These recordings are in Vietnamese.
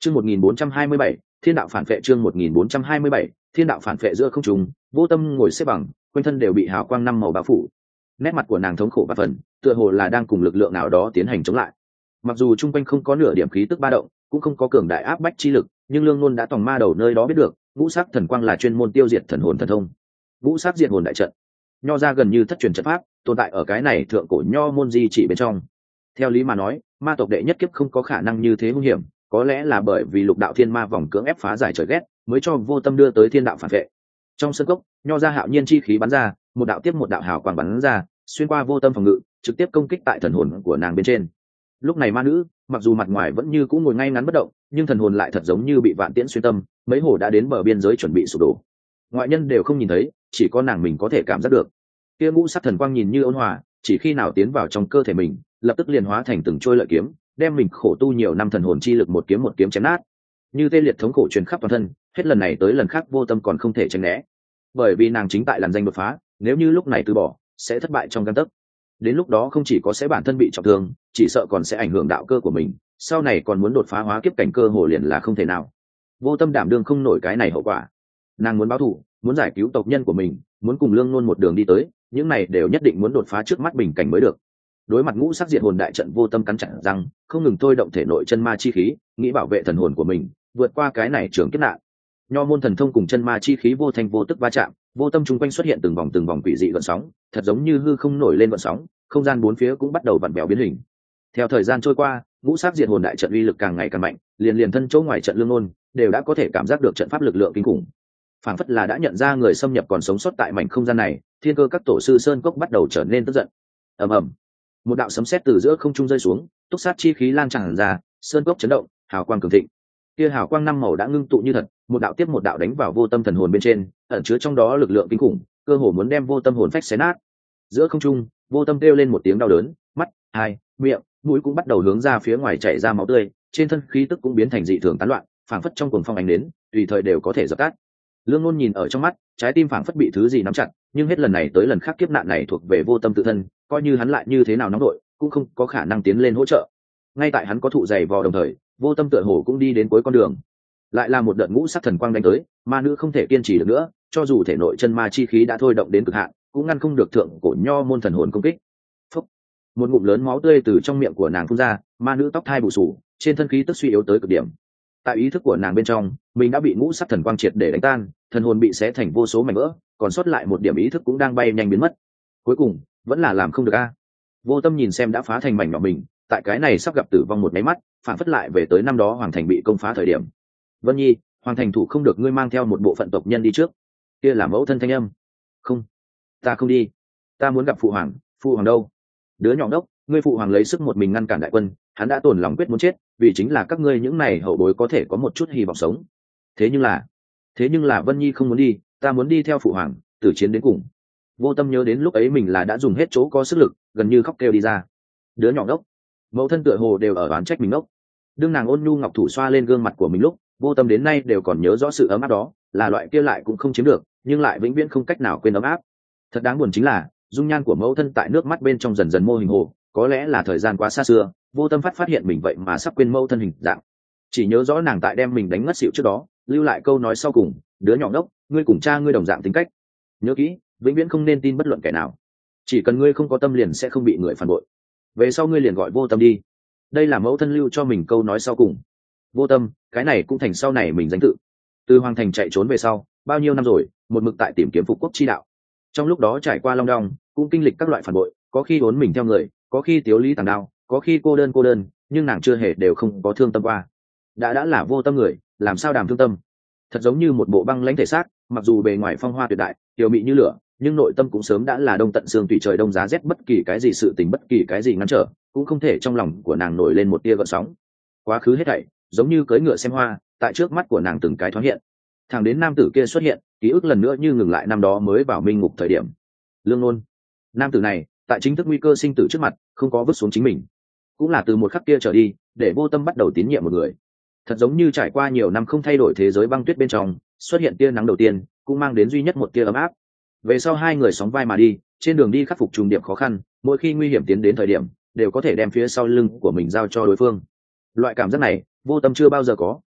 Chương 1427, Thiên đạo phản vệ. Chương 1427, Thiên đạo phản vệ. Giữa không trung, Vô Tâm ngồi xếp bằng, quanh thân đều bị hào quang năm màu bao phủ. Nét mặt của nàng thống khổ và phần, tựa hồ là đang cùng lực lượng nào đó tiến hành chống lại. Mặc dù chung quanh không có nửa điểm khí tức ba động, cũng không có cường đại áp bách chi lực, nhưng Lương Nôn đã tòng ma đầu nơi đó biết được, ngũ sắc thần quang là chuyên môn tiêu diệt thần hồn thần thông. Ngũ sắc diệt hồn đại trận, nho ra gần như thất truyền trận pháp, tồn tại ở cái này thượng cổ nho môn di chỉ bên trong. Theo lý mà nói, ma tộc đệ nhất kiếp không có khả năng như thế nguy hiểm, có lẽ là bởi vì lục đạo thiên ma vòng cưỡng ép phá giải trời ghét, mới cho Vô Tâm đưa tới thiên đạo phản vệ. Trong sân cốc, nho ra hạo nhiên chi khí bắn ra, một đạo tiếp một đạo hào quang bắn ra, xuyên qua Vô Tâm phòng ngự, trực tiếp công kích tại thần hồn của nàng bên trên. Lúc này ma nữ, mặc dù mặt ngoài vẫn như cũ ngồi ngay ngắn bất động, nhưng thần hồn lại thật giống như bị vạn tiễn xuyên tâm, mấy hổ đã đến bờ biên giới chuẩn bị sụp đổ. Ngoại nhân đều không nhìn thấy, chỉ có nàng mình có thể cảm giác được. Kia ngũ sắc thần quang nhìn như ôn hòa, chỉ khi nào tiến vào trong cơ thể mình, lập tức liền hóa thành từng trôi lợi kiếm, đem mình khổ tu nhiều năm thần hồn chi lực một kiếm chém nát. Như tê liệt thống khổ truyền khắp toàn thân, hết lần này tới lần khác Vô Tâm còn không thể tránh né, bởi vì nàng chính tại làn danh đột phá, nếu như lúc này từ bỏ, sẽ thất bại trong gang tấc. Đến lúc đó không chỉ có sẽ bản thân bị trọng thương, chỉ sợ còn sẽ ảnh hưởng đạo cơ của mình, sau này còn muốn đột phá hóa kiếp cảnh cơ hồ liền là không thể nào. Vô Tâm đảm đương không nổi cái này hậu quả, nàng muốn báo thù, muốn giải cứu tộc nhân của mình, muốn cùng Lương Nôn một đường đi tới, những này đều nhất định muốn đột phá trước mắt bình cảnh mới được. Đối mặt ngũ sắc diệt hồn đại trận, Vô Tâm cắn chặt răng, không ngừng thôi động thể nội chân ma chi khí, nghĩ bảo vệ thần hồn của mình, vượt qua cái này trường kiếp nạn. Nho môn thần thông cùng chân ma chi khí vô thanh vô tức va chạm, Vô Tâm chung quanh xuất hiện từng vòng quỷ dị gợn sóng, thật giống như hư không nổi lên gợn sóng, không gian bốn phía cũng bắt đầu vặn vẹo biến hình. Theo thời gian trôi qua, ngũ sắc diệt hồn đại trận uy lực càng ngày càng mạnh, liền thân chỗ ngoài trận Lương Nôn đều đã có thể cảm giác được trận pháp lực lượng kinh khủng. Phảng phất là đã nhận ra người xâm nhập còn sống sót tại mảnh không gian này, thiên cơ các tổ sư sơn cốc bắt đầu trở nên tức giận. Ầm ầm, một đạo sấm sét từ giữa không trung rơi xuống, túc sát chi khí lan tràn ra, sơn cốc chấn động, hào quang cường thịnh. Kia hào quang năm màu đã ngưng tụ như thật, một đạo tiếp một đạo đánh vào Vô Tâm thần hồn bên trên, ẩn chứa trong đó lực lượng kinh khủng, cơ hồ muốn đem Vô Tâm hồn phách xé nát. Giữa không trung, Vô Tâm kêu lên một tiếng đau đớn, mắt, hai, miệng, mũi cũng bắt đầu hướng ra phía ngoài chảy ra máu tươi, trên thân khí tức cũng biến thành dị thường tán loạn, phảng phất trong cuồng phong ánh đến, tùy thời đều có thể dập tắt. Lương Nôn nhìn ở trong mắt, trái tim phảng phất bị thứ gì nắm chặt, nhưng hết lần này tới lần khác kiếp nạn này thuộc về Vô Tâm tự thân, coi như hắn lại như thế nào nóng đội, cũng không có khả năng tiến lên hỗ trợ. Ngay tại hắn có thụ dày vò đồng thời, Vô Tâm tựa hồ cũng đi đến cuối con đường. Lại là một đợt ngũ sắc thần quang đánh tới, ma nữ không thể kiên trì được nữa, cho dù thể nội chân ma chi khí đã thôi động đến cực hạn, cũng ngăn không được thượng cổ nho môn thần hồn công kích. Phúc! Một ngụm lớn máu tươi từ trong miệng của nàng phun ra, ma nữ tóc thai bù xù, trên thân khí tức suy yếu tới cực điểm. Tại ý thức của nàng bên trong, mình đã bị ngũ sắc thần quang triệt để đánh tan, thần hồn bị xé thành vô số mảnh vỡ, còn sót lại một điểm ý thức cũng đang bay nhanh biến mất. Cuối cùng, vẫn là làm không được a. Vô Tâm nhìn xem đã phá thành mảnh nhỏ mình, tại cái này sắp gặp tử vong một máy mắt, phản phất lại về tới năm đó hoàng thành bị công phá thời điểm. Vân Nhi, hoàng thành thủ không được ngươi mang theo một bộ phận tộc nhân đi trước. Kia là mẫu thân thanh âm. Không, ta không đi, ta muốn gặp phụ hoàng. Phụ hoàng đâu? Đứa nhỏ đốc, ngươi phụ hoàng lấy sức một mình ngăn cản đại quân, hắn đã tổn lòng quyết muốn chết, vì chính là các ngươi những này hậu bối có thể có một chút hy vọng sống. Thế nhưng là Vân Nhi không muốn đi, ta muốn đi theo phụ hoàng, tử chiến đến cùng. Vô Tâm nhớ đến lúc ấy mình là đã dùng hết chỗ có sức lực, gần như khóc kêu đi ra. Đứa nhỏ đốc, mẫu thân tựa hồ đều ở oán trách mình ngốc. Đương nàng ôn nhu ngọc thủ xoa lên gương mặt của mình lúc, Vô Tâm đến nay đều còn nhớ rõ sự ấm áp đó, là loại kia lại cũng không chiếm được, nhưng lại vĩnh viễn không cách nào quên ấm áp. Thật đáng buồn chính là, dung nhan của mẫu thân tại nước mắt bên trong dần dần mô hình hồ, có lẽ là thời gian quá xa xưa, Vô Tâm phát hiện mình vậy mà sắp quên mẫu thân hình dạng. Chỉ nhớ rõ nàng tại đem mình đánh ngất xỉu trước đó, lưu lại câu nói sau cùng, đứa nhỏ ngốc, ngươi cùng cha ngươi đồng dạng tính cách. Nhớ kỹ, vĩnh viễn không nên tin bất luận kẻ nào. Chỉ cần ngươi không có tâm liền sẽ không bị người phản bội. Về sau ngươi liền gọi Vô Tâm đi. Đây là mẫu thân lưu cho mình câu nói sau cùng. Vô Tâm, cái này cũng thành sau này mình danh tự. Từ hoàng thành chạy trốn về sau, bao nhiêu năm rồi, một mực tại tìm kiếm phục quốc chi đạo. Trong lúc đó trải qua long đong, cũng kinh lịch các loại phản bội, có khi uốn mình theo người, có khi tiếu lý tàng đao, có khi cô đơn, nhưng nàng chưa hề đều không có thương tâm qua. Đã là vô tâm người, làm sao đàm thương tâm? Thật giống như một bộ băng lãnh thể xác, mặc dù bề ngoài phong hoa tuyệt đại, tiểu mị như lửa, nhưng nội tâm cũng sớm đã là đông tận xương tùy, trời đông giá rét, bất kỳ cái gì sự tình, bất kỳ cái gì ngăn trở, cũng không thể trong lòng của nàng nổi lên một tia gợn sóng. Quá khứ hết thảy giống như cưỡi ngựa xem hoa, tại trước mắt của nàng từng cái thoáng hiện. Thẳng đến nam tử kia xuất hiện, ký ức lần nữa như ngừng lại năm đó mới vào minh ngục thời điểm. Lương Nôn, nam tử này tại chính thức nguy cơ sinh tử trước mặt, không có vứt xuống chính mình, cũng là từ một khắc kia trở đi, để vô tâm bắt đầu tín nhiệm một người. Thật giống như trải qua nhiều năm không thay đổi thế giới băng tuyết bên trong, xuất hiện tia nắng đầu tiên, cũng mang đến duy nhất một tia ấm áp. Về sau hai người sóng vai mà đi, trên đường đi khắc phục trùng điệp khó khăn, mỗi khi nguy hiểm tiến đến thời điểm, đều có thể đem phía sau lưng của mình giao cho đối phương. Loại cảm giác này, vô tâm chưa bao giờ có,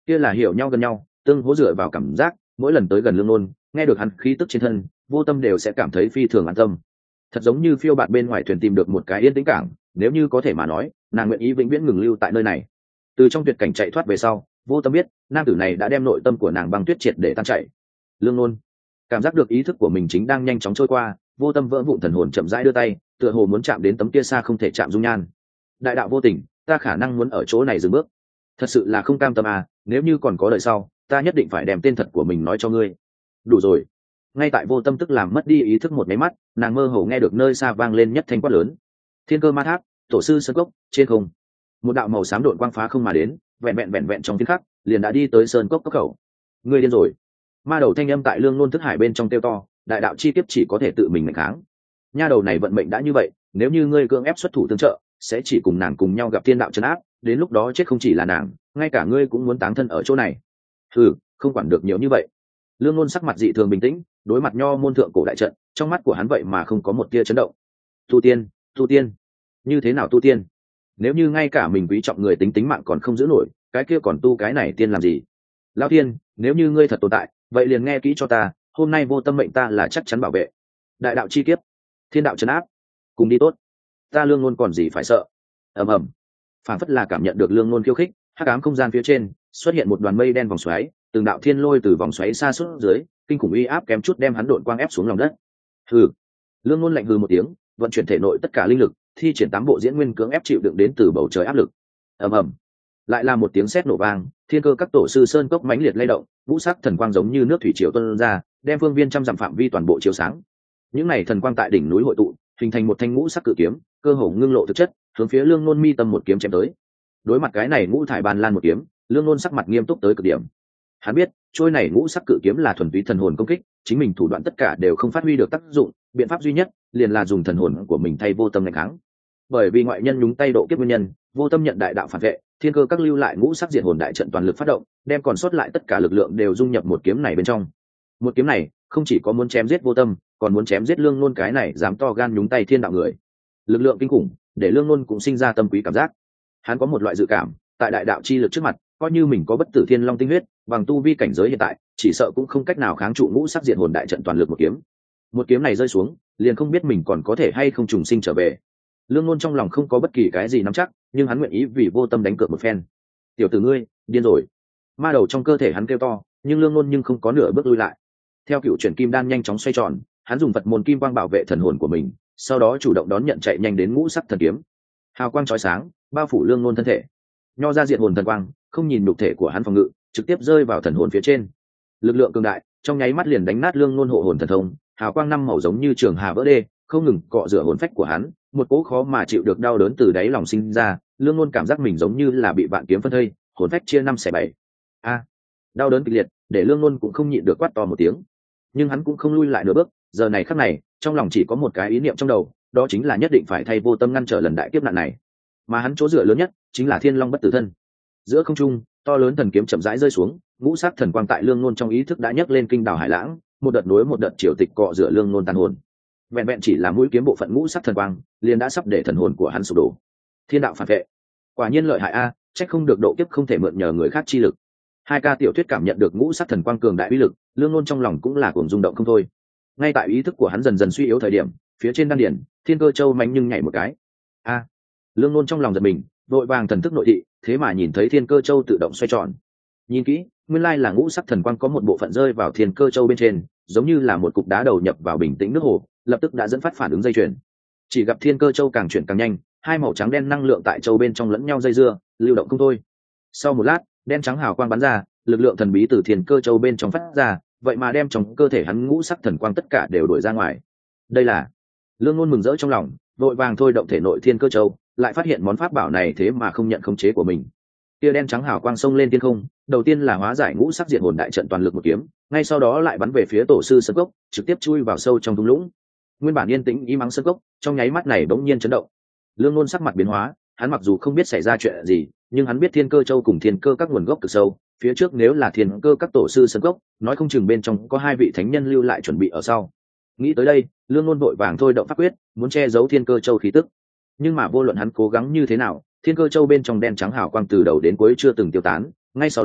kia là hiểu nhau gần nhau, tương hỗ dựa vào cảm giác, mỗi lần tới gần Lương Nôn, nghe được hắn khí tức trên thân, vô tâm đều sẽ cảm thấy phi thường an tâm. Thật giống như phiêu bạt bên ngoài thuyền tìm được một cái yên tĩnh cảng, nếu như có thể mà nói, nàng nguyện ý vĩnh viễn ngừng lưu tại nơi này. Từ trong tuyệt cảnh chạy thoát về sau, vô tâm biết nam tử này đã đem nội tâm của nàng băng tuyết triệt để tan chảy. Lương Nôn cảm giác được ý thức của mình chính đang nhanh chóng trôi qua, vô tâm vỡ vụn thần hồn chậm rãi đưa tay, tựa hồ muốn chạm đến tấm kia xa không thể chạm dung nhan. Đại đạo vô tình, ta khả năng muốn ở chỗ này dừng bước. Thật sự là không cam tâm à, nếu như còn có đời sau, ta nhất định phải đem tên thật của mình nói cho ngươi. Đủ rồi. Ngay tại vô tâm tức làm mất đi ý thức một máy mắt, nàng mơ hồ nghe được nơi xa vang lên nhất thanh quát lớn. Thiên Cơ Ma Tháp, tổ sư sơn cốc, trên không. Một đạo màu xám độn quang phá không mà đến, vẹn trong tiếng khắc, liền đã đi tới sơn cốc cốc khẩu. Ngươi điên rồi. Ma đầu thanh âm tại Lương Nôn thức hải bên trong kêu to, đại đạo chi kiếp chỉ có thể tự mình mạnh kháng. Nha đầu này vận mệnh đã như vậy, nếu như ngươi cưỡng ép xuất thủ tương trợ, sẽ chỉ cùng nàng cùng nhau gặp thiên đạo trấn áp, đến lúc đó chết không chỉ là nàng, ngay cả ngươi cũng muốn táng thân ở chỗ này. Không quản được nhiều như vậy. Lương Nôn sắc mặt dị thường bình tĩnh, đối mặt nho môn thượng cổ đại trận, trong mắt của hắn vậy mà không có một tia chấn động. Tu tiên, như thế nào tu tiên? Nếu như ngay cả mình quý trọng người tính mạng còn không giữ nổi, cái kia còn tu cái này tiên làm gì? Lão Tiên, nếu như ngươi thật tồn tại, vậy liền nghe kỹ cho ta, hôm nay vô tâm mệnh ta là chắc chắn bảo vệ. Đại đạo chi kiếp, thiên đạo trấn áp, cùng đi tốt. Ta Lương Nôn còn gì phải sợ? Ầm ầm. Phản phất là cảm nhận được Lương Nôn khiêu khích, hắc ám không gian phía trên xuất hiện một đoàn mây đen vòng xoáy, từng đạo thiên lôi từ vòng xoáy xa suốt dưới, kinh khủng uy áp kém chút đem hắn độn quang ép xuống lòng đất. Lương Nôn lạnh hừ một tiếng, vận chuyển thể nội tất cả linh lực, thi triển 8 bộ diễn nguyên cưỡng ép chịu đựng đến từ bầu trời áp lực. Ầm ầm. Lại là một tiếng sét nổ vang, thiên cơ các tổ sư sơn cốc mãnh liệt lay động, ngũ sắc thần quang giống như nước thủy triều tuôn ra, đem phương viên trăm dặm phạm vi toàn bộ chiếu sáng. Những này thần quang tại đỉnh núi hội tụ, hình thành một thanh ngũ sắc cự kiếm, cơ hồ ngưng lộ thực chất, hướng phía Lương Nôn mi tâm một kiếm chém tới. Đối mặt cái này ngũ thải bàn lan một kiếm, Lương Nôn sắc mặt nghiêm túc tới cực điểm. Hắn biết, trôi này ngũ sắc cự kiếm là thuần túy thần hồn công kích, chính mình thủ đoạn tất cả đều không phát huy được tác dụng, biện pháp duy nhất liền là dùng thần hồn của mình thay vô tâm đánh kháng. Bởi vì ngoại nhân nhúng tay độ kiếp nguyên nhân, vô tâm nhận đại đạo phản vệ, thiên cơ các lưu lại ngũ sắc diệt hồn đại trận toàn lực phát động, đem còn sót lại tất cả lực lượng đều dung nhập một kiếm này bên trong. Một kiếm này không chỉ có muốn chém giết vô tâm, còn muốn chém giết Lương Nôn cái này dám to gan nhúng tay thiên đạo người. Lực lượng kinh khủng, để Lương Nôn cũng sinh ra tâm quý cảm giác. Hắn có một loại dự cảm, tại đại đạo chi lực trước mặt, coi như mình có bất tử thiên long tinh huyết, bằng tu vi cảnh giới hiện tại, chỉ sợ cũng không cách nào kháng trụ ngũ sắc diệt hồn đại trận toàn lực một kiếm. Một kiếm này rơi xuống, liền không biết mình còn có thể hay không trùng sinh trở về. Lương Nôn trong lòng không có bất kỳ cái gì nắm chắc, nhưng hắn nguyện ý vì vô tâm đánh cược một phen. Tiểu tử ngươi, điên rồi. Ma đầu trong cơ thể hắn kêu to, nhưng Lương Nôn nhưng không có nửa bước lui lại. Theo cựu chuyển kim đan nhanh chóng xoay tròn, hắn dùng Phật môn kim quang bảo vệ thần hồn của mình, sau đó chủ động đón nhận chạy nhanh đến ngũ sắc thần kiếm. Hào quang chói sáng, bao phủ Lương Nôn thân thể. Nho ra diệt hồn thần quang, không nhìn nhục thể của hắn phòng ngự, trực tiếp rơi vào thần hồn phía trên. Lực lượng cường đại, trong nháy mắt liền đánh nát Lương Nôn hộ hồn thần thông, hào quang năm màu giống như trường hà vỡ đê, không ngừng cọ rửa hồn phách của hắn, một cỗ khó mà chịu được đau đớn từ đáy lòng sinh ra. Lương Nôn cảm giác mình giống như là bị vạn kiếm phân thây, hồn phách chia 5/7. Đau đớn kịch liệt, để Lương Nôn cũng không nhịn được quát to một tiếng. Nhưng hắn cũng không lui lại nửa bước, giờ này khắc này, trong lòng chỉ có một cái ý niệm trong đầu, đó chính là nhất định phải thay vô tâm ngăn trở lần đại kiếp nạn này. Mà hắn chỗ dựa lớn nhất chính là Thiên Long bất tử thân. Giữa không trung, to lớn thần kiếm chậm rãi rơi xuống, ngũ sắc thần quang tại Lương Nôn trong ý thức đã nhấc lên kinh đảo hải lãng, một đợt nối một đợt triều tịch cọ rửa Lương Nôn tàn hồn. Vẹn chỉ là mũi kiếm bộ phận ngũ sắc thần quang, liền đã sắp để thần hồn của hắn sụp đổ. Thiên đạo phản vệ, quả nhiên lợi hại a, trách không được độ kiếp không thể mượn nhờ người khác chi lực. Hai ca tiểu thuyết cảm nhận được ngũ sắc thần quang cường đại uy lực, Lương Nôn trong lòng cũng là cuồng rung động không thôi. Ngay tại ý thức của hắn dần dần suy yếu thời điểm, phía trên đan điển, Thiên Cơ Châu mạnh nhưng nhảy một cái. Lương Nôn trong lòng giật mình, vội vàng thần thức nội thị, thế mà nhìn thấy Thiên Cơ Châu tự động xoay tròn. Nhìn kỹ, nguyên lai là ngũ sắc thần quang có một bộ phận rơi vào Thiên Cơ Châu bên trên, giống như là một cục đá đầu nhập vào bình tĩnh nước hồ, lập tức đã dẫn phát phản ứng dây chuyền. Chỉ gặp Thiên Cơ Châu càng chuyển càng nhanh, hai màu trắng đen năng lượng tại châu bên trong lẫn nhau dây dưa, lưu động không thôi. Sau một lát, đen trắng hào quang bắn ra, lực lượng thần bí từ Thiên Cơ Châu bên trong phát ra, vậy mà đem trong cơ thể hắn ngũ sắc thần quang tất cả đều đuổi ra ngoài. Đây là Lương Nôn mừng rỡ trong lòng, vội vàng thôi động thể nội Thiên Cơ Châu, lại phát hiện món pháp bảo này thế mà không nhận khống chế của mình. Tia đen trắng hào quang xông lên thiên không, đầu tiên là hóa giải ngũ sắc diệt hồn đại trận toàn lực một kiếm, ngay sau đó lại bắn về phía tổ sư sơn cốc, trực tiếp chui vào sâu trong thung lũng. Nguyên bản yên tĩnh im ắng sơn cốc, trong nháy mắt này bỗng nhiên chấn động. Lương Nôn sắc mặt biến hóa, hắn mặc dù không biết xảy ra chuyện gì, nhưng hắn biết Thiên Cơ Châu cùng Thiên Cơ các nguồn gốc cực sâu, phía trước nếu là Thiên Cơ các tổ sư sơn cốc, nói không chừng bên trong có hai vị thánh nhân lưu lại chuẩn bị ở sau. Nghĩ tới đây, Lương Nôn vội vàng thôi động pháp quyết, muốn che giấu Thiên Cơ Châu khí tức. Nhưng mà vô luận hắn cố gắng như thế nào, Thiên Cơ Châu bên trong đen trắng hào quang từ đầu đến cuối chưa từng tiêu tán, ngay sau đó,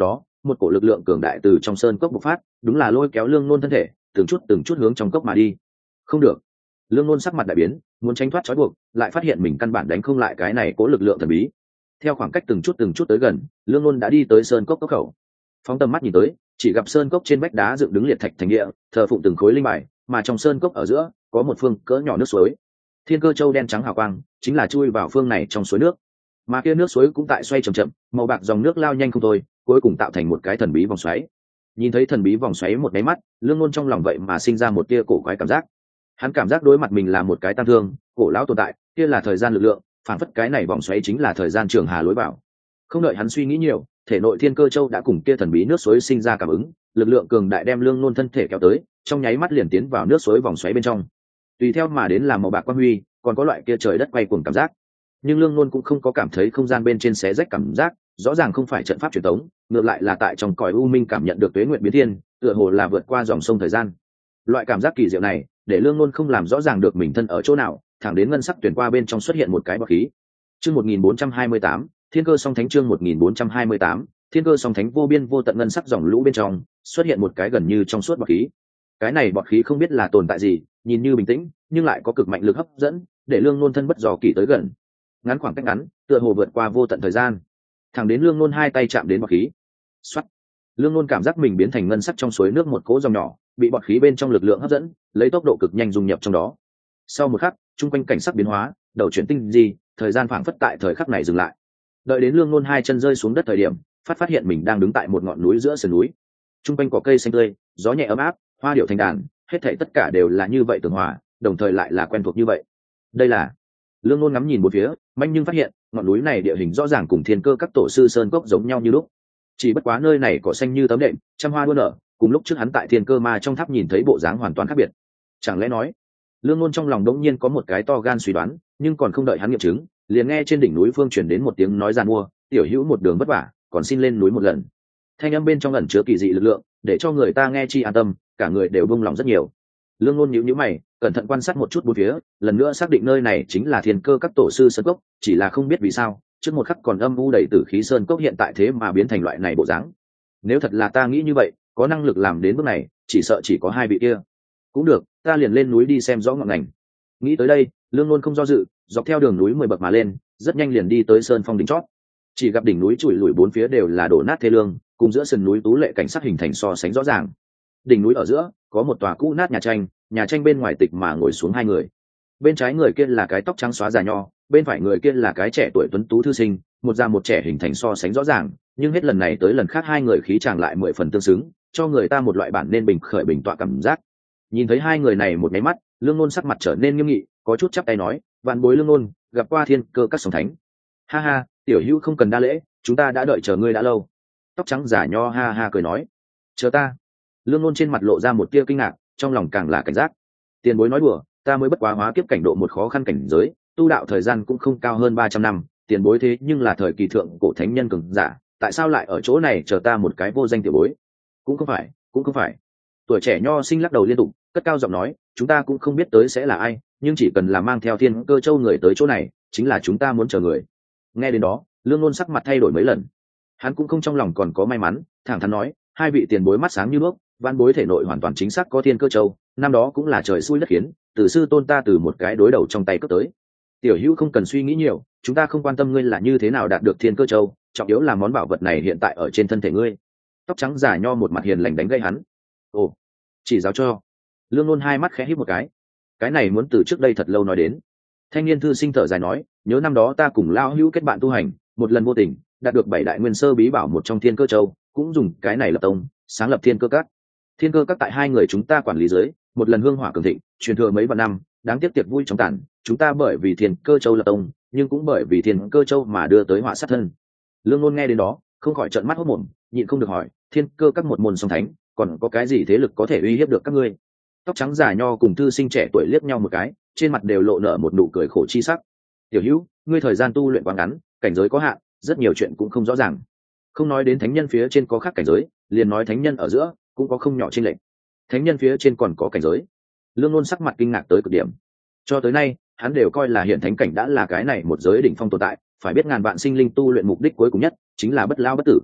một cổ lực lượng cường đại từ trong sơn cốc bộc phát, đúng là lôi kéo lương nôn thân thể từng chút hướng trong cốc mà đi. Không được. Lương nôn sắc mặt đại biến, muốn tránh thoát trói buộc, lại phát hiện mình căn bản đánh không lại cái này cố lực lượng thần bí. Theo khoảng cách từng chút tới gần, lương nôn đã đi tới sơn cốc cốc khẩu. Phóng tầm mắt nhìn tới, chỉ gặp sơn cốc trên vách đá dựng đứng liệt thạch thành địa, thờ phụng từng khối linh bài, mà trong sơn cốc ở giữa có một phương cỡ nhỏ nước suối. Thiên cơ châu đen trắng hào quang chính là chui vào phương này trong suối nước, mà kia nước suối cũng tại xoay chậm chậm, màu bạc dòng nước lao nhanh không thôi, cuối cùng tạo thành một cái thần bí vòng xoáy. Nhìn thấy thần bí vòng xoáy một cái mắt, lương ngôn trong lòng vậy mà sinh ra một tia cổ quái cảm giác. Hắn cảm giác đối mặt mình là một cái tam thương cổ lão tồn tại, kia là thời gian lực lượng, phản phất cái này vòng xoáy chính là thời gian trường hà lối vào. Không đợi hắn suy nghĩ nhiều, thể nội thiên cơ châu đã cùng kia thần bí nước suối sinh ra cảm ứng, lực lượng cường đại đem lương ngôn thân thể kéo tới, trong nháy mắt liền tiến vào nước suối vòng xoáy bên trong. Tùy theo mà đến là màu bạc quang huy, còn có loại kia trời đất quay cuồng cảm giác. Nhưng lương ngôn cũng không có cảm thấy không gian bên trên xé rách cảm giác, rõ ràng không phải trận pháp truyền thống, ngược lại là tại trong cõi u minh cảm nhận được tuế nguyện biến thiên, tựa hồ là vượt qua dòng sông thời gian. Loại cảm giác kỳ diệu này để lương ngôn không làm rõ ràng được mình thân ở chỗ nào, thẳng đến ngân sắc tuyển qua bên trong xuất hiện một cái bọt khí. Chương 1428, Thiên cơ song thánh. Chương 1428, Thiên cơ song thánh. Vô biên vô tận ngân sắc dòng lũ bên trong xuất hiện một cái gần như trong suốt bọt khí. Cái này bọt khí không biết là tồn tại gì, nhìn như bình tĩnh nhưng lại có cực mạnh lực hấp dẫn, để lương ngôn thân bất dò kỳ tới gần. Ngắn khoảng cách ngắn, tựa hồ vượt qua vô tận thời gian, thẳng đến lương ngôn hai tay chạm đến bọt khí. Xoát, lương ngôn cảm giác mình biến thành ngân sắc trong suối nước một cỗ dòng nhỏ, bị bọt khí bên trong lực lượng hấp dẫn, lấy tốc độ cực nhanh dung nhập trong đó. Sau một khắc, trung quanh cảnh sắc biến hóa, đầu chuyển tinh gì, thời gian phảng phất tại thời khắc này dừng lại. Đợi đến lương ngôn hai chân rơi xuống đất thời điểm, phát hiện mình đang đứng tại một ngọn núi giữa sườn núi. Trung quanh có cây xanh tươi, gió nhẹ ấm áp, hoa điệu thành đàn, hết thảy tất cả đều là như vậy tường hòa, đồng thời lại là quen thuộc như vậy. Đây là lương ngôn ngắm nhìn một phía, manh nhưng phát hiện ngọn núi này địa hình rõ ràng cùng thiên cơ các tổ sư sơn cốc giống nhau như lúc, chỉ bất quá nơi này cỏ xanh như tấm đệm, trăm hoa đua nở, cùng lúc trước hắn tại thiên cơ ma trong tháp nhìn thấy bộ dáng hoàn toàn khác biệt. Chẳng lẽ nói, lương ngôn trong lòng đống nhiên có một cái to gan suy đoán, nhưng còn không đợi hắn nghiệm chứng, liền nghe trên đỉnh núi phương truyền đến một tiếng nói giàn mua: tiểu hữu một đường vất vả, còn xin lên núi một lần. Thanh âm bên trong ẩn chứa kỳ dị lực lượng, để cho người ta nghe chi an tâm, cả người đều buông lòng rất nhiều. Lương ngôn nhíu mày, cẩn thận quan sát một chút bốn phía, lần nữa xác định nơi này chính là thiên cơ các tổ sư sơn cốc, chỉ là không biết vì sao trước một khắc còn âm u đầy tử khí sơn cốc hiện tại thế mà biến thành loại này bộ dáng. Nếu thật là ta nghĩ như vậy, có năng lực làm đến bước này, chỉ sợ chỉ có hai vị kia. Cũng được, ta liền lên núi đi xem rõ ngọn ngành. Nghĩ tới đây, lương ngôn không do dự, dọc theo đường núi 10 bậc mà lên, rất nhanh liền đi tới sơn phong đỉnh chót. Chỉ gặp đỉnh núi trụi lủi bốn phía đều là đổ nát thê lương, cùng giữa sườn núi tú lệ cảnh sắc hình thành so sánh rõ ràng. Đỉnh núi ở giữa có một tòa cũ nát nhà tranh bên ngoài tịch mà ngồi xuống hai người. Bên trái người kia là cái tóc trắng xóa già nho, bên phải người kia là cái trẻ tuổi tuấn tú thư sinh, một già một trẻ hình thành so sánh rõ ràng, nhưng hết lần này tới lần khác hai người khí chàng lại 10 phần tương xứng, cho người ta một loại bản nên bình khởi bình tọa cảm giác. Nhìn thấy hai người này một cái mắt, lương ngôn sắc mặt trở nên nghiêm nghị, có chút chắp tay nói: vạn bối lương ngôn, gặp qua thiên cơ các song thánh. Ha ha, tiểu hữu không cần đa lễ, chúng ta đã đợi chờ ngươi đã lâu. Tóc trắng giả nho ha ha cười nói: chờ ta. Lương ngôn trên mặt lộ ra một tia kinh ngạc, trong lòng càng là cảnh giác. Tiền bối nói đùa, ta mới bất quá hóa kiếp cảnh độ một khó khăn cảnh giới, tu đạo thời gian cũng không cao hơn 300 năm, tiền bối thế nhưng là thời kỳ thượng cổ thánh nhân cường giả, tại sao lại ở chỗ này chờ ta một cái vô danh tiểu bối? Cũng không phải. Tuổi trẻ nho sinh lắc đầu liên tục, cất cao giọng nói: chúng ta cũng không biết tới sẽ là ai, nhưng chỉ cần là mang theo thiên cơ châu người tới chỗ này, chính là chúng ta muốn chờ người. Nghe đến đó, lương ngôn sắc mặt thay đổi mấy lần. Hắn cũng không trong lòng còn có may mắn, thẳng thắn nói: hai vị tiền bối mắt sáng như đuốc, văn bối thể nội hoàn toàn chính xác có thiên cơ châu, năm đó cũng là trời xui đất khiến, từ sư tôn ta từ một cái đối đầu trong tay cướp tới. Tiểu hữu không cần suy nghĩ nhiều, chúng ta không quan tâm ngươi là như thế nào đạt được thiên cơ châu, trọng yếu là món bảo vật này hiện tại ở trên thân thể ngươi. Tóc trắng giả nho một mặt hiền lành đánh gây hắn. Ồ, chỉ giáo cho. Lương ngôn hai mắt khẽ híp một cái này muốn từ trước đây thật lâu nói đến. Thanh niên thư sinh thở dài nói: nhớ năm đó ta cùng lao hữu kết bạn tu hành, một lần vô tình đạt được 7 đại nguyên sơ bí bảo một trong thiên cơ châu, cũng dùng cái này lập tông, sáng lập thiên cơ các. Thiên cơ các tại hai người chúng ta quản lý dưới, một lần hương hỏa cường thịnh, truyền thừa mấy vạn năm, đáng tiếc tiệc vui chóng tàn, chúng ta bởi vì thiên cơ châu lập tông, nhưng cũng bởi vì thiên cơ châu mà đưa tới họa sát thân. Lương ngôn nghe đến đó, không khỏi trợn mắt hốt mồm, nhịn không được hỏi: thiên cơ các một môn song thánh, còn có cái gì thế lực có thể uy hiếp được các ngươi? Tóc trắng giả nho cùng thư sinh trẻ tuổi liếc nhau một cái, trên mặt đều lộ nở một nụ cười khổ chi sắc. Tiểu hữu, ngươi thời gian tu luyện quá ngắn, cảnh giới có hạn, rất nhiều chuyện cũng không rõ ràng. Không nói đến thánh nhân phía trên có khác cảnh giới, liền nói thánh nhân ở giữa cũng có không nhỏ chênh lệch. Thánh nhân phía trên còn có cảnh giới. Lương ngôn sắc mặt kinh ngạc tới cực điểm. Cho tới nay, hắn đều coi là hiện thánh cảnh đã là cái này một giới đỉnh phong tồn tại, phải biết ngàn vạn sinh linh tu luyện mục đích cuối cùng nhất chính là bất lao bất tử.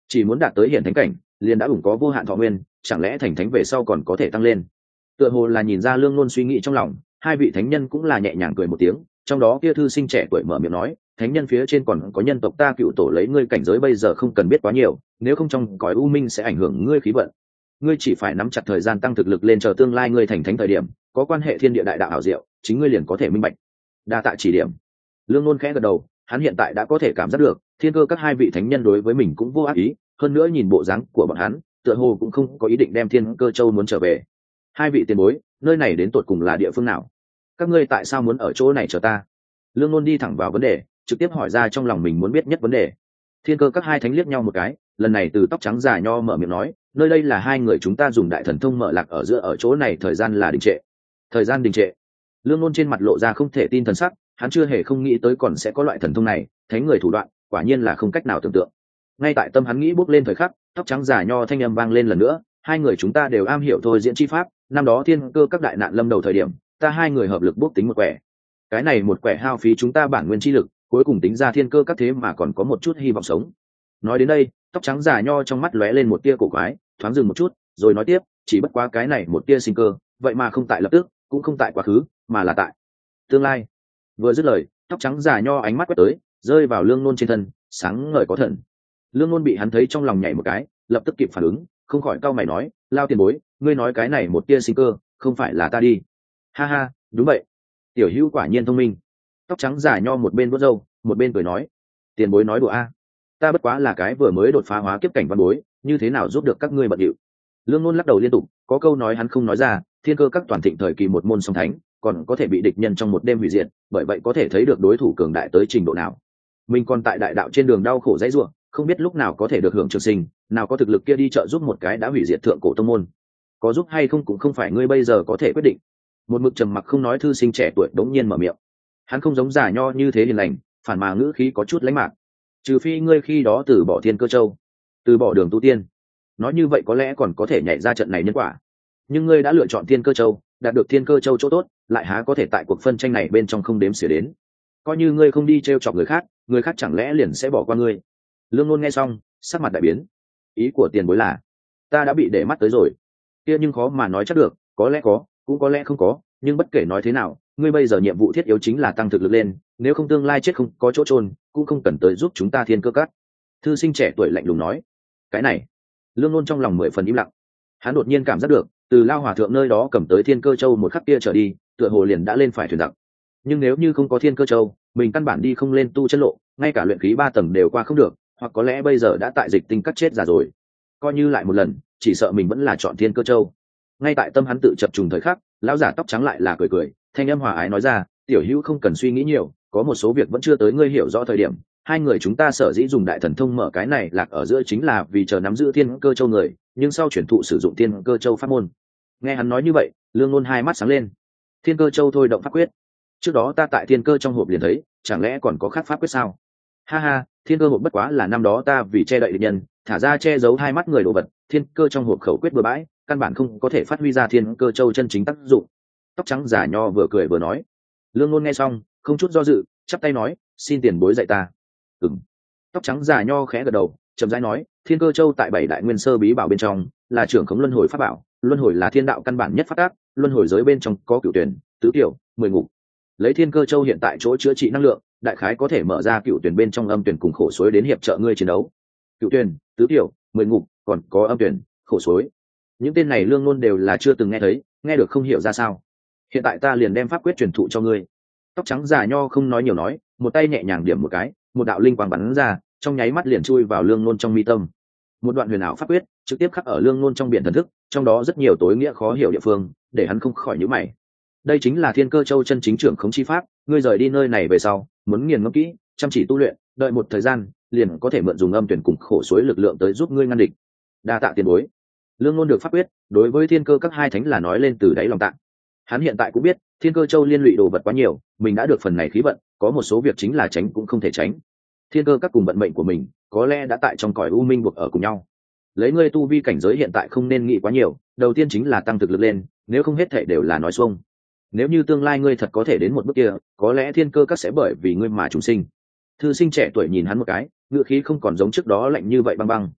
chỉ muốn đạt tới hiển thánh cảnh liền đã ủng có vô hạn thọ nguyên, chẳng lẽ thành thánh về sau còn có thể tăng lên? Tựa hồ là nhìn ra Lương Nôn suy nghĩ trong lòng, hai vị thánh nhân cũng là nhẹ nhàng cười một tiếng, trong đó kia thư sinh trẻ tuổi mở miệng nói, thánh nhân phía trên còn có nhân tộc ta cựu tổ, lấy ngươi cảnh giới bây giờ không cần biết quá nhiều, nếu không trong cõi u minh sẽ ảnh hưởng ngươi khí vận. Ngươi chỉ phải nắm chặt thời gian tăng thực lực lên, chờ tương lai ngươi thành thánh thời điểm có quan hệ thiên địa đại đạo ảo diệu, chính ngươi liền có thể minh bạch. Đa tạ chỉ điểm. Lương Nôn khẽ gật đầu, hắn hiện tại đã có thể cảm giác được thiên cơ các hai vị thánh nhân đối với mình cũng vô ác ý, hơn nữa nhìn bộ dáng của bọn hắn tựa hồ cũng không có ý định đem thiên cơ châu muốn trở về. Hai vị tiền bối, nơi này đến tột cùng là địa phương nào? Các ngươi tại sao muốn ở chỗ này chờ ta? Lương Nôn đi thẳng vào vấn đề, trực tiếp hỏi ra trong lòng mình muốn biết nhất vấn đề. Thiên cơ các hai thánh liếc nhau một cái, lần này từ tóc trắng già nho mở miệng nói, nơi đây là hai người chúng ta dùng đại thần thông mở lạc ở giữa, ở chỗ này thời gian là đình trệ. Thời gian đình trệ? Lương Nôn trên mặt lộ ra không thể tin thần sắc, hắn chưa hề không nghĩ tới còn sẽ có loại thần thông này, thánh người thủ đoạn quả nhiên là không cách nào tưởng tượng. Ngay tại tâm hắn nghĩ bốc lên thời khắc, tóc trắng già nho thanh âm vang lên lần nữa, hai người chúng ta đều am hiểu thôi diễn chi pháp, năm đó thiên cơ các đại nạn lâm đầu thời điểm ta hai người hợp lực bốc tính một quẻ, cái này một quẻ hao phí chúng ta bản nguyên chi lực, cuối cùng tính ra thiên cơ các thế mà còn có một chút hy vọng sống. Nói đến đây, tóc trắng già nho trong mắt lóe lên một tia cổ quái, thoáng dừng một chút rồi nói tiếp, chỉ bất quá cái này một tia sinh cơ vậy mà không tại lập tức, cũng không tại quá khứ, mà là tại tương lai. Vừa dứt lời, tóc trắng già nho ánh mắt quét tới, rơi vào Lương Nôn trên thân, sáng ngời có thần. Lương Nôn bị hắn thấy trong lòng nhảy một cái, lập tức kịp phản ứng, không khỏi cau mày nói, Lao tiền bối, ngươi nói cái này một tia sinh cơ không phải là ta đi? Ha ha, đúng vậy, tiểu hữu quả nhiên thông minh. Tóc trắng già nho một bên vuốt râu một bên cười nói, tiền bối nói đùa a, ta bất quá là cái vừa mới đột phá hóa kiếp cảnh văn bối, như thế nào giúp được các ngươi bận điệu. Lương Nôn lắc đầu liên tục, có câu nói hắn không nói ra, thiên cơ các toàn thịnh thời kỳ một môn song thánh còn có thể bị địch nhân trong một đêm hủy diệt, bởi vậy có thể thấy được đối thủ cường đại tới trình độ nào. Mình còn tại đại đạo trên đường đau khổ dãy ruộng, không biết lúc nào có thể được hưởng trường sinh, nào có thực lực kia đi trợ giúp một cái đã hủy diệt thượng cổ tông môn. Có giúp hay không cũng không phải ngươi bây giờ có thể quyết định. Một mực trầm mặc không nói thư sinh trẻ tuổi đống nhiên mở miệng, hắn không giống già nho như thế hiền lành, phản mà ngữ khí có chút lãnh mạc. Trừ phi ngươi khi đó từ bỏ thiên cơ châu, từ bỏ đường tu tiên, nói như vậy có lẽ còn có thể nhảy ra trận này nhân quả. Nhưng ngươi đã lựa chọn thiên cơ châu, đạt được thiên cơ châu chỗ tốt, lại há có thể tại cuộc phân tranh này bên trong không đếm xỉa đến. Coi như ngươi không đi t r e o chọc người khác chẳng lẽ liền sẽ bỏ qua ngươi? Lương Nôn nghe xong sắc mặt đại biến, ý của tiền bối là ta đã bị để mắt tới rồi? Kia nhưng khó mà nói chắc được, có lẽ có, cũng có lẽ không có, nhưng bất kể nói thế nào, ngươi bây giờ nhiệm vụ thiết yếu chính là tăng thực lực lên, nếu không tương lai chết không có chỗ chôn, cũng không cần tới giúp chúng ta thiên cơ các. Thư sinh trẻ tuổi lạnh lùng nói. Cái này, Lương Nôn trong lòng 10 phần im lặng. Hắn đột nhiên cảm giác được, từ Lao Hòa thượng nơi đó cầm tới thiên cơ châu một khắc kia trở đi, tựa hồ liền đã lên phải thuyền giặc. Nhưng nếu như không có thiên cơ châu, mình căn bản đi không lên tu chân lộ, ngay cả luyện khí 3 tầng đều qua không được, hoặc có lẽ bây giờ đã tại dịch tinh cắt chết già rồi. Coi như lại một lần, chỉ sợ mình vẫn là chọn thiên cơ châu. Ngay tại tâm hắn tự chập trùng thời khắc, lão giả tóc trắng lại là cười cười, thanh âm hòa ái nói ra, tiểu hữu không cần suy nghĩ nhiều, có một số việc vẫn chưa tới ngươi hiểu rõ thời điểm. Hai người chúng ta sở dĩ dùng đại thần thông mở cái này lạc ở giữa chính là vì chờ nắm giữ thiên cơ châu người, nhưng sau chuyển thụ sử dụng thiên cơ châu pháp môn. Nghe hắn nói như vậy, Lương Nôn hai mắt sáng lên. Thiên cơ châu thôi động pháp quyết, trước đó ta tại thiên cơ trong hộp liền thấy, chẳng lẽ còn có khác pháp quyết sao? Ha ha, thiên cơ hộp bất quá là năm đó ta vì che đậy địch nhân, thả ra che giấu hai mắt người đồ vật, thiên cơ trong hộp khẩu quyết bừa bãi, căn bản không có thể phát huy ra thiên cơ châu chân chính tác dụng. Tóc trắng giả nho vừa cười vừa nói. Lương Nôn nghe xong không chút do dự, chắp tay nói, xin tiền bối dạy ta. Ừm. Tóc trắng giả nho khẽ gật đầu, chậm rãi nói, thiên cơ châu tại 7 đại nguyên sơ bí bảo bên trong là trưởng khống luân hồi pháp bảo, luân hồi là thiên đạo căn bản nhất phát tác, luân hồi giới bên trong có cửu tuyển, tứ tiểu, 10 ngục. Lấy thiên cơ châu hiện tại chỗ chữa trị năng lượng, đại khái có thể mở ra cửu tuyển bên trong âm tuyển cùng khổ suối đến hiệp trợ ngươi chiến đấu. Cửu tuyển, tứ tiểu, 10 ngục, còn có âm tuyển, khổ suối. Những tên này Lương Nôn đều là chưa từng nghe thấy, nghe được không hiểu ra sao. Hiện tại ta liền đem pháp quyết truyền thụ cho ngươi. Tóc trắng già nho không nói nhiều nói, một tay nhẹ nhàng điểm một cái, một đạo linh quang bắn ra, trong nháy mắt liền chui vào Lương Nôn trong mi tâm. Một đoạn huyền ảo pháp quyết trực tiếp khắc ở Lương Nôn trong biển thần thức, trong đó rất nhiều tối nghĩa khó hiểu địa phương, để hắn không khỏi nhíu mày. Đây chính là thiên cơ châu chân chính trưởng khống chi pháp, ngươi rời đi nơi này về sau, muốn nghiền ngẫm kỹ, chăm chỉ tu luyện, đợi một thời gian, liền có thể mượn dùng âm tuyển cùng khổ suối lực lượng tới giúp ngươi ngăn địch. Đa tạ tiền bối. Lương Nôn được pháp quyết, đối với thiên cơ các hai thánh là nói lên từ đáy lòng tạ. Hắn hiện tại cũng biết, thiên cơ châu liên lụy đồ vật quá nhiều, mình đã được phần này khí vận, có một số việc chính là tránh cũng không thể tránh. Thiên cơ các cùng vận mệnh của mình, có lẽ đã tại trong cõi u minh buộc ở cùng nhau. Lấy ngươi tu vi cảnh giới hiện tại không nên nghĩ quá nhiều, đầu tiên chính là tăng thực lực lên, nếu không hết thảy đều là nói xuông. Nếu như tương lai ngươi thật có thể đến một bước kia, có lẽ thiên cơ các sẽ bởi vì ngươi mà trùng sinh. Thư sinh trẻ tuổi nhìn hắn một cái, ngữ khí không còn giống trước đó lạnh như vậy băng băng.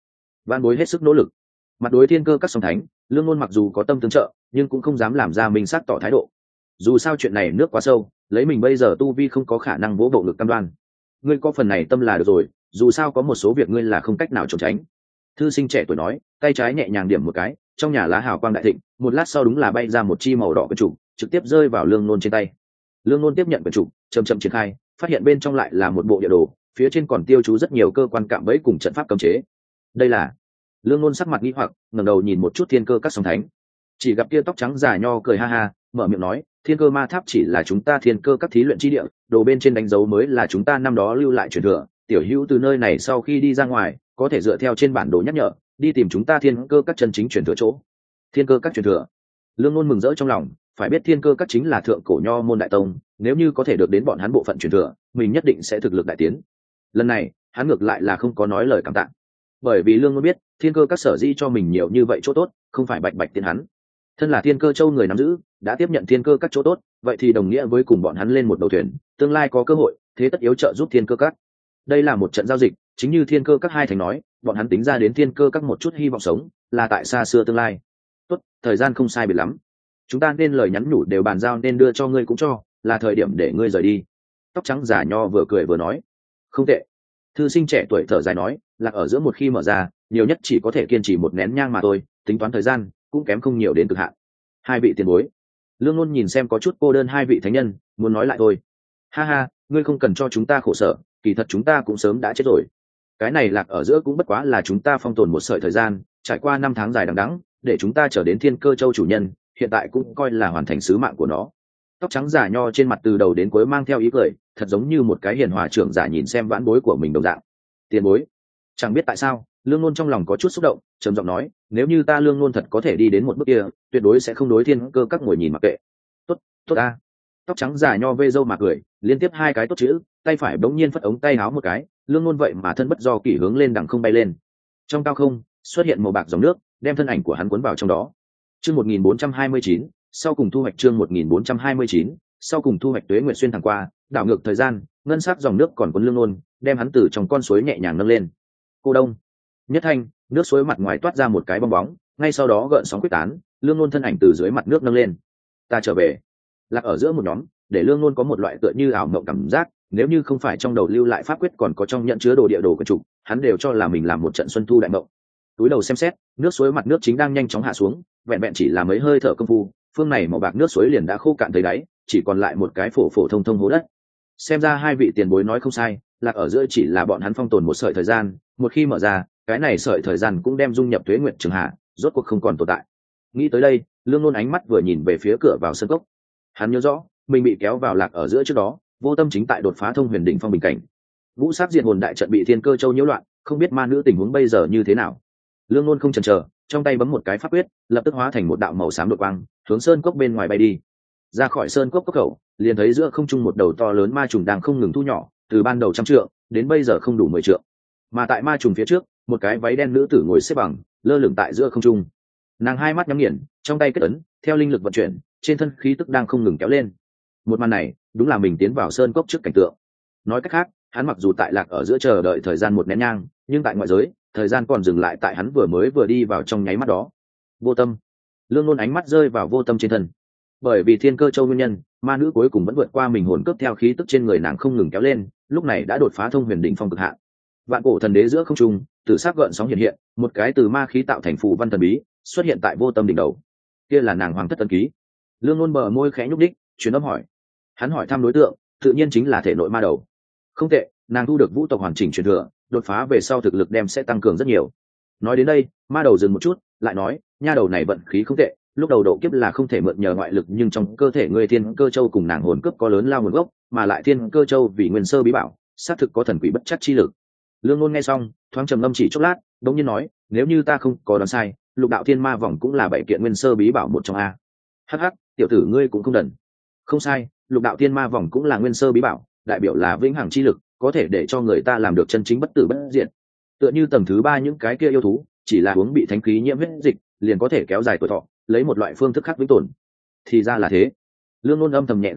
Vạn bối hết sức nỗ lực. Mặt đối thiên cơ các song thánh, Lương Ngôn mặc dù có tâm tương trợ, nhưng cũng không dám làm ra minh xác tỏ thái độ. Dù sao chuyện này nước quá sâu, lấy mình bây giờ tu vi không có khả năng vỗ bộ ngực cam đoan. Ngươi có phần này tâm là được rồi, dù sao có một số việc ngươi là không cách nào trốn tránh. Thư sinh trẻ tuổi nói, tay trái nhẹ nhàng điểm một cái, trong nhà lá hào quang đại thịnh, một lát sau đúng là bay ra một chi màu đỏ quyển trục, trực tiếp rơi vào Lương Nôn trên tay. Lương Nôn tiếp nhận quyển trục, chậm chậm triển khai, phát hiện bên trong lại là một bộ địa đồ, phía trên còn tiêu chú rất nhiều cơ quan cạm bẫy cùng trận pháp cấm chế. Đây là... Lương Nôn sắc mặt nghi hoặc, ngẩng đầu nhìn một chút thiên cơ các song thánh, chỉ gặp kia tóc trắng dài nho cười ha ha, mở miệng nói, thiên cơ ma tháp chỉ là chúng ta thiên cơ các thí luyện chi địa, đồ bên trên đánh dấu mới là chúng ta năm đó lưu lại truyền thừa. Tiểu hữu từ nơi này sau khi đi ra ngoài, có thể dựa theo trên bản đồ nhắc nhở, đi tìm chúng ta thiên cơ các chân chính truyền thừa chỗ. Thiên cơ các truyền thừa. Lương Nôn mừng rỡ trong lòng, phải biết thiên cơ các chính là thượng cổ nho môn đại tông, nếu như có thể được đến bọn hắn bộ phận truyền thừa, mình nhất định sẽ thực lực đại tiến. Lần này hắn ngược lại là không có nói lời cảm tạ, bởi vì Lương Nôn biết thiên cơ các sở dĩ cho mình nhiều như vậy chỗ tốt, không phải bạch bạch tiến hắn. Thân là thiên cơ châu người nắm giữ, đã tiếp nhận thiên cơ các chỗ tốt, vậy thì đồng nghĩa với cùng bọn hắn lên một đầu thuyền, tương lai có cơ hội, thế tất yếu trợ giúp thiên cơ các. Đây là một trận giao dịch, chính như thiên cơ các hai thành nói, bọn hắn tính ra đến thiên cơ các một chút hy vọng sống, là tại xa xưa tương lai. Tốt, thời gian không sai biệt lắm, chúng ta nên lời nhắn nhủ đều bàn giao, nên đưa cho ngươi cũng cho, là thời điểm để ngươi rời đi. Tóc trắng giả nho vừa cười vừa nói. Không tệ. Thư sinh trẻ tuổi thở dài nói, lạc ở giữa một khi mở ra, nhiều nhất chỉ có thể kiên trì một nén nhang mà thôi, tính toán thời gian cũng kém không nhiều đến cực hạn. Hai vị tiền bối. Lương Nôn nhìn xem có chút cô đơn hai vị thánh nhân, muốn nói lại thôi. Ha ha, ngươi không cần cho chúng ta khổ sở, kỳ thật chúng ta cũng sớm đã chết rồi. Cái này lạc ở giữa cũng bất quá là chúng ta phong tồn một sợi thời gian, trải qua 5 tháng dài đằng đẵng, để chúng ta trở đến thiên cơ châu chủ nhân, hiện tại cũng coi là hoàn thành sứ mạng của nó. Tóc trắng giả nho trên mặt từ đầu đến cuối mang theo ý cười, thật giống như một cái hiền hòa trưởng giả nhìn xem vãn bối của mình đồng dạng. Tiền bối. Chẳng biết tại sao, Lương Nôn trong lòng có chút xúc động, trầm giọng nói, nếu như ta Lương Nôn thật có thể đi đến một bước kia, tuyệt đối sẽ không đối thiên cơ các ngồi nhìn mặc kệ. Tốt, tốt a. Tóc trắng giả nho vê râu mà cười, liên tiếp 2 cái tốt chữ, tay phải bỗng nhiên phất ống tay áo một cái, Lương Nôn vậy mà thân bất do kỷ hướng lên đằng không bay lên. Trong cao không xuất hiện màu bạc dòng nước, đem thân ảnh của hắn cuốn vào trong đó. Chương 1429, sau cùng thu hoạch chương 1429, sau cùng thu hoạch tuế nguyệt xuyên thẳng qua, đảo ngược thời gian, ngân sắc dòng nước còn cuốn Lương Nôn, đem hắn từ trong con suối nhẹ nhàng nâng lên. Cô đông. Nhất thanh, nước suối mặt ngoài toát ra một cái bong bóng, ngay sau đó gợn sóng quyết tán, Lương Nôn thân ảnh từ dưới mặt nước nâng lên. Ta trở về. Lạc ở giữa một nhóm, để Lương Nôn có một loại tựa như ảo mộng cảm giác, nếu như không phải trong đầu lưu lại pháp quyết còn có trong nhận chứa đồ địa đồ của chủ, hắn đều cho là mình làm một trận xuân thu đại mộng. Túi đầu xem xét, nước suối mặt nước chính đang nhanh chóng hạ xuống, vẹn vẹn chỉ là mấy hơi thở công phu, phương này màu bạc nước suối liền đã khô cạn tới đáy, chỉ còn lại một cái phổ phổ thông thông hố đất. Xem ra hai vị tiền bối nói không sai, lạc ở giữa chỉ là bọn hắn phong tồn một sợi thời gian, một khi mở ra, cái này sợi thời gian cũng đem dung nhập tuế nguyệt trường hạ, rốt cuộc không còn tồn tại. Nghĩ tới đây, Lương Nôn ánh mắt vừa nhìn về phía cửa vào sân cốc. Hắn nhớ rõ, mình bị kéo vào lạc ở giữa trước đó, vô tâm chính tại đột phá thông huyền đỉnh phong bình cảnh. Vũ sát diệt hồn đại trận bị thiên cơ châu nhiễu loạn, không biết ma nữ tình huống bây giờ như thế nào. Lương Nôn không chần chờ, trong tay bấm một cái pháp quyết, lập tức hóa thành một đạo màu xám đột quang, hướng sơn cốc bên ngoài bay đi. Ra khỏi sơn cốc cốc khẩu, liền thấy giữa không trung một đầu to lớn ma trùng đang không ngừng thu nhỏ, từ ban đầu 100 trượng, đến bây giờ không đủ 10 trượng. Mà tại ma trùng phía trước, một cái váy đen nữ tử ngồi xếp bằng, lơ lửng tại giữa không trung. Nàng hai mắt nhắm nghiền, trong tay kết ấn, theo linh lực vận chuyển, trên thân khí tức đang không ngừng kéo lên. Một màn này, đúng là mình tiến vào sơn cốc trước cảnh tượng. Nói cách khác, hắn mặc dù tại lạc ở giữa chờ đợi thời gian một nén nhang, nhưng tại ngoại giới, thời gian còn dừng lại tại hắn vừa đi vào trong nháy mắt đó. Vô tâm. Lương Nôn ánh mắt rơi vào vô tâm trên thân. Bởi vì thiên cơ châu nguyên nhân, ma nữ cuối cùng vẫn vượt qua mình hồn cướp, theo khí tức trên người nàng không ngừng kéo lên, lúc này đã đột phá thông huyền đỉnh phong cực hạn. Vạn cổ thần đế giữa không trung, tử sắc gợn sóng hiện hiện, một cái từ ma khí tạo thành phù văn thần bí xuất hiện tại vô tâm đỉnh đầu. Kia là nàng hoàng thất tân ký. Lương Nôn bờ môi khẽ nhúc đích, truyền âm hỏi. Hắn hỏi thăm đối tượng, tự nhiên chính là thể nội ma đầu. Không tệ, nàng thu được vũ tộc hoàn chỉnh truyền thừa, đột phá về sau thực lực đem sẽ tăng cường rất nhiều. Nói đến đây, ma đầu dừng một chút, lại nói, nha đầu này vận khí không tệ, lúc đầu độ kiếp là không thể mượn nhờ ngoại lực, nhưng trong cơ thể ngươi thiên cơ châu cùng nàng hồn cướp có lớn lao nguồn gốc, mà lại thiên cơ châu vì nguyên sơ bí bảo, xác thực có thần quỷ bất chắc chi lực. Lương Nôn nghe xong, thoáng trầm ngâm chỉ chốc lát, đống nhiên nói, nếu như ta không có đoán sai, lục đạo thiên ma vòng cũng là 7 kiện nguyên sơ bí bảo một trong a. Hắc hắc, tiểu tử ngươi cũng không đần. Không sai, lục đạo thiên ma vòng cũng là nguyên sơ bí bảo, đại biểu là vĩnh hằng chi lực, có thể để cho người ta làm được chân chính bất tử bất diệt. Tựa như tầng thứ 3 những cái kia yêu thú, chỉ là uống bị thánh khí nhiễm huyết dịch, liền có thể kéo dài tuổi thọ, lấy một loại phương thức khác vĩnh tồn. Thì ra là thế. Lương Nôn âm thầm nhẹ gật đầu,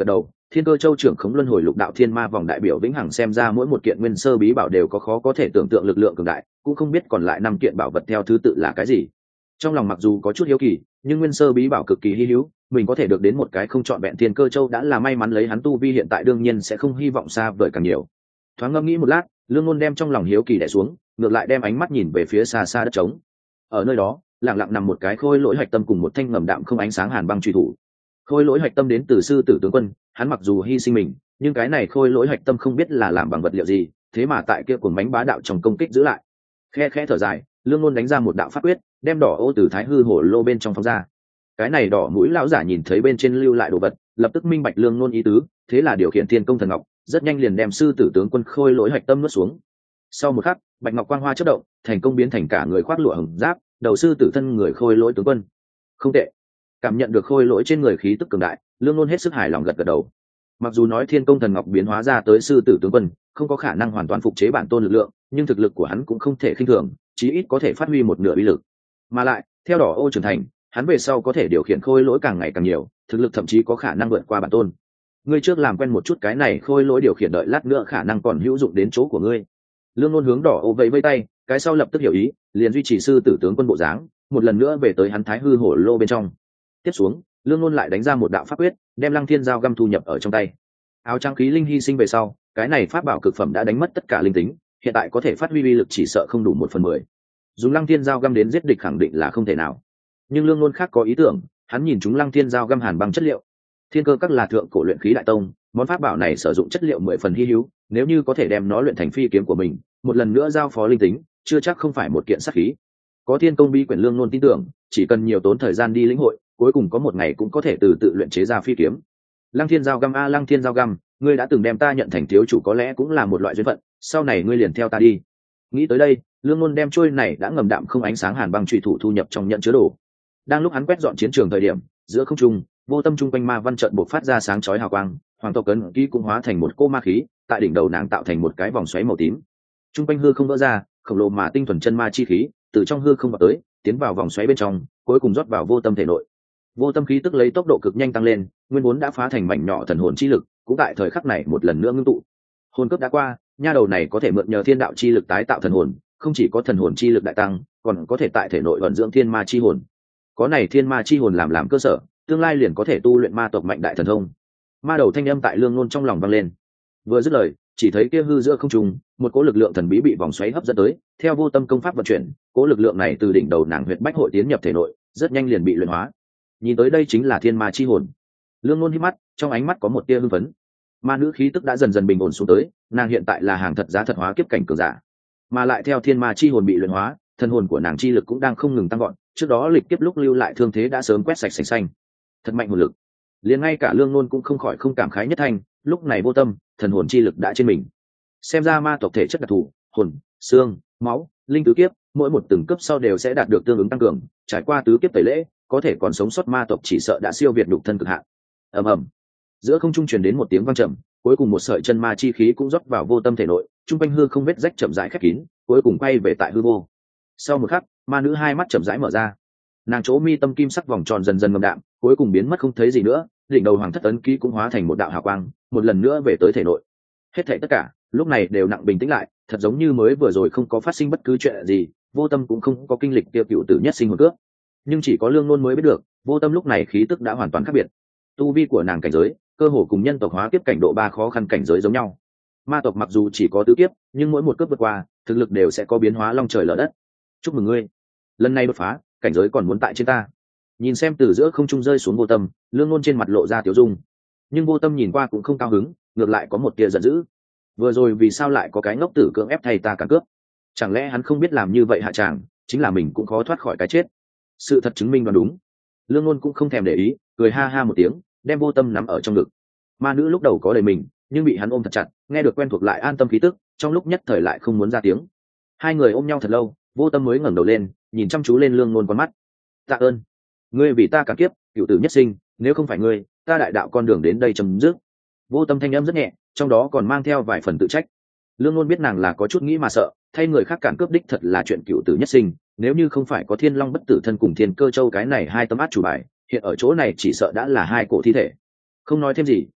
Thiên Cơ Châu trưởng khống luân hồi lục đạo thiên ma vòng đại biểu vĩnh hằng xem ra mỗi một kiện nguyên sơ bí bảo đều có khó có thể tưởng tượng lực lượng cường đại, cũng không biết còn lại 5 kiện bảo vật theo thứ tự là cái gì. Trong lòng mặc dù có chút hiếu kỳ, nhưng nguyên sơ bí bảo cực kỳ hi hữu, mình có thể được đến một cái không trọn vẹn Thiên Cơ Châu đã là may mắn, lấy hắn tu vi hiện tại đương nhiên sẽ không hy vọng xa vời càng nhiều. Thoáng ngẫm nghĩ một lát, Lương Ngôn đem trong lòng hiếu kỳ đè xuống, ngược lại đem ánh mắt nhìn về phía xa xa đất trống. Ở nơi đó, lặng lặng nằm một cái khôi lỗi hạch tâm cùng một thanh ngầm đạm không ánh sáng hàn băng truy thủ. Khôi lỗi hạch tâm đến từ sư tử tướng quân, hắn mặc dù hy sinh mình, nhưng cái này khôi lỗi hạch tâm không biết là làm bằng vật liệu gì, thế mà tại kia cuồng bánh bá đạo trong công kích giữ lại. Khe khẽ thở dài, Lương Ngôn đánh ra một đạo pháp quyết, đem đỏ ô từ thái hư hổ lô bên trong phóng ra. Cái này đỏ mũi lão giả nhìn thấy bên trên lưu lại đồ vật, lập tức minh bạch Lương Ngôn ý tứ, thế là điều khiển thiên công thần ngọc, rất nhanh liền đem sư tử tướng quân khôi lỗi hạch tâm nuốt xuống. Sau một khắc, bạch ngọc quang hoa chớp động, thành công biến thành cả người khoác lụa hồng giáp, đầu sư tử thân người khôi lỗi tướng quân. Không tệ. Cảm nhận được khôi lỗi trên người khí tức cường đại, Lương Ngôn hết sức hài lòng gật gật đầu. Mặc dù nói thiên công thần ngọc biến hóa ra tới sư tử tướng quân không có khả năng hoàn toàn phục chế bản tôn lực lượng, nhưng thực lực của hắn cũng không thể khinh thường, chí ít có thể phát huy một nửa uy lực. Mà lại, theo đỏ ô trưởng thành, hắn về sau có thể điều khiển khôi lỗi càng ngày càng nhiều, thực lực thậm chí có khả năng vượt qua bản tôn. Ngươi trước làm quen một chút cái này khôi lỗi điều khiển, đợi lát nữa khả năng còn hữu dụng đến chỗ của ngươi. Lương Ngôn hướng đỏ ô vẫy vẫy tay, cái sau lập tức hiểu ý, liền duy trì sư tử tướng quân bộ dáng, một lần nữa về tới hắn thái hư hổ lô bên trong. Tiếp xuống, Lương Ngôn lại đánh ra một đạo pháp quyết, đem Lăng Thiên Giao găm thu nhập ở trong tay. Áo trang khí linh hy sinh về sau, cái này pháp bảo cực phẩm đã đánh mất tất cả linh tính, hiện tại có thể phát huy uy lực chỉ sợ không đủ 1/10. Dùng Lăng Thiên Giao găm đến giết địch khẳng định là không thể nào. Nhưng Lương Ngôn khác có ý tưởng, hắn nhìn chúng Lăng Thiên Giao găm hàn băng chất liệu. Thiên Cơ Các là thượng cổ luyện khí đại tông, món pháp bảo này sử dụng chất liệu 10 phần hi hữu, nếu như có thể đem nó luyện thành phi kiếm của mình, một lần nữa giao phó linh tính, chưa chắc không phải một kiện sát khí. Có thiên công bi quyển, Lương Ngôn tin tưởng, chỉ cần nhiều tốn thời gian đi lĩnh hội, cuối cùng có một ngày cũng có thể từ tự luyện chế ra phi kiếm. Lăng Thiên Giao găm a, Lăng Thiên Giao găm, ngươi đã từng đem ta nhận thành thiếu chủ, có lẽ cũng là một loại duyên phận, sau này ngươi liền theo ta đi. Nghĩ tới đây, Lương Ngôn đem trôi này đã ngầm đạm không ánh sáng hàn băng chủy thủ thu nhập trong nhận chứa đồ. Đang lúc hắn quét dọn chiến trường thời điểm, giữa không trung, vô tâm trung quanh ma văn trận bộc phát ra sáng chói hào quang, hoàng tộc cấn ký cũng hóa thành một cô ma khí, tại đỉnh đầu nàng tạo thành một cái vòng xoáy màu tím. Trung quanh hư không vỡ ra, khổng lồ mà tinh thuần chân ma chi khí từ trong hư không vào tới, tiến vào vòng xoáy bên trong, cuối cùng rót vào vô tâm thể nội. Vô tâm khí tức lấy tốc độ cực nhanh tăng lên, nguyên vốn đã phá thành mảnh nhỏ thần hồn chi lực, cũng tại thời khắc này một lần nữa ngưng tụ. Hồn cấp đã qua, nha đầu này có thể mượn nhờ thiên đạo chi lực tái tạo thần hồn, không chỉ có thần hồn chi lực đại tăng, còn có thể tại thể nội vận dưỡng thiên ma chi hồn. Có này thiên ma chi hồn làm cơ sở, tương lai liền có thể tu luyện ma tộc mạnh đại thần thông. Ma đầu thanh âm tại Lương Ngôn trong lòng vang lên. Vừa dứt lời, chỉ thấy kia hư giữa không trung, một cỗ lực lượng thần bí bị vòng xoáy hấp dẫn tới, theo vô tâm công pháp vận chuyển, cỗ lực lượng này từ đỉnh đầu nàng huyệt bách hội tiến nhập thể nội, rất nhanh liền bị luyện hóa. Nhìn tới đây chính là thiên ma chi hồn. Lương Ngôn hít mắt, trong ánh mắt có một tia hưng phấn. Ma nữ khí tức đã dần dần bình ổn xuống tới, nàng hiện tại là hàng thật giá thật hóa kiếp cảnh cường giả, mà lại theo thiên ma chi hồn bị luyện hóa, thân hồn của nàng chi lực cũng đang không ngừng tăng gọn, trước đó lịch kiếp lúc lưu lại thương thế đã sớm quét sạch sành xanh. Thật mạnh hồn lực. Liền ngay cả Lương Ngôn cũng không khỏi không cảm khái nhất thành, lúc này vô tâm, thần hồn chi lực đã trên mình. Xem ra ma tộc thể chất đặc thù, hồn, xương, máu, linh tứ kiếp, mỗi một từng cấp sau đều sẽ đạt được tương ứng tăng cường, trải qua tứ kiếp tẩy lễ, có thể còn sống sót ma tộc chỉ sợ đã siêu việt nhục thân cực hạn. Ầm ầm. Giữa không trung truyền đến một tiếng vang trầm, cuối cùng một sợi chân ma chi khí cũng rót vào vô tâm thể nội, trung quanh hư không vết rách chậm rãi khép kín, cuối cùng quay về tại hư vô. Sau một khắc, ma nữ hai mắt chậm rãi mở ra, nàng chỗ mi tâm kim sắc vòng tròn dần dần ngầm đạm, cuối cùng biến mất không thấy gì nữa, đỉnh đầu hoàng thất ấn ký cũng hóa thành một đạo hào quang, một lần nữa về tới thể nội. Hết thảy tất cả lúc này đều nặng bình tĩnh lại, thật giống như mới vừa rồi không có phát sinh bất cứ chuyện gì, vô tâm cũng không có kinh lịch tiêu cựu tử nhất sinh một cước. Nhưng chỉ có Lương Ngôn mới biết được, vô tâm lúc này khí tức đã hoàn toàn khác biệt. Tu vi của nàng cảnh giới, cơ hồ cùng nhân tộc hóa kiếp cảnh độ 3 khó khăn cảnh giới giống nhau. Ma tộc mặc dù chỉ có tứ kiếp, nhưng mỗi một cấp vượt qua, thực lực đều sẽ có biến hóa long trời lở đất. Chúc mừng ngươi, lần này đột phá, cảnh giới còn muốn tại trên ta. Nhìn xem từ giữa không trung rơi xuống vô tâm, Lương Ngôn trên mặt lộ ra tiểu dung. Nhưng vô tâm nhìn qua cũng không cao hứng, ngược lại có một tia giận dữ. Vừa rồi vì sao lại có cái ngốc tử cưỡng ép thay ta cản cướp? Chẳng lẽ hắn không biết làm như vậy hạ tràng, chính là mình cũng khó thoát khỏi cái chết. Sự thật chứng minh đoán đúng. Lương Ngôn cũng không thèm để ý, cười ha ha một tiếng, đem vô tâm nắm ở trong ngực. Ma nữ lúc đầu có đầy mình, nhưng bị hắn ôm thật chặt, nghe được quen thuộc lại an tâm khí tức, trong lúc nhất thời lại không muốn ra tiếng. Hai người ôm nhau thật lâu, vô tâm mới ngẩng đầu lên, nhìn chăm chú lên Lương Ngôn con mắt. Tạ ơn, ngươi vì ta cả kiếp, cửu tử nhất sinh, nếu không phải ngươi, ta đại đạo con đường đến đây chấm dứt. Vô tâm thanh âm rất nhẹ, trong đó còn mang theo vài phần tự trách. Lương Ngôn biết nàng là có chút nghĩ mà sợ, thay người khác cản cướp đích thật là chuyện cửu tử nhất sinh, nếu như không phải có Thiên Long bất tử thân cùng Thiên Cơ Châu cái này hai tấm át chủ bài, hiện ở chỗ này chỉ sợ đã là hai cổ thi thể. Không nói thêm gì,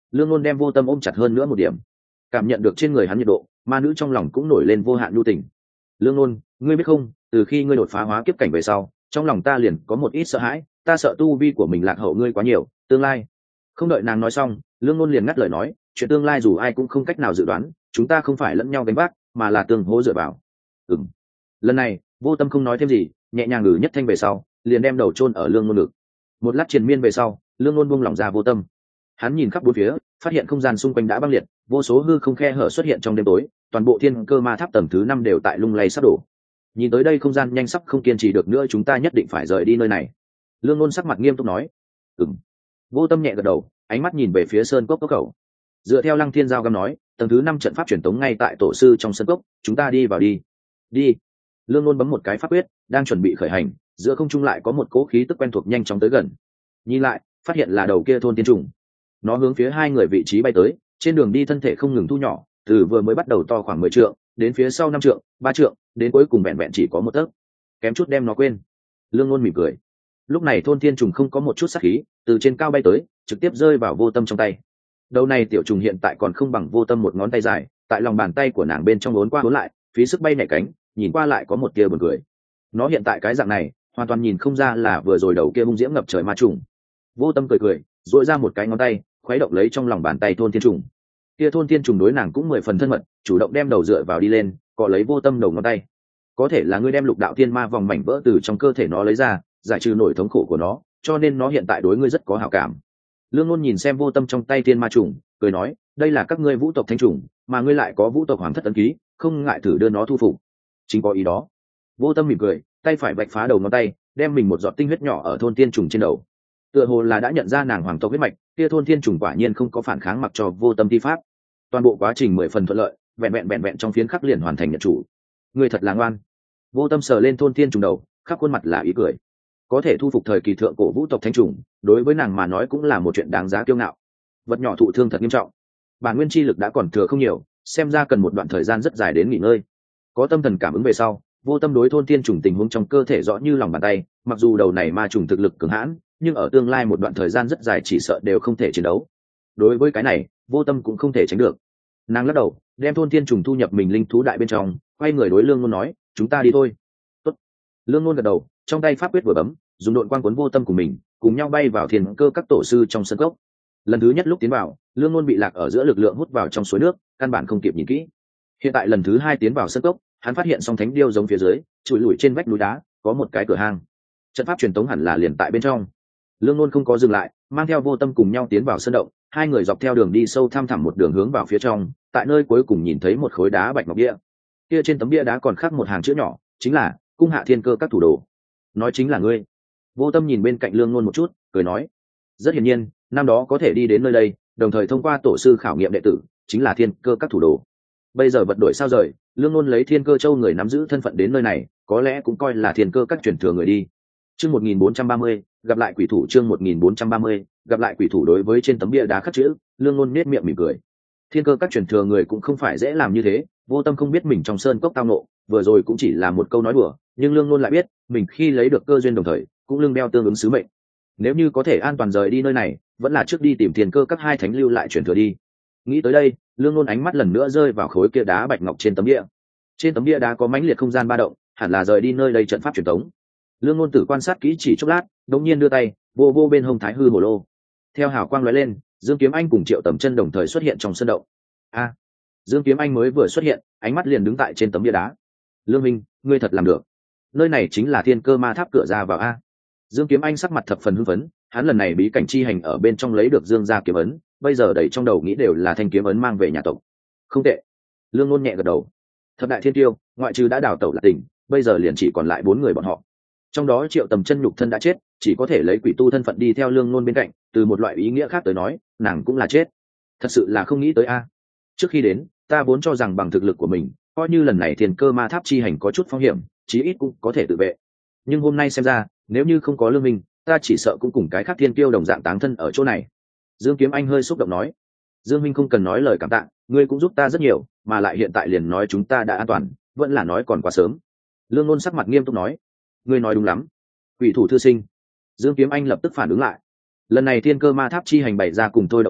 Lương Nôn đem Vô Tâm ôm chặt hơn nữa một điểm, cảm nhận được trên người hắn nhiệt độ, ma nữ trong lòng cũng nổi lên vô hạn nhu tình. Lương Nôn, ngươi biết không, từ khi ngươi đột phá hóa kiếp cảnh về sau, trong lòng ta liền có một ít sợ hãi, ta sợ tu vi của mình lạc hậu ngươi quá nhiều, tương lai. Không đợi nàng nói xong, Lương Nôn liền ngắt lời nói, chuyện tương lai dù ai cũng không cách nào dự đoán, chúng ta không phải lẫn nhau gánh vác, mà là tương hỗ dựa vào. Lần này Vô Tâm không nói thêm gì, nhẹ nhàng ngử nhất thanh về sau, liền đem đầu chôn ở Lương Nôn ngực. Một lát triền miên về sau, Lương Nôn buông lỏng ra Vô Tâm. Hắn nhìn khắp bốn phía, phát hiện không gian xung quanh đã băng liệt, vô số hư không khe hở xuất hiện trong đêm tối, toàn bộ thiên cơ ma tháp tầng thứ 5 đều tại lung lay sắp đổ. Nhìn tới đây không gian nhanh sắp không kiên trì được nữa, chúng ta nhất định phải rời đi nơi này. Lương Nôn sắc mặt nghiêm túc nói. Vô Tâm nhẹ gật đầu, ánh mắt nhìn về phía sơn cốc cốc khẩu. Dựa theo Lăng Thiên Giao găm nói, tầng thứ 5 trận pháp truyền tống ngay tại tổ sư trong sơn cốc, chúng ta đi vào đi. Đi. Lương Nôn bấm một cái pháp quyết, đang chuẩn bị khởi hành, giữa không trung lại có một cỗ khí tức quen thuộc nhanh chóng tới gần. Nhìn lại, phát hiện là đầu kia thôn tiên trùng. Nó hướng phía hai người vị trí bay tới, trên đường đi thân thể không ngừng thu nhỏ, từ vừa mới bắt đầu to khoảng 10 trượng, đến phía sau 5 trượng, 3 trượng, đến cuối cùng vẹn vẹn chỉ có một tấc. Kém chút đem nó quên. Lương Nôn mỉm cười. Lúc này thôn tiên trùng không có một chút sát khí, từ trên cao bay tới, trực tiếp rơi vào Vô Tâm trong tay. Đầu này tiểu trùng hiện tại còn không bằng Vô Tâm một ngón tay dài, tại lòng bàn tay của nàng bên trong uốn qua uốn lại, phí sức bay nhảy cánh, nhìn qua lại có một tia buồn cười. Nó hiện tại cái dạng này, hoàn toàn nhìn không ra là vừa rồi đầu kia hung diễm ngập trời ma trùng. Vô Tâm cười cười, duỗi ra một cái ngón tay, khuấy động lấy trong lòng bàn tay thôn thiên trùng. Kia thôn thiên trùng đối nàng cũng 10 phần thân mật, chủ động đem đầu dựa vào đi lên, cọ lấy Vô Tâm đầu ngón tay. Có thể là ngươi đem lục đạo thiên ma vòng mảnh vỡ từ trong cơ thể nó lấy ra, giải trừ nỗi thống khổ của nó, cho nên nó hiện tại đối ngươi rất có hảo cảm. Lương Nôn nhìn xem Vô Tâm trong tay thiên ma trùng, cười nói, đây là các ngươi vũ tộc thanh trùng, mà ngươi lại có vũ tộc hoàng thất ấn ký, không ngại thử đưa nó thu phục. Chính có ý đó. Vô Tâm mỉm cười, tay phải vạch phá đầu ngón tay, đem mình một giọt tinh huyết nhỏ ở thôn thiên trùng trên đầu. Tựa hồ là đã nhận ra nàng hoàng tộc huyết mạch, kia thôn thiên trùng quả nhiên không có phản kháng, mặc cho Vô Tâm thi pháp. Toàn bộ quá trình 10 phần thuận lợi, vẹn vẹn trong phiến khắc liền hoàn thành nhận chủ. Ngươi thật là ngoan. Vô Tâm sờ lên thôn thiên trùng đầu, khắp khuôn mặt là ý cười. Có thể thu phục thời kỳ thượng cổ vũ tộc thanh trùng, đối với nàng mà nói cũng là một chuyện đáng giá kiêu ngạo. Vật nhỏ thụ thương thật nghiêm trọng, bản nguyên chi lực đã còn thừa không nhiều, xem ra cần một đoạn thời gian rất dài đến nghỉ ngơi. Có tâm thần cảm ứng về sau, Vô Tâm đối thôn thiên trùng tình huống trong cơ thể rõ như lòng bàn tay, mặc dù đầu này ma trùng thực lực cường hãn, nhưng ở tương lai một đoạn thời gian rất dài chỉ sợ đều không thể chiến đấu. Đối với cái này, Vô Tâm cũng không thể tránh được. Nàng lắc đầu, đem thôn thiên trùng thu nhập mình linh thú đại bên trong, quay người đối Lương Nôn nói, chúng ta đi thôi. Tốt. Lương Nôn gật đầu, trong tay pháp quyết vừa bấm, dùng đội quang cuốn Vô Tâm của mình, cùng nhau bay vào thiên cơ các tổ sư trong sân cốc. Lần thứ nhất lúc tiến vào, Lương Nôn bị lạc ở giữa lực lượng hút vào trong suối nước, căn bản không kịp nhìn kỹ. Hiện tại lần thứ hai tiến vào sân cốc, hắn phát hiện song thánh điêu giống phía dưới, trụi lủi trên vách núi đá, có một cái cửa hang. Trận pháp truyền tống hẳn là liền tại bên trong. Lương Nôn không có dừng lại, mang theo Vô Tâm cùng nhau tiến vào sân động, hai người dọc theo đường đi sâu thăm thẳm một đường hướng vào phía trong, tại nơi cuối cùng nhìn thấy một khối đá bạch ngọc bia. Kia trên tấm bia đá còn khắc một hàng chữ nhỏ, chính là cung hạ thiên cơ các thủ đồ. Nói chính là ngươi. Vô Tâm nhìn bên cạnh Lương Nôn một chút, cười nói, rất hiển nhiên, năm đó có thể đi đến nơi đây, đồng thời thông qua tổ sư khảo nghiệm đệ tử, chính là thiên cơ các thủ đồ. Bây giờ vật đổi sao rời, Lương Nôn lấy thiên cơ châu người nắm giữ thân phận đến nơi này, có lẽ cũng coi là thiên cơ các truyền thừa người đi. Chương 1430, gặp lại quỷ thủ. Chương 1430, gặp lại quỷ thủ. Đối với trên tấm bia đá khắc chữ, Lương Nôn nhếch miệng mỉm cười. Thiên cơ các truyền thừa người cũng không phải dễ làm như thế, Vô Tâm không biết mình trong sơn cốc tao nộ, vừa rồi cũng chỉ là một câu nói đùa, nhưng Lương Nôn lại biết, mình khi lấy được cơ duyên đồng thời, cũng lưng đeo tương ứng sứ mệnh. Nếu như có thể an toàn rời đi nơi này, vẫn là trước đi tìm thiên cơ các hai thánh lưu lại truyền thừa đi. Nghĩ tới đây, Lương Nôn ánh mắt lần nữa rơi vào khối kia đá bạch ngọc trên tấm bia. Trên tấm bia đá có mãnh liệt không gian ba động, hẳn là rời đi nơi đây trận pháp truyền tống. Lương Nôn tử quan sát kỹ chỉ chốc lát, đột nhiên đưa tay vô vô bên hông thái hư hồ lô. Theo hào quang lóe lên, Dương Kiếm Anh cùng Triệu Tầm Chân đồng thời xuất hiện trong sân động. A, Dương Kiếm Anh mới vừa xuất hiện, ánh mắt liền đứng tại trên tấm bia đá. Lương Minh, ngươi thật làm được. Nơi này chính là thiên cơ ma tháp cửa ra vào a. Dương Kiếm Anh sắc mặt thập phần hưng phấn, hắn lần này bí cảnh chi hành ở bên trong lấy được Dương gia kiếm ấn, bây giờ đầy trong đầu nghĩ đều là thanh kiếm ấn mang về nhà tộc. Không tệ. Lương Nôn nhẹ gật đầu. Thập đại thiên tiêu, ngoại trừ đã đào tẩu là tỉnh, bây giờ liền chỉ còn lại 4 người bọn họ. Trong đó Triệu Tầm Chân nhục thân đã chết, chỉ có thể lấy quỷ tu thân phận đi theo Lương Nôn bên cạnh, từ một loại ý nghĩa khác tới nói, nàng cũng là chết. Thật sự là không nghĩ tới a. Trước khi đến, ta vốn cho rằng bằng thực lực của mình, coi như lần này thiên cơ ma tháp chi hành có chút phong hiểm, chí ít cũng có thể tự vệ. Nhưng hôm nay xem ra, nếu như không có Lương Minh, ta chỉ sợ cũng cùng cái khác thiên kiêu đồng dạng táng thân ở chỗ này. Dương Kiếm Anh hơi xúc động nói, Dương Minh không cần nói lời cảm tạ, ngươi cũng giúp ta rất nhiều, mà lại hiện tại liền nói chúng ta đã an toàn, vẫn là nói còn quá sớm. Lương Nôn sắc mặt nghiêm túc nói, ngươi nói đúng lắm. Quỷ thủ thư sinh. Dương Kiếm Anh lập tức phản ứng lại. Lần này thiên cơ ma tháp chi hành bày ra cùng tôi động người,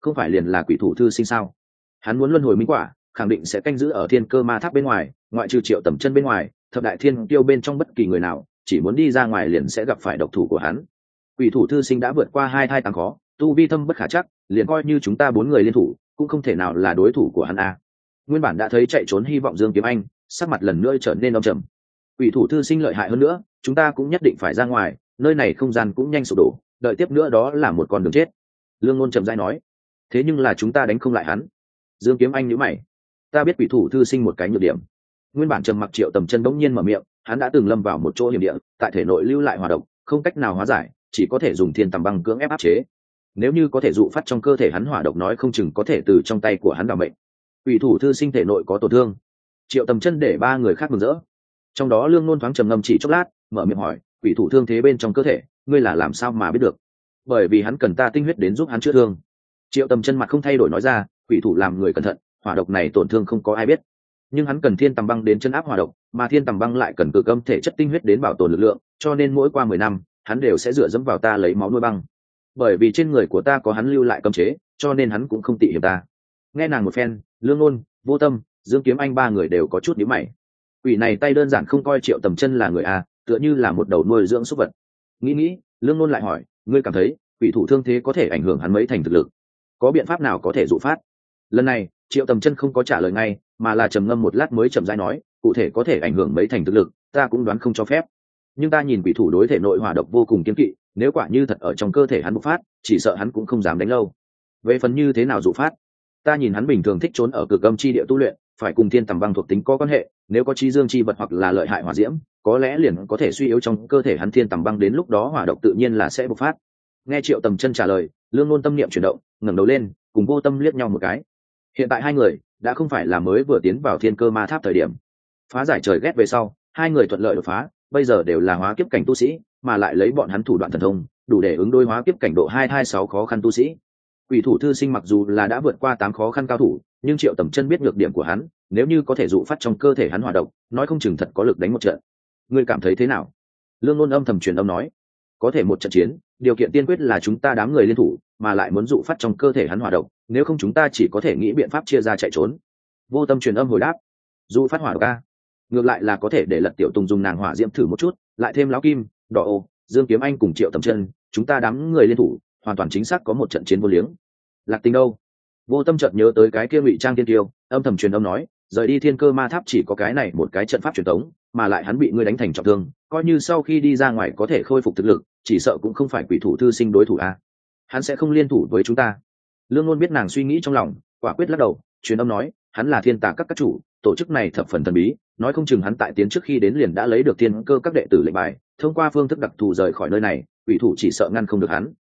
không phải liền là quỷ thủ thư sinh sao? Hắn muốn luân hồi minh quả, khẳng định sẽ canh giữ ở thiên cơ ma tháp bên ngoài, ngoại trừ Triệu Tầm Chân bên ngoài, thập đại thiên tiêu bên trong bất kỳ người nào chỉ muốn đi ra ngoài liền sẽ gặp phải độc thủ của hắn. Quỷ thủ thư sinh đã vượt qua hai thai tăng khó, tu vi thâm bất khả chắc, liền coi như chúng ta bốn người liên thủ cũng không thể nào là đối thủ của hắn a. Nguyên bản đã thấy chạy trốn hy vọng Dương Kiếm Anh sắc mặt lần nữa trở nên âm trầm. Quỷ thủ thư sinh lợi hại hơn nữa, chúng ta cũng nhất định phải ra ngoài, nơi này không gian cũng nhanh sụp đổ, đợi tiếp nữa đó là một con đường chết. Lương Ngôn trầm rãi nói. Thế nhưng là chúng ta đánh không lại hắn. Dương Kiếm Anh nhíu mày. Ta biết quỷ thủ thư sinh một cái nhược điểm. Nguyên bản trầm mặc Triệu Tầm Chân bỗng nhiên mở miệng, hắn đã từng lâm vào một chỗ hiểm địa, tại thể nội lưu lại hỏa độc, không cách nào hóa giải, chỉ có thể dùng thiên tầm băng cưỡng ép áp chế. Nếu như có thể dụ phát trong cơ thể hắn hỏa độc nói không chừng có thể từ trong tay của hắn đảm mệnh. Quỷ thủ thư sinh thể nội có tổn thương. Triệu Tầm Chân để ba người khác mừng rỡ. Trong đó Lương Nôn thoáng trầm ngâm chỉ chốc lát, mở miệng hỏi, quỷ thủ thương thế bên trong cơ thể, ngươi là làm sao mà biết được? Bởi vì hắn cần ta tinh huyết đến giúp hắn chữa thương. Triệu Tầm Chân mặt không thay đổi nói ra, quỷ thủ làm người cẩn thận, hỏa độc này tổn thương không có ai biết, nhưng hắn cần thiên tầm băng đến chân áp hỏa độc, mà thiên tầm băng lại cần cực âm thể chất tinh huyết đến bảo tồn lực lượng, cho nên mỗi qua 10 năm hắn đều sẽ dựa dẫm vào ta lấy máu nuôi băng. Bởi vì trên người của ta có hắn lưu lại cấm chế, cho nên hắn cũng không tị hiểm ta. Nghe nàng một phen, Lương Nôn, Vô Tâm, Dương Kiếm Anh ba người đều có chút nhíu mày. Quỷ này tay đơn giản không coi Triệu Tầm Chân là người a, tựa như là một đầu nuôi dưỡng súc vật. Nghĩ, Lương Nôn lại hỏi, ngươi cảm thấy quỷ thủ thương thế có thể ảnh hưởng hắn mấy thành thực lực? Có biện pháp nào có thể dụ phát? Lần này Triệu Tầm Chân không có trả lời ngay, mà là trầm ngâm một lát mới chậm rãi nói, cụ thể có thể ảnh hưởng mấy thành thực lực ta cũng đoán không cho phép, nhưng ta nhìn quỷ thủ đối thể nội hỏa độc vô cùng kiên kỵ, nếu quả như thật ở trong cơ thể hắn bộc phát, chỉ sợ hắn cũng không dám đánh lâu. Về phần như thế nào dụ phát, ta nhìn hắn bình thường thích trốn ở cực âm chi địa tu luyện, phải cùng thiên tầm băng thuộc tính có quan hệ, nếu có chi dương chi vật hoặc là lợi hại hỏa diễm, có lẽ liền có thể suy yếu trong cơ thể hắn thiên tầm băng, đến lúc đó hỏa độc tự nhiên là sẽ bộc phát. Nghe Triệu Tầm Chân trả lời, Lương Nôn tâm niệm chuyển động, ngẩng đầu lên, cùng Vô Tâm liếc nhau một cái. Hiện tại hai người đã không phải là mới vừa tiến vào thiên cơ ma tháp thời điểm. Phá giải trời ghét về sau, hai người thuận lợi đột phá, bây giờ đều là hóa kiếp cảnh tu sĩ, mà lại lấy bọn hắn thủ đoạn thần thông, đủ để ứng đối hóa kiếp cảnh độ 226 khó khăn tu sĩ. Quỷ thủ thư sinh mặc dù là đã vượt qua 8 khó khăn cao thủ, nhưng Triệu Tầm Chân biết nhược điểm của hắn, nếu như có thể dụ phát trong cơ thể hắn hỏa độc, nói không chừng thật có lực đánh một trận. Ngươi cảm thấy thế nào? Lương Nôn âm thầm truyền âm nói, có thể một trận chiến, điều kiện tiên quyết là chúng ta đám người liên thủ, mà lại muốn dụ phát trong cơ thể hắn hỏa độc, nếu không chúng ta chỉ có thể nghĩ biện pháp chia ra chạy trốn. Vô Tâm truyền âm hồi đáp, dụ phát hỏa độc a, ngược lại là có thể để Lật Tiểu Tùng dùng nàng hỏa diễm thử một chút, lại thêm Lão Kim, Đỏ Ô, Dương Kiếm Anh cùng Triệu Tầm Chân, chúng ta đám người liên thủ, hoàn toàn chính xác có một trận chiến vô liếng. Lạc Tình đâu? Vô Tâm chợt nhớ tới cái kia Ngụy Trang tiên tiêu, âm thầm truyền âm nói, rời đi thiên cơ ma tháp chỉ có cái này một cái trận pháp truyền tống, mà lại hắn bị ngươi đánh thành trọng thương, coi như sau khi đi ra ngoài có thể khôi phục thực lực, chỉ sợ cũng không phải quỷ thủ thư sinh đối thủ a. Hắn sẽ không liên thủ với chúng ta. Lương Nôn biết nàng suy nghĩ trong lòng, quả quyết lắc đầu, truyền âm nói, hắn là thiên tà các chủ, tổ chức này thập phần thần bí, nói không chừng hắn tại tiến trước khi đến liền đã lấy được thiên cơ các đệ tử lệnh bài, thông qua phương thức đặc thù rời khỏi nơi này, quỷ thủ chỉ sợ ngăn không được hắn.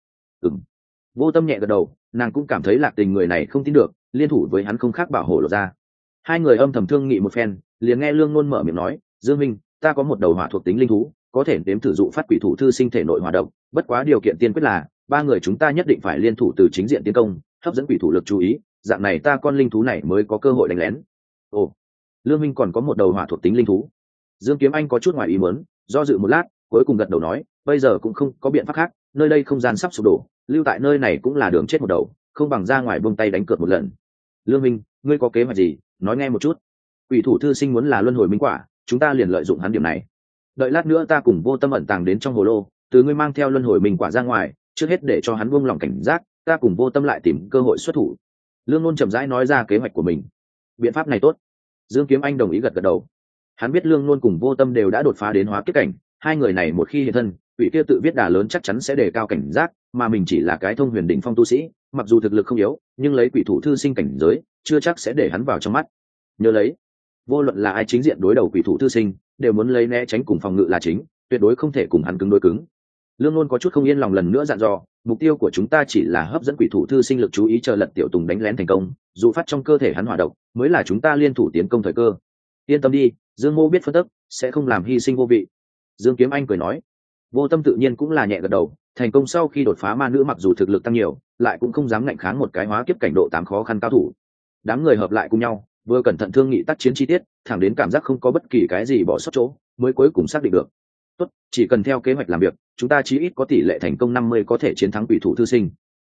Vô Tâm nhẹ gật đầu, nàng cũng cảm thấy Lạc Tình người này không tin được, liên thủ với hắn không khác bảo hộ lộ ra. Hai người âm thầm thương nghị một phen, liền nghe Lương Nôn mở miệng nói, Dương Minh, ta có một đầu hỏa thuộc tính linh thú, có thể đếm thử dụ phát quỷ thủ thư sinh thể nội hỏa độc, bất quá điều kiện tiên quyết là ba người chúng ta nhất định phải liên thủ từ chính diện tiến công, hấp dẫn quỷ thủ lực chú ý, dạng này ta con linh thú này mới có cơ hội đánh lén. Ồ, Lương Minh còn có một đầu hỏa thuộc tính linh thú. Dương Kiếm Anh có chút ngoài ý muốn, do dự một lát, cuối cùng gật đầu nói, bây giờ cũng không có biện pháp khác, nơi đây không gian sắp sụp đổ, lưu tại nơi này cũng là đường chết một đầu, không bằng ra ngoài buông tay đánh cược một lần. Lương Minh, ngươi có kế hoạch gì, nói nghe một chút. Quỷ thủ thư sinh muốn là luân hồi minh quả, chúng ta liền lợi dụng hắn điểm này. Đợi lát nữa ta cùng Vô Tâm ẩn tàng đến trong hồ lô, từ ngươi mang theo luân hồi minh quả ra ngoài, trước hết để cho hắn buông lòng cảnh giác, ta cùng Vô Tâm lại tìm cơ hội xuất thủ. Lương Nôn chậm rãi nói ra kế hoạch của mình. Biện pháp này tốt. Dương Kiếm Anh đồng ý gật gật đầu. Hắn biết Lương Nôn cùng Vô Tâm đều đã đột phá đến hóa kiếp cảnh, hai người này một khi hiện thân, quỷ kia tự viết đà lớn chắc chắn sẽ đề cao cảnh giác, mà mình chỉ là cái thông huyền đỉnh phong tu sĩ, mặc dù thực lực không yếu, nhưng lấy quỷ thủ thư sinh cảnh giới, chưa chắc sẽ để hắn vào trong mắt. Nhớ lấy, vô luận là ai chính diện đối đầu quỷ thủ thư sinh, đều muốn lấy né tránh cùng phòng ngự là chính, tuyệt đối không thể cùng hắn cứng đối cứng. Lương Nôn có chút không yên lòng lần nữa dặn dò, mục tiêu của chúng ta chỉ là hấp dẫn quỷ thủ thư sinh lực chú ý, chờ Lật Tiểu Tùng đánh lén thành công, dù phát trong cơ thể hắn hỏa độc, mới là chúng ta liên thủ tiến công thời cơ. Yên tâm đi, Dương Mô biết phân tích, sẽ không làm hy sinh vô vị. Dương Kiếm Anh cười nói. Vô Tâm tự nhiên cũng là nhẹ gật đầu, thành công sau khi đột phá ma nữ mặc dù thực lực tăng nhiều, lại cũng không dám ngạnh kháng một cái hóa kiếp cảnh độ 8 khó khăn cao thủ. Đám người hợp lại cùng nhau, vừa cẩn thận thương nghị tác chiến chi tiết, thẳng đến cảm giác không có bất kỳ cái gì bỏ sót chỗ, mới cuối cùng xác định được. Tốt, chỉ cần theo kế hoạch làm việc, chúng ta chí ít có tỷ lệ thành công 50 có thể chiến thắng quỷ thủ thư sinh.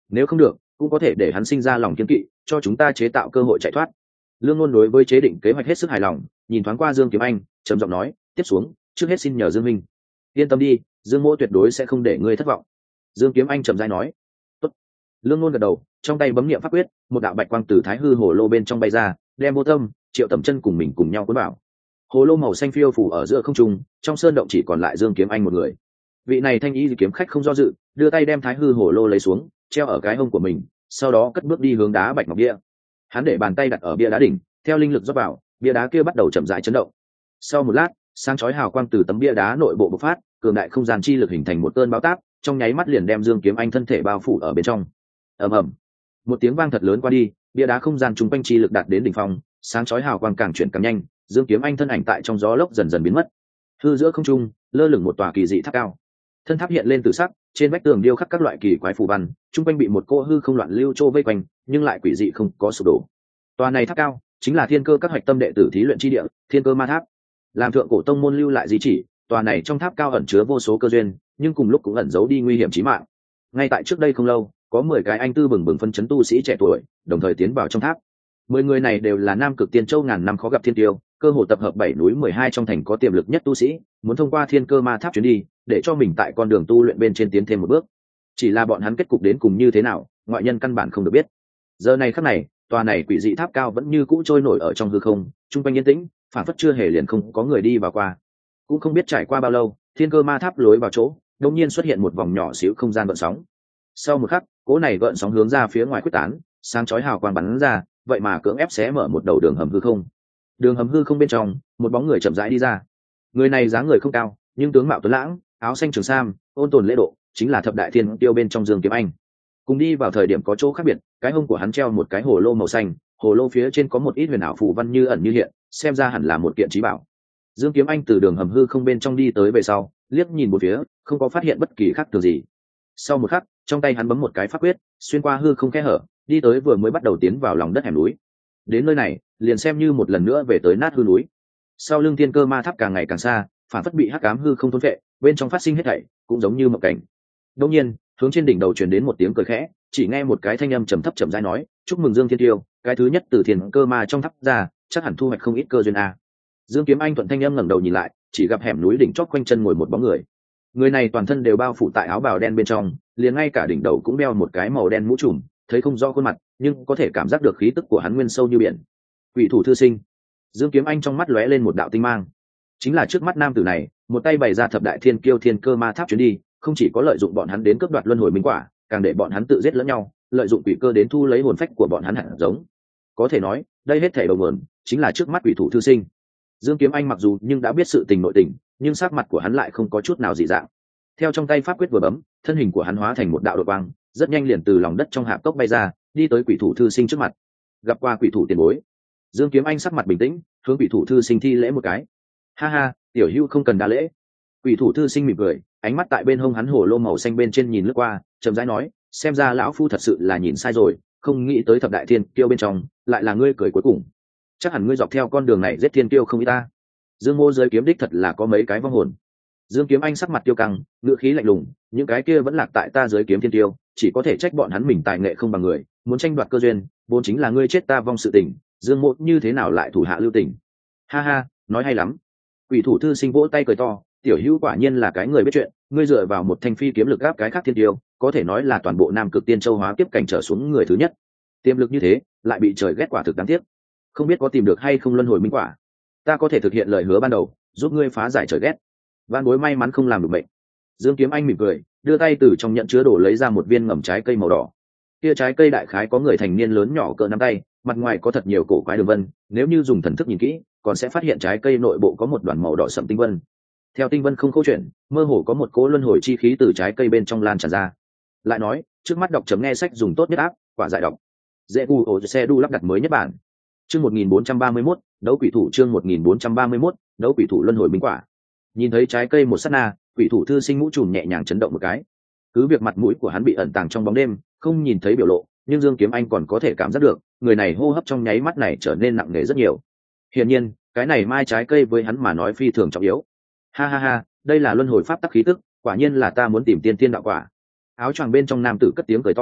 nếu không được cũng có thể để hắn sinh ra lòng kiên kỵ, cho chúng ta chế tạo cơ hội chạy thoát. Lương Ngôn đối với chế định kế hoạch hết sức hài lòng, nhìn thoáng qua Dương Kiếm Anh, trầm giọng nói, tiếp xuống trước hết xin nhờ Dương minh. Yên tâm đi, Dương mỗ tuyệt đối sẽ không để ngươi thất vọng. Dương Kiếm Anh trầm rãi nói. Tốt. Lương Ngôn gật đầu, trong tay bấm niệm pháp quyết, một đạo bạch quang từ thái hư hồ lô bên trong bay ra, đem Vô Tâm, Triệu Tầm Chân cùng mình cùng nhau cuốn vào. Hồ lô màu xanh phiêu phủ ở giữa không trung, trong sơn động chỉ còn lại Dương Kiếm Anh một người. Vị này thanh y kiếm khách không do dự, đưa tay đem thái hư hồ lô lấy xuống, treo ở cái hông của mình, sau đó cất bước đi hướng đá bạch ngọc bia. Hắn để bàn tay đặt ở bia đá đỉnh, theo linh lực rót vào, bia đá kia bắt đầu chậm rãi chấn động. Sau một lát, sáng chói hào quang từ tấm bia đá nội bộ bộc phát, cường đại không gian chi lực hình thành một cơn bão táp, trong nháy mắt liền đem Dương Kiếm Anh thân thể bao phủ ở bên trong. Ầm ầm, một tiếng vang thật lớn qua đi, bia đá không gian trung quanh chi lực đạt đến đỉnh phong, sáng chói hào quang càng chuyển càng nhanh, Dương Kiếm Anh thân ảnh tại trong gió lốc dần dần biến mất. Hư giữa không trung, lơ lửng một tòa kỳ dị tháp cao. Thân tháp hiện lên từ sắc, trên vách tường điêu khắc các loại kỳ quái phù văn, trung quanh bị một cô hư không loạn lưu trô vây quanh, nhưng lại quỷ dị không có sụp đổ. Tòa này tháp cao chính là Thiên Cơ các hạch tâm đệ tử thí luyện chi địa, Thiên Cơ Ma Tháp. Làm thượng cổ tông môn lưu lại di chỉ, tòa này trong tháp cao ẩn chứa vô số cơ duyên, nhưng cùng lúc cũng ẩn giấu đi nguy hiểm chí mạng. Ngay tại trước đây không lâu, có 10 cái anh tư bừng bừng phân chấn tu sĩ trẻ tuổi, đồng thời tiến vào trong tháp. 10 người này đều là Nam Cực Tiên Châu ngàn năm khó gặp thiên tiêu, cơ hồ tập hợp 7 núi 12 trong thành có tiềm lực nhất tu sĩ, muốn thông qua Thiên Cơ Ma Tháp chuyến đi, để cho mình tại con đường tu luyện bên trên tiến thêm một bước. Chỉ là bọn hắn kết cục đến cùng như thế nào, ngoại nhân căn bản không được biết. Giờ này khắc này, tòa này quỷ dị tháp cao vẫn như cũ trôi nổi ở trong hư không, trung quanh yên tĩnh, phản phất chưa hề liền không có người đi vào qua. Cũng không biết trải qua bao lâu, Thiên Cơ Ma Tháp lối vào chỗ, đột nhiên xuất hiện một vòng nhỏ xíu không gian gợn sóng. Sau một khắc, cỗ này gợn sóng hướng ra phía ngoài quyết tán, sáng chói hào quang bắn ra, vậy mà cưỡng ép xé mở một đầu đường hầm hư không. Đường hầm hư không bên trong, một bóng người chậm rãi đi ra. Người này dáng người không cao, nhưng tướng mạo tuấn lãng, áo xanh trường sam, ôn tồn lễ độ, chính là thập đại thiên tiêu bên trong Dương Kiếm Anh. Cùng đi vào thời điểm có chỗ khác biệt, cái hông của hắn treo một cái hồ lô màu xanh, hồ lô phía trên có một ít huyền ảo phù văn như ẩn như hiện, xem ra hẳn là một kiện trí bảo. Dương Kiếm Anh từ đường hầm hư không bên trong đi tới về sau, liếc nhìn một phía, không có phát hiện bất kỳ khác thường gì. Sau một khắc, trong tay hắn bấm một cái pháp quyết, xuyên qua hư không kẽ hở, đi tới vừa mới bắt đầu tiến vào lòng đất hẻm núi. Đến nơi này, liền xem như một lần nữa về tới nát hư núi. Sau lưng Thiên Cơ Ma Tháp càng ngày càng xa, phản phất bị hắc ám hư không thôn phệ, bên trong phát sinh hết thảy cũng giống như mộng cảnh. Đột nhiên, hướng trên đỉnh đầu truyền đến một tiếng cười khẽ, chỉ nghe một cái thanh âm trầm thấp chậm rãi nói, chúc mừng Dương Thiên Tiêu, cái thứ nhất từ Thiên Cơ Ma trong tháp ra, chắc hẳn thu hoạch không ít cơ duyên a. Dương Kiếm Anh thuận thanh âm ngẩng đầu nhìn lại, chỉ gặp hẻm núi đỉnh chót quanh chân ngồi một bóng người. Người này toàn thân đều bao phủ tại áo bào đen bên trong, liền ngay cả đỉnh đầu cũng đeo một cái màu đen mũ trùm, thấy không rõ khuôn mặt, nhưng có thể cảm giác được khí tức của hắn nguyên sâu như biển. Quỷ thủ thư sinh. Dương Kiếm Anh trong mắt lóe lên một đạo tinh mang. Chính là trước mắt nam tử này, một tay bày ra thập đại thiên kiêu Thiên Cơ Ma Tháp chuyến đi, không chỉ có lợi dụng bọn hắn đến cướp đoạt luân hồi minh quả, càng để bọn hắn tự giết lẫn nhau, lợi dụng quỷ cơ đến thu lấy hồn phách của bọn hắn hạt giống. Có thể nói, đây hết thảy đầu nguồn chính là trước mắt quỷ thủ thư sinh. Dương Kiếm Anh mặc dù nhưng đã biết sự tình nội tình, nhưng sắc mặt của hắn lại không có chút nào dị dạng. Theo trong tay pháp quyết vừa bấm, thân hình của hắn hóa thành một đạo đột quang, rất nhanh liền từ lòng đất trong hạp cốc bay ra, đi tới quỷ thủ thư sinh trước mặt. Gặp qua quỷ thủ tiền bối, Dương Kiếm Anh sắc mặt bình tĩnh, hướng quỷ thủ thư sinh thi lễ một cái. Ha ha, tiểu hữu không cần đa lễ. Quỷ thủ thư sinh mỉm cười, ánh mắt tại bên hông hắn hồ lô màu xanh bên trên nhìn lướt qua, chậm rãi nói, xem ra lão phu thật sự là nhìn sai rồi, không nghĩ tới thập đại thiên kiêu bên trong lại là ngươi cười cuối cùng. Chắc hẳn ngươi dọc theo con đường này giết thiên kiêu không ít ta. Dương mô giới kiếm đích thật là có mấy cái vong hồn. Dương Kiếm Anh sắc mặt tiêu căng, ngữ khí lạnh lùng, những cái kia vẫn lạc tại ta giới kiếm thiên tiêu, chỉ có thể trách bọn hắn mình tài nghệ không bằng người, muốn tranh đoạt cơ duyên, vốn chính là ngươi chết ta vong sự tình, Dương mộ như thế nào lại thủ hạ lưu tình. Ha ha, nói hay lắm. Quỷ thủ thư sinh vỗ tay cười to, tiểu hữu quả nhiên là cái người biết chuyện, ngươi dựa vào một thanh phi kiếm lực gáp cái khác thiên tiêu, có thể nói là toàn bộ Nam Cực Tiên Châu hóa tiếp cảnh trở xuống người thứ nhất. Tiềm lực như thế, lại bị trời ghét quả thực đáng tiếc. Không biết có tìm được hay không luân hồi minh quả. Ta có thể thực hiện lời hứa ban đầu, giúp ngươi phá giải trời ghét. Van bối may mắn không làm được bệnh. Dương Kiếm Anh mỉm cười, đưa tay từ trong nhận chứa đồ lấy ra một viên ngầm trái cây màu đỏ. Kia trái cây đại khái có người thành niên lớn nhỏ cỡ nắm tay, mặt ngoài có thật nhiều cổ quái đường vân, nếu như dùng thần thức nhìn kỹ, còn sẽ phát hiện trái cây nội bộ có một đoàn màu đỏ sẫm tinh vân. Theo tinh vân không câu chuyện, mơ hồ có một cỗ luân hồi chi khí từ trái cây bên trong lan tràn ra. Lại nói, trước mắt đọc chấm nghe sách dùng tốt nhất áp, quả giải đọc. Dễ gu ổ xe đu lắp đặt mới nhất bản. Chương 1431, đấu quỷ thủ chương 1431, đấu quỷ thủ luân hồi minh quả. Nhìn thấy trái cây một sát na, quỷ thủ thư sinh mũ trùm nhẹ nhàng chấn động một cái. Cứ việc mặt mũi của hắn bị ẩn tàng trong bóng đêm, không nhìn thấy biểu lộ, nhưng Dương Kiếm Anh còn có thể cảm giác được, người này hô hấp trong nháy mắt này trở nên nặng nề rất nhiều. Hiển nhiên, cái này mai trái cây với hắn mà nói phi thường trọng yếu. Ha ha ha, đây là luân hồi pháp tắc khí tức, quả nhiên là ta muốn tìm tiên tiên đạo quả. Áo choàng bên trong nam tử cất tiếng cười to,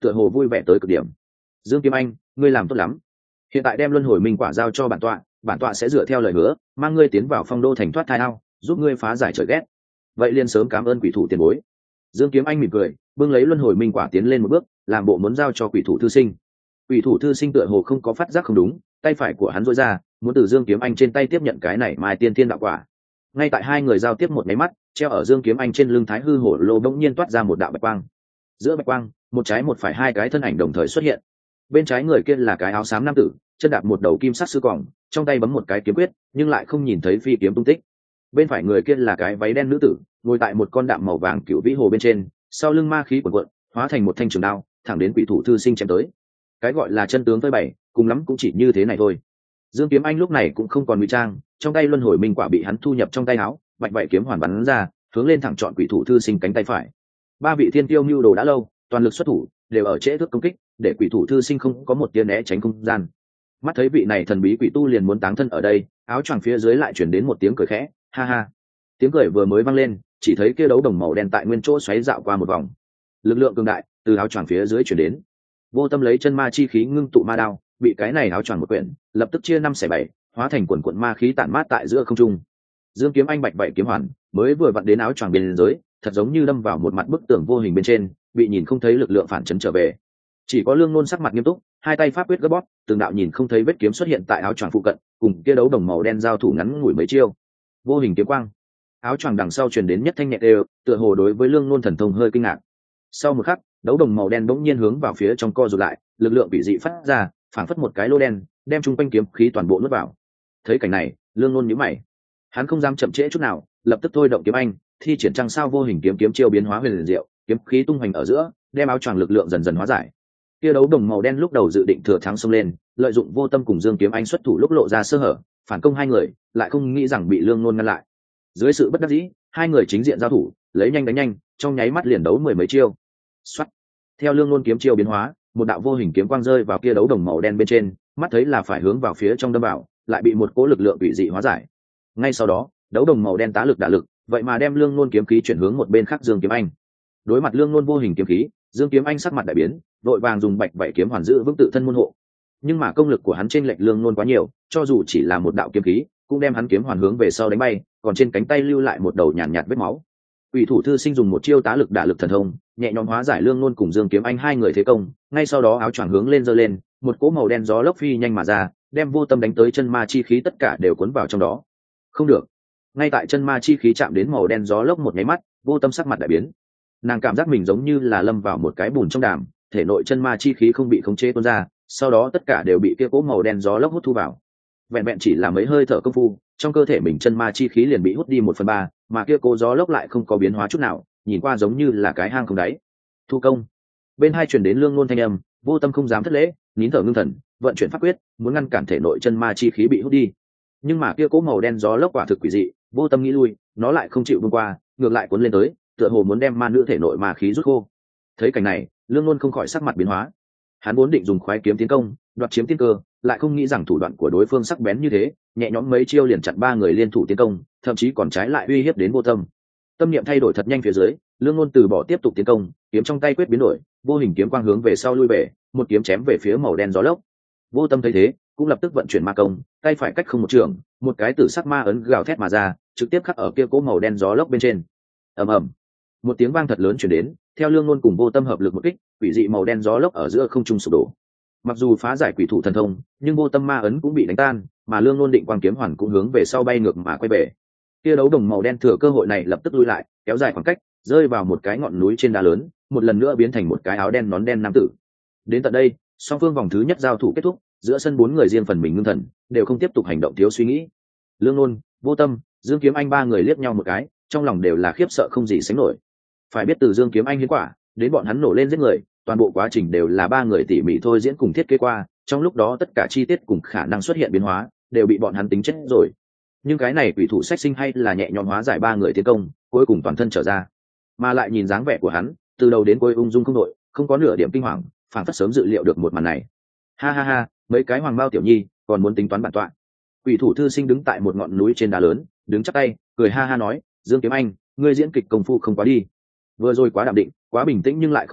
tựa hồ vui vẻ tới cực điểm. Dương Kiếm Anh, ngươi làm tốt lắm, hiện tại đem luân hồi minh quả giao cho bản tọa sẽ dựa theo lời hứa mang ngươi tiến vào phong đô thành thoát thai ao, giúp ngươi phá giải trời ghét. Vậy liền sớm cảm ơn quỷ thủ tiền bối. Dương Kiếm Anh mỉm cười, bưng lấy luân hồi minh quả tiến lên một bước, làm bộ muốn giao cho quỷ thủ thư sinh. Quỷ thủ thư sinh tựa hồ không có phát giác không đúng, tay phải của hắn duỗi ra, muốn từ Dương Kiếm Anh trên tay tiếp nhận cái này mai tiên thiên đạo quả. Ngay tại hai người giao tiếp một máy mắt, treo ở Dương Kiếm Anh trên lưng thái hư hổ lô bỗng nhiên toát ra một đạo bạch quang. Giữa bạch quang, một trái một phải hai cái thân ảnh đồng thời xuất hiện. Bên trái người kia là cái áo xám nam tử, chân đạp một đầu kim sắc sư còng, trong tay bấm một cái kiếm quyết, nhưng lại không nhìn thấy phi kiếm tung tích. Bên phải người kia là cái váy đen nữ tử, ngồi tại một con đạm màu vàng cựu vĩ hồ bên trên, sau lưng ma khí cuồn cuộn, hóa thành một thanh trường đao, thẳng đến quỷ thủ thư sinh chém tới. Cái gọi là chân tướng với bảy, cùng lắm cũng chỉ như thế này thôi. Dương Kiếm Anh lúc này cũng không còn ngụy trang, trong tay luân hồi minh quả bị hắn thu nhập trong tay áo, bạch vậy kiếm hoàn bắn ra, hướng lên thẳng chọn quỷ thủ thư sinh cánh tay phải. Ba vị thiên tiêu mưu đồ đã lâu, toàn lực xuất thủ, đều ở trễ thước công kích, để quỷ thủ thư sinh không có một tia né tránh không gian. Mắt thấy vị này thần bí quỷ tu liền muốn táng thân ở đây, áo choàng phía dưới lại chuyển đến một tiếng cười khẽ, ha ha. Tiếng cười vừa mới vang lên, chỉ thấy kia đấu đồng màu đen tại nguyên chỗ xoáy dạo qua một vòng. Lực lượng cường đại từ áo choàng phía dưới chuyển đến. Vô Tâm lấy chân ma chi khí ngưng tụ ma đao, bị cái này áo choàng một quyển, lập tức chia 5/7, hóa thành quần quần ma khí tản mát tại giữa không trung. Dương Kiếm Anh bạch vậy kiếm hoàn, mới vừa vặn đến áo choàng bên dưới, thật giống như đâm vào một mặt bức tường vô hình bên trên, bị nhìn không thấy lực lượng phản chấn trở về. Chỉ có Lương Nôn sắc mặt nghiêm túc, hai tay pháp quyết gấp bóp, từng đạo nhìn không thấy vết kiếm xuất hiện tại áo choàng phụ cận, cùng kia đấu đồng màu đen giao thủ ngắn ngủi mấy chiêu. Vô hình kiếm quang. Áo choàng đằng sau truyền đến nhất thanh nhẹ đều, tựa hồ đối với Lương Nôn thần thông hơi kinh ngạc. Sau một khắc, đấu đồng màu đen bỗng nhiên hướng vào phía trong co rụt lại, lực lượng bị dị phát ra, phảng phất một cái lô đen, đem trung quanh kiếm khí toàn bộ nuốt vào. Thấy cảnh này, Lương Nôn nhíu mày. Hắn không dám chậm trễ chút nào, lập tức thôi động kiếm anh, thi triển trăng sao vô hình kiếm chiêu biến hóa huyền diệu, kiếm khí tung hoành ở giữa, đem áo choàng lực lượng dần dần hóa giải. Kia đấu đồng màu đen lúc đầu dự định thừa thắng xông lên, lợi dụng Vô Tâm cùng Dương Kiếm Anh xuất thủ lúc lộ ra sơ hở, phản công hai người, lại không nghĩ rằng bị Lương Nôn ngăn lại. Dưới sự bất đắc dĩ, hai người chính diện giao thủ, lấy nhanh đánh nhanh, trong nháy mắt liền đấu mười mấy chiêu. Soát. Theo Lương Nôn kiếm chiêu biến hóa, một đạo vô hình kiếm quang rơi vào kia đấu đồng màu đen bên trên, mắt thấy là phải hướng vào phía trong đâm vào, lại bị một cỗ lực lượng bị dị hóa giải. Ngay sau đó, đấu đồng màu đen tá lực đả lực, vậy mà đem Lương Nôn kiếm khí chuyển hướng một bên khác Dương Kiếm Anh. Đối mặt Lương Nôn vô hình kiếm khí, Dương Kiếm Anh sắc mặt đại biến, vội vàng dùng bạch vậy kiếm hoàn giữ vững tự thân môn hộ. Nhưng mà công lực của hắn trên lệch Lương Nôn quá nhiều, cho dù chỉ là một đạo kiếm khí, cũng đem hắn kiếm hoàn hướng về sau đánh bay, còn trên cánh tay lưu lại một đầu nhàn nhạt vết máu. Quỷ thủ thư sinh dùng một chiêu tá lực đả lực thần thông, nhẹ nhõm hóa giải Lương Nôn cùng Dương Kiếm Anh hai người thế công, ngay sau đó áo choàng hướng lên giơ lên, một cỗ màu đen gió lốc phi nhanh mà ra, đem Vô Tâm đánh tới chân ma chi khí tất cả đều cuốn vào trong đó. Không được. Ngay tại chân ma chi khí chạm đến màu đen gió lốc một nháy mắt, Vô Tâm sắc mặt đại biến. Nàng cảm giác mình giống như là lâm vào một cái bùn trong đàm, thể nội chân ma chi khí không bị khống chế tuôn ra, sau đó tất cả đều bị kia cỗ màu đen gió lốc hút thu vào. Vẹn vẹn chỉ là mấy hơi thở công phu, trong cơ thể mình chân ma chi khí liền bị hút đi 1/3, mà kia cỗ gió lốc lại không có biến hóa chút nào, nhìn qua giống như là cái hang không đáy. Thu công. Bên hai truyền đến Lương Nôn thanh âm, Vô Tâm không dám thất lễ, nín thở ngưng thần, vận chuyển pháp quyết, muốn ngăn cản thể nội chân ma chi khí bị hút đi. Nhưng mà kia cỗ màu đen gió lốc quả thực quỷ dị, Vô Tâm nghĩ lui, nó lại không chịu buông qua, ngược lại cuốn lên tới, tựa hồ muốn đem ma nữ thể nội ma khí rút khô. Thấy cảnh này, Lương Nôn không khỏi sắc mặt biến hóa. Hắn vốn định dùng khoái kiếm tiến công, đoạt chiếm tiên cơ, lại không nghĩ rằng thủ đoạn của đối phương sắc bén như thế, nhẹ nhõm mấy chiêu liền chặn ba người liên thủ tiến công, thậm chí còn trái lại uy hiếp đến Vô Tâm. Tâm niệm thay đổi thật nhanh phía dưới, Lương Nôn từ bỏ tiếp tục tiến công, kiếm trong tay quyết biến đổi, vô hình kiếm quang hướng về sau lui về, một kiếm chém về phía màu đen gió lốc. Vô Tâm thấy thế, cũng lập tức vận chuyển ma công, tay phải cách không một trường, một cái tử sắc ma ấn gào thét mà ra, trực tiếp khắc ở kia cỗ màu đen gió lốc bên trên. Ầm ầm. Một tiếng vang thật lớn truyền đến, theo Lương Nôn cùng Vô Tâm hợp lực một kích, quỷ dị màu đen gió lốc ở giữa không trung sụp đổ. Mặc dù phá giải quỷ thủ thần thông, nhưng Vô Tâm ma ấn cũng bị đánh tan, mà Lương Nôn định quang kiếm hoàn cũng hướng về sau bay ngược mà quay về. Kia đấu đồng màu đen thừa cơ hội này lập tức lui lại, kéo dài khoảng cách, rơi vào một cái ngọn núi trên đá lớn, một lần nữa biến thành một cái áo đen nón đen nam tử. Đến tận đây, song phương vòng thứ nhất giao thủ kết thúc, giữa sân bốn người riêng phần mình ngưng thần, đều không tiếp tục hành động thiếu suy nghĩ. Lương Nôn, Vô Tâm, Dương Kiếm Anh ba người liếc nhau một cái, trong lòng đều là khiếp sợ không gì sánh nổi. Phải biết từ Dương Kiếm Anh hiến quả đến bọn hắn nổ lên giết người, toàn bộ quá trình đều là ba người tỉ mỉ thôi diễn cùng thiết kế qua, trong lúc đó tất cả chi tiết cùng khả năng xuất hiện biến hóa đều bị bọn hắn tính chết rồi. Nhưng cái này quỷ thủ sách sinh hay là nhẹ nhõm hóa giải ba người tiến công, cuối cùng toàn thân trở ra, mà lại nhìn dáng vẻ của hắn, từ đầu đến cuối ung dung không đội, không có nửa điểm kinh hoàng, phản phất sớm dự liệu được một màn này. Ha ha ha, mấy cái hoàng bao tiểu nhi còn muốn tính toán bản tọa. Quỷ thủ thư sinh đứng tại một ngọn núi trên đá lớn, đứng chắp tay, cười ha ha nói, Dương Kiếm Anh, ngươi diễn kịch công phu không quá đi. Vừa rồi quá đạm định, quá bình tĩnh nhưng lại không biết,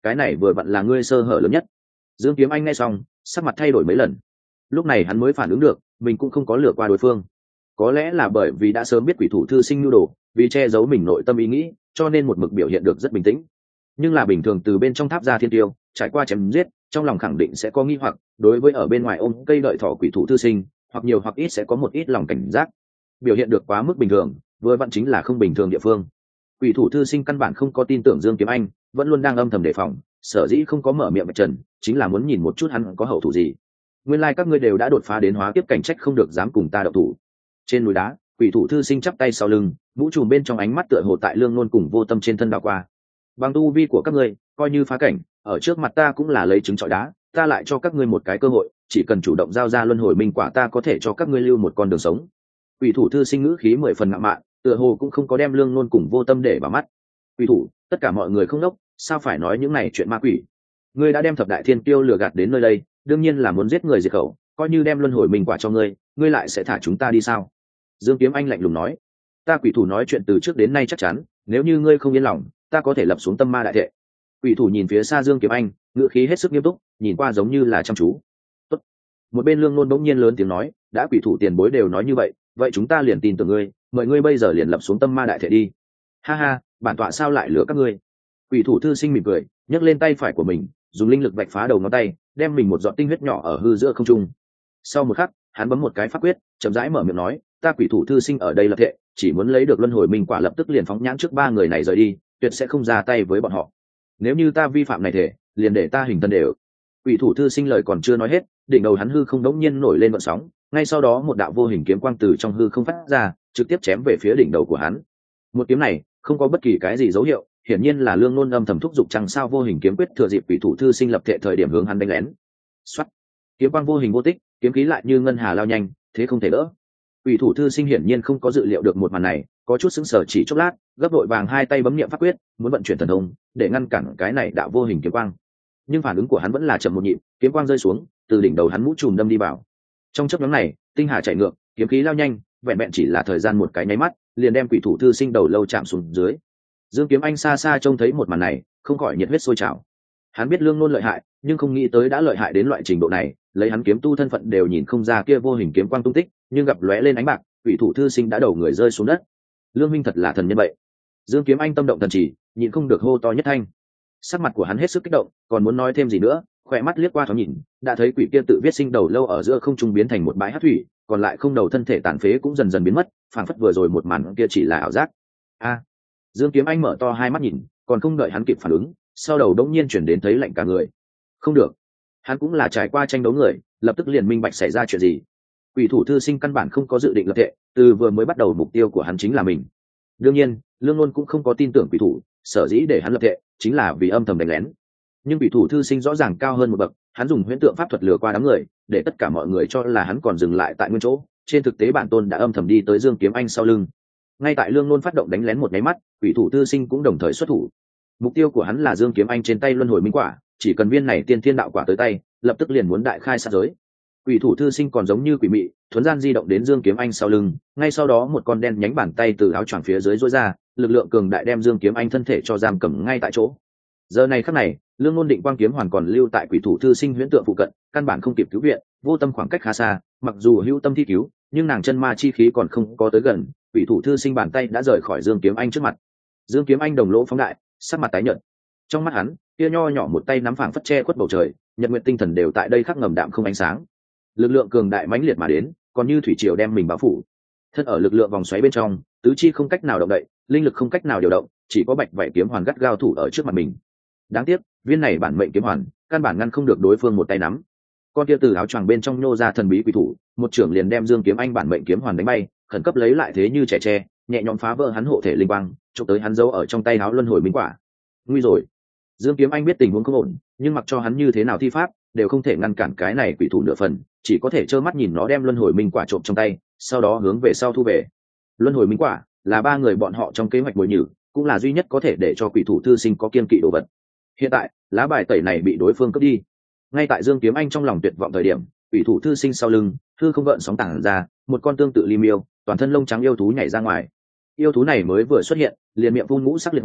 cái này vừa vặn là ngươi sơ hở lớn nhất. Dương Kiếm Anh nghe xong sắc mặt thay đổi mấy lần, lúc này hắn mới phản ứng được mình cũng không có lừa qua đối phương. Có lẽ là bởi vì đã sớm biết quỷ thủ thư sinh nhu đồ, vì che giấu mình nội tâm ý nghĩ cho nên một mực biểu hiện được rất bình tĩnh. Nhưng là bình thường từ bên trong tháp ra thiên tiêu trải qua chém giết, trong lòng khẳng định sẽ có nghi hoặc, đối với ở bên ngoài ôm cây đợi thỏ quỷ thủ thư sinh hoặc nhiều hoặc ít sẽ có một ít lòng cảnh giác. Biểu hiện được quá mức bình thường vừa vặn chính là không bình thường địa phương. Quỷ thủ thư sinh căn bản không có tin tưởng Dương Kiếm Anh, vẫn luôn đang âm thầm đề phòng, sở dĩ không có mở miệng bạch trần chính là muốn nhìn một chút hắn có hậu thủ gì. Nguyên lai các ngươi đều đã đột phá đến hóa kiếp cảnh, trách không được dám cùng ta đậu thủ. Trên núi đá, quỷ thủ thư sinh chắp tay sau lưng, vũ trùm bên trong ánh mắt tựa hồ tại Lương Nôn cùng Vô Tâm trên thân đảo qua. Bằng tu vi của các ngươi coi như phá cảnh, ở trước mặt ta cũng là lấy trứng trọi đá, ta lại cho các ngươi một cái cơ hội, chỉ cần chủ động giao ra luân hồi minh quả, ta có thể cho các ngươi lưu một con đường sống. Quỷ thủ thư sinh ngữ khí 10 phần ngạo mạn, tựa hồ cũng không có đem Lương Nôn cùng Vô Tâm để vào mắt. Quỷ thủ, tất cả mọi người không đốc, sao phải nói những này chuyện ma quỷ? Ngươi đã đem thập đại thiên kiêu lừa gạt đến nơi đây, đương nhiên là muốn giết người diệt khẩu, coi như đem luân hồi minh quả cho ngươi, ngươi lại sẽ thả chúng ta đi sao? Dương Kiếm Anh lạnh lùng nói. Ta quỷ thủ nói chuyện từ trước đến nay chắc chắn, nếu như ngươi không yên lòng, ta có thể lập xuống tâm ma đại thệ. Quỷ thủ nhìn phía xa Dương Kiếm Anh, ngữ khí hết sức nghiêm túc, nhìn qua giống như là chăm chú. Tốt. Một bên Lương Nôn bỗng nhiên lớn tiếng nói, đã quỷ thủ tiền bối đều nói như vậy, vậy chúng ta liền tin tưởng ngươi, mời ngươi bây giờ liền lập xuống tâm ma đại thệ đi. Ha ha, bản tọa sao lại lừa các ngươi? Quỷ thủ thư sinh mỉm cười, nhấc lên tay phải của mình, dùng linh lực vạch phá đầu ngón tay, đem mình một giọt tinh huyết nhỏ ở hư giữa không trung. Sau một khắc, hắn bấm một cái pháp quyết, chậm rãi mở miệng nói, ta quỷ thủ thư sinh ở đây lập thệ, chỉ muốn lấy được luân hồi minh quả lập tức liền phóng nhãn trước 3 người này rời đi, tuyệt sẽ không ra tay với bọn họ. Nếu như ta vi phạm này thể, liền để ta hình thân đều. Quỷ thủ thư sinh lời còn chưa nói hết, đỉnh đầu hắn hư không đống nhiên nổi lên vận sóng, ngay sau đó một đạo vô hình kiếm quang từ trong hư không phát ra, trực tiếp chém về phía đỉnh đầu của hắn. Một kiếm này không có bất kỳ cái gì dấu hiệu, hiển nhiên là Lương Nôn âm thầm thúc giục chẳng sao vô hình kiếm quyết thừa dịp quỷ thủ thư sinh lập thệ thời điểm hướng hắn đánh lén. Soát. Kiếm quang vô hình vô tích, kiếm khí lại như ngân hà lao nhanh, thế không thể đỡ. Quỷ thủ thư sinh hiển nhiên không có dự liệu được một màn này, có chút sững sờ chỉ chốc lát, gấp đội vàng hai tay bấm niệm pháp quyết, muốn vận chuyển thần thông để ngăn cản cái này đạo vô hình kiếm quang. Nhưng phản ứng của hắn vẫn là chậm một nhịp, kiếm quang rơi xuống, từ đỉnh đầu hắn mũ trùm đâm đi vào. Trong chớp nhoáng này, tinh hà chạy ngược, kiếm khí lao nhanh, vẹn vẹn chỉ là thời gian một cái nháy mắt, liền đem quỷ thủ thư sinh đầu lâu chạm xuống dưới. Dương Kiếm Anh xa xa trông thấy một màn này, không khỏi nhiệt huyết sôi trào. Hắn biết Lương Nôn lợi hại, nhưng không nghĩ tới đã lợi hại đến loại trình độ này, lấy hắn kiếm tu thân phận đều nhìn không ra kia vô hình kiếm quang tung tích, nhưng gặp lóe lên ánh bạc, quỷ thủ thư sinh đã đầu người rơi xuống đất. Lương minh thật là thần nhân vậy. Dương Kiếm Anh tâm động thần chỉ, nhịn không được hô to nhất thanh. Sắc mặt của hắn hết sức kích động, còn muốn nói thêm gì nữa, khỏe mắt liếc qua thoáng nhìn, đã thấy quỷ kia tự viết sinh đầu lâu ở giữa không trung biến thành một bãi hắc thủy, còn lại không đầu thân thể tàn phế cũng dần dần biến mất, phảng phất vừa rồi một màn kia chỉ là ảo giác. A. Dương Kiếm Anh mở to hai mắt nhìn, còn không đợi hắn kịp phản ứng, sau đầu đống nhiên chuyển đến thấy lạnh cả người. Không được, hắn cũng là trải qua tranh đấu người, lập tức liền minh bạch xảy ra chuyện gì. Quỷ thủ thư sinh căn bản không có dự định lập thệ, từ vừa mới bắt đầu mục tiêu của hắn chính là mình. Đương nhiên, Lương Nôn cũng không có tin tưởng quỷ thủ, sở dĩ để hắn lập thệ chính là vì âm thầm đánh lén. Nhưng quỷ thủ thư sinh rõ ràng cao hơn một bậc, hắn dùng huyễn tượng pháp thuật lừa qua đám người, để tất cả mọi người cho là hắn còn dừng lại tại nguyên chỗ, trên thực tế bản tôn đã âm thầm đi tới Dương Kiếm Anh sau lưng. Ngay tại Lương Nôn phát động đánh lén một cái mắt, quỷ thủ thư sinh cũng đồng thời xuất thủ. Mục tiêu của hắn là Dương Kiếm Anh trên tay luân hồi minh quả, chỉ cần viên này tiên thiên đạo quả tới tay, lập tức liền muốn đại khai sát giới. Quỷ thủ thư sinh còn giống như quỷ mị, thuấn gian di động đến Dương Kiếm Anh sau lưng, ngay sau đó một con đen nhánh bàn tay từ áo choàng phía dưới duỗi ra, lực lượng cường đại đem Dương Kiếm Anh thân thể cho giam cầm ngay tại chỗ. Giờ này khắc này, Lương Nôn định quang kiếm hoàn còn lưu tại quỷ thủ thư sinh huyễn tượng phụ cận, căn bản không kịp cứu viện, Vô Tâm khoảng cách khá xa, mặc dù hữu tâm thi cứu, nhưng nàng chân ma chi khí còn không có tới gần, quỷ thủ thư sinh bàn tay đã rời khỏi Dương Kiếm Anh trước mặt. Dương Kiếm Anh đồng lỗ phóng đại, sắc mặt tái nhợt. Trong mắt hắn, kia nho nhỏ một tay nắm phảng phất che khuất bầu trời, nhật nguyện tinh thần đều tại đây khắc ngầm đạm không ánh sáng. Lực lượng cường đại mãnh liệt mà đến, còn như thủy triều đem mình bao phủ. Thân ở lực lượng vòng xoáy bên trong, tứ chi không cách nào động đậy, linh lực không cách nào điều động, chỉ có bạch vảy kiếm hoàn gắt gao thủ ở trước mặt mình. Đáng tiếc, viên này bản mệnh kiếm hoàn, căn bản ngăn không được đối phương một tay nắm. Con kia từ áo choàng bên trong nhô ra thần bí quỷ thủ, một trưởng liền đem Dương Kiếm Anh bản mệnh kiếm hoàn đánh bay, khẩn cấp lấy lại thế như trẻ tre, nhẹ nhõm phá vỡ hắn hộ thể linh quang, chụp tới hắn giấu ở trong tay áo luân hồi minh quả. Nguy rồi. Dương Kiếm Anh biết tình huống không ổn, nhưng mặc cho hắn như thế nào thi pháp, đều không thể ngăn cản cái này quỷ thủ nửa phần, chỉ có thể trơ mắt nhìn nó đem luân hồi minh quả trộm trong tay, sau đó hướng về sau thu về. Luân hồi minh quả là 3 người bọn họ trong kế hoạch bồi nhử, cũng là duy nhất có thể để cho quỷ thủ thư sinh có kiên kỵ đồ vật. Hiện tại, lá bài tẩy này bị đối phương cướp đi. Ngay tại Dương Kiếm Anh trong lòng tuyệt vọng thời điểm, quỷ thủ thư sinh sau lưng, thư không gợn sóng tản ra, một con tương tự ly miêu, toàn thân lông trắng yêu thú nhảy ra ngoài. Yêu thú này mới vừa xuất hiện, liền miệng phun ngũ sắc liệt hỏa,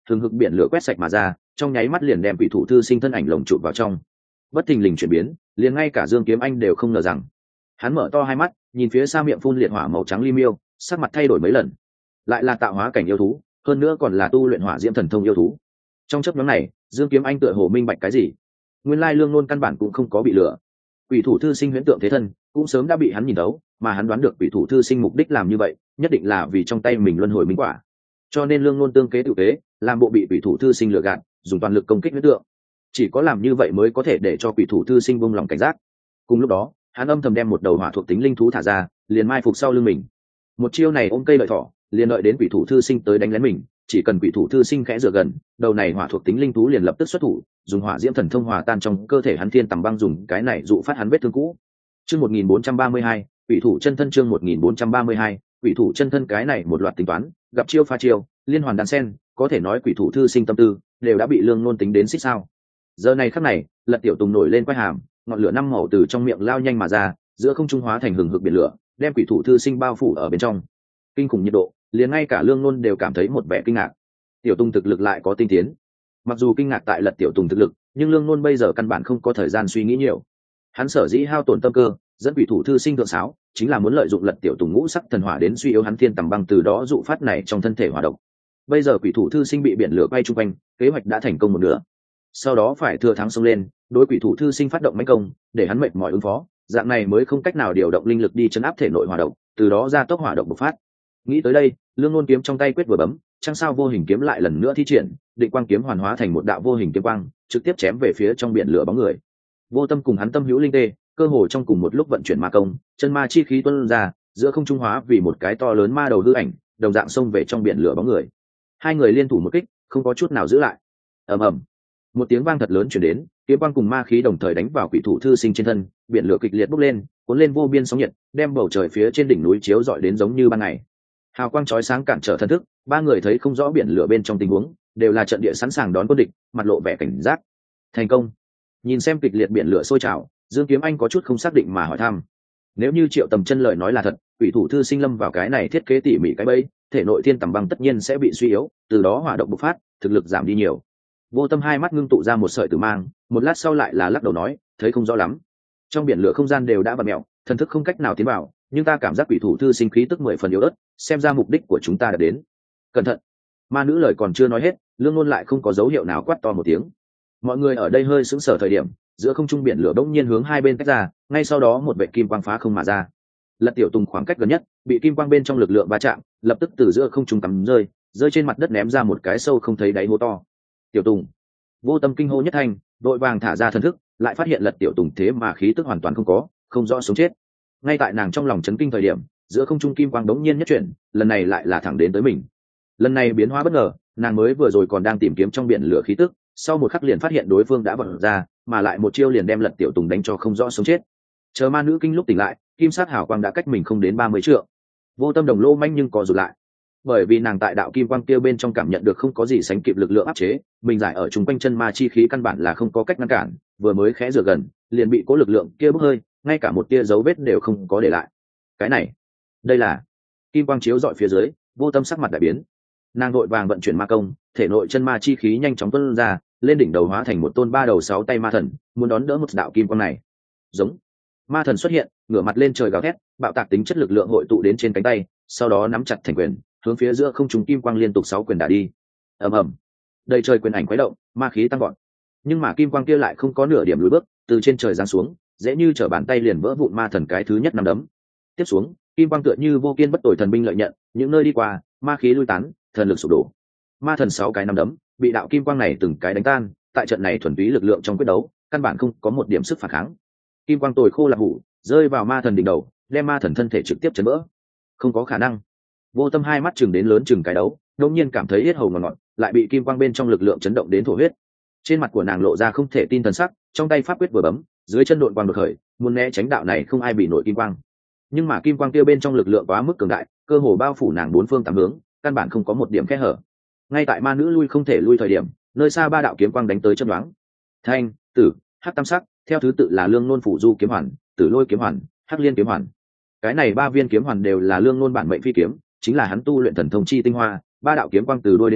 thường hực biển lửa quét sạch mà ra, trong nháy mắt liền đem quỷ thủ thư sinh thân ảnh lồng chụp vào trong. Bất thình lình chuyển biến, liền ngay cả Dương Kiếm Anh đều không ngờ rằng. Hắn mở to hai mắt, nhìn phía xa miệng phun liệt hỏa màu trắng li miêu, sắc mặt thay đổi mấy lần. Lại là tạo hóa cảnh yêu thú, hơn nữa còn là tu luyện hỏa diễm thần thông yêu thú. Trong chớp nhoáng này, Dương Kiếm Anh tựa hồ minh bạch cái gì. Nguyên lai Lương Nôn căn bản cũng không có bị lừa. Quỷ thủ thư sinh huyễn tượng thế thân, cũng sớm đã bị hắn nhìn thấu, mà hắn đoán được quỷ thủ thư sinh mục đích làm như vậy, nhất định là vì trong tay mình luân hồi minh quả. Cho nên Lương Nôn tương kế tự kế, làm bộ bị quỷ thủ thư sinh lừa gạt, dùng toàn lực công kích huyễn tượng. Chỉ có làm như vậy mới có thể để cho quỷ thủ thư sinh buông lòng cảnh giác. Cùng lúc đó, hắn âm thầm đem một đầu hỏa thuộc tính linh thú thả ra, liền mai phục sau lưng mình. Một chiêu này ôm cây lợi thỏ, liền đợi đến quỷ thủ thư sinh tới đánh lén mình, chỉ cần quỷ thủ thư sinh khẽ dựa gần, đầu này hỏa thuộc tính linh thú liền lập tức xuất thủ, dùng hỏa diễm thần thông hòa tan trong cơ thể hắn thiên tầm băng, dùng cái này dụ phát hắn vết thương cũ. Chương 1432, quỷ thủ chân thân. Chương 1432, quỷ thủ chân thân. Cái này một loạt tính toán, gặp chiêu pha chiêu, liên hoàn đan sen, có thể nói quỷ thủ thư sinh tâm tư đều đã bị Lương Nôn tính đến xích sao. Giờ này khắc này, Lật Tiểu Tùng nổi lên quai hàm, ngọn lửa năm màu từ trong miệng lao nhanh mà ra, giữa không trung hóa thành hừng hực biển lửa, đem quỷ thủ thư sinh bao phủ ở bên trong. Kinh khủng nhiệt độ, liền ngay cả Lương Nôn đều cảm thấy một vẻ kinh ngạc. Tiểu Tùng thực lực lại có tinh tiến. Mặc dù kinh ngạc tại Lật Tiểu Tùng thực lực, nhưng Lương Nôn bây giờ căn bản không có thời gian suy nghĩ nhiều. Hắn sở dĩ hao tổn tâm cơ, dẫn quỷ thủ thư sinh thượng sáo, chính là muốn lợi dụng Lật Tiểu Tùng ngũ sắc thần hỏa đến suy yếu hắn thiên tầm băng, từ đó dụ phát này trong thân thể hỏa độc. Bây giờ quỷ thủ thư sinh bị biển lửa quay chung quanh, kế hoạch đã thành công một nửa. Sau đó phải thừa thắng xông lên, đối quỷ thủ thư sinh phát động mãnh công, để hắn mệt mỏi ứng phó, dạng này mới không cách nào điều động linh lực đi chấn áp thể nội hỏa độc, từ đó gia tốc hỏa độc bộc phát. Nghĩ tới đây, Lương Nôn kiếm trong tay quyết vừa bấm, trăng sao vô hình kiếm lại lần nữa thi triển, định quang kiếm hoàn hóa thành một đạo vô hình kiếm quang, trực tiếp chém về phía trong biển lửa bóng người. Vô Tâm cùng hắn tâm hữu linh tê, cơ hồ trong cùng một lúc vận chuyển ma công, chân ma chi khí tuôn ra, giữa không trung hóa vì một cái to lớn ma đầu hư ảnh, đồng dạng xông về trong biển lửa bóng người. Hai người liên thủ một kích, không có chút nào giữ lại. Ầm ầm, một tiếng vang thật lớn truyền đến, kiếm quang cùng ma khí đồng thời đánh vào quỷ thủ thư sinh trên thân, biển lửa kịch liệt bốc lên, cuốn lên vô biên sóng nhiệt, đem bầu trời phía trên đỉnh núi chiếu rọi đến giống như ban ngày. Hào quang chói sáng cản trở thân thức, ba người thấy không rõ biển lửa bên trong tình huống, đều là trận địa sẵn sàng đón quân địch, mặt lộ vẻ cảnh giác. Thành công. Nhìn xem kịch liệt biển lửa sôi trào, Dương Kiếm Anh có chút không xác định mà hỏi thăm. Nếu như Triệu Tầm Chân lời nói là thật, quỷ thủ thư sinh lâm vào cái này thiết kế tỉ mỉ cái bẫy, thể nội thiên tầm băng tất nhiên sẽ bị suy yếu, từ đó hỏa động bộc phát, thực lực giảm đi nhiều. Vô Tâm hai mắt ngưng tụ ra một sợi tử mang, một lát sau lại là lắc đầu nói, thấy không rõ lắm. Trong biển lửa không gian đều đã vặn mèo, thần thức không cách nào tiến vào, nhưng ta cảm giác quỷ thủ thư sinh khí tức 10 phần yếu ớt, xem ra mục đích của chúng ta đã đến. Cẩn thận. Ma nữ lời còn chưa nói hết, Lương Nôn lại không có dấu hiệu nào quát to một tiếng. Mọi người ở đây hơi sững sờ thời điểm, giữa không trung biển lửa bỗng nhiên hướng hai bên tách ra, ngay sau đó một vệt kim quang phá không mà ra. Lật Tiểu Tùng khoảng cách gần nhất, bị kim quang bên trong lực lượng va chạm, lập tức từ giữa không trung cắm rơi trên mặt đất, ném ra một cái sâu không thấy đáy hố to. Tiểu Tùng. Vô Tâm kinh hô nhất thanh, đội vàng thả ra thần thức, lại phát hiện Lật Tiểu Tùng thế mà khí tức hoàn toàn không có, không rõ sống chết. Ngay tại nàng trong lòng chấn kinh thời điểm, giữa không trung kim quang đống nhiên nhất chuyển, lần này lại là thẳng đến tới mình. Lần này biến hóa bất ngờ, nàng mới vừa rồi còn đang tìm kiếm trong biển lửa khí tức, sau một khắc liền phát hiện đối phương đã bật ra, mà lại một chiêu liền đem Lật Tiểu Tùng đánh cho không rõ sống chết. Chờ ma nữ kinh lúc tỉnh lại, kim sát hào quang đã cách mình không đến 30 trượng. Vô Tâm đồng lô manh nhưng có rụt lại, bởi vì nàng tại đạo kim quang kia bên trong cảm nhận được không có gì sánh kịp lực lượng áp chế, mình giải ở chung quanh chân ma chi khí căn bản là không có cách ngăn cản, vừa mới khẽ dựa gần, liền bị cố lực lượng kia bốc hơi, ngay cả một tia dấu vết đều không có để lại. Cái này, đây là kim quang chiếu dọi phía dưới, Vô Tâm sắc mặt đại biến. Nàng đội vàng vận chuyển ma công, thể nội chân ma chi khí nhanh chóng tuôn ra, lên đỉnh đầu hóa thành một tôn 3 đầu 6 tay ma thần, muốn đón đỡ một đạo kim quang này. Giống. Ma thần xuất hiện, ngửa mặt lên trời gào thét, bạo tạc tính chất lực lượng hội tụ đến trên cánh tay, sau đó nắm chặt thành quyền, hướng phía giữa không trung kim quang liên tục 6 quyền đả đi. Ầm ầm. Đầy trời quyền ảnh khuấy động, ma khí tăng vọt. Nhưng mà kim quang kia lại không có nửa điểm lùi bước, từ trên trời giáng xuống, dễ như trở bàn tay liền vỡ vụn ma thần cái thứ nhất năm đấm. Tiếp xuống, kim quang tựa như vô kiên bất tồi thần binh lợi nhận, những nơi đi qua, ma khí lui tán, thần lực sụp đổ. Ma thần 6 cái năm đấm, bị đạo kim quang này từng cái đánh tan, tại trận này thuần túy lực lượng trong quyết đấu, căn bản không có một điểm sức phản kháng. Kim quang tồi khô là hủ, rơi vào ma thần đỉnh đầu, đem ma thần thân thể trực tiếp chấn vỡ. Không có khả năng. Vô Tâm hai mắt chừng đến lớn chừng cái đấu, đột nhiên cảm thấy yết hầu ngọt, lại bị kim quang bên trong lực lượng chấn động đến thổ huyết. Trên mặt của nàng lộ ra không thể tin thần sắc, trong tay pháp quyết vừa bấm, dưới chân độn quang đột khởi, muốn né tránh đạo này không ai bị nổi kim quang. Nhưng mà kim quang kia bên trong lực lượng quá mức cường đại, cơ hồ bao phủ nàng bốn phương tám hướng, căn bản không có một điểm kẽ hở. Ngay tại ma nữ lui không thể lui thời điểm, nơi xa 3 đạo kiếm quang đánh tới chớp nhoáng. Thanh, tử, hắc tam sắc, theo thứ tự là Lương Nôn phủ du kiếm hoàn, Tử Lôi kiếm hoàn, Hắc Liên kiếm hoàn. Cái này 3 viên kiếm hoàn đều là Lương Nôn bản mệnh phi kiếm, chính là hắn tu luyện thần thông chi tinh hoa. 3 đạo kiếm quang từ đuôi đến đầu,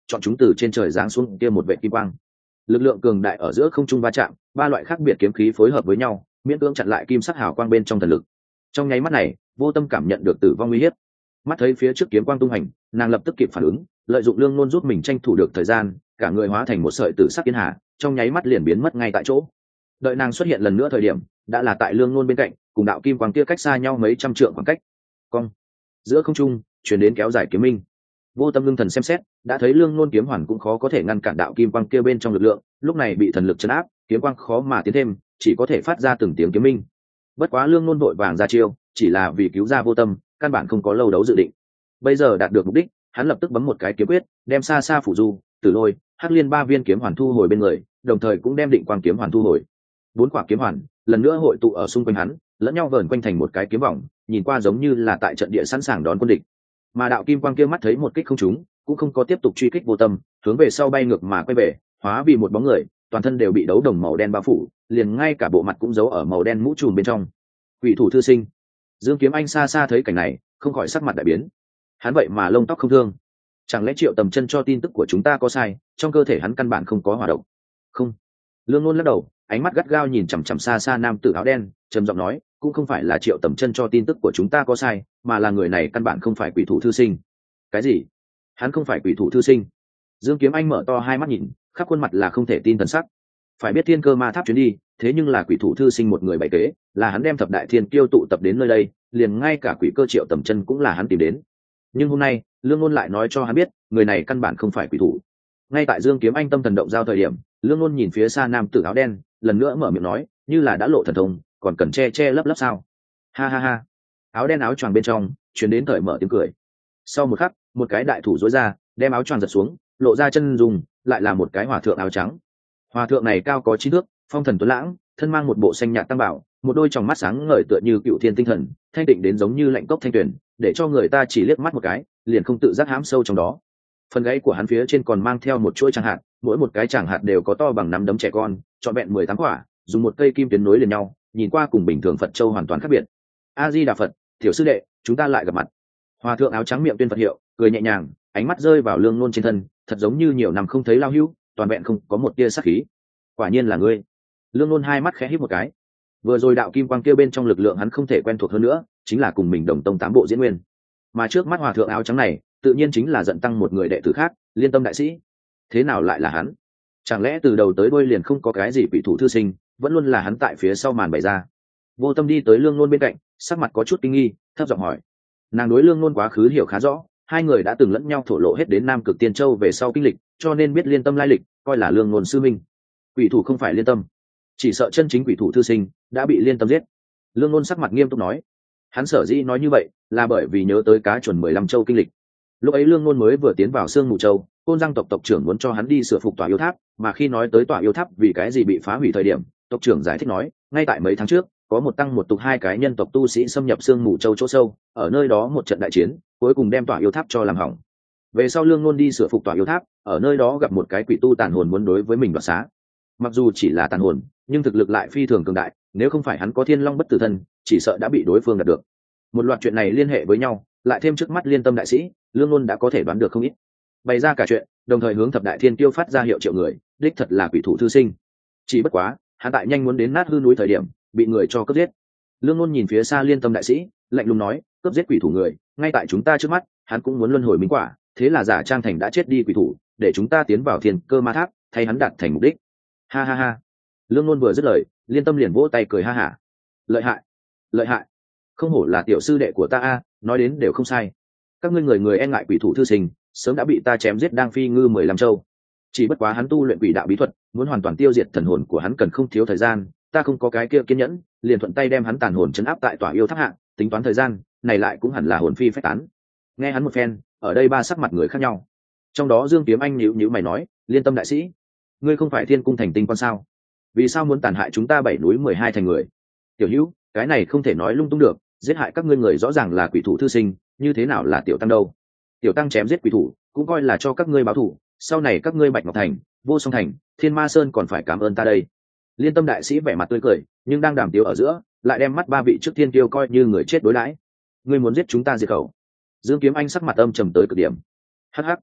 chọn chúng từ trên trời giáng xuống kia một vệ kim quang. Lực lượng cường đại ở giữa không trung va chạm, ba loại khác biệt kiếm khí phối hợp với nhau, miễn cưỡng chặn lại kim sắc hào quang bên trong thần lực. Trong nháy mắt này, Vô Tâm cảm nhận được tử vong uy hiếp. Mắt thấy phía trước kiếm quang tung hành, nàng lập tức kịp phản ứng, lợi dụng Lương Nôn giúp mình tranh thủ được thời gian, cả người hóa thành một sợi tử sắc yên hà, trong nháy mắt liền biến mất ngay tại chỗ. Đợi nàng xuất hiện lần nữa thời điểm, đã là tại Lương Nôn bên cạnh, cùng đạo kim quang kia cách xa nhau mấy trăm trượng khoảng cách. Cong, giữa không trung truyền đến kéo dài kiếm minh. Vô Tâm ngưng thần xem xét, đã thấy Lương Nôn kiếm hoàn cũng khó có thể ngăn cản đạo kim quang kia bên trong lực lượng, lúc này bị thần lực chấn áp, kiếm quang khó mà tiến thêm, chỉ có thể phát ra từng tiếng kiếm minh. Bất quá Lương Nôn vội vàng ra chiêu, chỉ là vì cứu ra Vô Tâm, căn bản không có lâu đấu dự định. Bây giờ đạt được mục đích, hắn lập tức bấm một cái kiếm quyết, đem xa xa phủ du, tử lôi, hắc liên ba viên kiếm hoàn thu hồi bên người, đồng thời cũng đem định quang kiếm hoàn thu hồi. Bốn quả kiếm hoàn lần nữa hội tụ ở xung quanh hắn, lẫn nhau vờn quanh thành một cái kiếm vòng, nhìn qua giống như là tại trận địa sẵn sàng đón quân địch. Mà đạo kim quang kia mắt thấy một kích không trúng, cũng không có tiếp tục truy kích Vô Tâm, hướng về sau bay ngược mà quay về, hóa vì một bóng người, toàn thân đều bị đấu đồng màu đen bao phủ, liền ngay cả bộ mặt cũng giấu ở màu đen mũ trùm bên trong. Quỷ thủ thư sinh. Dương Kiếm Anh xa xa thấy cảnh này, không khỏi sắc mặt đại biến. Hắn vậy mà lông tóc không thương, chẳng lẽ Triệu Tầm Chân cho tin tức của chúng ta có sai, trong cơ thể hắn căn bản không có hỏa độc? Không. Lương Nôn lắc đầu, ánh mắt gắt gao nhìn chằm chằm xa xa nam tử áo đen, trầm giọng nói, cũng không phải là Triệu Tầm Chân cho tin tức của chúng ta có sai, mà là người này căn bản không phải quỷ thủ thư sinh. Cái gì? Hắn không phải quỷ thủ thư sinh? Dương Kiếm Anh mở to hai mắt nhìn, khắp khuôn mặt là không thể tin thần sắc. Phải biết Thiên Cơ Ma Tháp chuyến đi, thế nhưng là quỷ thủ thư sinh một người bày kế, là hắn đem thập đại thiên kiêu tụ tập đến nơi đây, liền ngay cả quỷ cơ Triệu Tầm Chân cũng là hắn tìm đến. Nhưng hôm nay, Lương Nôn lại nói cho hắn biết, người này căn bản không phải quỷ thủ. Ngay tại Dương Kiếm Anh tâm thần động giao thời điểm, Lương Nôn nhìn phía xa nam tử áo đen, lần nữa mở miệng nói, như là đã lộ thần thông, còn cần che lấp sao? Ha ha ha. Áo đen áo choàng bên trong truyền đến thời mở tiếng cười. Sau một khắc, một cái đại thủ duỗi ra, đem áo choàng giật xuống, lộ ra chân dùng, lại là một cái hòa thượng áo trắng. Hòa thượng này cao có 9 thước, phong thần tuấn lãng, thân mang một bộ xanh nhạt tăng bảo, một đôi tròng mắt sáng ngời tựa như cựu thiên tinh thần, thanh tịnh đến giống như lạnh cốc thanh tuyển, để cho người ta chỉ liếc mắt một cái, liền không tự giác hãm sâu trong đó. Phần gáy của hắn phía trên còn mang theo một chuỗi tràng hạt, mỗi một cái tràng hạt đều có to bằng nắm đấm trẻ con, trọn vẹn 18 quả, dùng một cây kim tuyến nối liền nhau, nhìn qua cùng bình thường Phật châu hoàn toàn khác biệt. A Di Đà Phật, tiểu sư đệ, chúng ta lại gặp mặt. Hòa thượng áo trắng miệng tuyên Phật hiệu, cười nhẹ nhàng, ánh mắt rơi vào Lương Nôn trên thân, thật giống như nhiều năm không thấy lao hữu, toàn vẹn không có một tia sát khí. Quả nhiên là ngươi. Lương Nôn hai mắt khẽ híp một cái. Vừa rồi đạo kim quang kia bên trong lực lượng hắn không thể quen thuộc hơn nữa, chính là cùng mình đồng tông 8 bộ diễn nguyên. Mà trước mắt hòa thượng áo trắng này, tự nhiên chính là giận tăng một người đệ tử khác, Liên Tâm đại sĩ. Thế nào lại là hắn? Chẳng lẽ từ đầu tới đuôi liền không có cái gì quỷ thủ thư sinh, vẫn luôn là hắn tại phía sau màn bày ra? Vô Tâm đi tới Lương Nôn bên cạnh, sắc mặt có chút kinh nghi, thấp giọng hỏi. Nàng đối Lương Nôn quá khứ hiểu khá rõ, hai người đã từng lẫn nhau thổ lộ hết đến Nam Cực Tiên Châu về sau kinh lịch, cho nên biết Liên Tâm lai lịch, coi là Lương Nôn sư minh. Quỷ thủ không phải Liên Tâm, chỉ sợ chân chính quỷ thủ thư sinh đã bị Liên Tâm giết. Lương Nôn sắc mặt nghiêm túc nói. Hắn sở dĩ nói như vậy là bởi vì nhớ tới cá chuẩn 15 châu kinh lịch. Lúc ấy Lương Nôn mới vừa tiến vào Sương Mù Châu, Côn Giang tộc tộc trưởng muốn cho hắn đi sửa phục tòa yêu tháp, mà khi nói tới tòa yêu tháp vì cái gì bị phá hủy thời điểm, tộc trưởng giải thích nói, ngay tại mấy tháng trước, có một tăng một tục hai cái nhân tộc tu sĩ xâm nhập Sương Mù Châu chỗ sâu, ở nơi đó một trận đại chiến, cuối cùng đem tòa yêu tháp cho làm hỏng. Về sau Lương Nôn đi sửa phục tòa yêu tháp, ở nơi đó gặp một cái quỷ tu tàn hồn muốn đối với mình đoạt xá. Mặc dù chỉ là tàn hồn, nhưng thực lực lại phi thường cường đại, nếu không phải hắn có Thiên Long bất tử thân, chỉ sợ đã bị đối phương đạt được. Một loạt chuyện này liên hệ với nhau, lại thêm trước mắt Liên Tâm đại sĩ, Lương Nôn đã có thể đoán được không ít. Bày ra cả chuyện, đồng thời hướng thập đại thiên tiêu phát ra hiệu triệu người, đích thật là quỷ thủ thư sinh. Chỉ bất quá, hắn tại nhanh muốn đến nát hư núi thời điểm, bị người cho cướp giết. Lương Nôn nhìn phía xa Liên Tâm đại sĩ, lạnh lùng nói, cướp giết quỷ thủ người, ngay tại chúng ta trước mắt, hắn cũng muốn luân hồi minh quả, thế là giả trang thành đã chết đi quỷ thủ, để chúng ta tiến vào Thiên Cơ Ma Tháp, thay hắn đạt thành mục đích. Ha ha ha. Lương Nôn vừa dứt lời, Liên Tâm liền vỗ tay cười ha hả. Lợi hại, lợi hại. Không hổ là tiểu sư đệ của ta a, nói đến đều không sai. Các ngươi người e ngại quỷ thủ thư sinh, sớm đã bị ta chém giết đang phi ngư 15 châu. Chỉ bất quá hắn tu luyện quỷ đạo bí thuật, muốn hoàn toàn tiêu diệt thần hồn của hắn cần không thiếu thời gian, ta không có cái kia kiên nhẫn, liền thuận tay đem hắn tàn hồn trấn áp tại tòa yêu tháp hạng, tính toán thời gian, này lại cũng hẳn là hồn phi phách tán. Nghe hắn một phen, ở đây ba sắc mặt người khác nhau. Trong đó Dương Kiếm Anh nhíu mày nói, Liên Tâm đại sĩ, ngươi không phải Thiên Cung thành tinh quan sao? Vì sao muốn tàn hại chúng ta 7 núi 12 thành người? Tiểu Hữu, cái này không thể nói lung tung được, giết hại các ngươi người rõ ràng là quỷ thủ thư sinh, như thế nào là tiểu tăng đâu? Tiểu tăng chém giết quỷ thủ, cũng coi là cho các ngươi báo thù, sau này các ngươi Bạch Ngọc Thành, Vô Song Thành, Thiên Ma Sơn còn phải cảm ơn ta đây. Liên Tâm đại sĩ vẻ mặt tươi cười, nhưng đang đàm tiếu ở giữa, lại đem mắt ba vị trước thiên tiêu coi như người chết đối đãi. Ngươi muốn giết chúng ta diệt khẩu? Dương Kiếm Anh sắc mặt âm trầm tới cực điểm. Hắc hắc,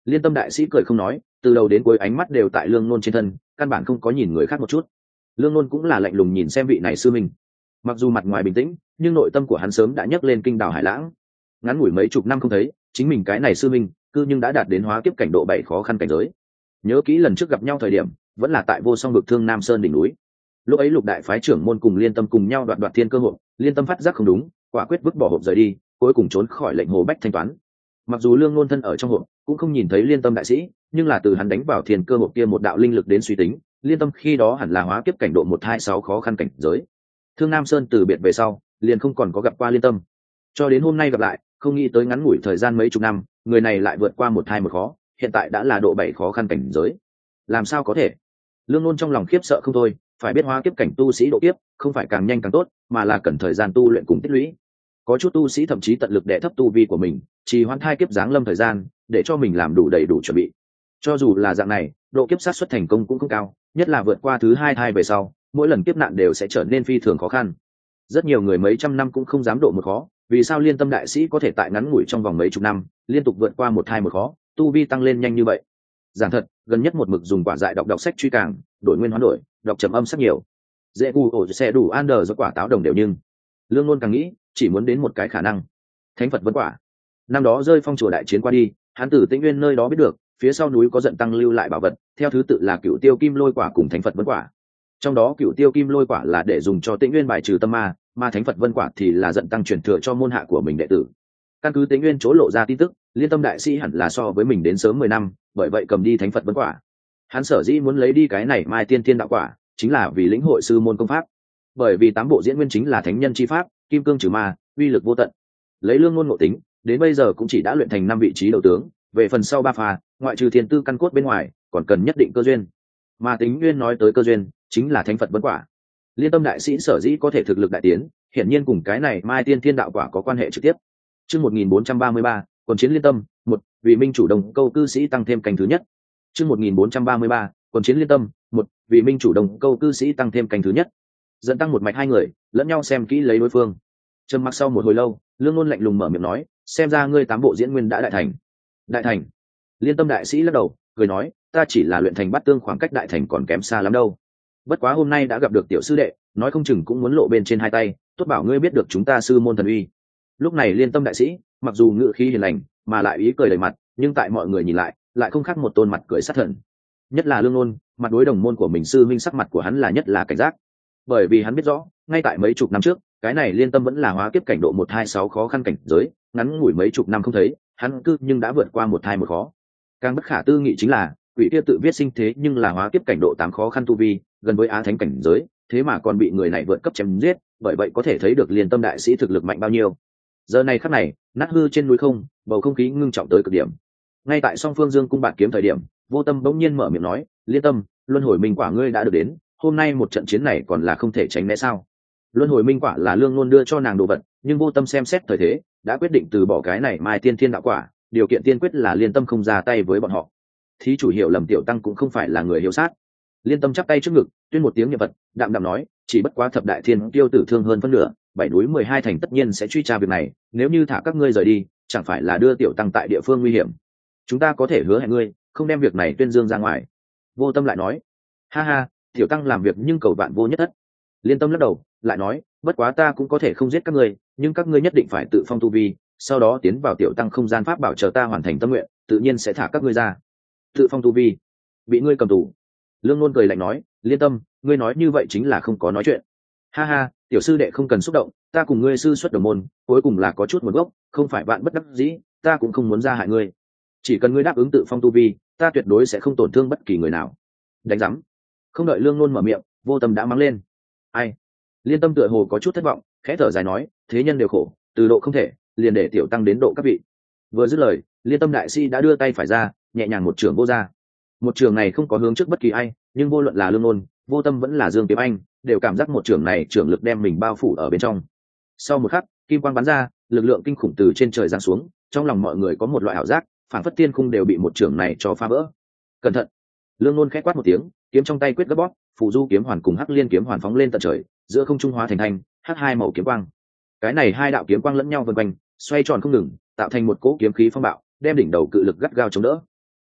Liên Tâm đại sĩ cười không nói, từ đầu đến cuối ánh mắt đều tại Lương Nôn trên thân, căn bản không có nhìn người khác một chút. Lương Nôn cũng là lạnh lùng nhìn xem vị này sư minh, mặc dù mặt ngoài bình tĩnh nhưng nội tâm của hắn sớm đã nhấc lên kinh đảo hải lãng. Ngắn ngủi mấy chục năm không thấy, chính mình cái này sư minh cư nhưng đã đạt đến hóa kiếp cảnh độ 7 khó khăn cảnh giới. Nhớ kỹ lần trước gặp nhau thời điểm vẫn là tại Vô Song vực Thương Nam Sơn đỉnh núi, lúc ấy Lục đại phái trưởng môn cùng Liên Tâm cùng nhau đoạt thiên cơ hội, Liên Tâm phát giác không đúng, quả quyết vứt bỏ hộp rời đi, cuối cùng trốn khỏi lệnh Hồ Bách thanh toán. Mặc dù Lương Nôn thân ở trong hộp cũng không nhìn thấy Liên Tâm đại sĩ, nhưng là từ hắn đánh vào thiên cơ hộp kia một đạo linh lực đến suy tính, Liên Tâm khi đó hẳn là hóa kiếp cảnh độ 126 khó khăn cảnh giới. Thương Nam Sơn từ biệt về sau liền không còn có gặp qua Liên Tâm, cho đến hôm nay gặp lại, không nghĩ tới ngắn ngủi thời gian mấy chục năm người này lại vượt qua 121 khó, hiện tại đã là độ 7 khó khăn cảnh giới. Làm sao có thể? Lương Nôn trong lòng khiếp sợ không thôi, phải biết hóa kiếp cảnh tu sĩ độ kiếp không phải càng nhanh càng tốt, mà là cần thời gian tu luyện cùng tích lũy. Có chút tu sĩ thậm chí tận lực đè thấp tu vi của mình, chỉ hoãn thai kiếp giáng lâm thời gian để cho mình làm đủ đầy đủ chuẩn bị. Cho dù là dạng này, độ kiếp sát suất thành công cũng không cao, nhất là vượt qua thứ hai thai về sau, mỗi lần kiếp nạn đều sẽ trở nên phi thường khó khăn. Rất nhiều người mấy trăm năm cũng không dám độ một khó, vì sao Liên Tâm đại sĩ có thể tại ngắn ngủi trong vòng mấy chục năm liên tục vượt qua 121 khó, tu vi tăng lên nhanh như vậy? Giảng thật, gần nhất một mực dùng quả dại đọc sách truy càng, đổi nguyên hoán đổi, đọc trầm âm sắc nhiều. Dễ gu ổ xe đủ an đờ do quả táo đồng đều, nhưng Lương Nôn càng nghĩ chỉ muốn đến một cái khả năng: Thánh Phật Vân Quả. Năm đó rơi phong chùa đại chiến qua đi, hắn từ Tĩnh Nguyên nơi đó biết được phía sau núi có giận tăng lưu lại bảo vật, theo thứ tự là Cựu Tiêu Kim Lôi Quả cùng Thánh Phật Vân Quả. Trong đó Cựu Tiêu Kim Lôi Quả là để dùng cho Tĩnh Nguyên bài trừ tâm ma, mà Thánh Phật Vân Quả thì là giận tăng truyền thừa cho môn hạ của mình đệ tử. Căn cứ Tĩnh Nguyên chỗ lộ ra tin tức, Liên Tâm đại sĩ hẳn là so với mình đến sớm 10 năm, bởi vậy cầm đi Thánh Phật Vân Quả. Hắn sở dĩ muốn lấy đi cái này Mai Tiên Thiên đạo quả, chính là vì lĩnh hội sư môn công pháp. Bởi vì tám bộ diễn nguyên chính là thánh nhân chi pháp, kim cương trừ ma, uy lực vô tận. Lấy Lương Nôn ngộ tính, đến bây giờ cũng chỉ đã luyện thành 5 vị trí đầu tướng, về phần sau 3 pha, ngoại trừ thiên tư căn cốt bên ngoài, còn cần nhất định cơ duyên. Mà Tĩnh Nguyên nói tới cơ duyên, chính là Thánh Phật Vân Quả. Liên Tâm đại sĩ sở dĩ có thể thực lực đại tiến, hiển nhiên cùng cái này Mai Tiên Thiên đạo quả có quan hệ trực tiếp. Chương 1433, Quần chiến Liên Tâm, 1, vì minh chủ đồng câu cư sĩ tăng thêm canh thứ nhất. Chương 1433, Quần chiến Liên Tâm, 1, vì minh chủ đồng câu cư sĩ tăng thêm canh thứ nhất. Dẫn tăng một mạch hai người, lẫn nhau xem kỹ lấy đối phương. Trầm mặc sau một hồi lâu, Lương Nôn lạnh lùng mở miệng nói: "Xem ra ngươi tám bộ diễn nguyên đã đại thành." Đại thành? Liên Tâm đại sĩ lắc đầu, cười nói: "Ta chỉ là luyện thành bát tương, khoảng cách đại thành còn kém xa lắm đâu. Bất quá hôm nay đã gặp được tiểu sư đệ, nói không chừng cũng muốn lộ bên trên hai tay, tốt bảo ngươi biết được chúng ta sư môn thần uy." Lúc này Liên Tâm đại sĩ mặc dù ngữ khí hiền lành mà lại ý cười đầy mặt, nhưng tại mọi người nhìn lại không khác một tôn mặt cười sát thần. Nhất là Lương Nôn, mặt đối đồng môn của mình sư minh, sắc mặt của hắn là nhất là cảnh giác, bởi vì hắn biết rõ ngay tại mấy chục năm trước cái này Liên Tâm vẫn là hóa kiếp cảnh độ 126 khó khăn cảnh giới, ngắn ngủi mấy chục năm không thấy, hắn cư nhưng đã vượt qua 121 khó. Càng bất khả tư nghị chính là quỷ kia tự viết sinh thế nhưng là hóa kiếp cảnh độ 8 khó khăn tu vi, gần với á thánh cảnh giới, thế mà còn bị người này vượt cấp chém giết, bởi vậy có thể thấy được Liên Tâm đại sĩ thực lực mạnh bao nhiêu. Giờ này khắc này, nát hư trên núi không, bầu không khí ngưng trọng tới cực điểm. Ngay tại song phương dương cung bạt kiếm thời điểm, Vô Tâm bỗng nhiên mở miệng nói: "Liên Tâm, luân hồi minh quả ngươi đã được đến, hôm nay một trận chiến này còn là không thể tránh né sao?" Luân hồi minh quả là Lương Nôn đưa cho nàng đồ vật, nhưng Vô Tâm xem xét thời thế, đã quyết định từ bỏ cái này Mai Tiên Thiên đạo quả, điều kiện tiên quyết là Liên Tâm không ra tay với bọn họ. Thí chủ hiểu lầm, tiểu tăng cũng không phải là người hiếu sát. Liên Tâm chắp tay trước ngực, tuyên một tiếng niệm vật, đạm đạm nói: "Chỉ bất quá thập đại thiên tiêu tử thương hơn phân nửa, 7 núi 12 thành tất nhiên sẽ truy tra việc này, nếu như thả các ngươi rời đi, chẳng phải là đưa tiểu tăng tại địa phương nguy hiểm. Chúng ta có thể hứa hẹn ngươi, không đem việc này tuyên dương ra ngoài." Vô Tâm lại nói: "Ha ha, tiểu tăng làm việc nhưng cầu vạn vô nhất thất." Liên Tâm lắc đầu, lại nói: "Bất quá ta cũng có thể không giết các ngươi, nhưng các ngươi nhất định phải tự phong tu vi, sau đó tiến vào tiểu tăng không gian pháp bảo, chờ ta hoàn thành tâm nguyện, tự nhiên sẽ thả các ngươi ra." Tự phong tu vi? Bị ngươi cầm tù? Lương Nôn cười lạnh nói: "Liên Tâm, ngươi nói như vậy chính là không có nói chuyện." "Ha ha, tiểu sư đệ không cần xúc động, ta cùng ngươi sư xuất đồng môn, cuối cùng là có chút nguồn gốc, không phải vạn bất đắc dĩ, ta cũng không muốn ra hại ngươi. Chỉ cần ngươi đáp ứng tự phong tu vi, ta tuyệt đối sẽ không tổn thương bất kỳ người nào." Đánh rắm. Không đợi Lương Nôn mở miệng, Vô Tâm đã mắng lên: "Ai?" Liên Tâm tựa hồ có chút thất vọng, khẽ thở dài nói: "Thế nhân đều khổ, từ độ không thể, liền để tiểu tăng đến độ các vị." Vừa dứt lời, Liên Tâm đại sĩ đã đưa tay phải ra, nhẹ nhàng một trường vô ra. Một trường này không có hướng trước bất kỳ ai, nhưng vô luận là Lương Nôn, Vô Tâm vẫn là Dương Kiếm Anh, đều cảm giác một trường này trường lực đem mình bao phủ ở bên trong. Sau một khắc, kim quang bắn ra, lực lượng kinh khủng từ trên trời giáng xuống, trong lòng mọi người có một loại ảo giác, phản phất tiên khung đều bị một trường này cho phá vỡ. "Cẩn thận!" Lương Nôn khẽ quát một tiếng, kiếm trong tay quyết gấp bóp, phù du kiếm hoàn cùng hắc liên kiếm hoàn phóng lên tận trời, giữa không trung hóa thành thanh hắc hai màu kiếm quang. Cái này hai đạo kiếm quang lẫn nhau vần quanh, xoay tròn không ngừng, tạo thành một cỗ kiếm khí phong bạo, đem đỉnh đầu cự lực gắt gao chống đỡ.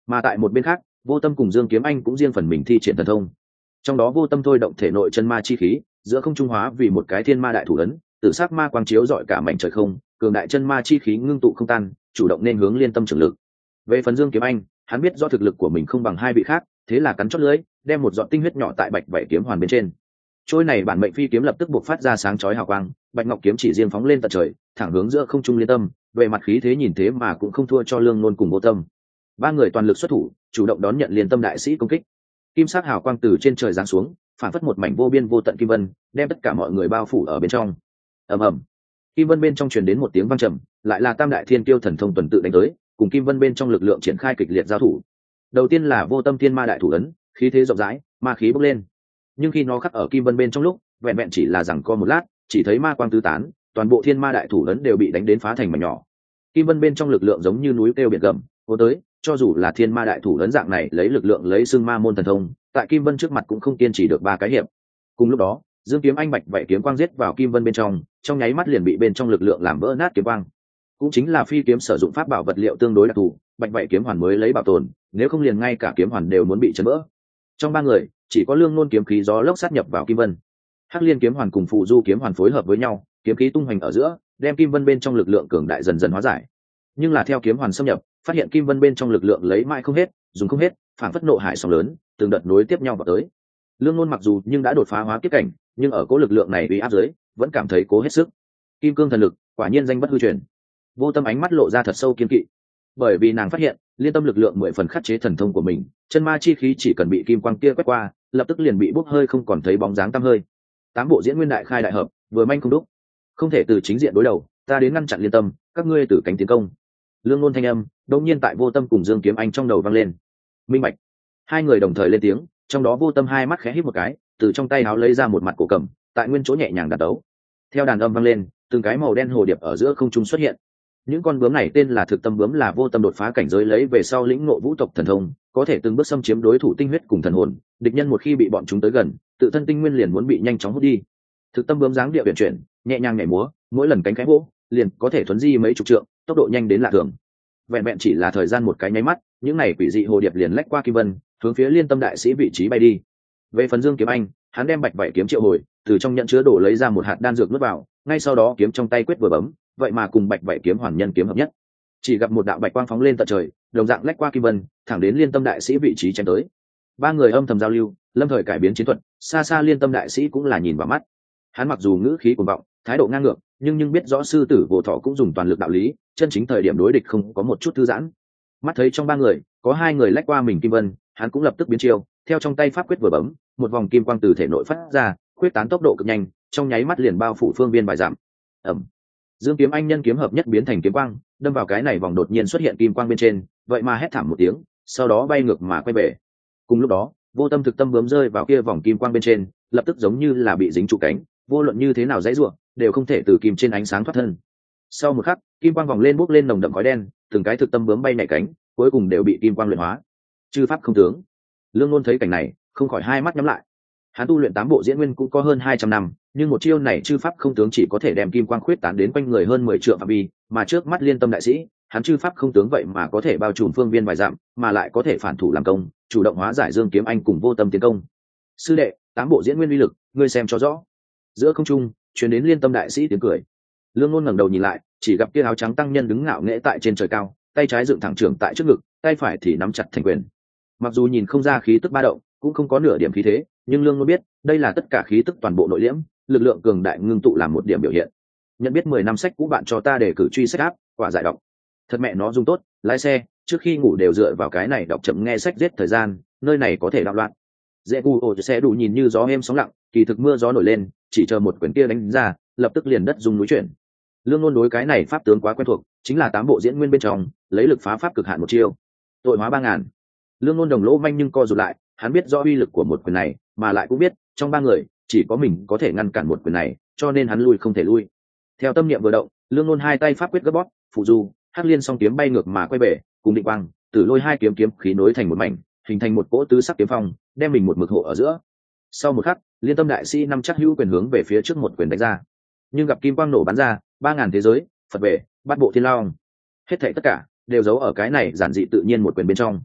Mà tại một bên khác, Vô Tâm cùng Dương Kiếm Anh cũng riêng phần mình thi triển thần thông. Trong đó Vô Tâm thôi động thể nội chân ma chi khí, giữa không trung hóa vì một cái thiên ma đại thủ ấn, tự sắc ma quang chiếu rọi cả mảnh trời không, cường đại chân ma chi khí ngưng tụ không tan, chủ động nên hướng liên tâm trường lực. Về phần Dương Kiếm Anh, hắn biết do thực lực của mình không bằng hai vị khác, thế là cắn chót lưỡi, đem một giọt tinh huyết nhỏ tại bạch vảy kiếm hoàn bên trên. Trôi này bản mệnh phi kiếm lập tức bộc phát ra sáng chói hào quang, bạch ngọc kiếm chỉ riêng phóng lên tận trời, thẳng hướng giữa không trung liên tâm, về mặt khí thế nhìn thế mà cũng không thua cho Lương Nôn cùng Vô Tâm. Ba người toàn lực xuất thủ, chủ động đón nhận liên tâm đại sĩ công kích. Kim sắc hào quang từ trên trời giáng xuống, phản phất một mảnh vô biên vô tận kim vân, đem tất cả mọi người bao phủ ở bên trong. Ầm ầm, kim vân bên trong truyền đến một tiếng vang trầm, lại là Tam đại thiên kiêu thần thông tuần tự đánh tới, cùng kim vân bên trong lực lượng triển khai kịch liệt giao thủ. Đầu tiên là Vô Tâm thiên ma đại thủ ấn, khí thế rộng rãi, ma khí bốc lên. Nhưng khi nó khắc ở kim vân bên trong lúc, vẹn vẹn chỉ là giằng co một lát, chỉ thấy ma quang tứ tán, toàn bộ thiên ma đại thủ ấn đều bị đánh đến phá thành mảnh nhỏ. Kim vân bên trong lực lượng giống như núi kêu biển gầm, vô tới, cho dù là thiên ma đại thủ ấn dạng này lấy lực lượng lấy xưng ma môn thần thông, tại kim vân trước mặt cũng không kiên trì được ba cái hiệp. Cùng lúc đó, Dương Kiếm Anh bạch vậy kiếm quang giết vào kim vân bên trong nháy mắt liền bị bên trong lực lượng làm vỡ nát kiếm quang. Cũng chính là phi kiếm sử dụng pháp bảo vật liệu tương đối đặc thù, bạch vậy kiếm hoàn mới lấy bảo tồn, nếu không liền ngay cả kiếm hoàn đều muốn bị chấn vỡ. Trong ba người, chỉ có Lương Nôn kiếm khí gió lốc sát nhập vào kim vân. Hắc Liên kiếm hoàn cùng Phù Du kiếm hoàn phối hợp với nhau, kiếm khí tung hoành ở giữa, đem kim vân bên trong lực lượng cường đại dần dần hóa giải. Nhưng là theo kiếm hoàn xâm nhập, phát hiện kim vân bên trong lực lượng lấy mãi không hết, dùng không hết, phản phất nộ hải sóng lớn, từng đợt nối tiếp nhau vào tới. Lương Nôn mặc dù nhưng đã đột phá hóa kiếp cảnh, nhưng ở cố lực lượng này uy áp dưới, vẫn cảm thấy cố hết sức. Kim cương thần lực, quả nhiên danh bất hư truyền. Vô Tâm ánh mắt lộ ra thật sâu kiên kỵ, bởi vì nàng phát hiện liên tâm lực lượng 10 phần khắc chế thần thông của mình, chân ma chi khí chỉ cần bị kim quang kia quét qua, lập tức liền bị bốc hơi không còn thấy bóng dáng tăm hơi. Tám bộ diễn nguyên đại khai đại hợp, vừa manh không đúc, không thể từ chính diện đối đầu, ta đến ngăn chặn liên tâm, các ngươi từ cánh tiến công. Lương Nôn thanh âm đột nhiên tại Vô Tâm cùng Dương Kiếm Anh trong đầu vang lên. Minh bạch. Hai người đồng thời lên tiếng, trong đó Vô Tâm hai mắt khẽ híp một cái, từ trong tay áo lấy ra một mặt cổ cầm, tại nguyên chỗ nhẹ nhàng đặt đấu. Theo đàn âm vang lên, từng cái màu đen hồ điệp ở giữa không trung xuất hiện. Những con bướm này tên là thực tâm bướm, là Vô Tâm đột phá cảnh giới lấy về sau lĩnh ngộ vũ tộc thần thông, có thể từng bước xâm chiếm đối thủ tinh huyết cùng thần hồn, địch nhân một khi bị bọn chúng tới gần, tự thân tinh nguyên liền muốn bị nhanh chóng hút đi. Thực tâm bướm dáng địa biển chuyển, nhẹ nhàng nhảy múa, mỗi lần cánh khẽ vỗ, liền có thể thuấn di mấy chục trượng, tốc độ nhanh đến lạ thường. Vẹn vẹn chỉ là thời gian một cái nháy mắt, những này quỷ dị hồ điệp liền lách qua kim vân, hướng phía liên tâm đại sĩ vị trí bay đi. Về phần Dương Kiếm Anh, hắn đem bạch vảy kiếm triệu hồi, từ trong nhận chứa đổ lấy ra một hạt đan dược nuốt vào, ngay sau đó kiếm trong tay quyết vừa bấm, vậy mà cùng bạch vảy kiếm hoàn nhân kiếm hợp nhất. Chỉ gặp một đạo bạch quang phóng lên tận trời, đồng dạng lách qua kim vân, thẳng đến liên tâm đại sĩ vị trí chém tới. Ba người âm thầm giao lưu, lâm thời cải biến chiến thuật, xa xa liên tâm đại sĩ cũng là nhìn vào mắt. Hắn mặc dù ngữ khí cuồng vọng, thái độ ngang ngược, nhưng biết rõ sư tử Vô Thọ cũng dùng toàn lực đạo lý, chân chính thời điểm đối địch không có một chút thư giãn. Mắt thấy trong ba người có hai người lách qua mình kim vân, hắn cũng lập tức biến chiêu, theo trong tay pháp quyết vừa bấm, một vòng kim quang từ thể nội phát ra, quyết tán tốc độ cực nhanh, trong nháy mắt liền bao phủ phương viên vài dặm. Ầm. Dương Kiếm Anh nhân kiếm hợp nhất biến thành kiếm quang, đâm vào cái này vòng đột nhiên xuất hiện kim quang bên trên, vậy mà hét thảm một tiếng, sau đó bay ngược mà quay về. Cùng lúc đó, Vô Tâm thực tâm bướm rơi vào kia vòng kim quang bên trên, lập tức giống như là bị dính trụ cánh, vô luận như thế nào dãy rủa, đều không thể từ kim trên ánh sáng thoát thân. Sau một khắc, kim quang vòng lên bốc lên nồng đậm khói đen, từng cái thực tâm bướm bay nhảy cánh, cuối cùng đều bị kim quang luyện hóa. Chư pháp không tướng. Lương Nôn thấy cảnh này, không khỏi hai mắt nhắm lại. Hắn tu luyện 8 bộ diễn nguyên cũng có hơn 200 năm, nhưng một chiêu này chư pháp không tướng chỉ có thể đem kim quang khuyết tán đến quanh người hơn 10 trượng phạm vi, mà trước mắt liên tâm đại sĩ, hắn chư pháp không tướng vậy mà có thể bao trùm phương viên vài dặm, mà lại có thể phản thủ làm công, chủ động hóa giải Dương Kiếm Anh cùng Vô Tâm tiến công. Sư đệ, 8 bộ diễn nguyên uy lực, ngươi xem cho rõ. Giữa không trung truyền đến liên tâm đại sĩ tiếng cười. Lương Nôn ngẩng đầu nhìn lại, chỉ gặp kia áo trắng tăng nhân đứng ngạo nghễ tại trên trời cao, tay trái dựng thẳng trưởng tại trước ngực, tay phải thì nắm chặt thành quyền. Mặc dù nhìn không ra khí tức ba động, cũng không có nửa điểm khí thế, nhưng Lương Nôn biết, đây là tất cả khí tức toàn bộ nội liễm, lực lượng cường đại ngưng tụ làm một điểm biểu hiện. Nhận biết 10 năm sách cũ bạn cho ta để cử truy sách áp, quả giải đọc. Thật mẹ nó dùng tốt, lái xe, trước khi ngủ đều dựa vào cái này đọc chậm nghe sách giết thời gian, nơi này có thể đạo loạn. Dễ gu ổ xe đủ nhìn như gió êm sóng lặng, kỳ thực mưa gió nổi lên, chỉ chờ một quyển kia đánh ra, lập tức liền đất rung núi chuyển. Lương Nôn đối cái này pháp tướng quá quen thuộc, chính là 8 bộ diễn nguyên bên trong, lấy lực phá pháp cực hạn một chiêu. Tội hóa 3000. Lương Nôn đồng lỗ manh nhưng co rụt lại, hắn biết rõ uy lực của một quyền này, mà lại cũng biết, trong ba người, chỉ có mình có thể ngăn cản một quyền này, cho nên hắn lui không thể lui. Theo tâm niệm vừa động, Lương Nôn hai tay pháp quyết gấp bóp, phụ du, Hắc Liên song kiếm bay ngược mà quay về, cùng Định Quang, Tử Lôi hai kiếm kiếm khí nối thành một mảnh, hình thành một cỗ tứ sắc kiếm phong, đem mình một mực hộ ở giữa. Sau một khắc, liên tâm đại sĩ năm chắc hữu quyền hướng về phía trước một quyền đánh ra, nhưng gặp kim quang nổ bắn ra, 3000 thế giới, Phật về, bát bộ thiên long, hết thảy tất cả đều giấu ở cái này giản dị tự nhiên một quyền bên trong.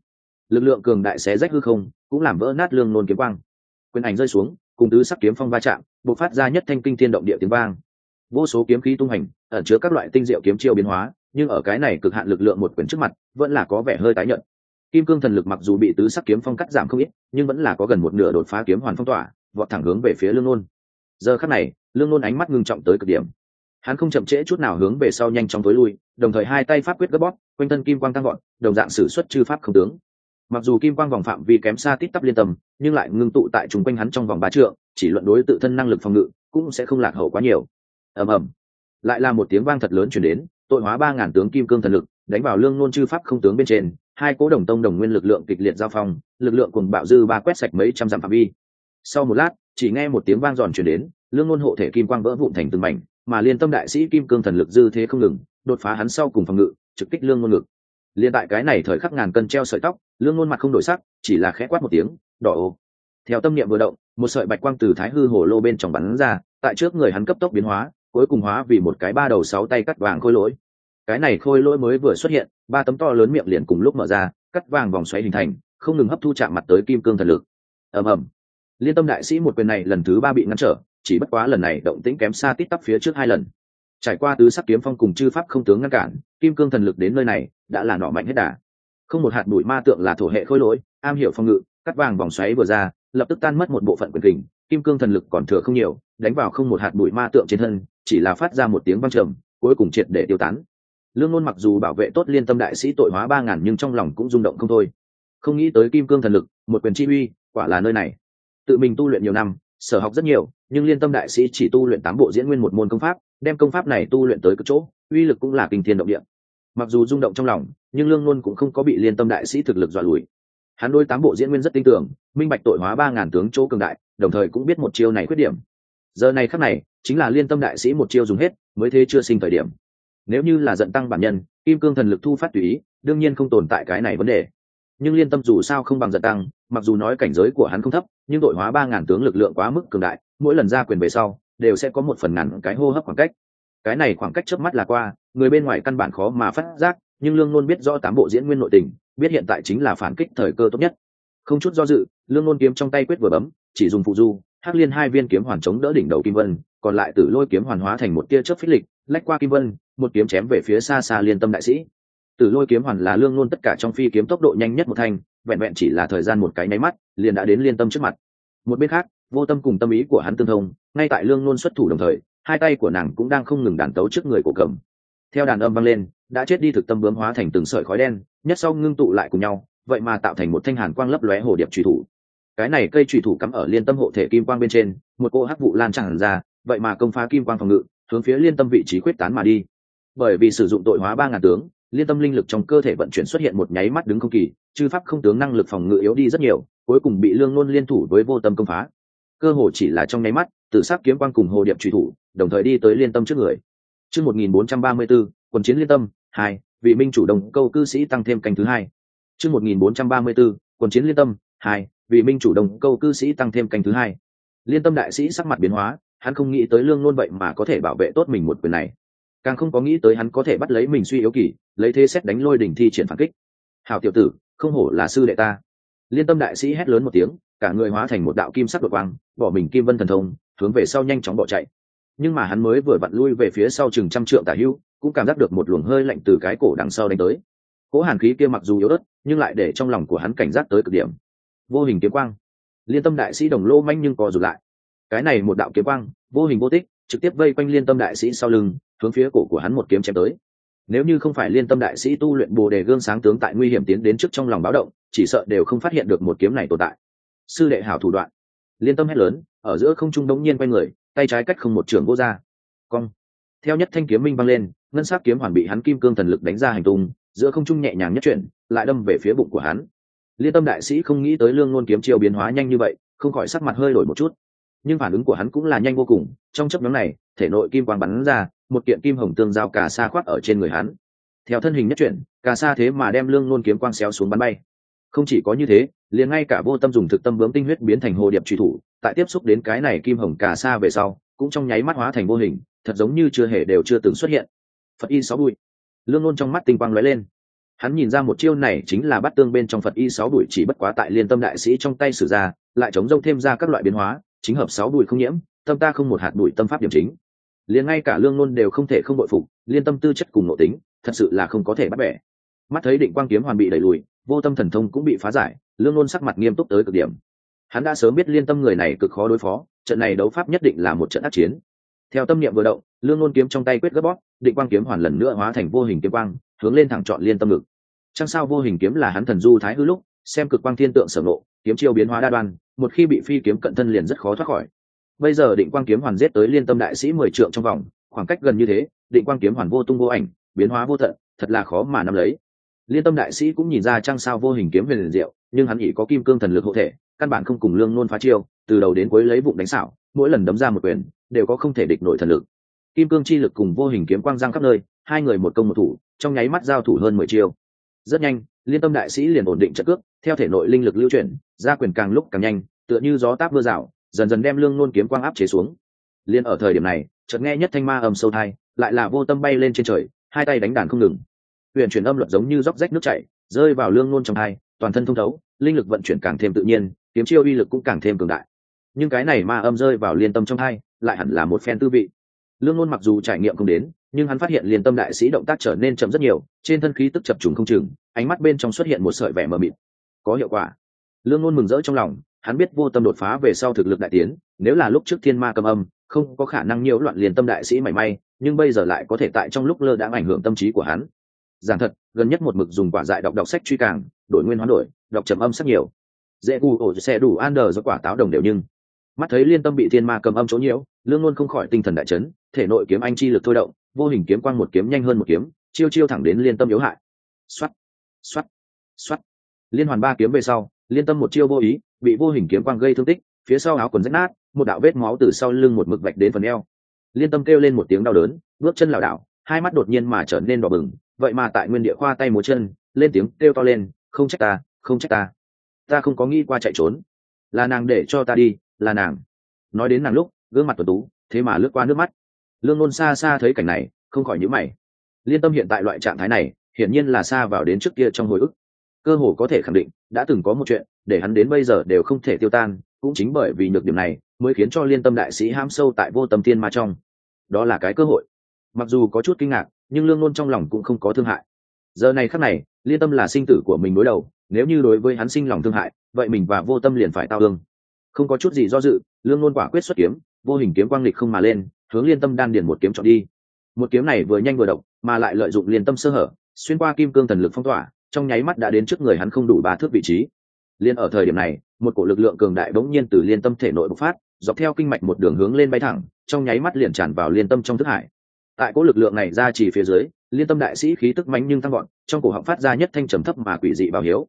lực lượng cường đại xé rách hư không, cũng làm vỡ nát lương nôn kiếm quang. Quyền ảnh rơi xuống, cùng tứ sắc kiếm phong va chạm, bộc phát ra nhất thanh kinh thiên động địa tiếng vang. Vô số kiếm khí tung hành, ẩn chứa các loại tinh diệu kiếm chiêu biến hóa, nhưng ở cái này cực hạn lực lượng một quyền trước mặt, vẫn là có vẻ hơi tái nhợt. Kim cương thần lực mặc dù bị tứ sắc kiếm phong cắt giảm không ít, nhưng vẫn là có gần một nửa đột phá kiếm hoàn phong tỏa, vọt thẳng hướng về phía lương nôn. Giờ khắc này, lương nôn ánh mắt ngưng trọng tới cực điểm. Hắn không chậm trễ chút nào hướng về sau nhanh chóng tối lui, đồng thời hai tay pháp quyết gấp bóp, quanh thân kim quang tăng gọn, đồng dạng sử xuất chư pháp không tướng. Mặc dù kim quang vòng phạm vi kém xa tít tắp liên tâm, nhưng lại ngưng tụ tại trung quanh hắn trong vòng 3 trượng, chỉ luận đối tự thân năng lực phòng ngự cũng sẽ không lạc hậu quá nhiều. Ầm ầm, lại là một tiếng vang thật lớn truyền đến, tội hóa 3000 tướng kim cương thần lực đánh vào lương nôn chư pháp không tướng bên trên, hai cố đồng tông đồng nguyên lực lượng kịch liệt giao phong, lực lượng cùng bạo dư ba quét sạch mấy trăm dặm phạm vi. Sau một lát, chỉ nghe một tiếng vang giòn truyền đến, lương nôn hộ thể kim quang vỡ vụn thành từng mảnh, mà liên tâm đại sĩ kim cương thần lực dư thế không ngừng, đột phá hắn sau cùng phòng ngự, trực kích lương nôn ngực. Liên tại cái này thời khắc ngàn cân treo sợi tóc, lương nôn mặt không đổi sắc, chỉ là khẽ quát một tiếng, đỏ ô. Theo tâm niệm vừa động, một sợi bạch quang từ thái hư hồ lô bên trong bắn ra, tại trước người hắn cấp tốc biến hóa, cuối cùng hóa vì một cái 3 đầu 6 tay cắt vàng khôi lỗi. Cái này khôi lỗi mới vừa xuất hiện, 3 tấm to lớn miệng liền cùng lúc mở ra, cắt vàng vòng xoáy hình thành, không ngừng hấp thu chạm mặt tới kim cương thần lực. Ầm ầm. Liên tâm đại sĩ một quyền này lần thứ 3 bị ngăn trở, chỉ bất quá lần này động tĩnh kém xa tít tắp phía trước 2 lần. Trải qua tứ sắc kiếm phong cùng chư pháp không tướng ngăn cản, kim cương thần lực đến nơi này đã là nọ mạnh hết đà. Không một hạt bụi ma tượng là thổ hệ khôi lỗi, am hiểu phòng ngự, cắt vàng vòng xoáy vừa ra, lập tức tan mất một bộ phận quyền kình, kim cương thần lực còn thừa không nhiều, đánh vào không một hạt bụi ma tượng trên thân, chỉ là phát ra một tiếng vang trầm, cuối cùng triệt để tiêu tán. Lương Nôn mặc dù bảo vệ tốt liên tâm đại sĩ tội hóa 3000 nhưng trong lòng cũng rung động không thôi. Không nghĩ tới kim cương thần lực, một quyền chi uy, quả là nơi này. Tự mình tu luyện nhiều năm, sở học rất nhiều, nhưng liên tâm đại sĩ chỉ tu luyện 8 bộ diễn nguyên một môn công pháp, đem công pháp này tu luyện tới cực chỗ, uy lực cũng là kinh thiên động địa. Mặc dù rung động trong lòng, nhưng Lương Nôn cũng không có bị liên tâm đại sĩ thực lực dọa lùi. Hắn đối 8 bộ diễn nguyên rất tin tưởng, minh bạch tội hóa 3000 tướng chỗ cường đại, đồng thời cũng biết một chiêu này khuyết điểm. Giờ này khắc này, chính là liên tâm đại sĩ một chiêu dùng hết, mới thế chưa sinh thời điểm. Nếu như là giận tăng bản nhân, kim cương thần lực thu phát tùy ý, đương nhiên không tồn tại cái này vấn đề. Nhưng liên tâm dù sao không bằng giận tăng, mặc dù nói cảnh giới của hắn không thấp, nhưng tội hóa 3000 tướng lực lượng quá mức cường đại, mỗi lần ra quyền về sau, đều sẽ có một phần ngắn cái hô hấp khoảng cách. Cái này khoảng cách chớp mắt là qua, người bên ngoài căn bản khó mà phát giác, nhưng Lương Nôn biết rõ 8 bộ diễn nguyên nội tình, biết hiện tại chính là phản kích thời cơ tốt nhất. Không chút do dự, Lương Nôn kiếm trong tay quyết vừa bấm, chỉ dùng phụ du, Hắc Liên 2 viên kiếm hoàn chống đỡ đỉnh đầu Kim Vân, còn lại Tử Lôi kiếm hoàn hóa thành một tia chớp phích lịch, lách qua Kim Vân, một kiếm chém về phía xa xa liên tâm đại sĩ. Tử Lôi kiếm hoàn là Lương Nôn tất cả trong phi kiếm tốc độ nhanh nhất một thanh, vẹn vẹn chỉ là thời gian một cái nháy mắt, liền đã đến liên tâm trước mặt. Một bên khác, Vô Tâm cùng tâm ý của hắn tương thông, ngay tại Lương Nôn xuất thủ đồng thời, hai tay của nàng cũng đang không ngừng đàn tấu trước người của cầm. Theo đàn âm vang lên, đã chết đi thực tâm bướm hóa thành từng sợi khói đen, nhất sau ngưng tụ lại cùng nhau, vậy mà tạo thành một thanh hàn quang lấp lóe hồ điệp chủy thủ. Cái này cây chủy thủ cắm ở liên tâm hộ thể kim quang bên trên, một cô hắc vụ lan tràn ra, vậy mà công phá kim quang phòng ngự, hướng phía liên tâm vị trí quyết tán mà đi. Bởi vì sử dụng tội hóa 3000 tướng, liên tâm linh lực trong cơ thể vận chuyển xuất hiện một nháy mắt đứng không kỳ, chư pháp không tướng năng lực phòng ngự yếu đi rất nhiều, cuối cùng bị Lương Nôn liên thủ với Vô Tâm công phá. Cơ hồ chỉ là trong nháy mắt, Tử Sắc kiếm quang cùng hồ điệp chủy thủ, đồng thời đi tới liên tâm trước người. Chương 1434, quần chiến liên tâm 2, vị minh chủ đồng câu cư sĩ tăng thêm canh thứ 2. Chương 1434, quần chiến liên tâm 2, vị minh chủ đồng câu cư sĩ tăng thêm canh thứ 2. Liên tâm đại sĩ sắc mặt biến hóa, hắn không nghĩ tới Lương Nôn vậy mà có thể bảo vệ tốt mình một quyền này, càng không có nghĩ tới hắn có thể bắt lấy mình suy yếu kỳ, lấy thế xét đánh lôi đỉnh thi triển phản kích. Hảo tiểu tử, không hổ là sư đệ ta. Liên tâm đại sĩ hét lớn một tiếng, cả người hóa thành một đạo kim sắc đột quang, bỏ mình kim vân thần thông, hướng về sau nhanh chóng bỏ chạy. Nhưng mà hắn mới vừa vặn lui về phía sau chừng trăm trượng tả hữu, cũng cảm giác được một luồng hơi lạnh từ cái cổ đằng sau đánh tới. Cỗ hàn khí kia mặc dù yếu ớt, nhưng lại để trong lòng của hắn cảnh giác tới cực điểm. Vô hình kiếm quang. Liên tâm đại sĩ đồng lô manh nhưng co rụt lại. Cái này một đạo kiếm quang, vô hình vô tích, trực tiếp vây quanh liên tâm đại sĩ sau lưng, hướng phía cổ của hắn một kiếm chém tới. Nếu như không phải liên tâm đại sĩ tu luyện Bồ Đề gương sáng tướng tại nguy hiểm tiến đến trước trong lòng báo động, chỉ sợ đều không phát hiện được một kiếm này tồn tại. Sư đệ hảo thủ đoạn. Liên tâm hét lớn, ở giữa không trung đống nhiên quay người, tay trái cách không một trường vô ra. Cong. Theo nhất thanh kiếm minh vang lên, ngân sắc kiếm hoàn bị hắn kim cương thần lực đánh ra hành tung, giữa không trung nhẹ nhàng nhất chuyển, lại đâm về phía bụng của hắn. Liên tâm đại sĩ không nghĩ tới Lương Nôn kiếm chiêu biến hóa nhanh như vậy, không khỏi sắc mặt hơi đổi một chút. Nhưng phản ứng của hắn cũng là nhanh vô cùng, trong chớp nhoáng này, thể nội kim quang bắn ra, một kiện kim hồng tương giao cà sa khoác ở trên người hắn. Theo thân hình nhất chuyển, cà sa thế mà đem Lương Nôn kiếm quang xéo xuống bắn bay. Không chỉ có như thế, liền ngay cả Vô Tâm dùng thực tâm bướm tinh huyết biến thành hồ điệp truy thủ, tại tiếp xúc đến cái này kim hồng cà sa về sau, cũng trong nháy mắt hóa thành vô hình, thật giống như chưa từng xuất hiện. Phật y sáu bụi. Lương Nôn trong mắt tinh quang lóe lên. Hắn nhìn ra một chiêu này chính là bắt tương bên trong Phật y 6 đuổi, chỉ bất quá tại Liên Tâm đại sĩ trong tay sử ra, lại chống rông thêm ra các loại biến hóa, chính hợp 6 đuổi không nhiễm, tâm ta không một hạt bụi tâm pháp điểm chính. Liền ngay cả Lương Nôn đều không thể không bội phục, Liên Tâm tư chất cùng nội tính, thật sự là không có thể bắt bẻ. Mắt thấy Định Quang kiếm hoàn bị đẩy lùi, Vô Tâm thần thông cũng bị phá giải, Lương Nôn sắc mặt nghiêm túc tới cực điểm. Hắn đã sớm biết Liên Tâm người này cực khó đối phó, trận này đấu pháp nhất định là một trận ác chiến. Theo tâm niệm vừa động, Lương Nôn kiếm trong tay quyết gấp bóp, Định Quang kiếm hoàn lần nữa hóa thành vô hình kiếm quang, hướng lên thẳng chọn Liên Tâm ngực. Chẳng sao vô hình kiếm là hắn thần du thái hư lúc xem cực quang thiên tượng sở nộ, kiếm chiêu biến hóa đa đoan, một khi bị phi kiếm cận thân liền rất khó thoát khỏi. Bây giờ Định Quang kiếm hoàn giết tới Liên Tâm đại sĩ 10 trượng trong vòng, khoảng cách gần như thế, Định Quang kiếm hoàn vô tung vô ảnh, biến hóa vô tận, thật là khó mà nắm lấy. Liên Tâm đại sĩ cũng nhìn ra Trăng sao vô hình kiếm huyền liền diệu, nhưng hắn chỉ có kim cương thần lực hộ thể, căn bản không cùng Lương Nôn phá chiêu, từ đầu đến cuối lấy vụng đánh xảo, mỗi lần đấm ra một quyền đều có không thể địch nổi thần lực. Kim cương chi lực cùng vô hình kiếm quang giang khắp nơi, hai người một công một thủ, trong nháy mắt giao thủ hơn 10 chiêu. Rất nhanh, Liên Tâm đại sĩ liền ổn định trận cước, theo thể nội linh lực lưu chuyển, ra quyền càng lúc càng nhanh, tựa như gió táp mưa rào, dần dần đem Lương Nôn kiếm quang áp chế xuống. Liên ở thời điểm này, chợt nghe nhất thanh ma âm sâu tai, lại là Vô Tâm bay lên trên trời, hai tay đánh đàn không ngừng. Huyền chuyển âm luật giống như róc rách nước chảy, rơi vào Lương Nôn trong tai, toàn thân thông thấu, linh lực vận chuyển càng thêm tự nhiên, kiếm chiêu uy lực cũng càng thêm cường đại. Nhưng cái này ma âm rơi vào Liên Tâm trong tai, lại hẳn là một phen tư vị. Lương Nôn mặc dù trải nghiệm không đến, nhưng hắn phát hiện Liên Tâm đại sĩ động tác trở nên chậm rất nhiều, trên thân khí tức chập trùng không chừng, ánh mắt bên trong xuất hiện một sợi vẻ mờ mịt. Có hiệu quả. Lương Nôn mừng rỡ trong lòng, hắn biết Vô Tâm đột phá về sau thực lực đại tiến, nếu là lúc trước thiên ma cầm âm, không có khả năng nhiễu loạn Liên Tâm đại sĩ mảy may, nhưng bây giờ lại có thể tại trong lúc lơ đãng ảnh hưởng tâm trí của hắn. Giảng thật, gần nhất một mực dùng quả dại đọc sách truy càng, đổi nguyên hóa đổi, đọc trầm âm sắc nhiều. Dễ gu ổ xe đủ an đờ do quả táo đồng đều, nhưng mắt thấy Liên Tâm bị thiên ma cầm âm chỗ nhiễu, Lương Nôn không khỏi tinh thần đại chấn, thể nội kiếm anh chi lực thôi động, vô hình kiếm quang một kiếm nhanh hơn một kiếm, chiêu chiêu thẳng đến Liên Tâm yếu hại. Xoát, xoát, xoát. Liên hoàn 3 kiếm về sau, Liên Tâm một chiêu vô ý, bị vô hình kiếm quang gây thương tích, phía sau áo quần rách nát, một đạo vết máu từ sau lưng một mực vạch đến phần eo. Liên Tâm kêu lên một tiếng đau đớn, bước chân lảo đảo, hai mắt đột nhiên mà trở nên đỏ bừng, vậy mà tại nguyên địa khoa tay múa chân, lên tiếng kêu to lên, không trách ta, không trách ta, ta không có nghĩ qua chạy trốn, là nàng để cho ta đi, là nàng. Nói đến nàng lúc, gương mặt tuấn tú, thế mà lướt qua nước mắt. Lương Nôn xa xa thấy cảnh này, không khỏi nhíu mày. Liên Tâm hiện tại loại trạng thái này, hiển nhiên là xa vào đến trước kia trong hồi ức. Cơ hồ có thể khẳng định, đã từng có một chuyện, để hắn đến bây giờ đều không thể tiêu tan, cũng chính bởi vì nhược điểm này, mới khiến cho Liên Tâm đại sĩ hãm sâu tại Vô Tâm thiên ma trong. Đó là cái cơ hội. Mặc dù có chút kinh ngạc, nhưng Lương Nôn trong lòng cũng không có thương hại. Giờ này khắc này, Liên Tâm là sinh tử của mình đối đầu, nếu như đối với hắn sinh lòng thương hại, vậy mình và Vô Tâm liền phải tao ương. Không có chút gì do dự, Lương Nôn quả quyết xuất kiếm, vô hình kiếm quang lịch không mà lên, hướng Liên Tâm đan điền một kiếm chọn đi. Một kiếm này vừa nhanh vừa độc, mà lại lợi dụng Liên Tâm sơ hở, xuyên qua kim cương thần lực phong tỏa, trong nháy mắt đã đến trước người hắn không đủ 3 thước vị trí. Liên ở thời điểm này, một cổ lực lượng cường đại bỗng nhiên từ Liên Tâm thể nội bộc phát, dọc theo kinh mạch một đường hướng lên bay thẳng, trong nháy mắt liền tràn vào Liên Tâm trong thức hải. Tại cỗ lực lượng này ra chỉ phía dưới, Liên Tâm đại sĩ khí tức mãnh nhưng tăng vọt, trong cổ họng phát ra nhất thanh trầm thấp mà quỷ dị bảo hiếu,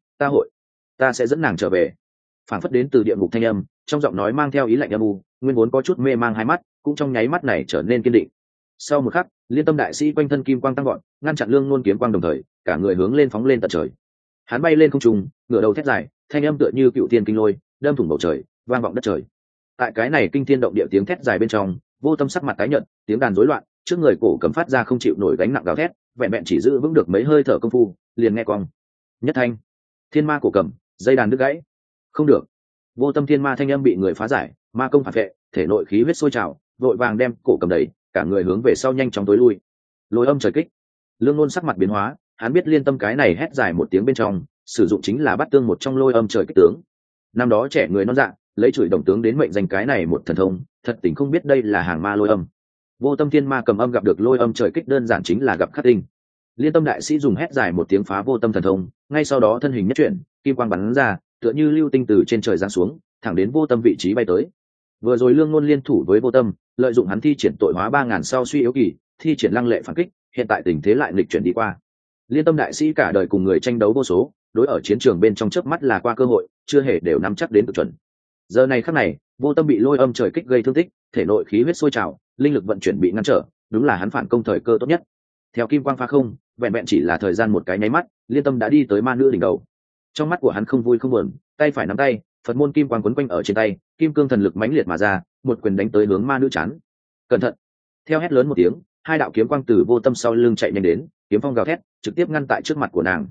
ta sẽ dẫn nàng trở về. Phản phất đến từ địa ngục thanh âm, trong giọng nói mang theo ý lạnh âm u, nguyên vốn có chút mê mang hai mắt, cũng trong nháy mắt này trở nên kiên định. Sau một khắc, Liên Tâm đại sĩ quanh thân kim quang tăng vọt, ngăn chặn Lương Nôn kiếm quang đồng thời, cả người hướng lên phóng lên tận trời. Hắn bay lên không trung, ngửa đầu thét dài, thanh âm tựa như cựu thiên kinh lôi, đâm thủng bầu trời, vang vọng đất trời. Tại cái này kinh thiên động địa tiếng thét dài bên trong, Vô Tâm sắc mặt tái nhợt, tiếng đàn rối loạn, trước người cổ cầm phát ra không chịu nổi gánh nặng gào thét, vẹn vẹn chỉ giữ vững được mấy hơi thở công phu, liền nghe cong. Nhất thanh, thiên ma cổ cầm, dây đàn đứt gãy. Không được. Vô Tâm thiên ma thanh âm bị người phá giải, ma công phản vệ, thể nội khí huyết sôi trào, vội vàng đem cổ cầm đẩy, cả người hướng về sau nhanh chóng tối lui. Lôi âm trời kích. Lương Nôn sắc mặt biến hóa, hắn biết Liên Tâm cái này hét dài một tiếng bên trong, sử dụng chính là bắt tương một trong lôi âm trời kích tướng. Năm đó trẻ người non dạ, lấy chửi đồng tướng đến mệnh danh cái này một thần thông, thật tình không biết đây là hàng ma lôi âm. Vô Tâm thiên ma cầm âm gặp được lôi âm trời kích đơn giản chính là gặp khắc tinh. Liên Tâm đại sĩ dùng hét dài một tiếng phá Vô Tâm thần thông, ngay sau đó thân hình nhất chuyển, kim quang bắn ra, tựa như lưu tinh từ trên trời giáng xuống, thẳng đến Vô Tâm vị trí bay tới. Vừa rồi Lương Nôn liên thủ với Vô Tâm, lợi dụng hắn thi triển tội hóa 3000 sau suy yếu kỳ, thi triển lăng lệ phản kích, hiện tại tình thế lại nghịch chuyển đi qua. Liên Tâm đại sĩ cả đời cùng người tranh đấu vô số, đối ở chiến trường bên trong chớp mắt là qua cơ hội, chưa hề đều nắm chắc đến cực chuẩn. Giờ này khắc này, Vô Tâm bị lôi âm trời kích gây thương tích, thể nội khí huyết sôi trào, linh lực vận chuyển bị ngăn trở, đúng là hắn phản công thời cơ tốt nhất. Theo kim quang phá không, vẹn vẹn chỉ là thời gian một cái nháy mắt, Liên Tâm đã đi tới ma nữ đỉnh đầu. Trong mắt của hắn không vui không buồn, tay phải nắm tay, Phật môn kim quang quấn quanh ở trên tay, kim cương thần lực mãnh liệt mà ra, một quyền đánh tới hướng ma nữ chán. Cẩn thận! Theo hét lớn một tiếng, hai đạo kiếm quang từ Vô Tâm sau lưng chạy nhanh đến, kiếm phong gào thét, trực tiếp ngăn tại trước mặt của nàng,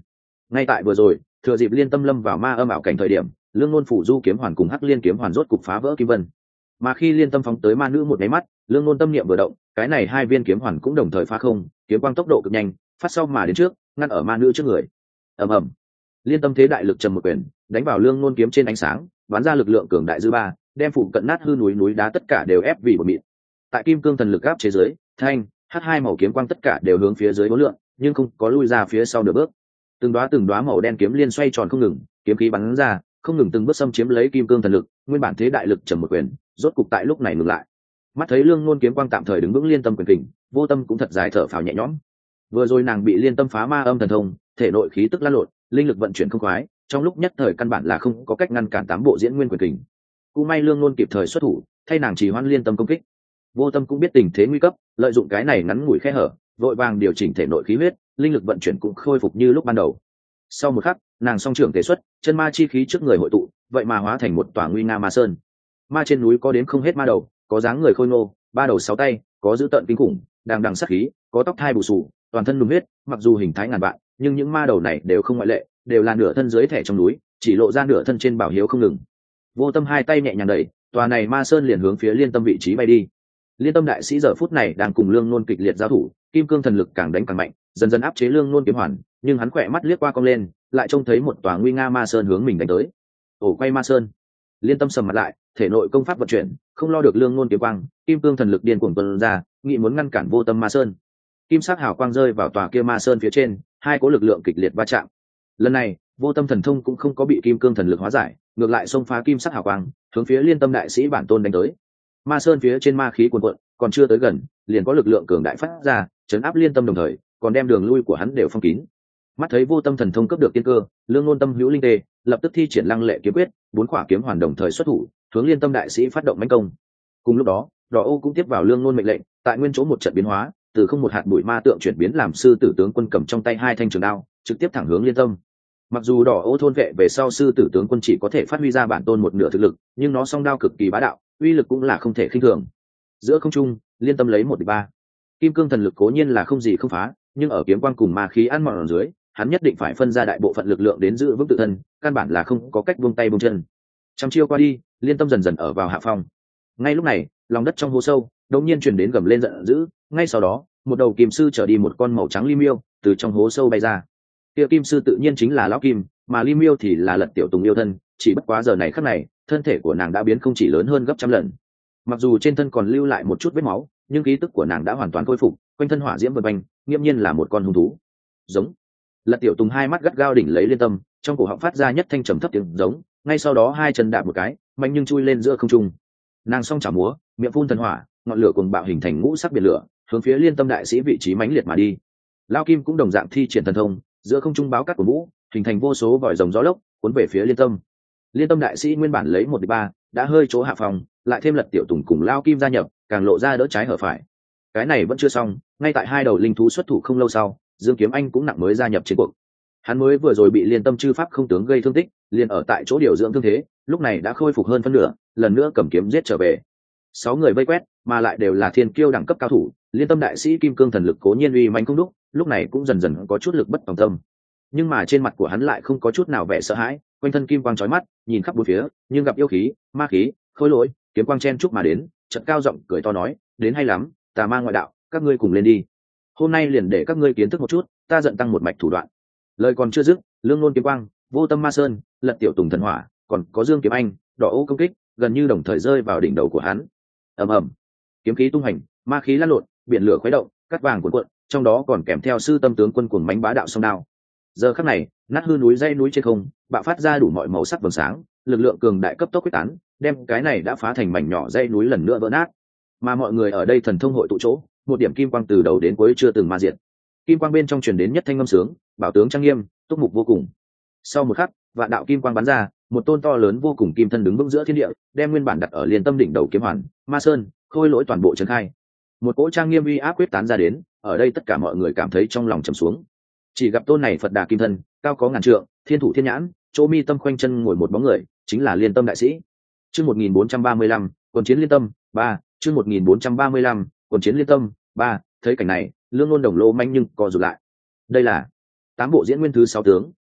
Ngay tại vừa rồi, thừa dịp liên tâm lâm vào ma âm ảo cảnh thời điểm, lương ngôn phủ du kiếm hoàn cùng hắc liên kiếm hoàn rốt cục phá vỡ kim vân. Mà khi liên tâm phóng tới ma nữ một máy mắt, lương ngôn tâm niệm vừa động, cái này hai viên kiếm hoàn cũng đồng thời phá không, kiếm quang tốc độ cực nhanh, phát sau mà đến trước, ngăn ở ma nữ trước người. Ầm ầm, liên tâm thế đại lực trầm một quyền, đánh vào lương ngôn kiếm trên ánh sáng, bắn ra lực lượng cường đại dư ba, đem phủ cận nát hư núi núi đá tất cả đều ép vì một mịn. Tại kim cương thần lực áp chế dưới, thanh hắc hai màu kiếm quang tất cả đều hướng phía dưới bốn lượng, nhưng không có lui ra phía sau nửa bước. Từng đóa màu đen kiếm liên xoay tròn không ngừng, kiếm khí bắn ra, không ngừng từng bước xâm chiếm lấy kim cương thần lực, nguyên bản thế đại lực trầm một quyền, rốt cục tại lúc này ngừng lại. Mắt thấy lương ngôn kiếm quang tạm thời đứng vững liên tâm quyền kình, vô tâm cũng thật dài thở phào nhẹ nhõm. Vừa rồi nàng bị liên tâm phá ma âm thần thông, thể nội khí tức lan lộn, linh lực vận chuyển không khoái, trong lúc nhất thời căn bản là không có cách ngăn cản tám bộ diễn nguyên quyền kình. Cũng may lương ngôn kịp thời xuất thủ, thay nàng trì hoãn liên tâm công kích. Vô tâm cũng biết tình thế nguy cấp, lợi dụng cái này ngắn ngủi khe hở, vội vàng điều chỉnh thể nội khí huyết, linh lực vận chuyển cũng khôi phục như lúc ban đầu. Sau một khắc, nàng song trưởng thể xuất, chân ma chi khí trước người hội tụ, vậy mà hóa thành một tòa nguy nga ma sơn. Ma trên núi có đến không hết ma đầu, có dáng người khôi ngô, ba đầu sáu tay, có dữ tợn kinh khủng, đằng đằng sát khí, có tóc thai bù xù, toàn thân nung huyết, mặc dù hình thái ngàn vạn, nhưng những ma đầu này đều không ngoại lệ, đều là nửa thân dưới thẻ trong núi, chỉ lộ ra nửa thân trên bảo hiếu không ngừng. Vô tâm hai tay nhẹ nhàng đẩy, tòa này ma sơn liền hướng phía liên tâm vị trí bay đi. Liên tâm đại sĩ giờ phút này đang cùng lương nôn kịch liệt giao thủ, kim cương thần lực càng đánh càng mạnh, dần dần áp chế lương nôn kiếm hoàn, nhưng hắn khỏe mắt liếc qua cong lên, lại trông thấy một tòa nguy nga ma sơn hướng mình đánh tới. Ổ quay ma sơn, liên tâm sầm mặt lại, thể nội công pháp vận chuyển, không lo được lương nôn kiếm quang, kim cương thần lực điên cuồng tuôn ra, nghĩ muốn ngăn cản vô tâm ma sơn. Kim sắc hào quang rơi vào tòa kia ma sơn phía trên, hai cỗ lực lượng kịch liệt va chạm. Lần này, vô tâm thần thông cũng không có bị kim cương thần lực hóa giải, ngược lại xông phá kim sắc hào quang, hướng phía liên tâm đại sĩ bản tôn đánh tới. Ma sơn phía trên ma khí cuồn cuộn, còn chưa tới gần, liền có lực lượng cường đại phát ra, chấn áp liên tâm đồng thời, còn đem đường lui của hắn đều phong kín. Mắt thấy vô tâm thần thông cấp được tiên cơ, lương ngôn tâm hữu linh tê, lập tức thi triển lăng lệ kiếm quyết, bốn khỏa kiếm hoàn đồng thời xuất thủ, hướng liên tâm đại sĩ phát động mãnh công. Cùng lúc đó, đỏ ô cũng tiếp vào lương ngôn mệnh lệnh, tại nguyên chỗ một trận biến hóa, từ không một hạt bụi ma tượng chuyển biến làm sư tử tướng quân cầm trong tay hai thanh trường đao, trực tiếp thẳng hướng liên tâm. Mặc dù đỏ ô thôn vệ về sau sư tử tướng quân chỉ có thể phát huy ra bản tôn một nửa thực lực, nhưng nó song đao cực kỳ bá đạo, uy lực cũng là không thể khinh thường. Giữa không trung, liên tâm lấy 1-3. Kim cương thần lực cố nhiên là không gì không phá, nhưng ở kiếm quang cùng ma khí ăn mòn ở dưới, hắn nhất định phải phân ra đại bộ phận lực lượng đến giữ vững tự thân, căn bản là không có cách buông tay buông chân. Trăm chiêu qua đi, liên tâm dần dần ở vào hạ phong. Ngay lúc này, lòng đất trong hố sâu đột nhiên truyền đến gầm lên giận dữ, ngay sau đó, một đầu kim sư trở đi một con màu trắng lim miêu từ trong hố sâu bay ra. Kia kim sư tự nhiên chính là lão kim, mà lim miêu thì là Lật Tiểu Tùng yêu thân, chỉ bất quá giờ này khắc này, thân thể của nàng đã biến không chỉ lớn hơn gấp trăm lần. Mặc dù trên thân còn lưu lại một chút vết máu, nhưng khí tức của nàng đã hoàn toàn khôi phục, quanh thân hỏa diễm vần quanh, nghiêm nhiên là một con hung thú. Giống. Lật Tiểu Tùng hai mắt gắt gao đỉnh lấy liên tâm, trong cổ họng phát ra nhất thanh trầm thấp tiếng giống, ngay sau đó hai chân đạp một cái, mạnh nhưng chui lên giữa không trung. Nàng song chảo múa, miệng phun thần hỏa, ngọn lửa cuồng bạo hình thành ngũ sắc biển lửa, hướng phía liên tâm đại sĩ vị trí mãnh liệt mà đi. Lao Kim cũng đồng dạng thi triển thần thông, giữa không trung báo cát của vũ, hình thành vô số vòi rồng gió lốc, cuốn về phía liên tâm. Liên tâm đại sĩ nguyên bản lấy 1-3, đã hơi chỗ hạ phòng, lại thêm Lật Tiểu Tùng cùng Lao Kim gia nhập, càng lộ ra đỡ trái hở phải. Cái này vẫn chưa xong, ngay tại hai đầu linh thú xuất thủ không lâu sau, Dương Kiếm Anh cũng nặng mới gia nhập chiến cuộc. Hắn mới vừa rồi bị liên tâm chư pháp không tướng gây thương tích, liền ở tại chỗ điều dưỡng thương thế, lúc này đã khôi phục hơn phân nửa, lần nữa cầm kiếm giết trở về. 6 người vây quét, mà lại đều là thiên kiêu đẳng cấp cao thủ, liên tâm đại sĩ kim cương thần lực cố nhiên uy mãnh không đúc, lúc này cũng dần dần có chút lực bất tòng tâm. Nhưng mà trên mặt của hắn lại không có chút nào vẻ sợ hãi, quanh thân kim quang chói mắt, nhìn khắp bốn phía, nhưng gặp yêu khí, ma khí, khối lỗi, kiếm quang chen chúc mà đến, chợt cao giọng cười to nói, đến hay lắm, tà ma ngoại đạo, các ngươi cùng lên đi. Hôm nay liền để các ngươi kiến thức một chút, ta giận tăng một mạch thủ đoạn. Lời còn chưa dứt, lương ngôn kiếm quang, vô tâm ma sơn, Lật Tiểu Tùng thần hỏa, còn có Dương Kiếm Anh, đỏ ô công kích, gần như đồng thời rơi vào đỉnh đầu của hắn. Ầm ầm, kiếm khí tung hành, ma khí lan lộn, biển lửa khuấy động, cát vàng cuộn cuộn, trong đó còn kèm theo sư tâm tướng quân cuồng mãnh bá đạo song đao. Giờ khắc này, nát hư núi dãy núi trên không, bạo phát ra đủ mọi màu sắc vầng sáng, lực lượng cường đại cấp tốc quyết tán, đem cái này đã phá thành mảnh nhỏ dãy núi lần nữa vỡ nát. Mà mọi người ở đây thần thông hội tụ chỗ, một điểm kim quang từ đầu đến cuối chưa từng ma diệt. Kim quang bên trong truyền đến nhất thanh âm sướng, bảo tướng trang nghiêm, túc mục vô cùng. Sau một khắc, vạn đạo kim quang bắn ra, một tôn to lớn vô cùng kim thân đứng vững giữa thiên địa, đem nguyên bản đặt ở liên tâm đỉnh đầu kiếm hoàn, ma sơn, khôi lỗi toàn bộ trấn khai. Một cỗ trang nghiêm uy áp quyết tán ra đến, ở đây tất cả mọi người cảm thấy trong lòng trầm xuống. Chỉ gặp tôn này Phật Đà kim thân, cao có ngàn trượng, thiên thủ thiên nhãn, chỗ mi tâm khoanh chân ngồi một bóng người, chính là liên tâm đại sĩ. Chương 1435, quân chiến liên tâm 3, chương 1435, quân chiến liên tâm 3, thấy cảnh này, lương ngôn đồng lô manh nhưng co rụt lại. Đây là 8 bộ diễn nguyên thứ 6 tướng,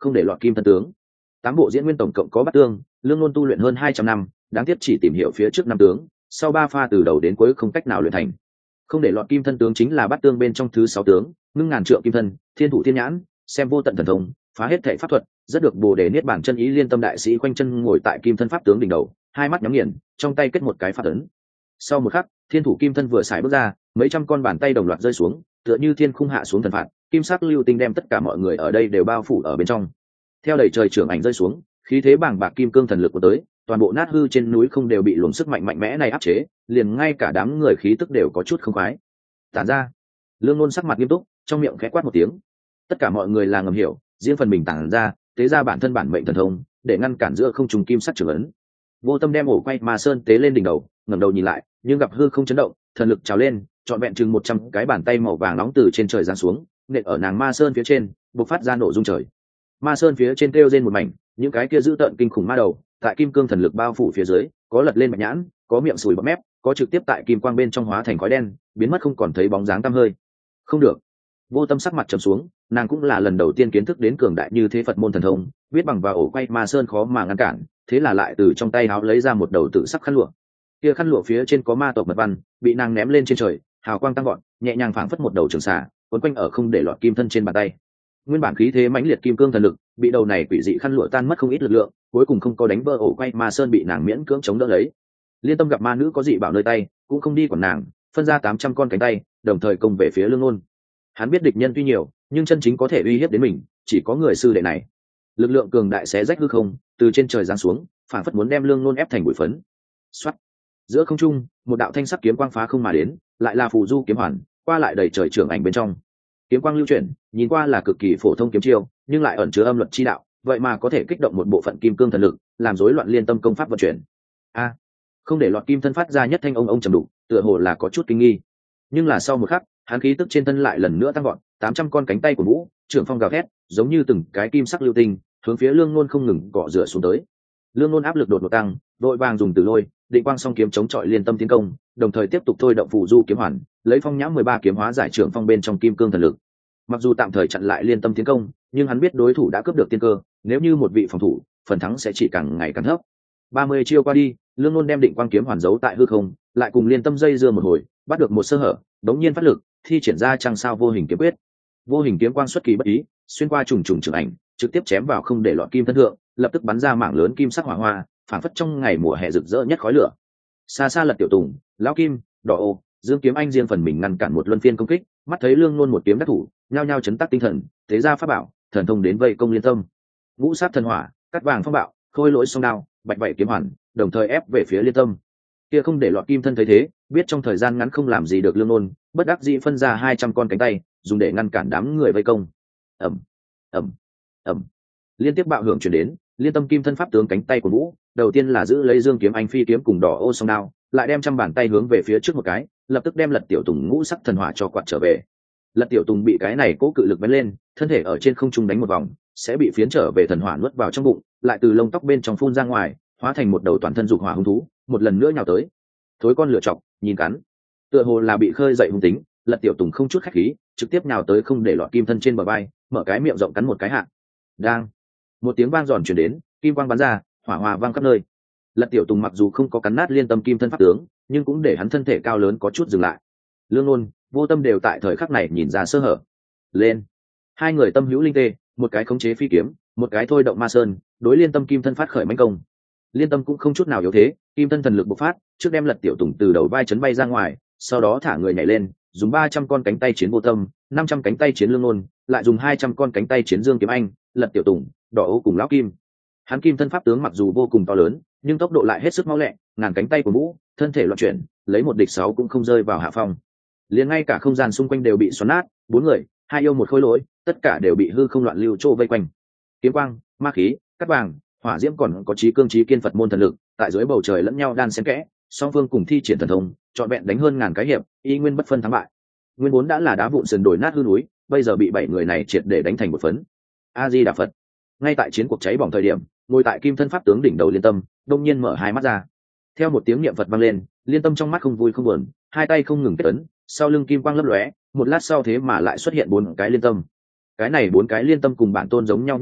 không để lọt kim thân tướng. 8 bộ diễn nguyên tổng cộng có bát tương, Lương Nôn tu luyện hơn 200 năm, đáng tiếc chỉ tìm hiểu phía trước 5 tướng, sau 3 pha từ đầu đến cuối không cách nào luyện thành. Không để lọt kim thân tướng chính là bát tương bên trong thứ 6 tướng, ngưng ngàn trượng kim thân, thiên thủ thiên nhãn, xem vô tận thần thông, phá hết thể pháp thuật, rất được Bồ Đề niết bàn chân ý liên tâm đại sĩ quanh chân ngồi tại kim thân pháp tướng đỉnh đầu, hai mắt nhắm nghiền, trong tay kết một cái pháp ấn. Sau một khắc, thiên thủ kim thân vừa xài bước ra, mấy trăm con bàn tay đồng loạt rơi xuống, tựa như thiên khung hạ xuống thần phạt, kim sắc lưu tinh đem tất cả mọi người ở đây đều bao phủ ở bên trong. Theo đẩy trời trưởng ảnh rơi xuống, khí thế bàng bạc kim cương thần lực của tới, toàn bộ nát hư trên núi không đều bị luồng sức mạnh mạnh mẽ này áp chế, liền ngay cả đám người khí tức đều có chút không khoái. Tản ra. Lương Nôn sắc mặt nghiêm túc, trong miệng khẽ quát một tiếng. Tất cả mọi người là ngầm hiểu, riêng phần mình tản ra, tế ra bản thân bản mệnh thần thông, để ngăn cản giữa không trùng kim sắc trường ấn. Vô Tâm đem ổ quay ma sơn tế lên đỉnh đầu, ngẩng đầu nhìn lại, nhưng gặp hư không chấn động, thần lực trào lên, trọn vẹn chừng 100 cái bàn tay màu vàng nóng từ trên trời giáng xuống, nện ở nàng ma sơn phía trên, bộc phát ra nổ rung trời. Ma sơn phía trên kêu rên một mảnh, những cái kia dữ tợn kinh khủng ma đầu, tại kim cương thần lực bao phủ phía dưới, có lật lên bạch nhãn, có miệng sùi bọt mép, có trực tiếp tại kim quang bên trong hóa thành khói đen, biến mất không còn thấy bóng dáng tăm hơi. Không được. Vô Tâm sắc mặt trầm xuống, nàng cũng là lần đầu tiên kiến thức đến cường đại như thế Phật môn thần thông, biết bằng vào ổ quay ma sơn khó mà ngăn cản, thế là lại từ trong tay áo lấy ra một đầu tự sắc khăn lụa. Kia khăn lụa phía trên có ma tộc mật văn, bị nàng ném lên trên trời, hào quang tăng gọn, nhẹ nhàng phảng phất một đầu trường xà, quấn quanh ở không để lọt kim thân trên bàn tay. Nguyên bản khí thế mãnh liệt kim cương thần lực, bị đầu này quỷ dị khăn lụa tan mất không ít lực lượng, cuối cùng không có đánh vỡ ổ quay ma sơn bị nàng miễn cưỡng chống đỡ lấy. Liên Tâm gặp ma nữ có dị bảo nơi tay, cũng không đi quản nàng, phân ra 800 con cánh tay, đồng thời công về phía Lương Nôn. Hắn biết địch nhân tuy nhiều, nhưng chân chính có thể uy hiếp đến mình, chỉ có người sư đệ này. Lực lượng cường đại xé rách hư không, từ trên trời giáng xuống, phảng phất muốn đem Lương Nôn ép thành bụi phấn. Soát. Giữa không trung, một đạo thanh sắc kiếm quang phá không mà đến, lại là phù du kiếm hoàn, qua lại đầy trời trưởng ảnh bên trong. Kiếm quang lưu chuyển, nhìn qua là cực kỳ phổ thông kiếm chiêu, nhưng lại ẩn chứa âm luật chi đạo, vậy mà có thể kích động một bộ phận kim cương thần lực, làm rối loạn Liên Tâm công pháp vận chuyển. A, không để lọt kim thân phát ra nhất thanh ông trầm đục, tựa hồ là có chút kinh nghi. Nhưng là sau một khắc, hắn khí tức trên thân lại lần nữa tăng gọn, 800 con cánh tay của vũ, trưởng phong gào thét, giống như từng cái kim sắc lưu tinh, hướng phía Lương Nôn không ngừng cọ rửa xuống tới. Lương Nôn áp lực đột ngột tăng, đội vàng dùng từ lôi, định quang song kiếm chống chọi Liên Tâm tiến công, đồng thời tiếp tục thôi động phù du kiếm hoàn, lấy phong nhã 13 kiếm hóa giải trưởng phong bên trong kim cương thần lực. Mặc dù tạm thời chặn lại Liên Tâm tiến công, nhưng hắn biết đối thủ đã cướp được tiên cơ, nếu như một vị phòng thủ, phần thắng sẽ chỉ càng ngày càng thấp. 30 chiêu qua đi, Lương Nôn đem định quang kiếm hoàn giấu tại hư không, lại cùng Liên Tâm dây dưa một hồi, bắt được một sơ hở, đống nhiên phát lực, thi triển ra trăng sao vô hình kiếm quyết. Vô hình kiếm quang xuất kỳ bất ý, xuyên qua trùng trùng trường ảnh, trực tiếp chém vào không để lọt kim thân thượng, lập tức bắn ra mảng lớn kim sắc hỏa hoa, phảng phất trong ngày mùa hè rực rỡ nhất khói lửa. Xa xa Lật Tiểu Tùng, Lão Kim, Đỏ Ô, Dương Kiếm Anh riêng phần mình ngăn cản một luân phiên công kích, mắt thấy Lương Nôn một kiếm đắc thủ, nhao nhao chấn tác tinh thần, thế ra pháp bảo, thần thông đến vây công Liên Tâm. Ngũ sát thần hỏa, cắt vàng phong bạo, khôi lỗi song đao, bạch vậy kiếm hoàn, đồng thời ép về phía Liên Tâm. Kia không để lọt kim thân thấy thế, biết trong thời gian ngắn không làm gì được Lương Nôn, bất đắc dĩ phân ra 200 con cánh tay, dùng để ngăn cản đám người vây công. Ầm, ầm, ầm. Liên tiếp bạo hưởng truyền đến, Liên Tâm kim thân pháp tướng cánh tay của vũ, đầu tiên là giữ lấy Dương Kiếm Anh phi kiếm cùng Đỏ Ô song đao, lại đem trăm bàn tay hướng về phía trước một cái, lập tức đem Lật Tiểu Tùng ngũ sắc thần hỏa cho quạt trở về. Lật Tiểu Tùng bị cái này cố cự lực bén lên, thân thể ở trên không trung đánh một vòng, sẽ bị phiến trở về thần hỏa nuốt vào trong bụng, lại từ lông tóc bên trong phun ra ngoài, hóa thành một đầu toàn thân dục hỏa hung thú, một lần nữa nhào tới. Thối con lửa chọc, nhìn cắn. Tựa hồ là bị khơi dậy hung tính, Lật Tiểu Tùng không chút khách khí, trực tiếp nhào tới không để lọt kim thân trên bờ vai, mở cái miệng rộng cắn một cái hạ. Đang. Một tiếng vang giòn truyền đến, kim quang bắn ra, hỏa hoa vang khắp nơi. Lật Tiểu Tùng mặc dù không có cắn nát Liên Tâm kim thân pháp tướng, nhưng cũng để hắn thân thể cao lớn có chút dừng lại. Lương Nôn, Vô Tâm đều tại thời khắc này nhìn ra sơ hở. Lên. Hai người tâm hữu linh tê, một cái khống chế phi kiếm, một cái thôi động ma sơn, đối Liên Tâm kim thân phát khởi mãnh công. Liên Tâm cũng không chút nào yếu thế, kim thân thần lực bộc phát, trước đem Lật Tiểu Tùng từ đầu vai chấn bay ra ngoài, sau đó thả người nhảy lên, dùng 300 con cánh tay chiến Vô Tâm, 500 cánh tay chiến Lương Nôn, lại dùng 200 con cánh tay chiến Dương Kiếm Anh, Lật Tiểu Tùng, Đỏ Ô cùng Lão Kim. Hắn kim thân pháp tướng mặc dù vô cùng to lớn, nhưng tốc độ lại hết sức mau lẹ, ngàn cánh tay của vũ, thân thể loạn chuyển, lấy một địch 6 cũng không rơi vào hạ phong. Liền ngay cả không gian xung quanh đều bị xoắn nát, 4 người, 2 yêu một khối lỗi, tất cả đều bị hư không loạn lưu trô vây quanh. Kiếm quang, ma khí, cát vàng, hỏa diễm còn có chí cương chí kiên Phật môn thần lực, tại dưới bầu trời lẫn nhau đan xen kẽ, song phương cùng thi triển thần thông, trọn vẹn đánh hơn ngàn cái hiệp, y nguyên bất phân thắng bại. Nguyên vốn đã là đá vụn sườn đồi nát hư núi, bây giờ bị 7 người này triệt để đánh thành một phấn. A Di Đà Phật. Ngay tại chiến cuộc cháy bỏng thời điểm, ngồi tại kim thân pháp tướng đỉnh đầu Liên Tâm đông nhiên mở hai mắt ra. Theo một tiếng niệm Phật vang lên, Liên Tâm trong mắt không vui không buồn, hai tay không ngừng kết ấn, sau lưng kim quang lấp lóe, một lát sau thế mà lại xuất hiện 4 cái Liên Tâm. Cái này 4 cái Liên Tâm cùng bản tôn giống nhau như lúc,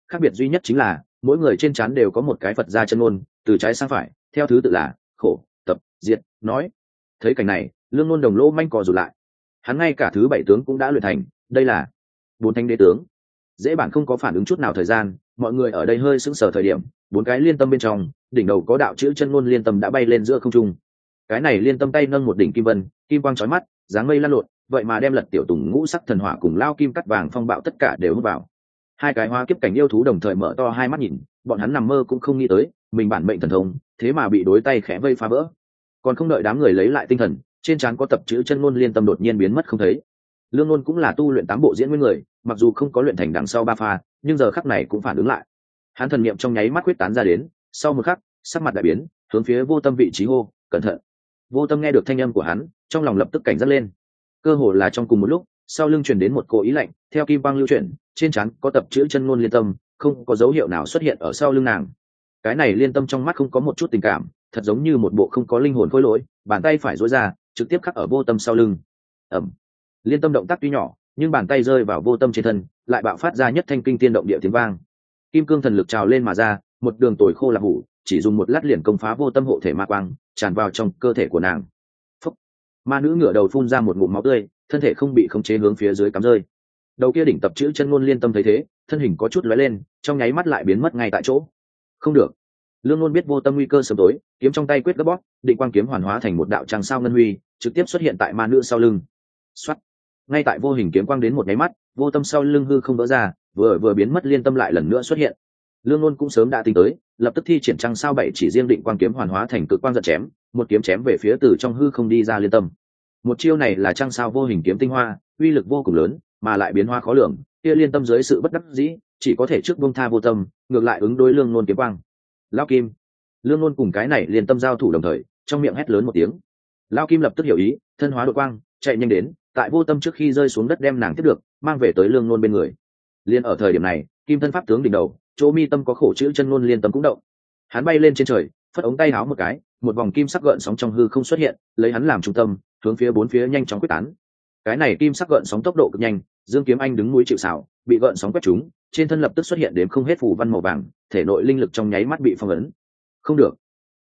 khác biệt duy nhất chính là mỗi người trên trán đều có một cái Phật gia chân ngôn, từ trái sang phải theo thứ tự là khổ, tập, diệt, nói. Thấy cảnh này, Lương Ngôn đồng lỗ manh cò rụt lại. Hắn ngay cả thứ 7 tướng cũng đã luyện thành, đây là 4 thánh đế tướng. Dễ bản không có phản ứng chút nào thời gian, mọi người ở đây hơi sững sờ thời điểm, 4 cái liên tâm bên trong, đỉnh đầu có đạo chữ chân ngôn liên tâm đã bay lên giữa không trung. Cái này liên tâm tay nâng một đỉnh kim vân, kim quang chói mắt, dáng mây lan lộn, vậy mà đem Lật Tiểu Tùng ngũ sắc thần hỏa cùng lao kim cắt vàng phong bạo tất cả đều hút vào. Hai cái hóa kiếp cảnh yêu thú đồng thời mở to hai mắt nhìn, bọn hắn nằm mơ cũng không nghĩ tới, mình bản mệnh thần thông, thế mà bị đối tay khẽ vây phá vỡ. Còn không đợi đám người lấy lại tinh thần, trên trán có tập chữ chân ngôn liên tâm đột nhiên biến mất không thấy. Lương Ngôn cũng là tu luyện 8 bộ diễn nguyên người, mặc dù không có luyện thành đằng sau 3 pha, nhưng giờ khắc này cũng phản ứng lại. Hắn thần niệm trong nháy mắt quyết tán ra đến, sau một khắc, sắc mặt đại biến, hướng phía Vô Tâm vị trí hô, cẩn thận. Vô Tâm nghe được thanh âm của hắn, trong lòng lập tức cảnh giác lên. Cơ hồ là trong cùng một lúc, sau lưng truyền đến một cỗ ý lạnh, theo kim quang lưu chuyển, trên trán có tập chữ chân ngôn liên tâm, không có dấu hiệu nào xuất hiện ở sau lưng nàng. Cái này liên tâm trong mắt không có một chút tình cảm, thật giống như một bộ không có linh hồn khối lỗi, bàn tay phải duỗi ra, trực tiếp khắc ở Vô Tâm sau lưng. Ầm. Liên tâm động tác tuy nhỏ, nhưng bàn tay rơi vào Vô Tâm trên thân, lại bạo phát ra nhất thanh kinh tiên động địa tiếng vang. Kim cương thần lực trào lên mà ra, một đường tồi khô là hủ, chỉ dùng một lát liền công phá Vô Tâm hộ thể ma quang, tràn vào trong cơ thể của nàng. Phúc. Ma nữ ngửa đầu phun ra một ngụm máu tươi, thân thể không bị khống chế hướng phía dưới cắm rơi. Đầu kia đỉnh tập chữ chân ngôn liên tâm thấy thế, thân hình có chút lóe lên, trong nháy mắt lại biến mất ngay tại chỗ. Không được. Lương Ngôn biết Vô Tâm nguy cơ sớm tối, kiếm trong tay quyết gấp bóp, định quang kiếm hoàn hóa thành một đạo trăng sao ngân huy, trực tiếp xuất hiện tại ma nữ sau lưng. Soát. Ngay tại vô hình kiếm quang đến một nháy mắt, Vô Tâm sau lưng hư không vỡ ra, vừa biến mất liên tâm lại lần nữa xuất hiện. Lương Ngôn cũng sớm đã tính tới, lập tức thi triển trăng sao 7 chỉ riêng định quang kiếm hoàn hóa thành cực quang giật chém, một kiếm chém về phía từ trong hư không đi ra liên tâm. Một chiêu này là trăng sao vô hình kiếm tinh hoa, uy lực vô cùng lớn, mà lại biến hóa khó lường, kia liên tâm dưới sự bất đắc dĩ, chỉ có thể trước buông tha Vô Tâm, ngược lại ứng đối Lương Ngôn kiếm quang. Lao Kim. Lương Ngôn cùng cái này liên tâm giao thủ đồng thời, trong miệng hét lớn một tiếng. Lao Kim lập tức hiểu ý, thân hóa đột quang, chạy nhanh đến, tại Vô Tâm trước khi rơi xuống đất đem nàng tiếp được, mang về tới Lương Ngôn bên người. Liên ở thời điểm này, Kim thân pháp tướng đỉnh đầu, chỗ mi tâm có khổ chữ chân ngôn liên tâm cũng động. Hắn bay lên trên trời, phất ống tay áo một cái, một vòng kim sắc gợn sóng trong hư không xuất hiện, lấy hắn làm trung tâm, hướng phía bốn phía nhanh chóng quyết tán. Cái này kim sắc gợn sóng tốc độ cực nhanh, Dương Kiếm Anh đứng núi chịu sào, bị gợn sóng quét trúng, trên thân lập tức xuất hiện đến không hết phù văn màu vàng, thể nội linh lực trong nháy mắt bị phong ấn. Không được,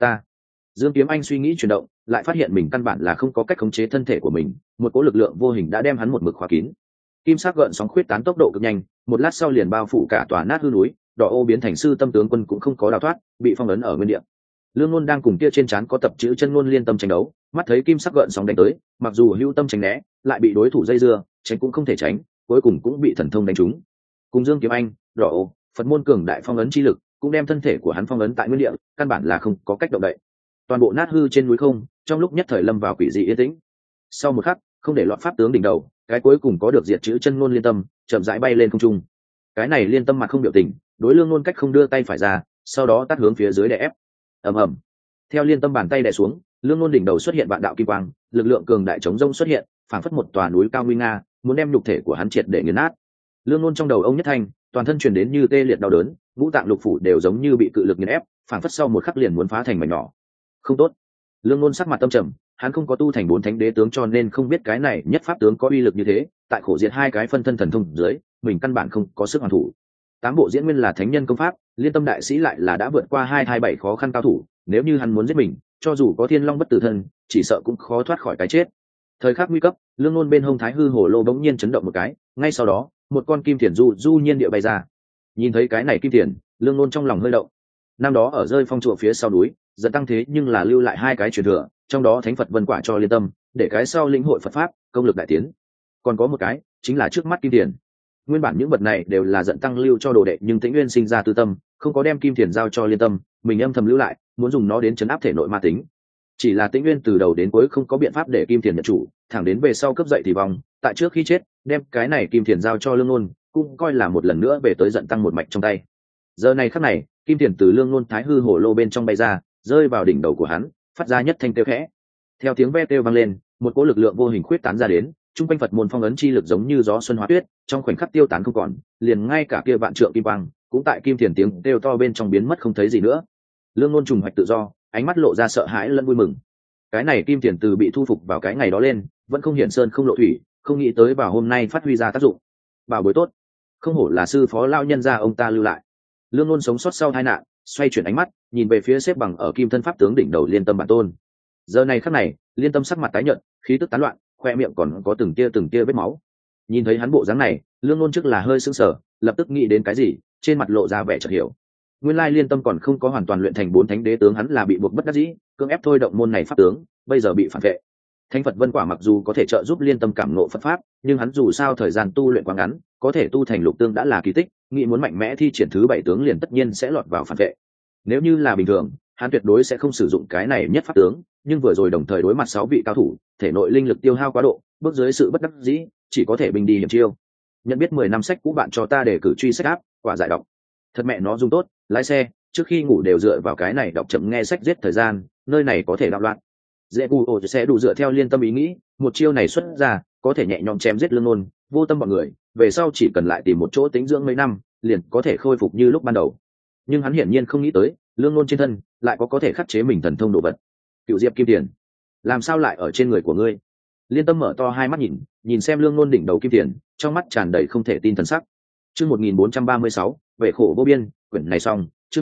Dương Kiếm Anh suy nghĩ chuyển động, lại phát hiện mình căn bản là không có cách khống chế thân thể của mình, một cỗ lực lượng vô hình đã đem hắn một mực khóa kín. Kim sắc gợn sóng khuyết tán tốc độ cực nhanh, một lát sau liền bao phủ cả tòa nát hư núi, Đỏ Ô biến thành sư tâm tướng quân cũng không có đào thoát, bị phong ấn ở nguyên địa. Lương Ngôn đang cùng kia trên trán có tập chữ chân ngôn liên tâm tranh đấu, mắt thấy kim sắc gợn sóng đánh tới, mặc dù hữu tâm tránh né, lại bị đối thủ dây dưa, tránh cũng không thể tránh, cuối cùng cũng bị thần thông đánh trúng. Cùng Dương Kiếm Anh, Đỏ Ô, Phật môn cường đại phong ấn chi lực, cũng đem thân thể của hắn phong ấn tại nguyên địa, căn bản là không có cách động đậy. Toàn bộ nát hư trên núi không, trong lúc nhất thời lâm vào quỷ dị yên tĩnh. Sau một khắc, không để loạn pháp tướng đỉnh đầu, cái cuối cùng có được diệt chữ chân ngôn liên tâm, chậm rãi bay lên không trung. Cái này liên tâm mặt không biểu tình, đối Lương Ngôn cách không đưa tay phải ra, sau đó tát hướng phía dưới đè ép. Ầm ầm. Theo liên tâm bàn tay đè xuống, Lương Ngôn đỉnh đầu xuất hiện vạn đạo kim quang, lực lượng cường đại chống rông xuất hiện, phảng phất một tòa núi cao nguy nga, muốn đem nhục thể của hắn triệt để nghiền nát. Lương Ngôn trong đầu ông nhất thanh, toàn thân truyền đến như tê liệt đau đớn, ngũ tạng lục phủ đều giống như bị cự lực nghiền ép, phảng phất sau một khắc liền muốn phá thành mảnh nhỏ. Không tốt. Lương Ngôn sắc mặt tâm trầm, hắn không có tu thành 4 thánh đế tướng cho nên không biết cái này nhất pháp tướng có uy lực như thế, tại khổ diệt 2 cái phân thân thần thông dưới, mình căn bản không có sức hoàn thủ. 8 bộ diễn nguyên là thánh nhân công pháp, liên tâm đại sĩ lại là đã vượt qua 227 khó khăn cao thủ, nếu như hắn muốn giết mình, cho dù có thiên long bất tử thân, chỉ sợ cũng khó thoát khỏi cái chết. Thời khắc nguy cấp, Lương Ngôn bên hông thái hư hổ lô bỗng nhiên chấn động một cái, ngay sau đó, một con kim thiền du nhiên địa bay ra. Nhìn thấy cái này kim thiền, Lương Ngôn trong lòng hơi động. Năm đó ở rơi phong chùa phía sau núi, dẫn tăng thế nhưng là lưu lại 2 cái truyền thừa, trong đó thánh Phật vân quả cho liên tâm, để cái sau lĩnh hội Phật pháp, công lực đại tiến. Còn có một cái, chính là trước mắt kim thiền. Nguyên bản những vật này đều là dẫn tăng lưu cho đồ đệ, nhưng Tĩnh Nguyên sinh ra tư tâm, không có đem kim thiền giao cho liên tâm, mình âm thầm lưu lại, muốn dùng nó đến trấn áp thể nội ma tính. Chỉ là Tĩnh Nguyên từ đầu đến cuối không có biện pháp để kim thiền nhận chủ, thẳng đến về sau cấp dậy thì vong, tại trước khi chết, đem cái này kim thiền giao cho Lương Ngôn, cũng coi là một lần nữa về tới dẫn tăng một mạch trong tay. Giờ này khắc này, kim thiền từ Lương Ngôn thái hư hổ lô bên trong bay ra, rơi vào đỉnh đầu của hắn, phát ra nhất thanh kêu khẽ. Theo tiếng ve kêu vang lên, một cỗ lực lượng vô hình khuyết tán ra đến, trung quanh Phật môn phong ấn chi lực giống như gió xuân hóa tuyết, trong khoảnh khắc tiêu tán không còn, liền ngay cả kia vạn trượng kim quang, cũng tại kim thiền tiếng kêu to bên trong biến mất không thấy gì nữa. Lương Ngôn trùng hoạch tự do, ánh mắt lộ ra sợ hãi lẫn vui mừng. Cái này kim thiền từ bị thu phục vào cái ngày đó lên, vẫn không hiển sơn không lộ thủy, không nghĩ tới vào hôm nay phát huy ra tác dụng. Bảo bối tốt, không hổ là sư phó lao nhân gia ông ta lưu lại. Lương Nôn sống sót sau tai nạn, xoay chuyển ánh mắt, nhìn về phía xếp bằng ở kim thân pháp tướng đỉnh đầu Liên Tâm bản tôn. Giờ này khắc này, Liên Tâm sắc mặt tái nhợt, khí tức tán loạn, khoe miệng còn có từng tia vết máu. Nhìn thấy hắn bộ dáng này, Lương Nôn trước là hơi sững sờ, lập tức nghĩ đến cái gì, trên mặt lộ ra vẻ chợt hiểu. Nguyên lai Liên Tâm còn không có hoàn toàn luyện thành 4 thánh đế tướng, hắn là bị buộc bất đắc dĩ, cưỡng ép thôi động môn này pháp tướng, bây giờ bị phản vệ. Thánh Phật Vân Quả mặc dù có thể trợ giúp Liên Tâm cảm ngộ Phật pháp, nhưng hắn dù sao thời gian tu luyện quá ngắn, có thể tu thành lục tương đã là kỳ tích, nghĩ muốn mạnh mẽ thi triển thứ 7 tướng liền tất nhiên sẽ lọt vào phản vệ. Nếu như là bình thường, hắn tuyệt đối sẽ không sử dụng cái này nhất pháp tướng, nhưng vừa rồi đồng thời đối mặt 6 vị cao thủ, thể nội linh lực tiêu hao quá độ, bước dưới sự bất đắc dĩ, chỉ có thể bình đi hiểm chiêu. Nhận biết 10 năm sách cũ bạn cho ta để cử truy sách áp, quả giải đọc. Thật mẹ nó dùng tốt, lái xe, trước khi ngủ đều dựa vào cái này đọc chậm nghe sách giết thời gian, nơi này có thể đạo loạn. Dễ bù ổ sẽ đủ dựa theo Liên Tâm ý nghĩ, một chiêu này xuất ra, có thể nhẹ nhõm chém giết Lương Nôn, vô tâm bọn người, về sau chỉ cần lại tìm một chỗ tĩnh dưỡng mấy năm, liền có thể khôi phục như lúc ban đầu. Nhưng hắn hiển nhiên không nghĩ tới, Lương Nôn trên thân lại có thể khắc chế mình thần thông đồ vật. Cựu Diệp Kim Tiền, làm sao lại ở trên người của ngươi? Liên Tâm mở to hai mắt nhìn xem Lương Nôn đỉnh đầu kim tiền, trong mắt tràn đầy không thể tin thần sắc. Chương 1436, bể khổ vô biên, quyển này xong. Chương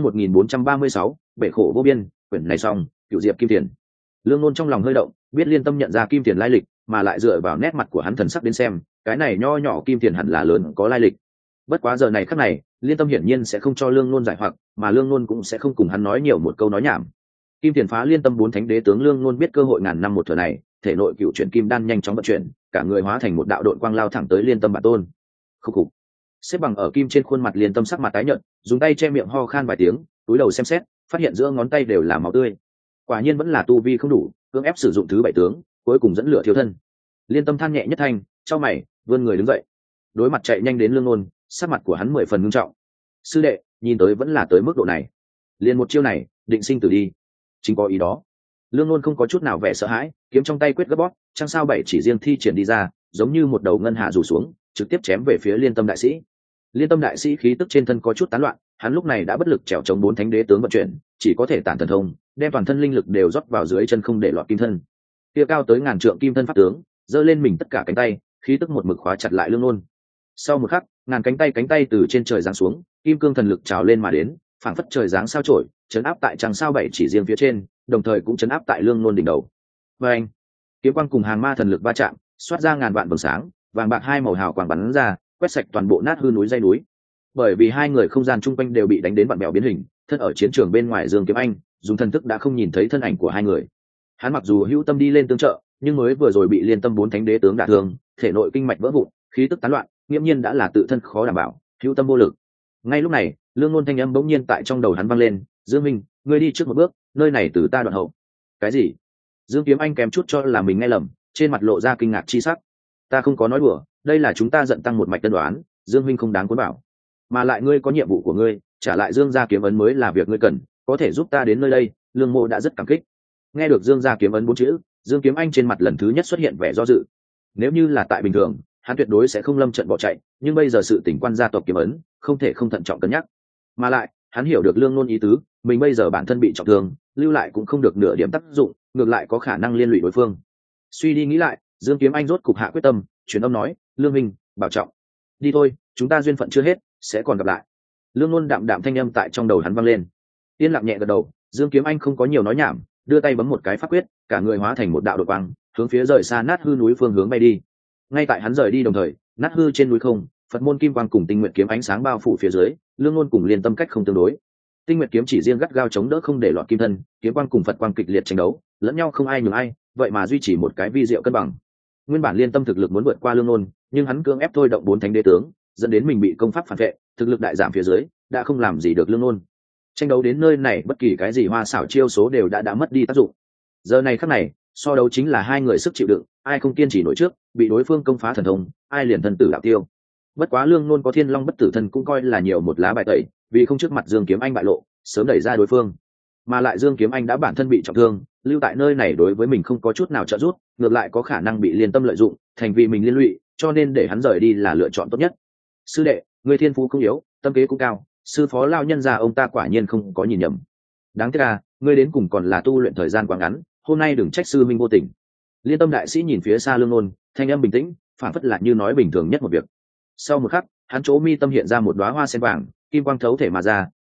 1436, bể khổ vô biên, quyển này xong. Cựu Diệp Kim Tiền. Lương Nôn trong lòng hơi động, biết Liên Tâm nhận ra kim tiền lai lịch, mà lại dựa vào nét mặt của hắn thần sắc đến xem, cái này nho nhỏ kim tiền hẳn là lớn có lai lịch. Bất quá giờ này khắc này, Liên Tâm hiển nhiên sẽ không cho Lương Nôn giải hoặc, mà Lương Nôn cũng sẽ không cùng hắn nói nhiều một câu nói nhảm. Kim tiền phá Liên Tâm 4 thánh đế tướng, Lương Nôn biết cơ hội ngàn năm một thừa này, thể nội cựu chuyển kim đan nhanh chóng vận chuyển, cả người hóa thành một đạo đội quang lao thẳng tới Liên Tâm bản tôn. Khúc khục. Xếp bằng ở kim trên khuôn mặt Liên Tâm sắc mặt tái nhợt, dùng tay che miệng ho khan vài tiếng, túi đầu xem xét, phát hiện giữa ngón tay đều là máu tươi. Quả nhiên vẫn là tu vi không đủ, cưỡng ép sử dụng thứ 7 tướng, cuối cùng dẫn lửa thiêu thân. Liên Tâm than nhẹ nhất thanh, chau mày, vươn người đứng dậy. Đối mặt chạy nhanh đến Lương Nôn, sắc mặt của hắn 10 phần nghiêm trọng. Sư đệ, nhìn tới vẫn là tới mức độ này. Liền một chiêu này, định sinh tử đi. Chính có ý đó. Lương Nôn không có chút nào vẻ sợ hãi, kiếm trong tay quyết gấp bóp, trăng sao 7 chỉ riêng thi triển đi ra, giống như một đầu ngân hà rủ xuống, trực tiếp chém về phía Liên Tâm đại sĩ. Liên Tâm đại sĩ khí tức trên thân có chút tán loạn, hắn lúc này đã bất lực trèo chống 4 thánh đế tướng vận chuyển, chỉ có thể tản thần thông, đem toàn thân linh lực đều rót vào dưới chân không để lọt kim thân. Kia cao tới ngàn trượng kim thân pháp tướng, giơ lên mình tất cả cánh tay, khí tức một mực khóa chặt lại Lương Nôn. Sau một khắc, ngàn cánh tay từ trên trời giáng xuống, kim cương thần lực trào lên mà đến, phảng phất trời giáng sao chổi, chấn áp tại trăng sao 7 chỉ riêng phía trên, đồng thời cũng chấn áp tại Lương Nôn đỉnh đầu. Và anh, kiếm quang cùng hàng ma thần lực va chạm, xoát ra ngàn vạn vầng sáng, vàng bạc hai màu hào quang bắn ra, quét sạch toàn bộ nát hư núi dây núi. Bởi vì hai người không gian chung quanh đều bị đánh đến vặn bèo biến hình, thân ở chiến trường bên ngoài Dương Kiếm Anh, dùng thần thức đã không nhìn thấy thân ảnh của hai người. Hắn mặc dù hữu tâm đi lên tương trợ, nhưng mới vừa rồi bị Liên Tâm 4 thánh đế tướng đả thương, thể nội kinh mạch vỡ vụn, khí tức tán loạn, nghiễm nhiên đã là tự thân khó đảm bảo, hữu tâm vô lực. Ngay lúc này, Lương Nôn thanh âm bỗng nhiên tại trong đầu hắn vang lên, "Dương Minh, ngươi đi trước một bước, nơi này từ ta đoạn hậu." Cái gì? Dương Kiếm Anh kém chút cho là mình nghe lầm, trên mặt lộ ra kinh ngạc chi sắc. "Ta không có nói đùa, đây là chúng ta giận tăng một mạch tân đoán, Dương Minh không đáng cuốn bảo. Mà lại ngươi có nhiệm vụ của ngươi, trả lại Dương gia kiếm ấn mới là việc ngươi cần, có thể giúp ta đến nơi đây, Lương Mộ đã rất cảm kích." Nghe được Dương gia kiếm ấn 4 chữ, Dương Kiếm Anh trên mặt lần thứ nhất xuất hiện vẻ do dự. Nếu như là tại bình thường, hắn tuyệt đối sẽ không lâm trận bỏ chạy, nhưng bây giờ sự tình quan gia tộc kiếm ấn, không thể không thận trọng cân nhắc. Mà lại, hắn hiểu được Lương Nôn ý tứ, mình bây giờ bản thân bị trọng thương, lưu lại cũng không được nửa điểm tác dụng, ngược lại có khả năng liên lụy đối phương. Suy đi nghĩ lại, Dương Kiếm Anh rốt cục hạ quyết tâm, truyền âm nói, "Lương minh, bảo trọng. Đi thôi, chúng ta duyên phận chưa hết, sẽ còn gặp lại." Lương Nôn đạm đạm thanh âm tại trong đầu hắn vang lên. Yên lặng nhẹ gật đầu, Dương Kiếm Anh không có nhiều nói nhảm, đưa tay bấm một cái pháp quyết, cả người hóa thành một đạo đột quang, hướng phía rời xa nát hư núi phương hướng bay đi. Ngay tại hắn rời đi đồng thời, nát hư trên núi không, Phật môn kim quang cùng tinh nguyện kiếm ánh sáng bao phủ phía dưới, Lương Nôn cùng Liên Tâm cách không tương đối. Tinh nguyện kiếm chỉ riêng gắt gao chống đỡ không để lọt kim thân, kiếm quang cùng Phật quang kịch liệt tranh đấu, lẫn nhau không ai nhường ai, vậy mà duy trì một cái vi diệu cân bằng. Nguyên bản Liên Tâm thực lực muốn vượt qua Lương Nôn, nhưng hắn cưỡng ép thôi động 4 thánh đế tướng, dẫn đến mình bị công pháp phản vệ, thực lực đại giảm phía dưới, đã không làm gì được Lương Nôn. Tranh đấu đến nơi này, bất kỳ cái gì hoa xảo chiêu số đều đã mất đi tác dụng. Giờ này khắc này, so đấu chính là hai người sức chịu đựng, ai không kiên trì nổi trước, bị đối phương công phá thần thông, ai liền thân tử đạo tiêu. Bất quá Lương Nôn có Thiên Long bất tử thân cũng coi là nhiều một lá bài tẩy, vì không trước mặt Dương Kiếm Anh bại lộ, sớm đẩy ra đối phương. Mà lại Dương Kiếm Anh đã bản thân bị trọng thương, lưu tại nơi này đối với mình không có chút nào trợ giúp, ngược lại có khả năng bị Liên Tâm lợi dụng, thành vì mình liên lụy, cho nên để hắn rời đi là lựa chọn tốt nhất. "Sư đệ, người thiên phú không yếu, tâm kế cũng cao, sư phó lao nhân già ông ta quả nhiên không có nhìn nhầm. Đáng tiếc là, ngươi đến cùng còn là tu luyện thời gian quá ngắn, hôm nay đừng trách sư minh vô tình." Liên Tâm đại sĩ nhìn phía xa Lương Nôn, thanh âm bình tĩnh, phản phất là như nói bình thường nhất một việc. Sau một khắc, hắn chỗ mi tâm hiện ra một đóa hoa sen vàng, kim quang thấu thể mà ra,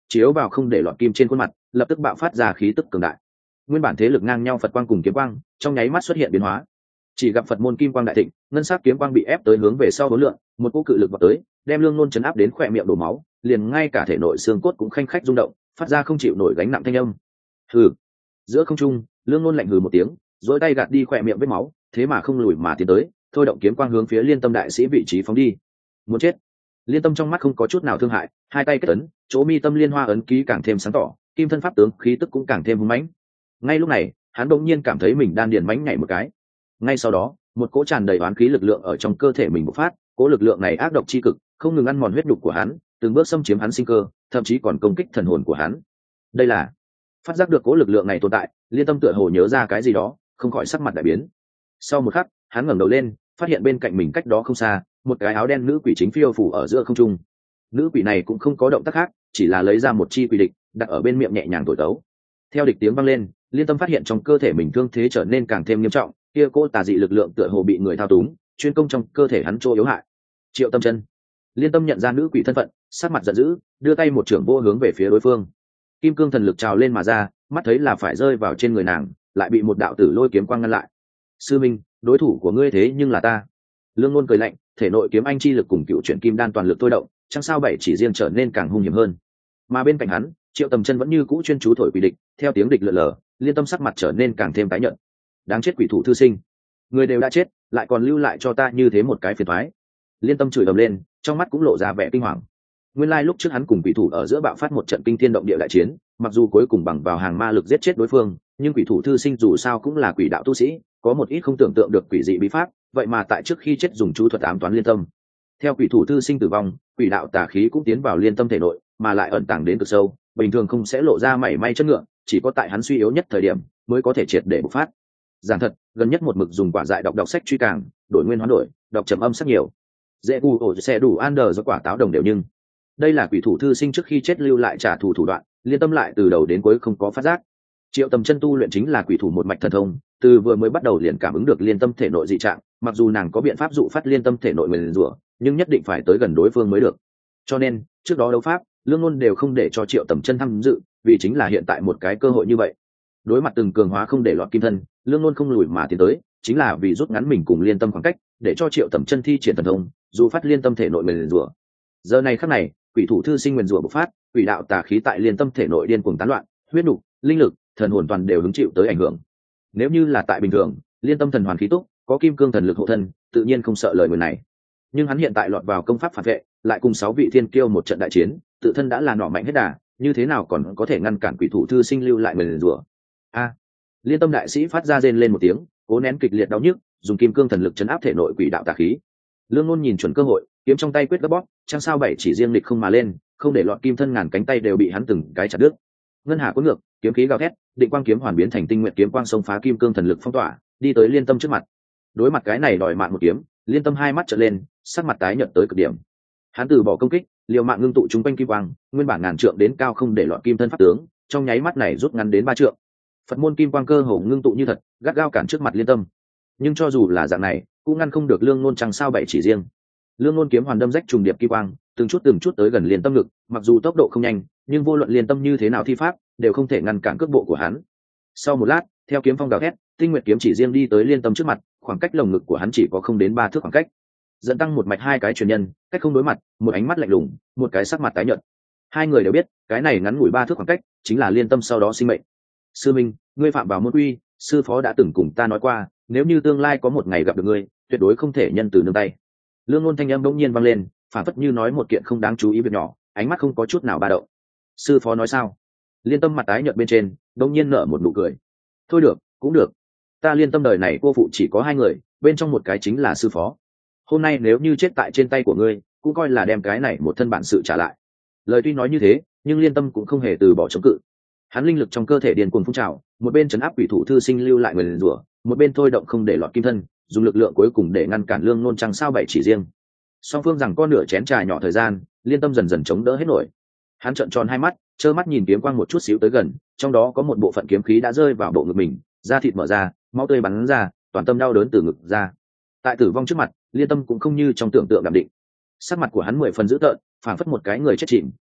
chiếu vào không để lọt kim trên khuôn mặt, lập tức bạo phát ra khí tức cường đại. Nguyên bản thế lực ngang nhau Phật quang cùng kiếm quang trong nháy mắt xuất hiện biến hóa. Chỉ gặp Phật môn kim quang đại thịnh, ngân sắc kiếm quang bị ép tới hướng về sau bốn lượng, một cỗ cự lực vào tới, đem Lương Nôn chấn áp đến khỏe miệng đổ máu, liền ngay cả thể nội xương cốt cũng khanh khách rung động, phát ra không chịu nổi gánh nặng thanh âm. Hừ. Giữa không trung, Lương Nôn lạnh hừ một tiếng, duỗi tay gạt đi khỏe miệng vết máu, thế mà không lùi mà tiến tới, thôi động kiếm quang hướng phía Liên Tâm đại sĩ vị trí phóng đi. Muốn chết. Liên Tâm trong mắt không có chút nào thương hại, hai tay kết ấn, chỗ mi tâm liên hoa ấn ký càng thêm sáng tỏ, kim thân pháp tướng khí tức cũng càng thêm hung mãnh. Ngay lúc này, hắn đột nhiên cảm thấy mình đan điền mãnh nhảy một cái. Ngay sau đó, một cỗ tràn đầy oán khí lực lượng ở trong cơ thể mình bộc phát, cỗ lực lượng này ác độc chi cực, không ngừng ăn mòn huyết nhục của hắn, từng bước xâm chiếm hắn sinh cơ, thậm chí còn công kích thần hồn của hắn. Đây là phát giác được cỗ lực lượng này tồn tại, Liên Tâm tựa hồ nhớ ra cái gì đó, không khỏi sắc mặt đại biến. Sau một khắc, hắn ngẩng đầu lên, phát hiện bên cạnh mình cách đó không xa, một cái áo đen nữ quỷ chính phiêu phủ ở giữa không trung. Nữ quỷ này cũng không có động tác khác, chỉ là lấy ra một chi quỷ địch, đặt ở bên miệng nhẹ nhàng thổi tấu. Theo địch tiếng vang lên, Liên Tâm phát hiện trong cơ thể mình thương thế trở nên càng thêm nghiêm trọng, kia cỗ tà dị lực lượng tựa hồ bị người thao túng, chuyên công trong cơ thể hắn chỗ yếu hại. Triệu Tâm Chân. Liên Tâm nhận ra nữ quỷ thân phận, sắc mặt giận dữ, đưa tay một chưởng vô hướng về phía đối phương. Kim cương thần lực trào lên mà ra, mắt thấy là phải rơi vào trên người nàng, lại bị một đạo tử lôi kiếm quang ngăn lại. Sư minh, đối thủ của ngươi thế nhưng là ta. Lương Nôn cười lạnh, thể nội kiếm anh chi lực cùng cựu chuyển kim đan toàn lực thôi động, chẳng sao bảy chỉ riêng trở nên càng hung hiểm hơn. Mà bên cạnh hắn, Triệu Tầm Chân vẫn như cũ chuyên chú thổi quỷ địch, theo tiếng địch lượn lờ, Liên Tâm sắc mặt trở nên càng thêm tái nhợt. Đáng chết quỷ thủ thư sinh, người đều đã chết, lại còn lưu lại cho ta như thế một cái phiền toái. Liên Tâm chửi ầm lên, trong mắt cũng lộ ra vẻ kinh hoàng. Nguyên lai lúc trước hắn cùng quỷ thủ ở giữa bạo phát một trận kinh thiên động địa đại chiến, mặc dù cuối cùng bằng vào hàng ma lực giết chết đối phương, nhưng quỷ thủ thư sinh dù sao cũng là quỷ đạo tu sĩ, có một ít không tưởng tượng được quỷ dị bí pháp, vậy mà tại trước khi chết dùng chú thuật ám toán Liên Tâm. Theo quỷ thủ thư sinh tử vong, quỷ đạo tà khí cũng tiến vào Liên Tâm thể nội, mà lại ẩn tàng đến cực sâu, bình thường không sẽ lộ ra mảy may chất ngựa, chỉ có tại hắn suy yếu nhất thời điểm mới có thể triệt để bộc phát. Giảng thật, gần nhất một mực dùng quả dại đọc sách truy càng, đổi nguyên hoán đổi, đọc trầm âm sắc nhiều. Dễ gu ổ xe đủ under do quả táo đồng đều, nhưng đây là quỷ thủ thư sinh trước khi chết lưu lại trả thù thủ đoạn, Liên Tâm lại từ đầu đến cuối không có phát giác. Triệu Tầm Chân tu luyện chính là quỷ thủ một mạch thần thông, từ vừa mới bắt đầu liền cảm ứng được Liên Tâm thể nội dị trạng, mặc dù nàng có biện pháp dụ phát Liên Tâm thể nội nguyền rủa, nhưng nhất định phải tới gần đối phương mới được. Cho nên, trước đó đấu pháp, Lương Nôn đều không để cho Triệu Tầm Chân tham dự, vì chính là hiện tại một cái cơ hội như vậy. Đối mặt từng cường hóa không để lọt kim thân, Lương Nôn không lùi mà tiến tới, chính là vì rút ngắn mình cùng Liên Tâm khoảng cách, để cho Triệu Tầm Chân thi triển thần thông, dụ phát Liên Tâm thể nội nguyền rủa. Giờ này khắc này, quỷ thủ thư sinh nguyền rủa bộc phát, quỷ đạo tà khí tại Liên Tâm thể nội điên cuồng tán loạn, huyết nục, linh lực, thần hồn toàn đều hứng chịu tới ảnh hưởng. Nếu như là tại bình thường, Liên Tâm thần hoàn khí túc, có kim cương thần lực hộ thân, tự nhiên không sợ lời người này. Nhưng hắn hiện tại lọt vào công pháp phản vệ, lại cùng 6 vị thiên kiêu một trận đại chiến, tự thân đã là nỏ mạnh hết đà, như thế nào còn có thể ngăn cản quỷ thủ thư sinh lưu lại nguyền rủa? A! Liên Tâm đại sĩ phát ra rên lên một tiếng, cố nén kịch liệt đau nhức, dùng kim cương thần lực chấn áp thể nội quỷ đạo tà khí. Lương Nôn nhìn chuẩn cơ hội, kiếm trong tay quyết gấp bóp, chẳng sao bảy chỉ riêng lịch không mà lên, không để lọt kim thân ngàn cánh tay đều bị hắn từng cái chặt đứt. Ngân hà cuốn ngược, kiếm khí gào thét, định quang kiếm hoàn biến thành tinh nguyện kiếm quang xông phá kim cương thần lực phong tỏa, đi tới Liên Tâm trước mặt. Đối mặt cái này đòi mạng một kiếm, Liên Tâm hai mắt trợn lên, sắc mặt tái nhợt tới cực điểm. Hắn từ bỏ công kích, liều mạng ngưng tụ chúng quanh kim quang, nguyên bản ngàn trượng đến cao không để lọt kim thân pháp tướng, trong nháy mắt này rút ngắn đến 3 trượng. Phật môn kim quang cơ hồ ngưng tụ như thật, gắt gao cản trước mặt Liên Tâm. Nhưng cho dù là dạng này, cũng ngăn không được Lương Nôn chẳng sao bảy chỉ riêng. Lương Nôn kiếm hoàn đâm rách trùng điệp kim quang, từng chút tới gần Liên Tâm ngực, mặc dù tốc độ không nhanh, nhưng vô luận Liên Tâm như thế nào thi pháp, đều không thể ngăn cản cước bộ của hắn. Sau một lát, theo kiếm phong gào thét, tinh nguyệt kiếm chỉ riêng đi tới Liên Tâm trước mặt, khoảng cách lồng ngực của hắn chỉ có không đến 3 thước khoảng cách. Dẫn tăng một mạch hai cái truyền nhân, cách không đối mặt, một ánh mắt lạnh lùng, một cái sắc mặt tái nhợt. Hai người đều biết, cái này ngắn ngủi 3 thước khoảng cách, chính là Liên Tâm sau đó sinh mệnh. Sư minh, ngươi phạm vào môn quy, sư phó đã từng cùng ta nói qua, nếu như tương lai có một ngày gặp được ngươi, tuyệt đối không thể nhân từ nương tay. Lương Nôn thanh âm bỗng nhiên vang lên, phản phất như nói một kiện không đáng chú ý việc nhỏ, ánh mắt không có chút nào ba động. Sư phó nói sao? Liên Tâm mặt tái nhợt bên trên, bỗng nhiên nở một nụ cười. Thôi được, cũng được. Ta Liên Tâm đời này cô phụ chỉ có 2 người, bên trong một cái chính là sư phó. Hôm nay nếu như chết tại trên tay của ngươi, cũng coi là đem cái này một thân bản sự trả lại. Lời tuy nói như thế, nhưng Liên Tâm cũng không hề từ bỏ chống cự. Hắn linh lực trong cơ thể điên cuồng phun trào, một bên trấn áp quỷ thủ thư sinh lưu lại nguyền rủa, một bên thôi động không để lọt kim thân, dùng lực lượng cuối cùng để ngăn cản Lương Nôn chẳng sao bảy chỉ riêng. Song phương rằng có nửa chén trà nhỏ thời gian, Liên Tâm dần dần chống đỡ hết nổi. Hắn trợn tròn hai mắt, trơ mắt nhìn kiếm quang một chút xíu tới gần, trong đó có một bộ phận kiếm khí đã rơi vào bộ ngực mình, da thịt mở ra, máu tươi bắn ra, toàn tâm đau đớn từ ngực ra. Tại tử vong trước mặt, Liên Tâm cũng không như trong tưởng tượng đạm định. Sắc mặt của hắn 10 phần dữ tợn, phảng phất một cái người chết chìm,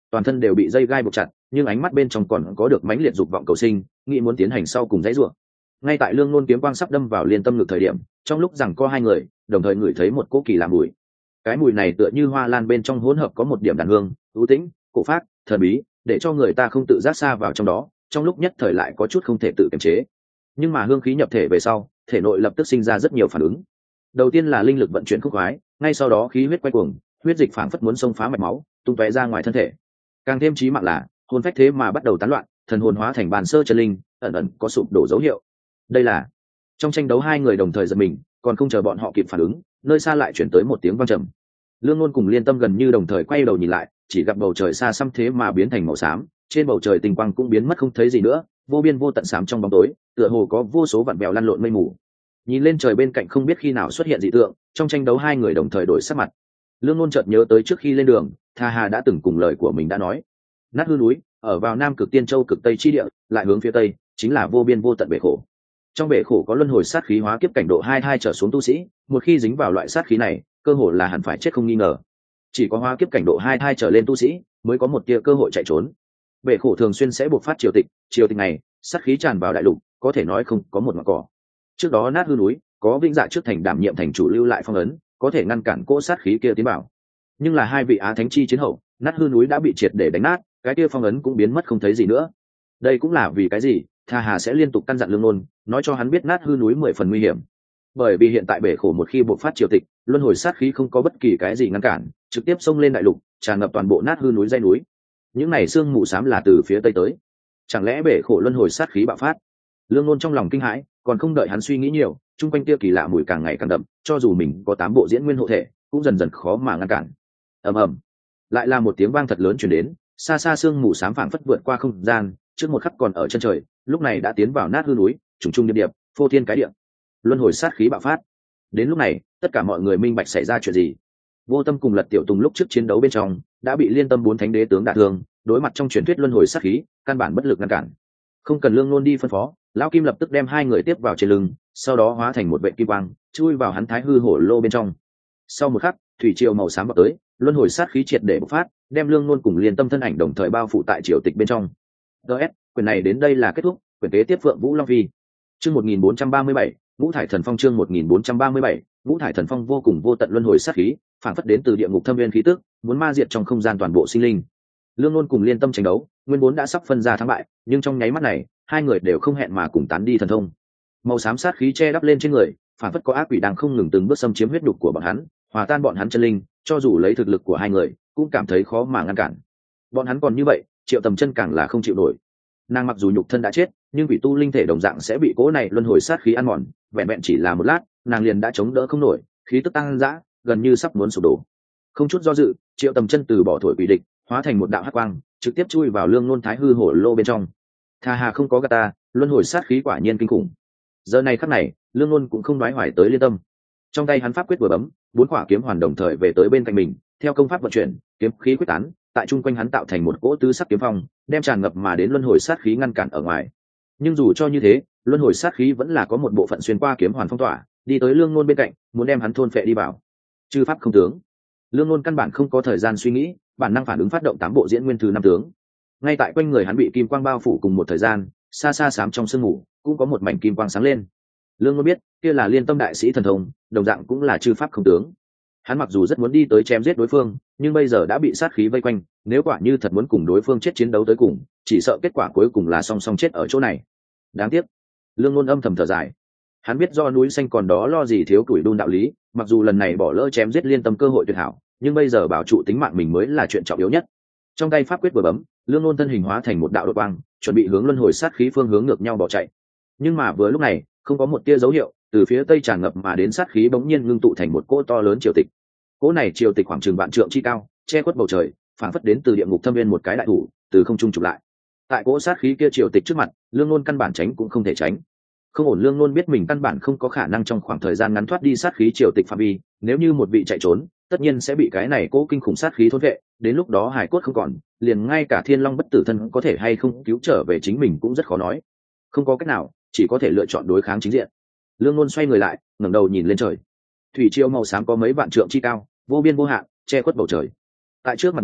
toàn thân đều bị dây gai buộc chặt, nhưng ánh mắt bên trong còn có được mãnh liệt dục vọng cầu sinh, nghĩ muốn tiến hành sau cùng dãy rủa. Ngay tại Lương Nôn kiếm quang sắp đâm vào Liên Tâm ngực thời điểm, trong lúc giằng co hai người, đồng thời ngửi thấy một cỗ kỳ lạ mùi. Cái mùi này tựa như hoa lan bên trong hỗn hợp có một điểm đàn hương, ưu tĩnh, cổ phác, thần bí, để cho người ta không tự giác xa vào trong đó, trong lúc nhất thời lại có chút không thể tự kiềm chế. Nhưng mà hương khí nhập thể về sau, thể nội lập tức sinh ra rất nhiều phản ứng. Đầu tiên là linh lực vận chuyển khúc khoái, ngay sau đó khí huyết quay cuồng, huyết dịch phảng phất muốn xông phá mạch máu, tung tóe ra ngoài thân thể. Càng thêm chí mạng là, hồn phách thế mà bắt đầu tán loạn, thần hồn hóa thành bàn sơ chân linh, ẩn ẩn có sụp đổ dấu hiệu. Đây là trong tranh đấu hai người đồng thời giật mình, còn không chờ bọn họ kịp phản ứng, nơi xa lại chuyển tới một tiếng vang trầm. Lương Nôn cùng Liên Tâm gần như đồng thời quay đầu nhìn lại, chỉ gặp bầu trời xa xăm thế mà biến thành màu xám, trên bầu trời tinh quang cũng biến mất không thấy gì nữa, vô biên vô tận xám trong bóng tối, tựa hồ có vô số vạn bèo lăn lộn mây mù. Nhìn lên trời bên cạnh không biết khi nào xuất hiện dị tượng, trong tranh đấu hai người đồng thời đổi sắc mặt. Lương Nôn chợt nhớ tới trước khi lên đường, Tha Hà đã từng cùng lời của mình đã nói, nát hư núi ở vào Nam Cực Tiên Châu cực tây chi địa, lại hướng phía tây chính là vô biên vô tận bể khổ. Trong bể khổ có luân hồi sát khí hóa kiếp cảnh độ 22 trở xuống tu sĩ, một khi dính vào loại sát khí này, cơ hội là hẳn phải chết không nghi ngờ. Chỉ có hóa kiếp cảnh độ 22 trở lên tu sĩ mới có một tia cơ hội chạy trốn. Bể khổ thường xuyên sẽ bộc phát triều tịch này, sát khí tràn vào đại lục, có thể nói không có một ngọn cỏ. Trước đó nát hư núi có Vĩnh Dạ trước thành đảm nhiệm thành chủ lưu lại phong ấn, có thể ngăn cản cỗ sát khí kia tiến vào. Nhưng là hai vị á thánh chi chiến hậu, nát hư núi đã bị triệt để đánh nát, cái kia phong ấn cũng biến mất không thấy gì nữa. Đây cũng là vì cái gì Tha Hà sẽ liên tục căn dặn Lương Nôn, nói cho hắn biết nát hư núi 10 phần nguy hiểm. Bởi vì hiện tại bể khổ một khi bộc phát triều tịch, luân hồi sát khí không có bất kỳ cái gì ngăn cản, trực tiếp xông lên đại lục, tràn ngập toàn bộ nát hư núi dãy núi. Những này sương mù xám là từ phía tây tới, chẳng lẽ bể khổ luân hồi sát khí bạo phát? Lương Nôn trong lòng kinh hãi, còn không đợi hắn suy nghĩ nhiều, chung quanh kia kỳ lạ mùi càng ngày càng đậm, cho dù mình có 8 bộ diễn nguyên hộ thể, cũng dần dần khó mà ngăn cản. Ầm ầm, lại là một tiếng vang thật lớn truyền đến, xa xa sương mù xám phảng phất vượt qua không gian, trước một khắc còn ở chân trời, lúc này đã tiến vào nát hư núi, trùng trùng điệp điệp, phô thiên cái địa. Luân hồi sát khí bạo phát. Đến lúc này, tất cả mọi người minh bạch xảy ra chuyện gì. Vô Tâm cùng Lật Tiểu Tùng lúc trước chiến đấu bên trong đã bị Liên Tâm 4 thánh đế tướng đả thương, đối mặt trong truyền thuyết luân hồi sát khí, căn bản bất lực ngăn cản. Không cần Lương Nôn đi phân phó, lão Kim lập tức đem hai người tiếp vào trên lưng, sau đó hóa thành một vệ kim quang, chui vào hắn thái hư hổ lô bên trong. Sau một khắc, thủy triều màu xám vọt tới, luân hồi sát khí triệt để bộc phát, đem Lương Nôn cùng Liên Tâm thân ảnh đồng thời bao phủ tại triều tịch bên trong. DS, quyển này đến đây là kết thúc, quyển kế tiếp Phượng Vũ Long Phi. Chương 1437, Ngũ Thải Thần Phong chương 1437, Ngũ Thải Thần Phong vô cùng vô tận luân hồi sát khí, phản phất đến từ địa ngục thâm viên khí tức, muốn ma diệt trong không gian toàn bộ sinh linh. Lương Nôn cùng Liên Tâm tranh đấu, nguyên vốn đã sắp phân ra thắng bại, nhưng trong nháy mắt này, hai người đều không hẹn mà cùng tán đi thần thông. Màu xám sát khí che đắp lên trên người, phản phất có ác quỷ đang không ngừng từng bước xâm chiếm huyết nhục của bọn hắn, hòa tan bọn hắn chân linh, cho dù lấy thực lực của hai người, cũng cảm thấy khó mà ngăn cản. Bọn hắn còn như vậy, Triệu Tầm Chân càng là không chịu nổi. Nàng mặc dù nhục thân đã chết, nhưng quỷ tu linh thể đồng dạng sẽ bị cỗ này luân hồi sát khí ăn mòn, vẹn vẹn chỉ là một lát, nàng liền đã chống đỡ không nổi, khí tức tăng dã, gần như sắp muốn sụp đổ. Không chút do dự, Triệu Tầm Chân từ bỏ thổi quỷ địch, hóa thành một đạo hắc quang, trực tiếp chui vào Lương Nôn thái hư hổ lô bên trong. Tha Hà không có gạt ta, luân hồi sát khí quả nhiên kinh khủng. Giờ này khắc này, Lương Nôn cũng không đoái hoài tới Liên Tâm. Trong tay hắn pháp quyết vừa bấm, 4 quả kiếm hoàn đồng thời về tới bên cạnh mình, theo công pháp vận chuyển, kiếm khí quyết tán, tại trung quanh hắn tạo thành một cỗ tứ sắc kiếm phong, đem tràn ngập mà đến luân hồi sát khí ngăn cản ở ngoài. Nhưng dù cho như thế, luân hồi sát khí vẫn là có một bộ phận xuyên qua kiếm hoàn phong tỏa, đi tới Lương Nôn bên cạnh, muốn đem hắn thôn phệ đi vào. Chư pháp không tướng. Lương Nôn căn bản không có thời gian suy nghĩ, bản năng phản ứng phát động 8 bộ diễn nguyên thứ 5 tướng. Ngay tại quanh người hắn bị kim quang bao phủ cùng một thời gian, xa xa xám trong sương mù, cũng có một mảnh kim quang sáng lên. Lương Nôn biết, kia là Liên Tâm đại sĩ thần thông, đồng dạng cũng là chư pháp không tướng. Hắn mặc dù rất muốn đi tới chém giết đối phương, nhưng bây giờ đã bị sát khí vây quanh, nếu quả như thật muốn cùng đối phương chết chiến đấu tới cùng, chỉ sợ kết quả cuối cùng là song song chết ở chỗ này. Đáng tiếc. Lương Nôn âm thầm thở dài. Hắn biết do núi xanh còn đó lo gì thiếu tuổi đun đạo lý, mặc dù lần này bỏ lỡ chém giết Liên Tâm cơ hội tuyệt hảo, nhưng bây giờ bảo trụ tính mạng mình mới là chuyện trọng yếu nhất. Trong tay pháp quyết vừa bấm, Lương Nôn thân hình hóa thành một đạo đột quang, chuẩn bị hướng luân hồi sát khí phương hướng ngược nhau bỏ chạy. Nhưng mà vừa lúc này, không có một tia dấu hiệu, từ phía tây tràn ngập mà đến sát khí bỗng nhiên ngưng tụ thành một cỗ to lớn triều tịch. Cỗ này triều tịch khoảng chừng vạn trượng chi cao, che khuất bầu trời, phảng phất đến từ địa ngục thâm viên một cái đại thủ, từ không trung chụp lại. Tại cỗ sát khí kia triều tịch trước mặt, Lương Nôn căn bản tránh cũng không thể tránh. Không ổn, Lương Nôn biết mình căn bản không có khả năng trong khoảng thời gian ngắn thoát đi sát khí triều tịch phạm vi, nếu như một vị chạy trốn, tất nhiên sẽ bị cái này cỗ kinh khủng sát khí thôn vệ, đến lúc đó hải cốt không còn, liền ngay cả Thiên Long bất tử thân có thể hay không cứu trở về chính mình cũng rất khó nói. Không có cách nào, chỉ có thể lựa chọn đối kháng chính diện. Lương Nôn xoay người lại, ngẩng đầu nhìn lên trời. Thủy triều màu xám có mấy vạn trượng chi cao, vô biên vô hạn, che khuất bầu trời. Tại trước mặt nó,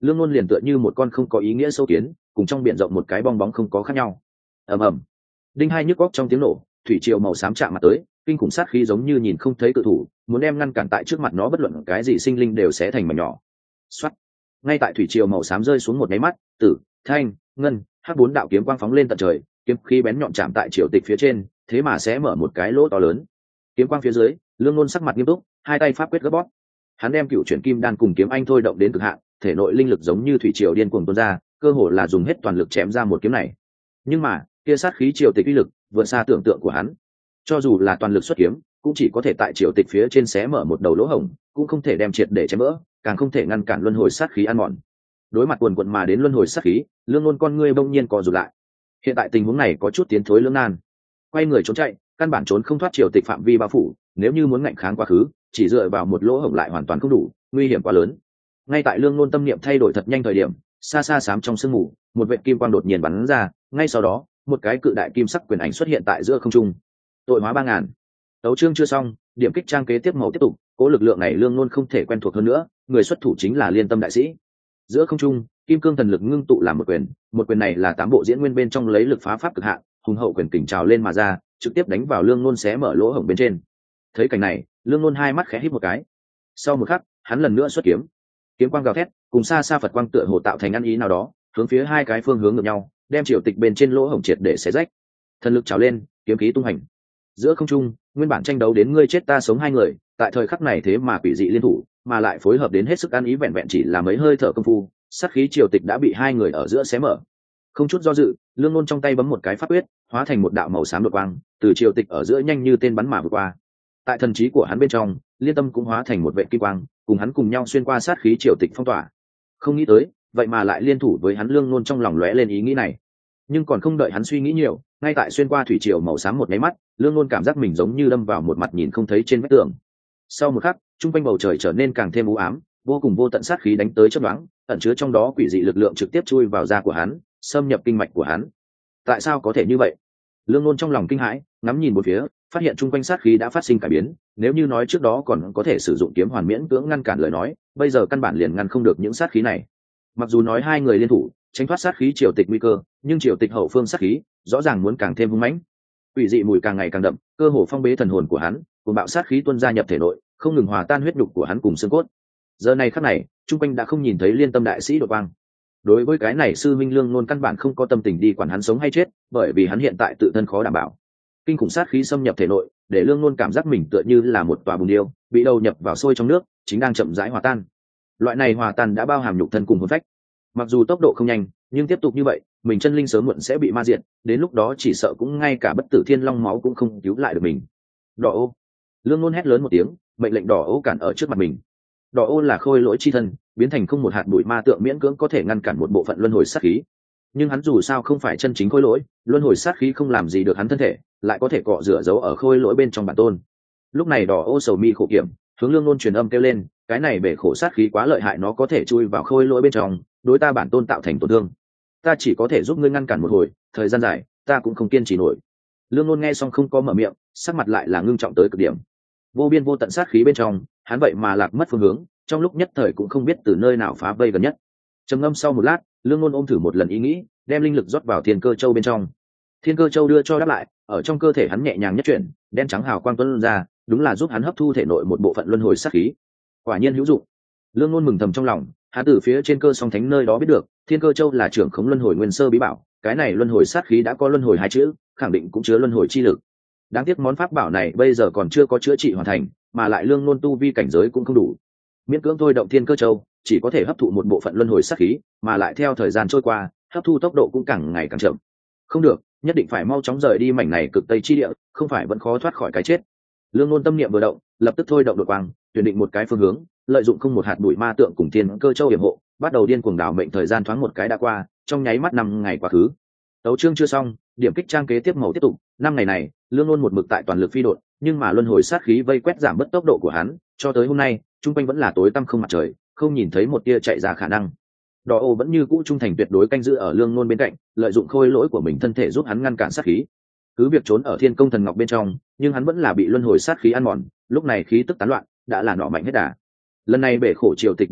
Lương Nôn liền tựa như một con không có ý nghĩa sâu kiến, cùng trong biển rộng một cái bong bóng không có khác nhau. Ầm ầm, đinh hai nhức góc trong tiếng nổ, thủy triều màu xám chạm mặt tới, kinh khủng sát khí giống như nhìn không thấy cự thủ, muốn đem ngăn cản tại trước mặt nó bất luận cái gì sinh linh đều sẽ thành mảnh nhỏ. Soát. Ngay tại thủy triều màu xám rơi xuống một cái mắt, tử, thanh, ngân, hắc bốn đạo kiếm quang phóng lên tận trời, kiếm khí bén nhọn chạm tại triều tịch phía trên, thế mà sẽ mở một cái lỗ to lớn. Kiếm quang phía dưới, Lương Nôn sắc mặt nghiêm túc, hai tay pháp quyết gấp bóp. Hắn đem cựu chuyển kim đan cùng kiếm anh thôi động đến cực hạn, thể nội linh lực giống như thủy triều điên cuồng tuôn ra, cơ hồ là dùng hết toàn lực chém ra một kiếm này. Nhưng mà, kia sát khí triều tịch uy lực vượt xa tưởng tượng của hắn. Cho dù là toàn lực xuất kiếm, cũng chỉ có thể tại triều tịch phía trên xé mở một đầu lỗ hổng, cũng không thể đem triệt để chém vỡ, càng không thể ngăn cản luân hồi sát khí ăn mòn. Đối mặt quần quần mà đến luân hồi sát khí, Lương Nôn con ngươi bỗng nhiên co rụt lại. Hiện tại tình huống này có chút tiến thối lưỡng nan. Quay người trốn chạy, căn bản trốn không thoát triều tịch phạm vi bao phủ, nếu như muốn ngạnh kháng quá khứ, chỉ dựa vào một lỗ hổng lại hoàn toàn không đủ, nguy hiểm quá lớn. Ngay tại Lương Nôn tâm niệm thay đổi thật nhanh thời điểm, xa xa xám trong sương mù, một vệt kim quang đột nhiên bắn ra, ngay sau đó, một cái cự đại kim sắc quyền ảnh xuất hiện tại giữa không trung. Tội hóa 3000. Đấu chương chưa xong, điểm kích trang kế tiếp màu tiếp tục, cố lực lượng này Lương Nôn không thể quen thuộc hơn nữa, người xuất thủ chính là Liên Tâm đại sĩ. Giữa không trung, kim cương thần lực ngưng tụ làm một quyền này là tám bộ diễn nguyên bên trong lấy lực phá pháp cực hạn, hùng hậu quyền kình trào lên mà ra, trực tiếp đánh vào Lương Nôn xé mở lỗ hổng bên trên. Thấy cảnh này, Lương Nôn hai mắt khẽ híp một cái. Sau một khắc, hắn lần nữa xuất kiếm. Kiếm quang gào thét, cùng xa xa Phật quang tựa hồ tạo thành ăn ý nào đó, hướng phía hai cái phương hướng ngược nhau, đem triều tịch bên trên lỗ hổng triệt để xé rách. Thần lực trào lên, kiếm khí tung hành. Giữa không trung, nguyên bản tranh đấu đến ngươi chết ta sống hai người, tại thời khắc này thế mà quỷ dị liên thủ, mà lại phối hợp đến hết sức ăn ý, vẹn vẹn chỉ là mấy hơi thở công phu, sát khí triều tịch đã bị hai người ở giữa xé mở. Không chút do dự, Lương Nôn trong tay bấm một cái pháp quyết, hóa thành một đạo màu xám đột quang, từ triều tịch ở giữa nhanh như tên bắn mà vượt qua. Tại thần trí của hắn bên trong, Liên Tâm cũng hóa thành một vệ kim quang, cùng hắn cùng nhau xuyên qua sát khí triều tịch phong tỏa. Không nghĩ tới, vậy mà lại liên thủ với hắn. Lương Nôn trong lòng lóe lên ý nghĩ này, nhưng còn không đợi hắn suy nghĩ nhiều, ngay tại xuyên qua thủy triều màu xám một cái mắt, Lương Nôn cảm giác mình giống như đâm vào một mặt nhìn không thấy trên vách tường. Sau một khắc, trung quanh bầu trời trở nên càng thêm u ám, vô cùng vô tận sát khí đánh tới chớp nhoáng, ẩn chứa trong đó quỷ dị lực lượng trực tiếp chui vào da của hắn, xâm nhập kinh mạch của hắn. Tại sao có thể như vậy? Lương Nôn trong lòng kinh hãi, ngắm nhìn một phía, phát hiện trung quanh sát khí đã phát sinh cải biến, nếu như nói trước đó còn có thể sử dụng kiếm hoàn miễn cưỡng ngăn cản lời nói, bây giờ căn bản liền ngăn không được những sát khí này. Mặc dù nói hai người liên thủ tránh thoát sát khí triều tịch nguy cơ, nhưng triều tịch hậu phương sát khí rõ ràng muốn càng thêm hung mãnh. Quỷ dị mùi càng ngày càng đậm, cơ hồ phong bế thần hồn của hắn, cùng bạo sát khí tuôn ra nhập thể nội, không ngừng hòa tan huyết nhục của hắn cùng xương cốt. Giờ này khắc này, trung quanh đã không nhìn thấy Liên Tâm đại sĩ đột quang. Đối với cái này sư minh Lương Nôn căn bản không có tâm tình đi quản hắn sống hay chết, bởi vì hắn hiện tại tự thân khó đảm bảo. Kinh khủng sát khí xâm nhập thể nội, để Lương Nôn cảm giác mình tựa như là một tòa bùn điêu, bị đầu nhập vào sôi trong nước, chính đang chậm rãi hòa tan. Loại này hòa tan đã bao hàm nhục thân cùng hồn phách. Mặc dù tốc độ không nhanh, nhưng tiếp tục như vậy, mình chân linh sớm muộn sẽ bị ma diệt, đến lúc đó chỉ sợ cũng ngay cả bất tử thiên long máu cũng không cứu lại được mình. Đỏ ô! Lương Nôn hét lớn một tiếng, mệnh lệnh đỏ ô cản ở trước mặt mình. Đỏ ô là khôi lỗi chi thân, biến thành không một hạt bụi ma tượng miễn cưỡng có thể ngăn cản một bộ phận luân hồi sát khí. Nhưng hắn dù sao không phải chân chính khôi lỗi, luân hồi sát khí không làm gì được hắn thân thể, lại có thể cọ rửa giấu ở khôi lỗi bên trong bản tôn. Lúc này đỏ ô sầu mi khổ kiểm, hướng Lương Nôn truyền âm kêu lên, cái này bể khổ sát khí quá lợi hại, nó có thể chui vào khôi lỗi bên trong, đối ta bản tôn tạo thành tổn thương. Ta chỉ có thể giúp ngươi ngăn cản một hồi, thời gian dài ta cũng không kiên trì nổi. Lương Nôn nghe xong không có mở miệng, sắc mặt lại là ngưng trọng tới cực điểm. Vô biên vô tận sát khí bên trong, hắn vậy mà lạc mất phương hướng, trong lúc nhất thời cũng không biết từ nơi nào phá vây gần nhất. Trầm ngâm sau một lát, Lương Nôn ôm thử một lần ý nghĩ, đem linh lực rót vào Thiên Cơ Châu bên trong. Thiên Cơ Châu đưa cho đáp lại, ở trong cơ thể hắn nhẹ nhàng nhất chuyển, đen trắng hào quang tuôn ra, đúng là giúp hắn hấp thu thể nội một bộ phận luân hồi sát khí. Quả nhiên hữu dụng. Lương Nôn mừng thầm trong lòng, hắn từ phía trên Cơ Song Thánh nơi đó biết được, Thiên Cơ Châu là trưởng khống luân hồi nguyên sơ bí bảo, cái này luân hồi sát khí đã có luân hồi hai chữ, khẳng định cũng chứa luân hồi chi lực. Đáng tiếc món pháp bảo này bây giờ còn chưa có chữa trị hoàn thành, mà lại Lương Nôn tu vi cảnh giới cũng không đủ, miễn cưỡng thôi động Thiên Cơ Châu chỉ có thể hấp thụ một bộ phận luân hồi sát khí, mà lại theo thời gian trôi qua, hấp thu tốc độ cũng càng ngày càng chậm. Không được, nhất định phải mau chóng rời đi mảnh này cực tây chi địa, không phải vẫn khó thoát khỏi cái chết. Lương Nôn tâm niệm vừa động, lập tức thôi động đột quang, tuyển định một cái phương hướng, lợi dụng không một hạt bụi ma tượng cùng Thiên Cơ Châu yểm hộ, bắt đầu điên cuồng đảo mệnh. Thời gian thoáng một cái đã qua, trong nháy mắt 5 ngày quá khứ. Tấu chương chưa xong, điểm kích trang kế tiếp màu tiếp tục. 5 ngày này, Lương Nôn một mực tại toàn lực phi đột, nhưng mà luân hồi sát khí vây quét giảm bớt tốc độ của hắn, cho tới hôm nay, trung quanh vẫn là tối tăm không mặt trời, không nhìn thấy một tia chạy ra khả năng. Đỏ ô vẫn như cũ trung thành tuyệt đối canh giữ ở Lương Nôn bên cạnh, lợi dụng khôi lỗi của mình thân thể giúp hắn ngăn cản sát khí. Cứ việc trốn ở Thiên Công Thần Ngọc bên trong, nhưng hắn vẫn là bị luân hồi sát khí ăn mòn, lúc này khí tức tán loạn, đã là nọ mạnh hết đà. Lần này bể khổ triều tịch bộc phát,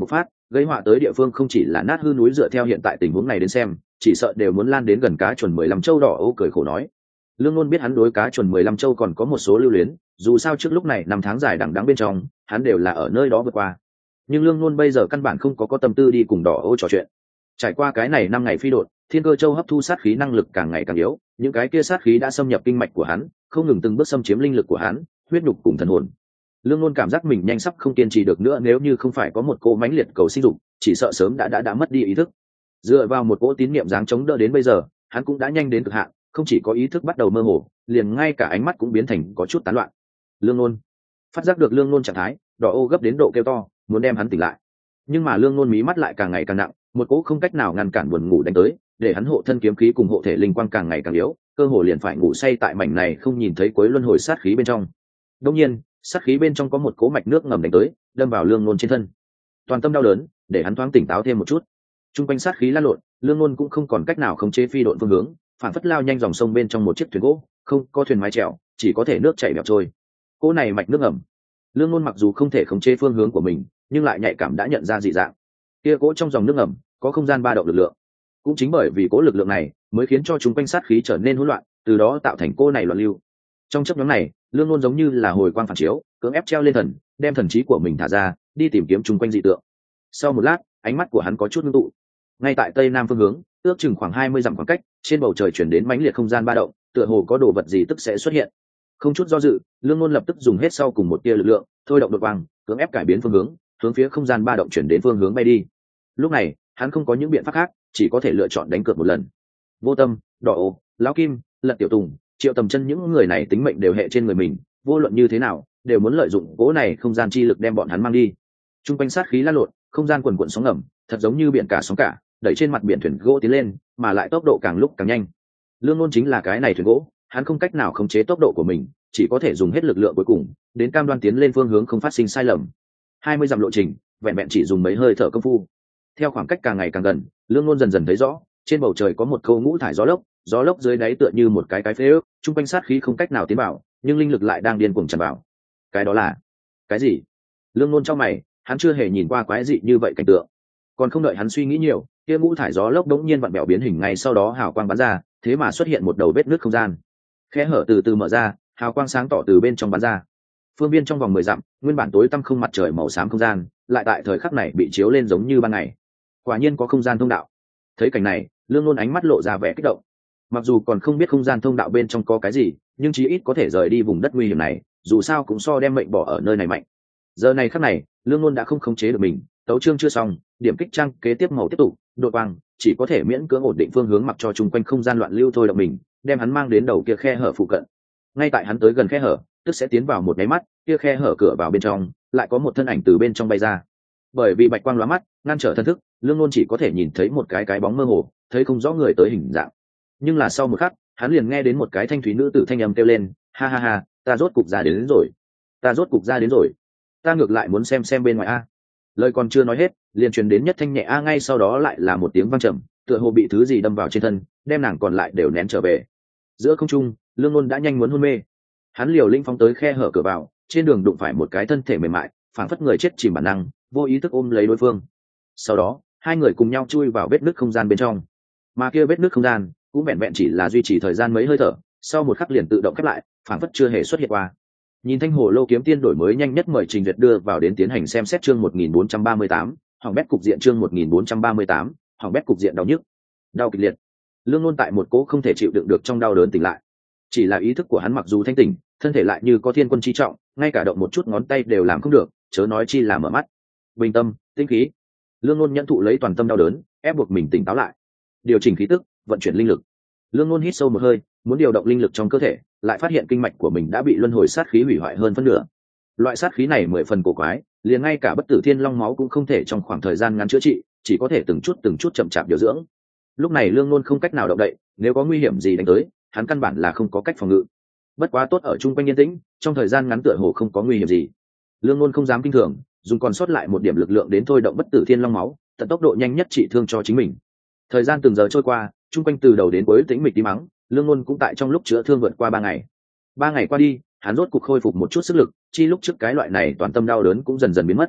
gây họa tới địa phương không chỉ là nát hư núi, dựa theo hiện tại tình huống này đến xem chỉ sợ đều muốn lan đến gần cá chuẩn 15 châu. Đỏ Âu cười khổ nói. Lương Nôn biết hắn đối cá chuẩn 15 châu còn có một số lưu luyến, dù sao trước lúc này năm tháng dài đằng đẵng bên trong hắn đều là ở nơi đó vượt qua, nhưng Lương Nôn bây giờ căn bản không có tâm tư đi cùng Đỏ Âu trò chuyện. Trải qua cái này 5 ngày phi đột, Thiên Cơ Châu hấp thu sát khí năng lực càng ngày càng yếu, những cái kia sát khí đã xâm nhập kinh mạch của hắn, không ngừng từng bước xâm chiếm linh lực của hắn, huyết nhục cùng thần hồn. Lương Nôn cảm giác mình nhanh sắp không kiên trì được nữa, nếu như không phải có một cỗ mãnh liệt cầu sinh dục, chỉ sợ sớm đã mất đi ý thức. Dựa vào một cỗ tín niệm dáng chống đỡ đến bây giờ, hắn cũng đã nhanh đến cực hạn, không chỉ có ý thức bắt đầu mơ hồ, liền ngay cả ánh mắt cũng biến thành có chút tán loạn. Lương Nôn phát giác được Lương Nôn trạng thái, Đỏ Âu gấp đến độ kêu to, muốn đem hắn tỉnh lại. Nhưng mà Lương Nôn mí mắt lại càng ngày càng nặng, một cỗ không cách nào ngăn cản buồn ngủ đánh tới, để hắn hộ thân kiếm khí cùng hộ thể linh quang càng ngày càng yếu, cơ hồ liền phải ngủ say tại mảnh này không nhìn thấy cuối luân hồi sát khí bên trong. Đương nhiên, sát khí bên trong có một cỗ mạch nước ngầm đánh tới, đâm vào Lương Nôn trên thân. Toàn tâm đau đớn, để hắn thoáng tỉnh táo thêm một chút. Trung quanh sát khí lan lộn, Lương Nôn cũng không còn cách nào khống chế phi độn phương hướng, phản phất lao nhanh dòng sông bên trong một chiếc thuyền gỗ, không có thuyền mái chèo, chỉ có thể nước chảy bẹo trôi. Cỗ này mạch nước ngầm, Lương Nôn mặc dù không thể khống chế phương hướng của mình, nhưng lại nhạy cảm đã nhận ra dị dạng. Kia cỗ trong dòng nước ngầm có không gian ba động lực lượng, cũng chính bởi vì cỗ lực lượng này mới khiến cho chúng quanh sát khí trở nên hỗn loạn, từ đó tạo thành cỗ này loạn lưu. Trong chốc ngắn này, Lương Nôn giống như là hồi quang phản chiếu, cưỡng ép treo lên thần, đem thần trí của mình thả ra, đi tìm kiếm chúng quanh dị tượng. Sau một lát, ánh mắt của hắn có chút ngưng tụ. Ngay tại tây nam phương hướng, ước chừng khoảng 20 dặm khoảng cách, trên bầu trời chuyển đến mãnh liệt không gian ba động, tựa hồ có đồ vật gì tức sẽ xuất hiện. Không chút do dự, Lương Nôn lập tức dùng hết sau cùng một tia lực lượng, thôi động đột quang, cưỡng ép cải biến phương hướng phía không gian ba động chuyển đến phương hướng bay đi. Lúc này, hắn không có những biện pháp khác, chỉ có thể lựa chọn đánh cược một lần. Vô Tâm, Đỏ Âu, Lão Kim, Lật Tiểu Tùng, Triệu Tầm Chân, những người này tính mệnh đều hệ trên người mình, vô luận như thế nào đều muốn lợi dụng cỗ này không gian chi lực đem bọn hắn mang đi. Trung quanh sát khí lan lộn, không gian quần quần sóng ngầm, thật giống như biển cả sóng cả, đẩy trên mặt biển thuyền gỗ tiến lên, mà lại tốc độ càng lúc càng nhanh. Lương Nôn chính là cái này thuyền gỗ, hắn không cách nào khống chế tốc độ của mình, chỉ có thể dùng hết lực lượng cuối cùng, đến cam đoan tiến lên phương hướng không phát sinh sai lầm. 20 dặm lộ trình, vẹn vẹn chỉ dùng mấy hơi thở công phu. Theo khoảng cách càng ngày càng gần, Lương Nôn dần dần thấy rõ, trên bầu trời có một câu ngũ thải gió lốc dưới đáy tựa như một cái phế ước, trung quanh sát khí không cách nào tiến vào, nhưng linh lực lại đang điên cuồng tràn vào. Cái đó là cái gì? Lương Nôn trong mày, hắn chưa hề nhìn qua quái dị như vậy cảnh tượng. Còn không đợi hắn suy nghĩ nhiều, kia ngũ thải gió lốc đống nhiên vặn bẹo biến hình, ngay sau đó hào quang bắn ra, thế mà xuất hiện một đầu vết nứt không gian. Khe hở từ từ mở ra, hào quang sáng tỏ từ bên trong bắn ra. Phương viên trong vòng 10 dặm, nguyên bản tối tăm không mặt trời màu xám không gian, lại tại thời khắc này bị chiếu lên giống như ban ngày. Quả nhiên có không gian thông đạo. Thấy cảnh này, Lương Nôn ánh mắt lộ ra vẻ kích động. Mặc dù còn không biết không gian thông đạo bên trong có cái gì, nhưng chí ít có thể rời đi vùng đất nguy hiểm này, dù sao cũng so đem mệnh bỏ ở nơi này mạnh. Giờ này khắc này, Lương Nôn đã không khống chế được mình, tấu chương chưa xong, điểm kích trang kế tiếp màu tiếp tục, đột quang, chỉ có thể miễn cưỡng ổn định phương hướng, mặc cho chung quanh không gian loạn lưu thôi động mình, đem hắn mang đến đầu kia khe hở phụ cận. Ngay tại hắn tới gần khe hở, tức sẽ tiến vào một cái mắt, kia khe hở cửa vào bên trong, lại có một thân ảnh từ bên trong bay ra. Bởi vì bạch quang lóa mắt, ngăn trở thân thức, Lương Nôn chỉ có thể nhìn thấy một cái bóng mơ hồ, thấy không rõ người tới hình dạng. Nhưng là sau một khắc, hắn liền nghe đến một cái thanh thúy nữ tử thanh âm kêu lên, ha ha ha, ta rốt cục ra đến rồi, ta rốt cục ra đến rồi, ta ngược lại muốn xem bên ngoài a. Lời còn chưa nói hết, liền truyền đến nhất thanh nhẹ a, ngay sau đó lại là một tiếng vang trầm, tựa hồ bị thứ gì đâm vào trên thân, đem nàng còn lại đều nén trở về. Giữa không trung, Lương Nôn đã nhanh muốn hôn mê. Hắn liều linh phóng tới khe hở cửa vào, trên đường đụng phải một cái thân thể mềm mại, phảng phất người chết chìm bản năng, vô ý thức ôm lấy đối phương. Sau đó, hai người cùng nhau chui vào vết nứt không gian bên trong. Mà kia vết nứt không gian cũng vẹn vẹn chỉ là duy trì thời gian mấy hơi thở, sau một khắc liền tự động khép lại, phảng phất chưa hề xuất hiện qua. Nhìn Thanh Hồ Lô Kiếm Tiên đổi mới nhanh nhất, mời trình duyệt đưa vào đến tiến hành xem xét. Chương 1438, hỏng bét cục diện. Chương 1438, hỏng bét cục diện. Đau nhức, đau kịch liệt. Lương Nôn tại một cỗ không thể chịu đựng được trong đau đớn tỉnh lại. Chỉ là ý thức của hắn mặc dù thanh tỉnh, thân thể lại như có thiên quân chi trọng, ngay cả động một chút ngón tay đều làm không được, chớ nói chi là mở mắt. Bình tâm, tĩnh khí. Lương Nôn nhẫn thụ lấy toàn tâm đau đớn, ép buộc mình tỉnh táo lại, điều chỉnh khí tức, vận chuyển linh lực. Lương Nôn hít sâu một hơi, muốn điều động linh lực trong cơ thể, lại phát hiện kinh mạch của mình đã bị luân hồi sát khí hủy hoại hơn phân nửa. Loại sát khí này 10 phần cổ quái, liền ngay cả bất tử thiên long máu cũng không thể trong khoảng thời gian ngắn chữa trị, chỉ có thể từng chút chậm chạp điều dưỡng. Lúc này Lương Nôn không cách nào động đậy, nếu có nguy hiểm gì đánh tới, hắn căn bản là không có cách phòng ngự. Bất quá tốt ở trung quanh yên tĩnh, trong thời gian ngắn tựa hồ không có nguy hiểm gì. Lương Nôn không dám kinh thường, dùng còn sót lại một điểm lực lượng đến thôi động bất tử thiên long máu, tận tốc độ nhanh nhất trị thương cho chính mình. Thời gian từng giờ trôi qua, trung quanh từ đầu đến cuối tĩnh mịch tí mắng, Lương Nôn cũng tại trong lúc chữa thương vượt qua 3 ngày. 3 ngày qua đi, hắn rốt cục khôi phục một chút sức lực, chi lúc trước cái loại này toàn tâm đau đớn cũng dần dần biến mất.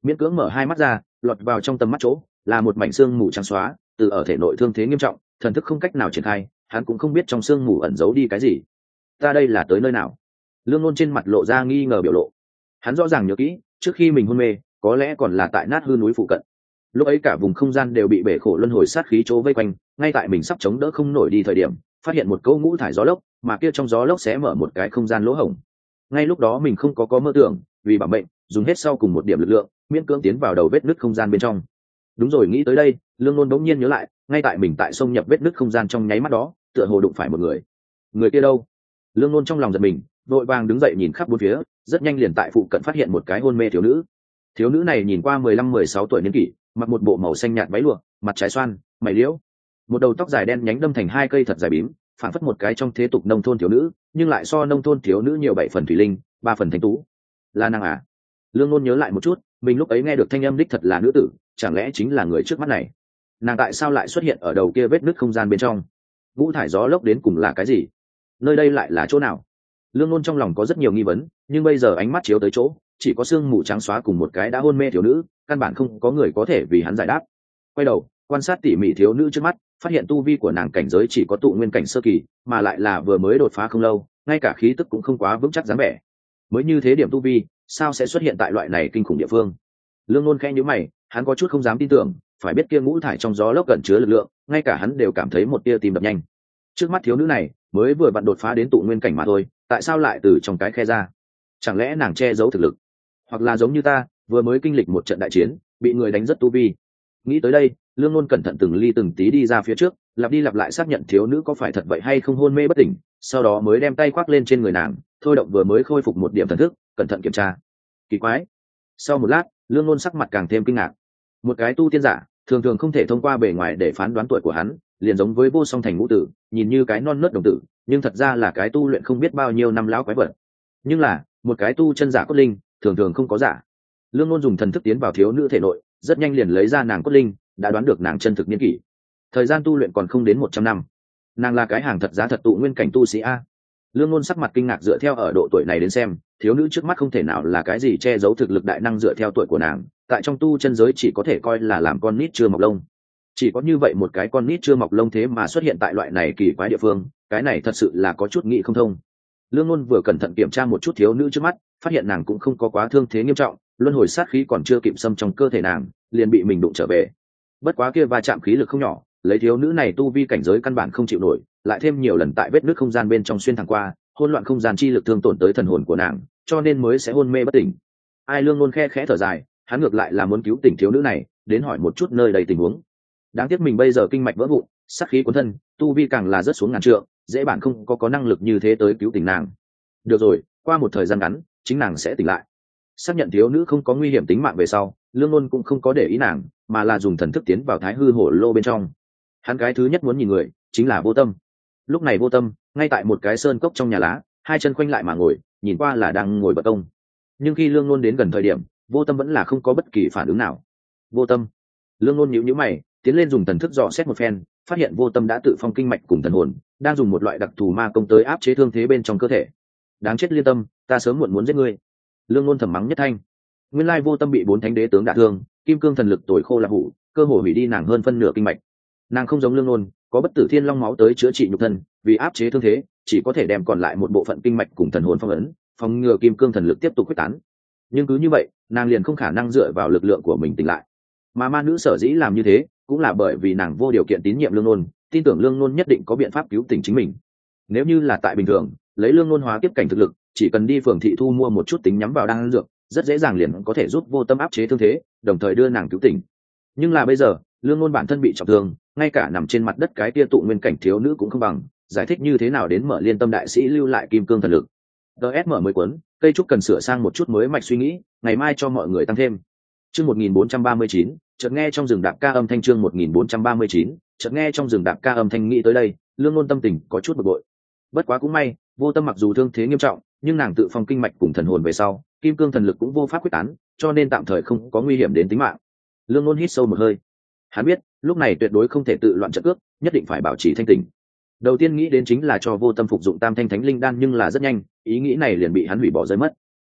miễn cưỡng mở hai mắt ra, lọt vào trong tầm mắt chỗ là một mảnh xương mù trắng xóa, từ ở thể nội thương thế nghiêm trọng, thần thức không cách nào triển khai, hắn cũng không biết trong xương mù ẩn giấu đi cái gì. Ta đây là tới nơi nào? Lương Nôn trên mặt lộ ra nghi ngờ biểu lộ. Hắn rõ ràng nhớ kỹ, trước khi mình hôn mê, có lẽ còn là tại nát hư núi phụ cận. Lúc ấy cả vùng không gian đều bị bể khổ luân hồi sát khí chỗ vây quanh, ngay tại mình sắp chống đỡ không nổi đi thời điểm, phát hiện một cỗ ngũ thải gió lốc, mà kia trong gió lốc sẽ mở một cái không gian lỗ hổng. Ngay lúc đó mình không có mơ tưởng, vì bảo mệnh, dùng hết sau cùng một điểm lực lượng, miễn cưỡng tiến vào đầu vết nứt không gian bên trong. Đúng rồi, nghĩ tới đây, Lương Nôn bỗng nhiên nhớ lại, ngay tại mình tại sông nhập vết nứt không gian trong nháy mắt đó, tựa hồ đụng phải một người. Người kia đâu? Lương Nôn trong lòng giật mình, vội vàng đứng dậy nhìn khắp bốn phía, rất nhanh liền tại phụ cận phát hiện một cái hôn mê thiếu nữ. Thiếu nữ này nhìn qua 15-16 tuổi niên kỷ, mặc một bộ màu xanh nhạt váy lụa, mặt trái xoan, mày liễu, một đầu tóc dài đen nhánh đâm thành hai cây thật dài bím, phản phất một cái trong thế tục nông thôn thiếu nữ, nhưng lại so nông thôn thiếu nữ nhiều 7 phần thủy linh, 3 phần thanh tú. Là nàng à? Lương Nôn nhớ lại một chút, mình lúc ấy nghe được thanh âm đích thật là nữ tử, chẳng lẽ chính là người trước mắt này? Nàng tại sao lại xuất hiện ở đầu kia vết nứt không gian bên trong? Ngũ thải gió lốc đến cùng là cái gì? Nơi đây lại là chỗ nào? Lương Nôn trong lòng có rất nhiều nghi vấn, nhưng bây giờ ánh mắt chiếu tới chỗ, chỉ có sương mù trắng xóa cùng một cái đã hôn mê thiếu nữ, căn bản không có người có thể vì hắn giải đáp. Quay đầu quan sát tỉ mỉ thiếu nữ trước mắt, phát hiện tu vi của nàng cảnh giới chỉ có tụ nguyên cảnh sơ kỳ, mà lại là vừa mới đột phá không lâu, ngay cả khí tức cũng không quá vững chắc dáng vẻ. Mới như thế điểm tu vi, sao sẽ xuất hiện tại loại này kinh khủng địa phương? Lương Nôn khẽ nhíu mày, hắn có chút không dám tin tưởng, phải biết kia ngũ thải trong gió lốc cẩn chứa lực lượng, ngay cả hắn đều cảm thấy một tia tim đập nhanh. Trước mắt thiếu nữ này mới vừa vặn đột phá đến tụ nguyên cảnh mà thôi, tại sao lại từ trong cái khe ra? Chẳng lẽ nàng che giấu thực lực, hoặc là giống như ta, vừa mới kinh lịch một trận đại chiến, bị người đánh rất tu vi? Nghĩ tới đây, Lương Nôn cẩn thận từng ly từng tí đi ra phía trước, lặp đi lặp lại xác nhận thiếu nữ có phải thật vậy hay không hôn mê bất tỉnh, sau đó mới đem tay khoác lên trên người nàng, thôi động vừa mới khôi phục một điểm thần thức, cẩn thận kiểm tra. Kỳ quái! Sau một lát, Lương Nôn sắc mặt càng thêm kinh ngạc. Một cái tu tiên giả thường thường không thể thông qua bề ngoài để phán đoán tuổi của hắn, liền giống với Vô Song Thành ngũ tử, nhìn như cái non nớt đồng tử, nhưng thật ra là cái tu luyện không biết bao nhiêu năm lão quái vật. Nhưng là một cái tu chân giả cốt linh, thường thường không có giả. Lương Nôn dùng thần thức tiến vào thiếu nữ thể nội, rất nhanh liền lấy ra nàng cốt linh, đã đoán được nàng chân thực niên kỷ. Thời gian tu luyện còn không đến 100 năm. Nàng là cái hàng thật giá thật tụ nguyên cảnh tu sĩ a. Lương Nôn sắc mặt kinh ngạc, dựa theo ở độ tuổi này đến xem, thiếu nữ trước mắt không thể nào là cái gì che giấu thực lực đại năng, dựa theo tuổi của nàng, tại trong tu chân giới chỉ có thể coi là làm con nít chưa mọc lông. Chỉ có như vậy một cái con nít chưa mọc lông thế mà xuất hiện tại loại này kỳ quái địa phương, cái này thật sự là có chút nghĩ không thông. Lương Nôn vừa cẩn thận kiểm tra một chút thiếu nữ trước mắt, phát hiện nàng cũng không có quá thương thế nghiêm trọng, luân hồi sát khí còn chưa kịp xâm trong cơ thể nàng, liền bị mình đụng trở về. Bất quá kia va chạm khí lực không nhỏ, lấy thiếu nữ này tu vi cảnh giới căn bản không chịu nổi, lại thêm nhiều lần tại vết nứt không gian bên trong xuyên thẳng qua, hỗn loạn không gian chi lực thương tổn tới thần hồn của nàng, cho nên mới sẽ hôn mê bất tỉnh. Ai Lương Nôn khe khẽ thở dài, hắn ngược lại là muốn cứu tỉnh thiếu nữ này, đến hỏi một chút nơi đầy tình huống. Đáng tiếc mình bây giờ kinh mạch vỡ vụn, sát khí cuốn thân, tu vi càng là rất xuống ngàn trượng, dễ bản không có năng lực như thế tới cứu tỉnh nàng. Được rồi, qua một thời gian ngắn, chính nàng sẽ tỉnh lại. Xác nhận thiếu nữ không có nguy hiểm tính mạng về sau, Lương Nôn cũng không có để ý nàng, mà là dùng thần thức tiến vào Thái Hư Hổ Lô bên trong. Hắn cái thứ nhất muốn nhìn người chính là Vô Tâm. Lúc này Vô Tâm ngay tại một cái sơn cốc trong nhà lá, hai chân khoanh lại mà ngồi, nhìn qua là đang ngồi bật công. Nhưng khi Lương Nôn đến gần thời điểm, Vô Tâm vẫn là không có bất kỳ phản ứng nào. Vô Tâm! Lương Nôn nhíu nhíu mày, tiến lên dùng thần thức dò xét một phen, phát hiện Vô Tâm đã tự phong kinh mạch cùng thần hồn, đang dùng một loại đặc thù ma công tới áp chế thương thế bên trong cơ thể. Đáng chết Liên Tâm, ta sớm muộn muốn giết ngươi! Lương Nôn thầm mắng nhất thanh. Nguyên lai Vô Tâm bị 4 thánh đế tướng đả thương, kim cương thần lực tồi khô là hủ, cơ hồ hủy đi nàng hơn phân nửa kinh mạch. Nàng không giống Lương Nôn, có bất tử thiên long máu tới chữa trị nhục thân, vì áp chế thương thế, chỉ có thể đem còn lại một bộ phận kinh mạch cùng thần hồn phong ấn, phòng ngừa kim cương thần lực tiếp tục quyết tán. Nhưng cứ như vậy, nàng liền không khả năng dựa vào lực lượng của mình tỉnh lại. Mà ma nữ sở dĩ làm như thế, cũng là bởi vì nàng vô điều kiện tín nhiệm Lương Nôn, tin tưởng Lương Nôn nhất định có biện pháp cứu tỉnh chính mình. Nếu như là tại bình thường, lấy Lương Nôn hóa kiếp cảnh thực lực, chỉ cần đi phường thị thu mua một chút tính nhắm vào đan dược, rất dễ dàng liền có thể giúp Vô Tâm áp chế thương thế, đồng thời đưa nàng cứu tỉnh. Nhưng là bây giờ, Lương Nôn bản thân bị trọng thương, ngay cả nằm trên mặt đất cái tia tụ nguyên cảnh thiếu nữ cũng không bằng, giải thích như thế nào đến mở Liên Tâm đại sĩ lưu lại kim cương thần lực. DS mở mới cuốn, cây trúc cần sửa sang một chút mới mạch suy nghĩ, ngày mai cho mọi người tăng thêm. Chương 1439, chợt nghe trong rừng đạp ca âm thanh. Chương 1439, chợt nghe trong rừng đạp ca âm thanh. Nghĩ tới đây, Lương Nôn tâm tình có chút bực bội. Bất quá cũng may, Vô Tâm mặc dù thương thế nghiêm trọng, nhưng nàng tự phong kinh mạch cùng thần hồn về sau, kim cương thần lực cũng vô pháp quyết tán, cho nên tạm thời không có nguy hiểm đến tính mạng. Lương Nôn hít sâu một hơi. Hắn biết, lúc này tuyệt đối không thể tự loạn trận cước, nhất định phải bảo trì thanh tỉnh. Đầu tiên nghĩ đến chính là cho Vô Tâm phục dụng Tam Thanh Thánh Linh đan, nhưng là rất nhanh, ý nghĩ này liền bị hắn hủy bỏ rơi mất.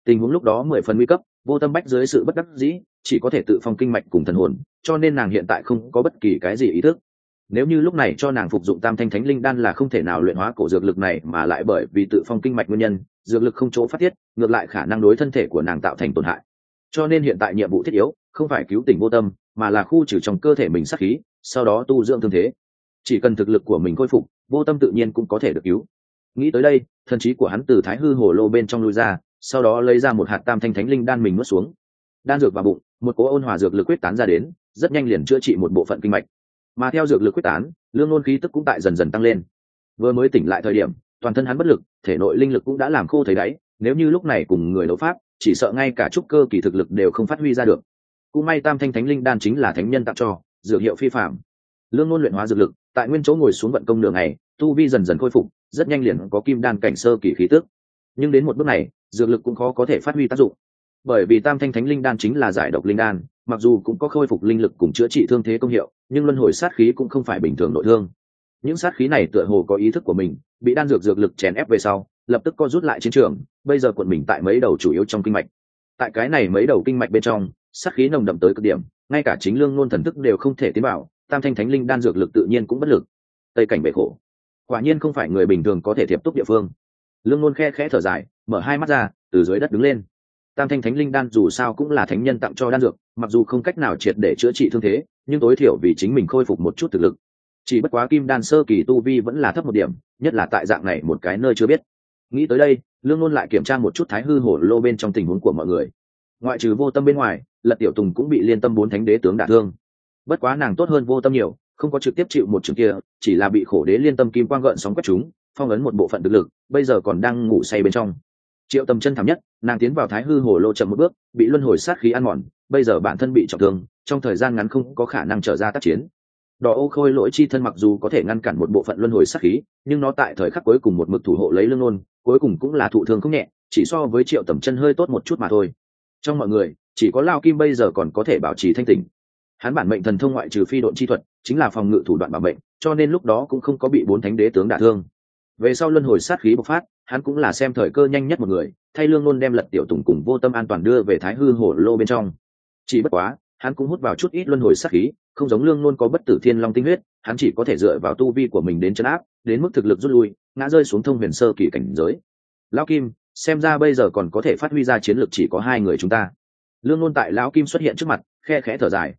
Tình huống lúc đó 10 phần nguy cấp, vô tâm bách dưới sự bất đắc dĩ chỉ có thể tự phong kinh mạch cùng thần hồn, cho nên nàng hiện tại không có bất kỳ cái gì ý thức. Nếu như lúc này cho nàng phục dụng tam thanh thánh linh đan là không thể nào luyện hóa cổ dược lực này, mà lại bởi vì tự phong kinh mạch nguyên nhân dược lực không chỗ phát tiết, ngược lại khả năng đối thân thể của nàng tạo thành tổn hại. Cho nên hiện tại nhiệm vụ thiết yếu không phải cứu tỉnh vô tâm, mà là khu trừ trong cơ thể mình sát khí, sau đó tu dưỡng thương thế. Chỉ cần thực lực của mình khôi phục, vô tâm tự nhiên cũng có thể được cứu. Nghĩ tới đây, thần trí của hắn từ thái hư hồ lô bên trong lui ra, sau đó lấy ra một hạt tam thanh thánh linh đan mình nuốt xuống. Đan dược vào bụng, một cỗ ôn hòa dược lực quyết tán ra đến, rất nhanh liền chữa trị một bộ phận kinh mạch. Mà theo dược lực quyết tán, lương ngôn khí tức cũng tại dần dần tăng lên. Vừa mới tỉnh lại thời điểm, toàn thân hắn bất lực, thể nội linh lực cũng đã làm khô thấy đáy, nếu như lúc này cùng người đấu pháp, chỉ sợ ngay cả trúc cơ kỳ thực lực đều không phát huy ra được. Cũng may tam thanh thánh linh đan chính là thánh nhân tặng cho, dược hiệu phi phàm. Lương ngôn luyện hóa dược lực, tại nguyên chỗ ngồi xuống vận công nửa ngày, tu vi dần dần khôi phục, rất nhanh liền có kim đan cảnh sơ kỳ khí tức. Nhưng đến một bước này, dược lực cũng khó có thể phát huy tác dụng, bởi vì tam thanh thánh linh đan chính là giải độc linh đan, mặc dù cũng có khôi phục linh lực cùng chữa trị thương thế công hiệu, nhưng luân hồi sát khí cũng không phải bình thường nội thương. Những sát khí này tựa hồ có ý thức của mình, bị đan dược dược lực chèn ép về sau, lập tức co rút lại chiến trường, bây giờ cuộn mình tại mấy đầu chủ yếu trong kinh mạch. Tại cái này mấy đầu kinh mạch bên trong, sát khí nồng đậm tới cực điểm, ngay cả chính lương ngôn thần thức đều không thể tiến vào, tam thanh thánh linh đan dược lực tự nhiên cũng bất lực. Tây cảnh bể khổ, quả nhiên không phải người bình thường có thể thiệp túc địa phương. Lương ngôn khe khẽ thở dài, mở hai mắt ra, từ dưới đất đứng lên. Tam thanh thánh linh đan dù sao cũng là thánh nhân tặng cho đan dược, mặc dù không cách nào triệt để chữa trị thương thế, nhưng tối thiểu vì chính mình khôi phục một chút thực lực. Chỉ bất quá kim đan sơ kỳ tu vi vẫn là thấp một điểm, nhất là tại dạng này một cái nơi chưa biết. Nghĩ tới đây, lương ngôn lại kiểm tra một chút thái hư hổ lô bên trong tình huống của mọi người. Ngoại trừ vô tâm bên ngoài, Lật Tiểu Tùng cũng bị liên tâm 4 thánh đế tướng đả thương. Bất quá nàng tốt hơn vô tâm nhiều, không có trực tiếp chịu một trường kia, chỉ là bị khổ đế liên tâm kim quang gợn sóng quét chúng, phong ấn một bộ phận thực lực, bây giờ còn đang ngủ say bên trong. Triệu Tầm chân thảm nhất, nàng tiến vào thái hư hồ lô chậm một bước, bị luân hồi sát khí ăn mòn, bây giờ bản thân bị trọng thương, trong thời gian ngắn không có khả năng trở ra tác chiến. Đỏ ô khôi lỗi chi thân mặc dù có thể ngăn cản một bộ phận luân hồi sát khí, nhưng nó tại thời khắc cuối cùng một mực thủ hộ lấy lương ngôn, cuối cùng cũng là thụ thương không nhẹ, chỉ so với Triệu Tầm chân hơi tốt một chút mà thôi. Trong mọi người, chỉ có Lao Kim bây giờ còn có thể bảo trì thanh tỉnh. Hắn bản mệnh thần thông ngoại trừ phi độn chi thuật, chính là phòng ngự thủ đoạn bảo mệnh, cho nên lúc đó cũng không có bị 4 thánh đế tướng đả thương. Về sau luân hồi sát khí bộc phát, hắn cũng là xem thời cơ nhanh nhất một người, thay lương ngôn đem Lật Tiểu Tùng cùng vô tâm an toàn đưa về thái hư hồ lô bên trong. Chỉ bất quá, hắn cũng hút vào chút ít luân hồi sát khí, không giống lương ngôn có bất tử thiên long tinh huyết, hắn chỉ có thể dựa vào tu vi của mình đến trấn áp, đến mức thực lực rút lui, ngã rơi xuống thông huyền sơ kỳ cảnh giới. Lão Kim, xem ra bây giờ còn có thể phát huy ra chiến lược chỉ có 2 người chúng ta. Lương ngôn tại lão Kim xuất hiện trước mặt, khe khẽ thở dài.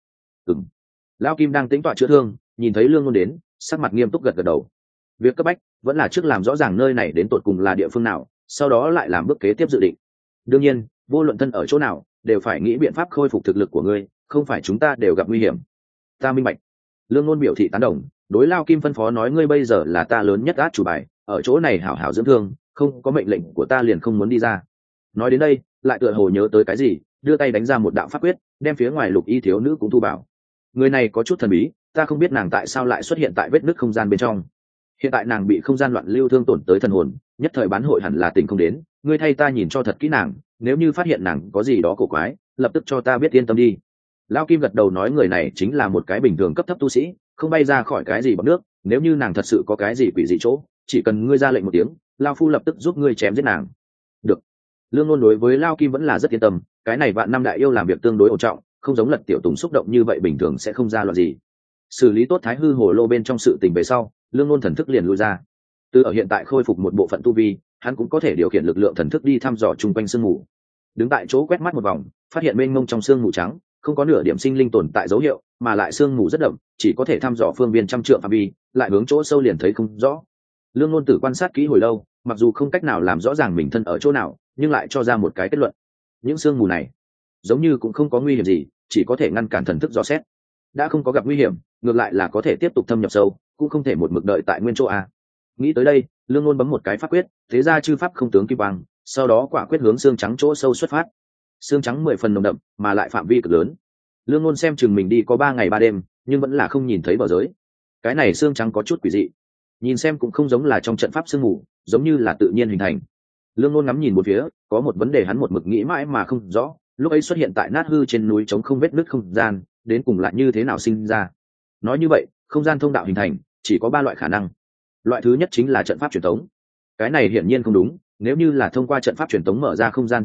Lão Kim đang tính tọa chữa thương, nhìn thấy lương ngôn đến, sắc mặt nghiêm túc gật gật đầu. Việc cấp bách vẫn là trước làm rõ ràng nơi này đến tột cùng là địa phương nào, sau đó lại làm bước kế tiếp dự định. Đương nhiên, vô luận thân ở chỗ nào, đều phải nghĩ biện pháp khôi phục thực lực của ngươi, không phải chúng ta đều gặp nguy hiểm. Ta minh bạch. Lương ngôn biểu thị tán đồng, đối Lao Kim phân phó nói ngươi bây giờ là ta lớn nhất át chủ bài, ở chỗ này hảo hảo dưỡng thương, không có mệnh lệnh của ta liền không muốn đi ra. Nói đến đây, lại tựa hồ nhớ tới cái gì, đưa tay đánh ra một đạo pháp quyết, đem phía ngoài Lục Y thiếu nữ cũng thu bảo. Người này có chút thần bí, ta không biết nàng tại sao lại xuất hiện tại vết nứt không gian bên trong. Hiện tại nàng bị không gian loạn lưu thương tổn tới thần hồn, nhất thời bán hội hẳn là tình không đến, ngươi thay ta nhìn cho thật kỹ nàng, nếu như phát hiện nàng có gì đó cổ quái, lập tức cho ta biết, yên tâm đi. Lao Kim gật đầu nói người này chính là một cái bình thường cấp thấp tu sĩ, không bay ra khỏi cái gì bằng nước, nếu như nàng thật sự có cái gì quỷ dị chỗ, chỉ cần ngươi ra lệnh một tiếng, Lao Phu lập tức giúp ngươi chém giết nàng. Được. Lương ngôn đối với Lao Kim vẫn là rất yên tâm, cái này vạn năm đại yêu làm việc tương đối ổn trọng, không giống Lật Tiểu Tùng xúc động như vậy bình thường sẽ không ra loạn gì. Xử lý tốt thái hư hồ lô bên trong sự tình về sau, lương ngôn thần thức liền lui ra. Từ ở hiện tại khôi phục một bộ phận tu vi, hắn cũng có thể điều khiển lực lượng thần thức đi thăm dò chung quanh sương mù. Đứng tại chỗ quét mắt một vòng, phát hiện mênh mông trong sương mù trắng, không có nửa điểm sinh linh tồn tại dấu hiệu, mà lại sương mù rất đậm, chỉ có thể thăm dò phương viên trăm trượng phạm vi, lại hướng chỗ sâu liền thấy không rõ. Lương ngôn tử quan sát kỹ hồi lâu, mặc dù không cách nào làm rõ ràng mình thân ở chỗ nào, nhưng lại cho ra một cái kết luận: những sương mù này giống như cũng không có nguy hiểm gì, chỉ có thể ngăn cản thần thức dò xét. Đã không có gặp nguy hiểm, ngược lại là có thể tiếp tục thâm nhập sâu, cũng không thể một mực đợi tại nguyên chỗ a. Nghĩ tới đây, lương ngôn bấm một cái pháp quyết, thế ra chư pháp không tướng kim quang, sau đó quả quyết hướng xương trắng chỗ sâu xuất phát. Xương trắng 10 phần nồng đậm, mà lại phạm vi cực lớn. Lương ngôn xem chừng mình đi có 3 ngày 3 đêm, nhưng vẫn là không nhìn thấy bờ giới. Cái này xương trắng có chút quỷ dị, nhìn xem cũng không giống là trong trận pháp sương mù, giống như là tự nhiên hình thành. Lương ngôn ngắm nhìn một phía, có một vấn đề hắn một mực nghĩ mãi mà không rõ, lúc ấy xuất hiện tại nát hư trên núi trống không vết nứt không gian, đến cùng lại như thế nào sinh ra. Nói như vậy, không gian thông đạo hình thành chỉ có 3 loại khả năng. Loại thứ nhất chính là trận pháp truyền tống. Cái này hiển nhiên không đúng, nếu như là thông qua trận pháp truyền tống mở ra không gian thông đạo,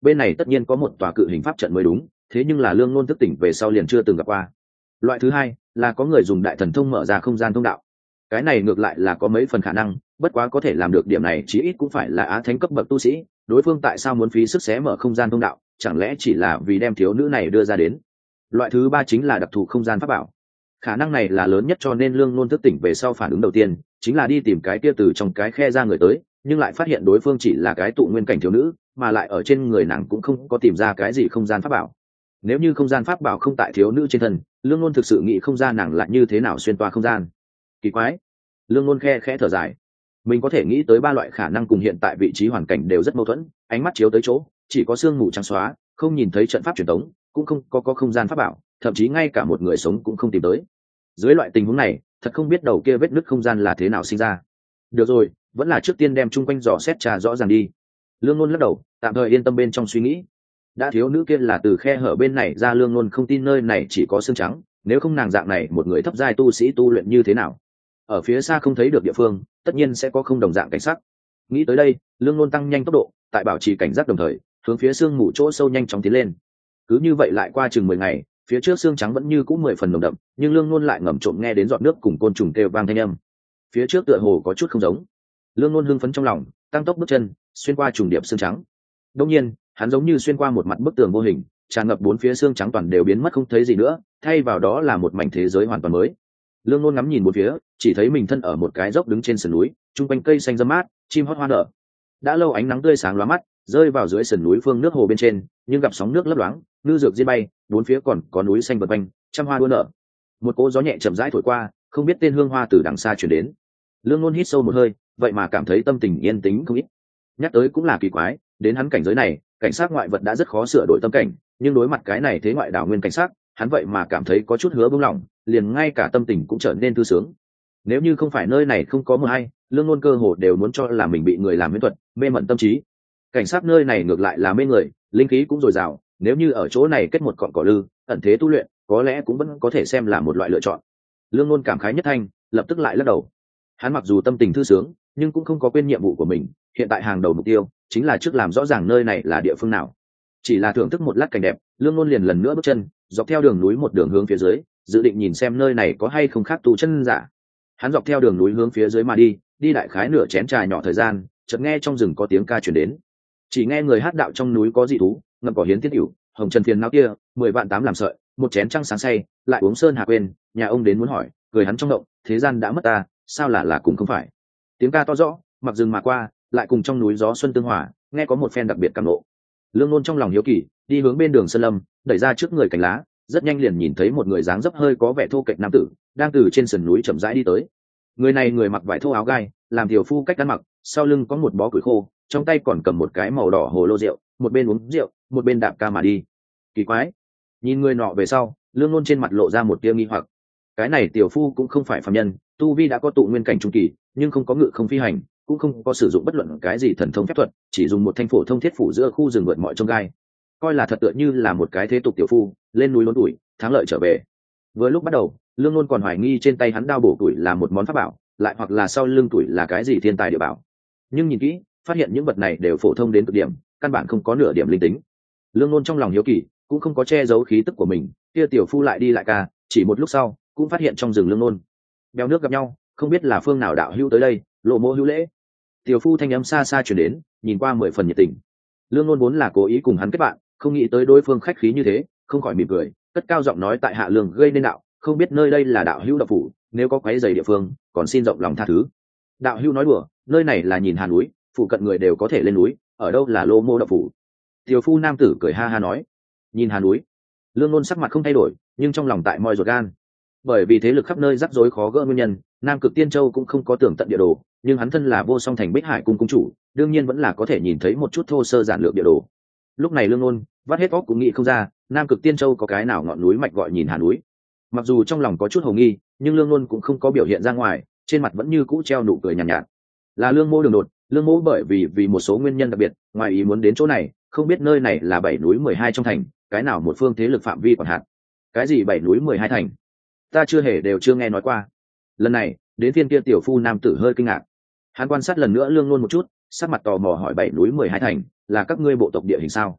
bên này tất nhiên có một tòa cự hình pháp trận mới đúng, thế nhưng là Lương Nôn thức tỉnh về sau liền chưa từng gặp qua. Loại thứ hai là có người dùng đại thần thông mở ra không gian thông đạo, cái này ngược lại là có mấy phần khả năng, bất quá có thể làm được điểm này chí ít cũng phải là á thánh cấp bậc tu sĩ. Đối phương tại sao muốn phí sức xé mở không gian thông đạo, chẳng lẽ chỉ là vì đem thiếu nữ này đưa ra đến? Loại thứ ba chính là đặc thù không gian pháp bảo, khả năng này là lớn nhất, cho nên Lương Nôn thức tỉnh về sau phản ứng đầu tiên chính là đi tìm cái kia từ trong cái khe ra người tới, nhưng lại phát hiện đối phương chỉ là cái tụ nguyên cảnh thiếu nữ, mà lại ở trên người nàng cũng không có tìm ra cái gì không gian pháp bảo. Nếu như không gian pháp bảo không tại thiếu nữ trên thân, Lương Nôn thực sự nghĩ không ra nàng lại như thế nào xuyên toa không gian. Kỳ quái. Lương Nôn khe khẽ thở dài, mình có thể nghĩ tới ba loại khả năng cùng hiện tại vị trí hoàn cảnh đều rất mâu thuẫn, ánh mắt chiếu tới chỗ chỉ có sương mù trắng xóa, không nhìn thấy trận pháp truyền thống, cũng không có không gian pháp bảo, thậm chí ngay cả một người sống cũng không tìm tới. Dưới loại tình huống này thật không biết đầu kia vết nứt không gian là thế nào sinh ra. Được rồi, vẫn là trước tiên đem chung quanh dò xét trà rõ ràng đi. Lương Nôn lắc đầu, tạm thời yên tâm bên trong suy nghĩ. Đã thiếu nữ kia là từ khe hở bên này ra, Lương Nôn không tin nơi này chỉ có xương trắng, nếu không nàng dạng này một người thấp giai tu sĩ tu luyện như thế nào? Ở phía xa không thấy được địa phương tất nhiên sẽ có không đồng dạng cảnh sắc. Nghĩ tới đây, Lương Nôn tăng nhanh tốc độ, tại bảo trì cảnh giác đồng thời hướng phía sương mù chỗ sâu nhanh chóng tiến lên. Cứ như vậy lại qua chừng 10 ngày, phía trước xương trắng vẫn như cũ 10 phần nồng đậm, nhưng Lương Nôn lại ngầm trộm nghe đến giọt nước cùng côn trùng kêu vang thanh âm. Phía trước tựa hồ có chút không giống. Lương Nôn hưng phấn trong lòng, tăng tốc bước chân xuyên qua trùng điệp xương trắng. Đương nhiên hắn giống như xuyên qua một mặt bức tường vô hình, tràn ngập bốn phía xương trắng toàn đều biến mất không thấy gì nữa, thay vào đó là một mảnh thế giới hoàn toàn mới. Lương Nôn ngắm nhìn bốn phía, chỉ thấy mình thân ở một cái dốc đứng trên sườn núi, trung quanh cây xanh rậm mát, chim hót hoa nở. Đã lâu ánh nắng tươi sáng lóa mắt rơi vào dưới sườn núi phương nước hồ bên trên, nhưng gặp sóng nước lấp loáng, ngư dược diên bay, bốn phía còn có núi xanh vần quanh, trăm hoa đua nở. Một cỗ gió nhẹ chậm rãi thổi qua, không biết tên hương hoa từ đằng xa chuyển đến. Lương Nôn hít sâu một hơi, vậy mà cảm thấy tâm tình yên tĩnh không ít. Nhắc tới cũng là kỳ quái, đến hắn cảnh giới này, cảnh sát ngoại vật đã rất khó sửa đổi tâm cảnh, nhưng đối mặt cái này thế ngoại đảo nguyên cảnh sát, hắn vậy mà cảm thấy có chút hứa bông lỏng, liền ngay cả tâm tình cũng trở nên thư sướng. Nếu như không phải nơi này không có mưa hay, Lương Nôn cơ hồ đều muốn cho là mình bị người làm miễn thuật, mê mẩn tâm trí. Cảnh sát nơi này ngược lại là mê người, linh khí cũng dồi dào, nếu như ở chỗ này kết một cọn cỏ lư, ẩn thế tu luyện, có lẽ cũng vẫn có thể xem là một loại lựa chọn. Lương Nôn cảm khái nhất thanh, lập tức lại lắc đầu. Hắn mặc dù tâm tình thư sướng, nhưng cũng không có quên nhiệm vụ của mình, hiện tại hàng đầu mục tiêu chính là trước làm rõ ràng nơi này là địa phương nào. Chỉ là thưởng thức một lát cảnh đẹp, Lương Nôn liền lần nữa bước chân dọc theo đường núi một đường hướng phía dưới, dự định nhìn xem nơi này có hay không khác tu chân giả. Hắn dọc theo đường núi hướng phía dưới mà đi, đi đại khái nửa chén trà nhỏ thời gian, chợt nghe trong rừng có tiếng ca truyền đến. Chỉ nghe người hát đạo trong núi có dị thú, ngậm cỏ hiến tiết hữu, hồng trần phiền não kia, 10 vạn 8 làm sợi, một chén trăng sáng say, lại uống sơn hà quên, nhà ông đến muốn hỏi, cười hắn trong động, thế gian đã mất ta, sao là cùng không phải. Tiếng ca to rõ, mặc rừng mà qua, lại cùng trong núi gió xuân tương hòa, nghe có một phen đặc biệt cảm ngộ. Lương Nôn trong lòng hiếu kỳ, đi hướng bên đường sơn lâm, đẩy ra trước người cành lá, rất nhanh liền nhìn thấy một người dáng dấp hơi có vẻ thô kệch nam tử, đang từ trên sườn núi chậm rãi đi tới. Người này người mặc vải thô áo gai, làm tiểu phu cách ăn mặc, sau lưng có một bó củi khô, trong tay còn cầm một cái màu đỏ hồ lô rượu, một bên uống rượu, một bên đạp ca mà đi. Kỳ quái. Nhìn người nọ về sau, Lương Nôn trên mặt lộ ra một tia nghi hoặc. Cái này tiểu phu cũng không phải phàm nhân, tu vi đã có tụ nguyên cảnh trung kỳ, nhưng không có ngự không phi hành, cũng không có sử dụng bất luận cái gì thần thông phép thuật, chỉ dùng một thanh phổ thông thiết phủ giữa khu rừng vượt mọi trông gai, coi là thật tựa như là một cái thế tục tiểu phu lên núi lốn tuổi thắng lợi trở về. Vừa lúc bắt đầu, Lương Nôn còn hoài nghi trên tay hắn đao bổ tuổi là một món pháp bảo, lại hoặc là sau lưng tuổi là cái gì thiên tài địa bảo, nhưng nhìn kỹ phát hiện những vật này đều phổ thông đến cực điểm, căn bản không có nửa điểm linh tính. Lương Nôn trong lòng hiếu kỳ, cũng không có che giấu khí tức của mình, kia tiểu phu lại đi lại ca, chỉ một lúc sau cũng phát hiện trong rừng Lương Nôn. Bèo nước gặp nhau, không biết là phương nào đạo hữu tới đây, lộ mô hữu lễ. Tiểu phu thanh âm xa xa chuyển đến, nhìn qua 10 phần nhiệt tình. Lương Nôn vốn là cố ý cùng hắn kết bạn, không nghĩ tới đối phương khách khí như thế, không khỏi mỉm cười, cất cao giọng nói tại hạ lương gây nên đạo, không biết nơi đây là đạo hữu đạo phủ, nếu có quấy rầy địa phương, còn xin rộng lòng tha thứ. Đạo hữu nói đùa, nơi này là nhìn Hà núi, phụ cận người đều có thể lên núi, ở đâu là lô mô đạo phủ. Tiểu phu nam tử cười ha ha nói, nhìn Hà núi. Lương Nôn sắc mặt không thay đổi, nhưng trong lòng tại moi ruột gan. Bởi vì thế lực khắp nơi rắc rối khó gỡ nguyên nhân, Nam Cực Tiên Châu cũng không có tường tận địa đồ, nhưng hắn thân là Vô Song Thành Bích Hải cung cung chủ, đương nhiên vẫn là có thể nhìn thấy một chút thô sơ giản lược địa đồ. Lúc này Lương Nôn vắt hết óc cũng nghĩ không ra, Nam Cực Tiên Châu có cái nào ngọn núi mạch gọi nhìn Hà núi. Mặc dù trong lòng có chút hồ nghi, nhưng Lương Nôn cũng không có biểu hiện ra ngoài, trên mặt vẫn như cũ treo nụ cười nhàn nhạt. Là Lương Mô đường đột, Lương Mô bởi vì một số nguyên nhân đặc biệt, ngoài ý muốn đến chỗ này, không biết nơi này là 7 núi 12 trong thành, cái nào một phương thế lực phạm vi quản hạt. Cái gì 7 núi 12 thành? Ta chưa hề đều chưa nghe nói qua. Lần này đến phiên kia tiểu phu nam tử hơi kinh ngạc, hắn quan sát lần nữa Lương Nôn một chút, sắc mặt tò mò hỏi 7 núi 12 thành là các ngươi bộ tộc địa hình sao?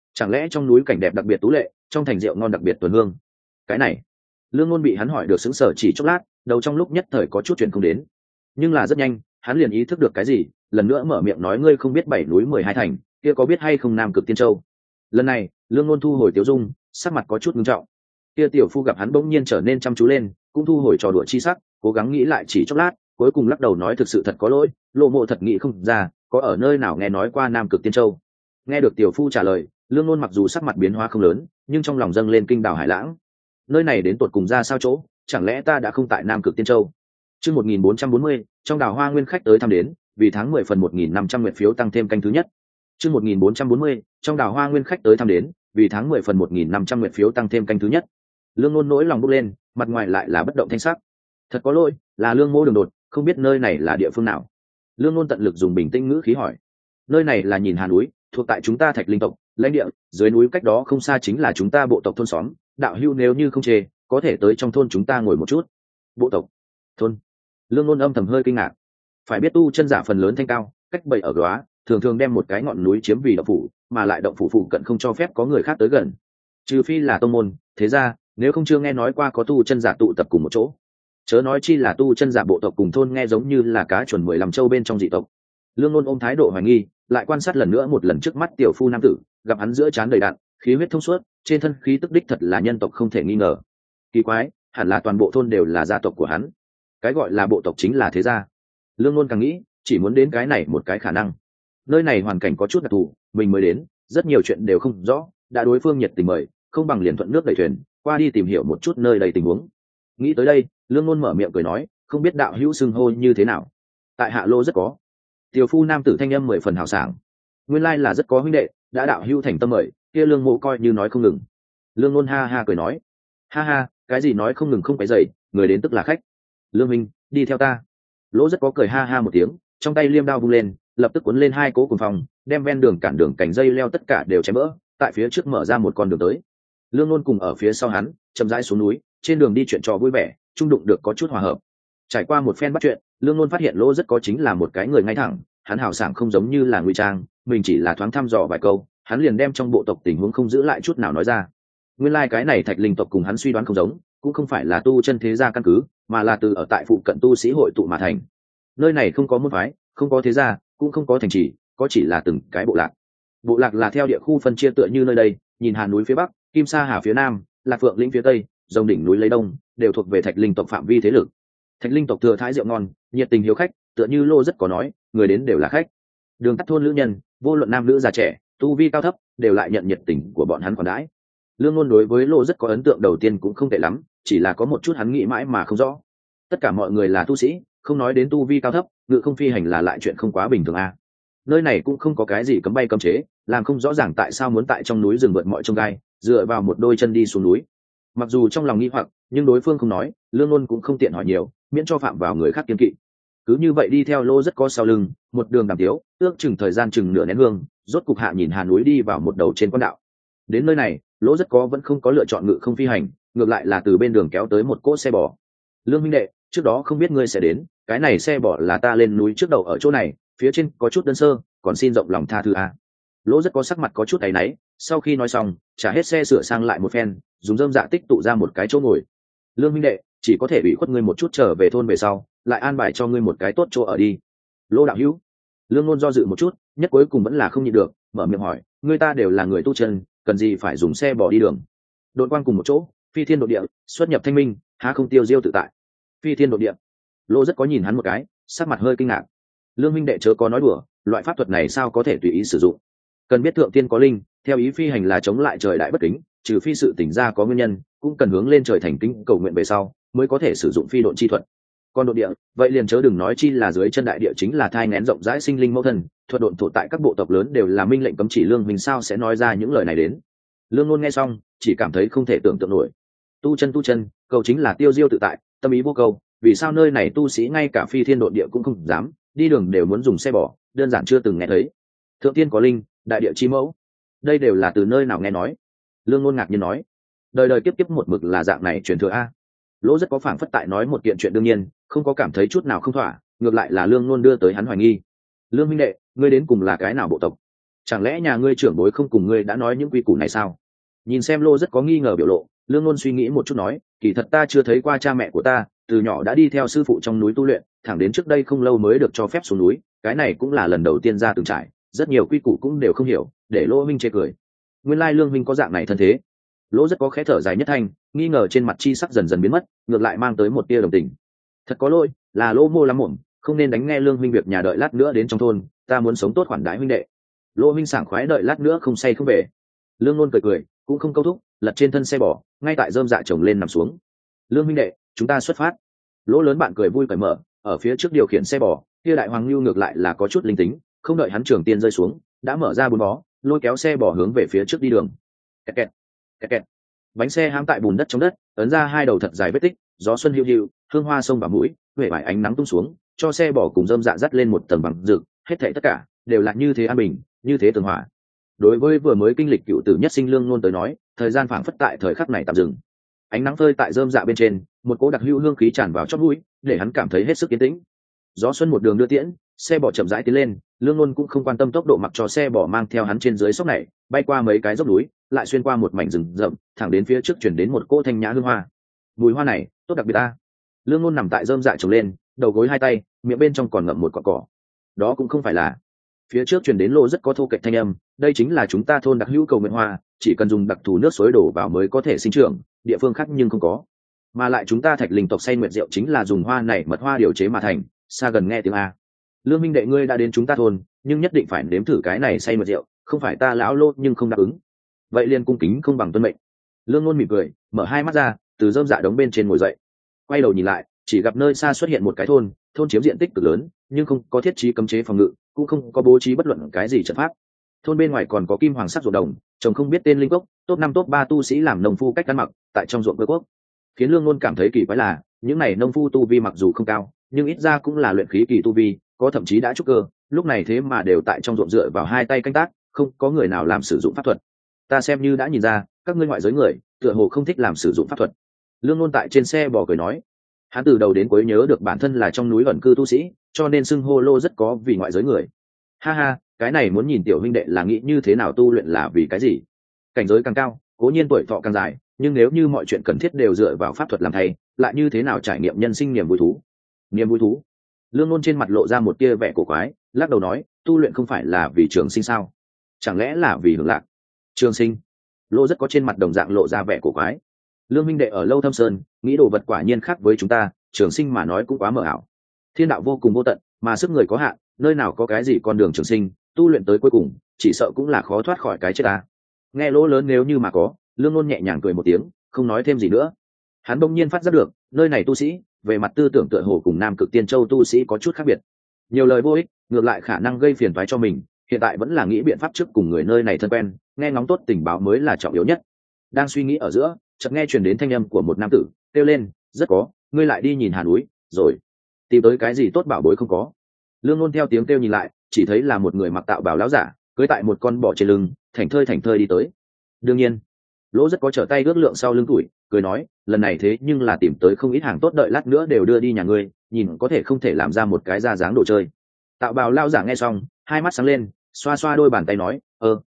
chẳng lẽ trong núi cảnh đẹp đặc biệt tú lệ, trong thành rượu ngon đặc biệt tuần hương? Cái này, Lương Ngôn bị hắn hỏi được sững sờ chỉ chốc lát, đầu trong lúc nhất thời có chút chuyện không đến. Nhưng là rất nhanh, hắn liền ý thức được cái gì, lần nữa mở miệng nói ngươi không biết 7 núi 12 thành, kia có biết hay không Nam Cực Tiên Châu? Lần này, Lương Ngôn thu hồi tiểu dung, sắc mặt có chút nghiêm trọng. Kia tiểu phu gặp hắn bỗng nhiên trở nên chăm chú lên, cũng thu hồi trò đùa chi sắc, cố gắng nghĩ lại chỉ chốc lát, cuối cùng lắc đầu nói thực sự thật có lỗi, Lộ Mộ thật nghĩ không ra, có ở nơi nào nghe nói qua Nam Cực Tiên Châu. Nghe được tiểu phu trả lời, Lương Ngôn mặc dù sắc mặt biến hóa không lớn, nhưng trong lòng dâng lên kinh đảo hải lãng. Nơi này đến tột cùng ra sao chỗ, chẳng lẽ ta đã không tại Nam Cực Tiên Châu? Chương 1440, trong đảo hoa nguyên khách tới thăm đến, vì tháng 10 phần 1500 nguyệt phiếu tăng thêm canh thứ nhất. Chương 1440, trong đảo hoa nguyên khách tới thăm đến, vì tháng 10 phần 1500 nguyệt phiếu tăng thêm canh thứ nhất. Lương Ngôn nỗi lòng bốc lên, mặt ngoài lại là bất động thanh sắc. Thật có lỗi, là Lương Mô đường đột, không biết nơi này là địa phương nào. Lương Ngôn tận lực dùng bình tĩnh ngữ khí hỏi. Nơi này là Nhìn Hà núi, thuộc tại chúng ta Thạch Linh tộc, lãnh địa, dưới núi cách đó không xa chính là chúng ta bộ tộc thôn xóm, đạo hữu nếu như không chê, có thể tới trong thôn chúng ta ngồi một chút. Bộ tộc, thôn. Lương Ngôn âm thầm hơi kinh ngạc. Phải biết tu chân giả phần lớn thanh cao, cách bậy ở góa, thường thường đem một cái ngọn núi chiếm vì động phủ, mà lại động phủ phụ cận không cho phép có người khác tới gần. Trừ phi là tông môn, thế ra, nếu không chưa nghe nói qua có tu chân giả tụ tập cùng một chỗ. Chớ nói chi là tu chân giả bộ tộc cùng thôn nghe giống như là cá chuẩn 15 châu bên trong dị tộc. Lương Ngôn ôm thái độ hoài nghi, lại quan sát lần nữa một lần trước mắt tiểu phu nam tử, gặp hắn giữa trán đầy đặn, khí huyết thông suốt, trên thân khí tức đích thật là nhân tộc không thể nghi ngờ. Kỳ quái, hẳn là toàn bộ thôn đều là gia tộc của hắn. Cái gọi là bộ tộc chính là thế gia. Lương Ngôn càng nghĩ, chỉ muốn đến cái này một cái khả năng. Nơi này hoàn cảnh có chút đặc thù, mình mới đến, rất nhiều chuyện đều không rõ, đã đối phương nhiệt tình mời, không bằng liền thuận nước đẩy thuyền, qua đi tìm hiểu một chút nơi đầy tình huống. Nghĩ tới đây, Lương Ngôn mở miệng cười nói, không biết đạo hữu xưng hô như thế nào? Tại Hạ Lô rất có. Tiểu phu nam tử thanh âm 10 phần hào sảng. Nguyên lai là rất có huynh đệ, đã đạo hữu thành tâm mời, kia Lương Mộ coi như nói không ngừng. Lương Ngôn ha ha cười nói, ha ha, cái gì nói không ngừng không phải dậy, người đến tức là khách. Lương minh, đi theo ta. Lỗ rất có cười ha ha một tiếng, trong tay liêm đao vung lên, lập tức cuốn lên hai cỗ cùng phòng, đem ven đường cản đường cành dây leo tất cả đều chém vỡ, tại phía trước mở ra một con đường tới. Lương Nôn cùng ở phía sau hắn, chậm rãi xuống núi, trên đường đi chuyện trò vui vẻ, trung đụng được có chút hòa hợp. Trải qua một phen bắt chuyện, Lương Nôn phát hiện Lỗ rất có chính là một cái người ngay thẳng, hắn hào sảng không giống như là ngụy trang, mình chỉ là thoáng thăm dò vài câu, hắn liền đem trong bộ tộc tình huống không giữ lại chút nào nói ra. Nguyên lai cái này Thạch Linh tộc cùng hắn suy đoán không giống, cũng không phải là tu chân thế gia căn cứ, mà là từ ở tại phụ cận tu sĩ hội tụ mà thành. Nơi này không có môn phái, không có thế gia, cũng không có thành trì, có chỉ là từng cái bộ lạc. Bộ lạc là theo địa khu phân chia tựa như nơi đây, Nhìn Hà núi phía bắc, Kim Sa Hà phía nam, Lạc Phượng lĩnh phía tây, Rồng đỉnh núi lấy đông, đều thuộc về Thạch Linh tộc phạm vi thế lực. Thạch Linh tộc thừa thái rượu ngon, nhiệt tình hiếu khách, tựa như Lô rất có nói, người đến đều là khách. Đường tắt thôn lữ nhân, vô luận nam nữ già trẻ, tu vi cao thấp, đều lại nhận nhiệt tình của bọn hắn còn đãi. Lương Ngôn đối với Lô rất có ấn tượng đầu tiên cũng không tệ lắm, chỉ là có một chút hắn nghĩ mãi mà không rõ. Tất cả mọi người là tu sĩ, không nói đến tu vi cao thấp, ngự không phi hành là lại chuyện không quá bình thường a. Nơi này cũng không có cái gì cấm bay cấm chế, làm không rõ ràng tại sao muốn tại trong núi rừng vượt mọi trông gai, dựa vào một đôi chân đi xuống núi. Mặc dù trong lòng nghi hoặc, nhưng đối phương không nói, Lương Ngôn cũng không tiện hỏi nhiều, miễn cho phạm vào người khác kiên kỵ. Cứ như vậy đi theo Lô rất có sau lưng, một đường đàm tiếu, ước chừng thời gian chừng nửa nén hương, rốt cục hạ Nhìn Hà núi đi vào một đầu trên quan đạo. Đến nơi này, Lỗ rất có vẫn không có lựa chọn ngự không phi hành, ngược lại là từ bên đường kéo tới một cỗ xe bò. Lương minh đệ, trước đó không biết ngươi sẽ đến, cái này xe bò là ta lên núi trước đầu ở chỗ này, phía trên có chút đơn sơ, còn xin rộng lòng tha thứ a. Lỗ rất có sắc mặt có chút áy náy, sau khi nói xong, trả hết xe sửa sang lại một phen, dùng rơm dạ tích tụ ra một cái chỗ ngồi. Lương minh đệ, chỉ có thể bị khuất ngươi một chút trở về thôn về sau, lại an bài cho ngươi một cái tốt chỗ ở đi. Lỗ đạo hữu. Lương Ngôn do dự một chút, nhất cuối cùng vẫn là không nhịn được, mở miệng hỏi, ngươi ta đều là người tu chân, cần gì phải dùng xe bò đi đường? Đội quang cùng một chỗ, phi thiên độ địa, xuất nhập thanh minh, há không tiêu diêu tự tại. Phi thiên độ địa. Lô rất có nhìn hắn một cái, sắc mặt hơi kinh ngạc. Lương minh đệ chớ có nói đùa, loại pháp thuật này sao có thể tùy ý sử dụng? Cần biết thượng tiên có linh, theo ý phi hành là chống lại trời đại bất kính, trừ phi sự tỉnh ra có nguyên nhân, cũng cần hướng lên trời thành kính cầu nguyện về sau, mới có thể sử dụng phi độn chi thuật. Còn độ địa, vậy liền chớ đừng nói chi là dưới chân đại địa chính là thai nghén rộng rãi sinh linh mẫu thân, thuật độn thổ tại các bộ tộc lớn đều là minh lệnh cấm chỉ. Lương mình sao sẽ nói ra những lời này đến? Lương Ngôn nghe xong, chỉ cảm thấy không thể tưởng tượng nổi. Tu chân, cầu chính là tiêu diêu tự tại, tâm ý vô cầu, vì sao nơi này tu sĩ ngay cả phi thiên độn địa cũng không dám, đi đường đều muốn dùng xe bò, đơn giản chưa từng nghe thấy. Thượng tiên có linh, đại địa chi mẫu, đây đều là từ nơi nào nghe nói? Lương Ngôn ngạc nhiên nói, đời đời kiếp kiếp một mực là dạng này truyền thừa a. Lỗ rất có phảng phất tại nói một kiện chuyện đương nhiên, không có cảm thấy chút nào không thỏa, ngược lại là Lương Ngôn đưa tới hắn hoài nghi. Lương minh đệ, ngươi đến cùng là cái nào bộ tộc? Chẳng lẽ nhà ngươi trưởng bối không cùng ngươi đã nói những quy củ này sao? Nhìn xem Lô rất có nghi ngờ biểu lộ, Lương Ngôn suy nghĩ một chút nói, kỳ thật ta chưa thấy qua cha mẹ của ta, từ nhỏ đã đi theo sư phụ trong núi tu luyện, thẳng đến trước đây không lâu mới được cho phép xuống núi, cái này cũng là lần đầu tiên ra từng trải, rất nhiều quy củ cũng đều không hiểu, để Lô Minh chê cười. Nguyên lai Lương Minh có dạng này thân thế. Lỗ rất có khẽ thở dài nhất thanh, nghi ngờ trên mặt chi sắc dần dần biến mất, ngược lại mang tới một tia đồng tình. Thật có lỗi, là Lô Mô lắm mồm, không nên đánh nghe Lương Minh việc nhà, đợi lát nữa đến trong thôn, ta muốn sống tốt khoản đãi huynh đệ. Lô Minh sảng khoái đợi lát nữa không say không về. Lương Nôn cười cười, cũng không câu thúc, lật trên thân xe bò, ngay tại rơm dạ chồng lên nằm xuống. Lương huynh đệ, chúng ta xuất phát. Lỗ lớn bạn cười vui cởi mở, ở phía trước điều khiển xe bò, kia đại hoàng lưu ngược lại là có chút linh tính, không đợi hắn trưởng tiên rơi xuống, đã mở ra bốn bó, lôi kéo xe bò hướng về phía trước đi đường. Kẹt kẹt, kẹt kẹt. Bánh xe hãm tại bùn đất trong đất, ấn ra hai đầu thật dài vết tích, gió xuân hiu hiu, hương hoa sông vào mũi, huệ vải ánh nắng tung xuống, cho xe bò cùng rơm dạ dắt lên một tầng bằng rực, hết thảy tất cả đều là như thế an bình, như thế tường hòa. Đối với vừa mới kinh lịch cựu tử nhất sinh Lương Nôn tới nói, thời gian phảng phất tại thời khắc này tạm dừng. Ánh nắng phơi tại rơm dạ bên trên, một cỗ đặc hữu hương khí tràn vào chóp mũi, để hắn cảm thấy hết sức yên tĩnh. Gió xuân một đường đưa tiễn, xe bò chậm rãi tiến lên, Lương Nôn cũng không quan tâm tốc độ, mặc cho xe bò mang theo hắn trên dưới sóc này, bay qua mấy cái dốc núi, lại xuyên qua một mảnh rừng rậm, thẳng đến phía trước chuyển đến một cỗ thanh nhã hương hoa. Mùi hoa này tốt đặc biệt ta. Lương Nôn nằm tại rơm dạ trồng lên, đầu gối hai tay, miệng bên trong còn ngậm một cọng cỏ. Đó cũng không phải là. Phía trước chuyển đến Lô rất có thô kệch thanh âm, đây chính là chúng ta thôn đặc hữu cầu nguyện hoa, chỉ cần dùng đặc thù nước suối đổ vào mới có thể sinh trưởng, địa phương khác nhưng không có. Mà lại chúng ta Thạch Linh tộc say nguyệt rượu chính là dùng hoa này mật hoa điều chế mà thành, xa gần nghe tiếng a. Lương minh đệ ngươi đã đến chúng ta thôn, nhưng nhất định phải nếm thử cái này say nguyệt rượu, không phải ta lão Lô nhưng không đáp ứng. Vậy liền cung kính không bằng tuân mệnh. Lương Nôn mỉm cười, mở hai mắt ra, từ rơm dạ đống bên trên ngồi dậy, quay đầu nhìn lại, chỉ gặp nơi xa xuất hiện một cái thôn, thôn chiếm diện tích cực lớn, nhưng không có thiết trí cấm chế phòng ngự, cũng không có bố trí bất luận cái gì trận pháp. Thôn bên ngoài còn có kim hoàng sắc ruộng đồng, trồng không biết tên linh cốc, top 5 top 3 tu sĩ làm nông phu cách ăn mặc, tại trong ruộng cơ quốc. Khiến Lương Nôn cảm thấy kỳ quái là, những này nông phu tu vi mặc dù không cao, nhưng ít ra cũng là luyện khí kỳ tu vi, có thậm chí đã trúc cơ, lúc này thế mà đều tại trong ruộng dựa vào hai tay canh tác, không có người nào làm sử dụng pháp thuật. Ta xem như đã nhìn ra, các ngươi ngoại giới người, tựa hồ không thích làm sử dụng pháp thuật. Lương Nôn tại trên xe bò cười nói, hắn từ đầu đến cuối nhớ được bản thân là trong núi ẩn cư tu sĩ, cho nên xưng hô Lô rất có vì ngoại giới người. Ha ha, cái này muốn nhìn tiểu huynh đệ là nghĩ như thế nào tu luyện là vì cái gì? Cảnh giới càng cao, cố nhiên tuổi thọ càng dài, nhưng nếu như mọi chuyện cần thiết đều dựa vào pháp thuật làm thay, lại như thế nào trải nghiệm nhân sinh niềm vui thú? Niềm vui thú? Lương Nôn trên mặt lộ ra một tia vẻ cổ quái, lắc đầu nói, tu luyện không phải là vì trường sinh sao? Chẳng lẽ là vì hưởng lạc? Trường sinh? Lô rất có trên mặt đồng dạng lộ ra vẻ cổ quái. Lương huynh đệ ở Lâu Thâm Sơn, nghĩ đồ vật quả nhiên khác với chúng ta, trường sinh mà nói cũng quá mờ ảo. Thiên đạo vô cùng vô tận, mà sức người có hạn, nơi nào có cái gì con đường trường sinh, tu luyện tới cuối cùng, chỉ sợ cũng là khó thoát khỏi cái chết ta. Nghe lỗ lớn nếu như mà có, Lương Nôn nhẹ nhàng cười một tiếng, không nói thêm gì nữa. Hắn bỗng nhiên phát giác được, nơi này tu sĩ, về mặt tư tưởng tựa hồ cùng Nam Cực Tiên Châu tu sĩ có chút khác biệt. Nhiều lời vô ích, ngược lại khả năng gây phiền toái cho mình, hiện tại vẫn là nghĩ biện pháp trước cùng người nơi này thân quen, nghe ngóng tốt tình báo mới là trọng yếu nhất. Đang suy nghĩ ở giữa, chợt nghe truyền đến thanh âm của một nam tử, kêu lên, rất có, ngươi lại đi nhìn Hà núi, rồi tìm tới cái gì tốt bảo bối không có? Lương Nôn theo tiếng kêu nhìn lại, chỉ thấy là một người mặc tạo bào láo giả, cưỡi tại một con bò trên lưng, thảnh thơi đi tới. Đương nhiên, Lỗ rất có trở tay ước lượng sau lưng tuổi, cười nói, lần này thế nhưng là tìm tới không ít hàng tốt, đợi lát nữa đều đưa đi nhà ngươi, nhìn có thể không thể làm ra một cái ra dáng đồ chơi. Tạo bào lao giả nghe xong, hai mắt sáng lên, xoa xoa đôi bàn tay nói,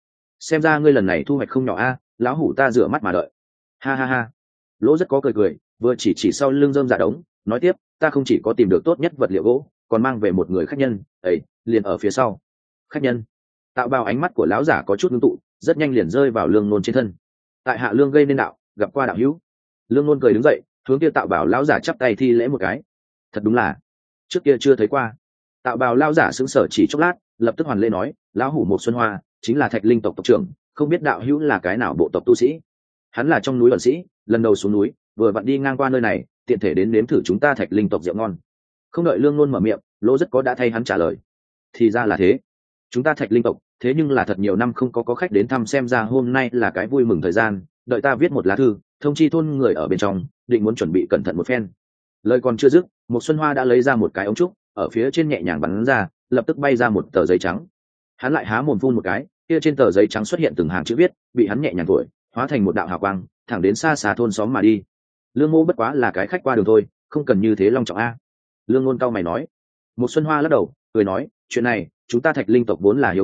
xem ra ngươi lần này thu hoạch không nhỏ a, lão hủ ta rửa mắt mà đợi. Ha ha ha. Lỗ rất có cười, vừa chỉ sau lưng rơm dạ đống, nói tiếp, ta không chỉ có tìm được tốt nhất vật liệu gỗ, còn mang về một người khách nhân, ấy, liền ở phía sau. Khách nhân? Tạo bào ánh mắt của lão giả có chút ngưng tụ, rất nhanh liền rơi vào Lương Nôn trên thân. Tại hạ Lương gây nên đạo, gặp qua đạo hữu. Lương Nôn cười đứng dậy, hướng kia tạo bào lão giả chắp tay thi lễ một cái. Thật đúng là, trước kia chưa thấy qua. Tạo bào lão giả sững sờ chỉ chốc lát, lập tức hoàn lễ nói, lão hủ Một Xuân Hoa, chính là Thạch Linh tộc tộc trưởng, không biết đạo hữu là cái nào bộ tộc tu sĩ? Hắn là trong núi ẩn sĩ, lần đầu xuống núi, vừa vặn đi ngang qua nơi này, tiện thể đến nếm thử chúng ta Thạch Linh tộc rượu ngon. Không đợi Lương Nôn mở miệng, Lỗ rất có đã thay hắn trả lời. Thì ra là thế, chúng ta Thạch Linh tộc, thế nhưng là thật nhiều năm không có khách đến thăm, xem ra hôm nay là cái vui mừng thời gian, đợi ta viết một lá thư, thông chi thôn người ở bên trong, định muốn chuẩn bị cẩn thận một phen. Lời còn chưa dứt, Một Xuân Hoa đã lấy ra một cái ống trúc, ở phía trên nhẹ nhàng bắn ra, lập tức bay ra một tờ giấy trắng. Hắn lại há mồm phun một cái, kia trên tờ giấy trắng xuất hiện từng hàng chữ viết, bị hắn nhẹ nhàng thổi, hóa thành một đạo hào quang, thẳng đến xa xa thôn xóm mà đi. Lương Mô bất quá là cái khách qua đường thôi, không cần như thế long trọng a. Lương Nôn cau mày nói. Một Xuân Hoa lắc đầu, cười nói, chuyện này, chúng ta Thạch Linh tộc vốn là hiếu khách,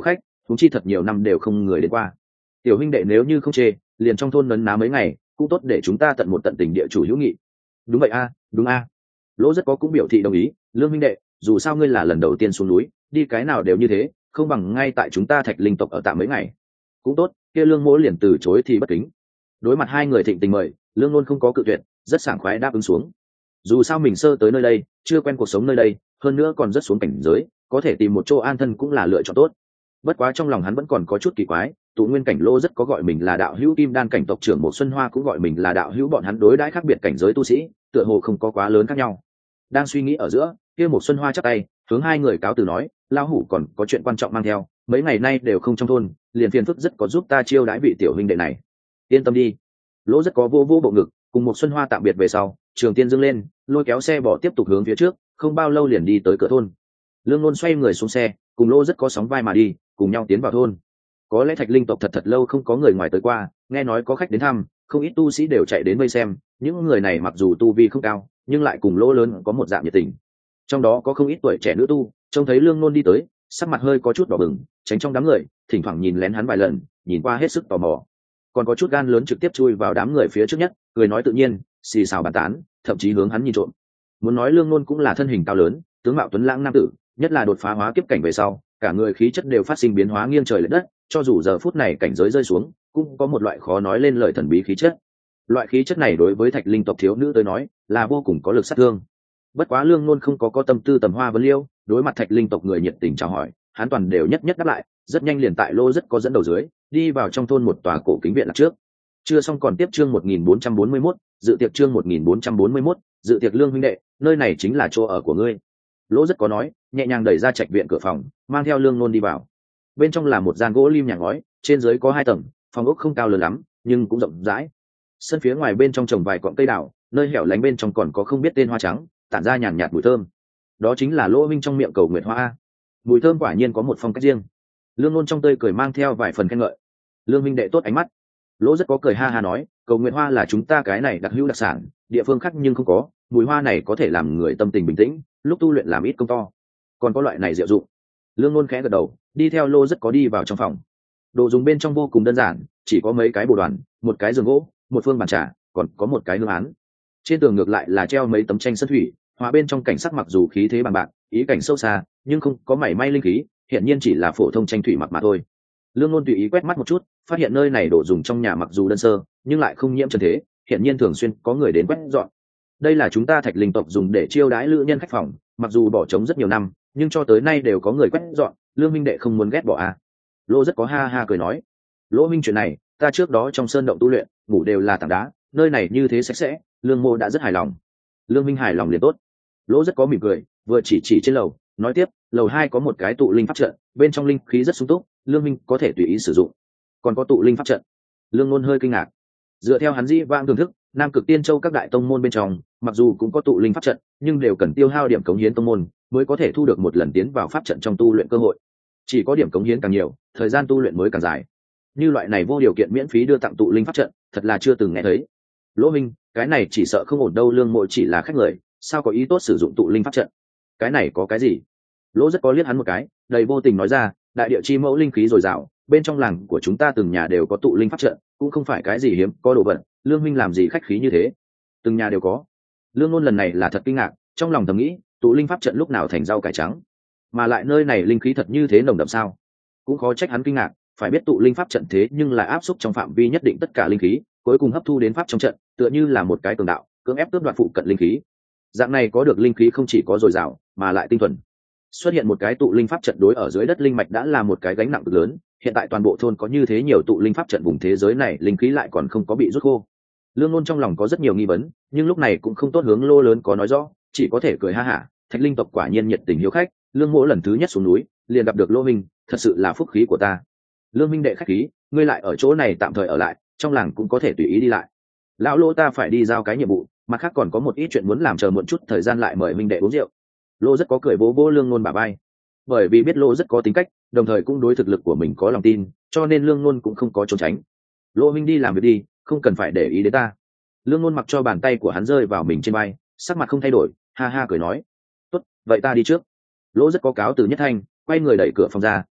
thúng chi thật nhiều năm đều không người đến qua. Tiểu huynh đệ nếu như không chê, liền trong thôn nấn ná mấy ngày cũng tốt, để chúng ta tận một tận tình địa chủ hữu nghị. Đúng vậy a, đúng a. Lỗ Rất Có cũng biểu thị đồng ý. Lương huynh đệ, dù sao ngươi là lần đầu tiên xuống núi, đi cái nào đều như thế, không bằng ngay tại chúng ta Thạch Linh tộc ở tạm mấy ngày. Cũng tốt. Kia Lương Mỗ liền từ chối thì bất kính. Đối mặt hai người thịnh tình mời, Lương Nôn không có cự tuyệt, rất sảng khoái đáp ứng xuống. Dù sao mình sơ tới nơi đây, chưa quen cuộc sống nơi đây, hơn nữa còn rất xuống cảnh giới, có thể tìm một chỗ an thân cũng là lựa chọn tốt. Bất quá trong lòng hắn vẫn còn có chút kỳ quái, tụ nguyên cảnh Lô Rất Có gọi mình là đạo hữu, kim đan cảnh tộc trưởng Một Xuân Hoa cũng gọi mình là đạo hữu, bọn hắn đối đãi khác biệt cảnh giới tu sĩ, tựa hồ không có quá lớn khác nhau. Đang suy nghĩ ở giữa, kia Một Xuân Hoa chắp tay hướng hai người cáo từ nói, lão hủ còn có chuyện quan trọng mang theo, mấy ngày nay đều không trong thôn, liền phiền phức rất có giúp ta chiêu đãi vị tiểu huynh đệ này. Yên tâm đi. Lỗ Rất Có vô vô bộ ngực, cùng Một Xuân Hoa tạm biệt về sau, Trường Tiên dâng lên, lôi kéo xe bỏ tiếp tục hướng phía trước, không bao lâu liền đi tới cửa thôn. Lương Nôn xoay người xuống xe, cùng Lỗ Rất Có sóng vai mà đi, cùng nhau tiến vào thôn. Có lẽ Thạch Linh tộc thật lâu không có người ngoài tới qua, nghe nói có khách đến thăm, không ít tu sĩ đều chạy đến vây xem. Những người này mặc dù tu vi không cao, nhưng lại cùng Lỗ lớn có một dạng nhiệt tình. Trong đó có không ít tuổi trẻ nữ tu, trông thấy Lương Nôn đi tới, sắc mặt hơi có chút đỏ bừng, tránh trong đám người, thỉnh thoảng nhìn lén hắn vài lần, nhìn qua hết sức tò mò. Còn có chút gan lớn trực tiếp chui vào đám người phía trước nhất, cười nói tự nhiên, xì xào bàn tán, thậm chí hướng hắn nhìn trộm. Muốn nói Lương Nôn cũng là thân hình cao lớn, tướng mạo tuấn lãng nam tử, nhất là đột phá hóa kiếp cảnh về sau, cả người khí chất đều phát sinh biến hóa nghiêng trời lệch đất, cho dù giờ phút này cảnh giới rơi xuống, cũng có một loại khó nói lên lời thần bí khí chất. Loại khí chất này đối với Thạch Linh tộc thiếu nữ tới nói, là vô cùng có lực sát thương. Bất quá Lương Nôn không có tâm tư tầm hoa vấn liêu, đối mặt Thạch Linh tộc người nhiệt tình chào hỏi, hắn toàn đều nhất nhất đáp lại, rất nhanh liền tại Lô Rất Có dẫn đầu dưới, đi vào trong thôn một tòa cổ kính viện lạc trước. Chưa xong còn tiếp chương 1441, dự tiệc chương 1441, dự tiệc Lương huynh đệ, nơi này chính là chỗ ở của ngươi. Lỗ Rất Có nói, nhẹ nhàng đẩy ra trạch viện cửa phòng, mang theo Lương Nôn đi vào. Bên trong là một gian gỗ lim nhà ngói, trên dưới có 2 tầng, phòng ốc không cao lớn lắm, nhưng cũng rộng rãi. Sân phía ngoài bên trong trồng vài cọng cây đào, nơi hẻo lánh bên trong còn có không biết tên hoa trắng, tản ra nhàn nhạt mùi thơm. Đó chính là Lỗ Minh trong miệng cầu nguyệt hoa. Mùi thơm quả nhiên có một phong cách riêng. Lương Nôn trong tươi cười mang theo vài phần khen ngợi. Lương huynh đệ tốt ánh mắt. Lỗ Rất Có cười ha ha nói, cầu nguyện hoa là chúng ta cái này đặc hữu đặc sản, địa phương khác nhưng không có, mùi hoa này có thể làm người tâm tình bình tĩnh, lúc tu luyện làm ít công to. Còn có loại này diệu dụng. Lương Nôn khẽ gật đầu, đi theo Lô Rất Có đi vào trong phòng. Đồ dùng bên trong vô cùng đơn giản, chỉ có mấy cái bồ đoàn, một cái giường gỗ, một phương bàn trà, còn có một cái hương án. Trên tường ngược lại là treo mấy tấm tranh sơn thủy, hòa bên trong cảnh sắc mặc dù khí thế bằng bạc, ý cảnh sâu xa, nhưng không có mảy may linh khí, hiện nhiên chỉ là phổ thông tranh thủy mặc mà thôi. Lương Nôn tùy ý quét mắt một chút, phát hiện nơi này đồ dùng trong nhà mặc dù đơn sơ, nhưng lại không nhiễm trần thế, hiện nhiên thường xuyên có người đến quét dọn. Đây là chúng ta Thạch Linh tộc dùng để chiêu đãi lữ nhân khách phòng, mặc dù bỏ trống rất nhiều năm, nhưng cho tới nay đều có người quét dọn, Lương minh đệ không muốn ghét bỏ à? Lô Rất Có ha ha cười nói, Lỗ minh chuyện này, ta trước đó trong sơn động tu luyện, ngủ đều là tảng đá, nơi này như thế sạch sẽ, Lương mô đã rất hài lòng. Lương minh hài lòng liền tốt. Lỗ Rất Có mỉm cười, vừa chỉ trên lầu, nói tiếp, lầu 2 có một cái tụ linh pháp trận, bên trong linh khí rất sung túc, Lương minh có thể tùy ý sử dụng. Còn có tụ linh pháp trận. Lương Nôn hơi kinh ngạc. Dựa theo hắn dĩ vãng thưởng thức, Nam Cực Tiên Châu các đại tông môn bên trong, mặc dù cũng có tụ linh pháp trận, nhưng đều cần tiêu hao điểm cống hiến tông môn mới có thể thu được một lần tiến vào pháp trận trong tu luyện cơ hội. Chỉ có điểm cống hiến càng nhiều, thời gian tu luyện mới càng dài. Như loại này vô điều kiện miễn phí đưa tặng tụ linh pháp trận, thật là chưa từng nghe thấy. Lỗ minh, cái này chỉ sợ không ổn đâu, Lương mộ chỉ là khách người, sao có ý tốt sử dụng tụ linh pháp trận? Cái này có cái gì? Lỗ Rất Có liếc hắn một cái, đầy vô tình nói ra, đại địa chi mẫu linh khí dồi dào, bên trong làng của chúng ta từng nhà đều có tụ linh pháp trận, cũng không phải cái gì hiếm có đồ vật. Lương huynh làm gì khách khí như thế? Từng nhà đều có. Lương Nôn lần này là thật kinh ngạc, trong lòng thầm nghĩ, tụ linh pháp trận lúc nào thành rau cải trắng, mà lại nơi này linh khí thật như thế nồng đậm sao? Cũng khó trách hắn kinh ngạc, phải biết tụ linh pháp trận thế nhưng là áp xúc trong phạm vi nhất định tất cả linh khí, cuối cùng hấp thu đến pháp trong trận, tựa như là một cái tường đạo, cưỡng ép cướp đoạt phụ cận linh khí. Dạng này có được linh khí không chỉ có dồi dào, mà lại tinh thuần. Xuất hiện một cái tụ linh pháp trận đối ở dưới đất linh mạch đã là một cái gánh nặng cực lớn, hiện tại toàn bộ thôn có như thế nhiều tụ linh pháp trận, vùng thế giới này linh khí lại còn không có bị rút khô. Lương Nôn trong lòng có rất nhiều nghi vấn, nhưng lúc này cũng không tốt hướng Lô lớn có nói rõ, chỉ có thể cười ha hả. Thạch Linh tộc quả nhiên nhiệt tình hiếu khách, Lương mỗ lần thứ nhất xuống núi liền gặp được Lô minh, thật sự là phúc khí của ta. Lương minh đệ khách khí, ngươi lại ở chỗ này tạm thời ở lại, trong làng cũng có thể tùy ý đi lại. Lão Lô ta phải đi giao cái nhiệm vụ, mặt khác còn có một ít chuyện muốn làm, chờ muộn chút thời gian lại mời minh đệ uống rượu. Lô Rất Có cười vỗ vỗ Lương Nôn bả vai, bởi vì biết Lô Rất Có tính cách, đồng thời cũng đối thực lực của mình có lòng tin, cho nên Lương Nôn cũng không có trốn tránh. Lô minh đi làm việc đi, không cần phải để ý đến ta. Lương Nôn mặc cho bàn tay của hắn rơi vào mình trên vai, sắc mặt không thay đổi, ha ha cười nói, tốt, vậy ta đi trước. Lô Rất Có cáo từ nhất thanh, quay người đẩy cửa phòng ra,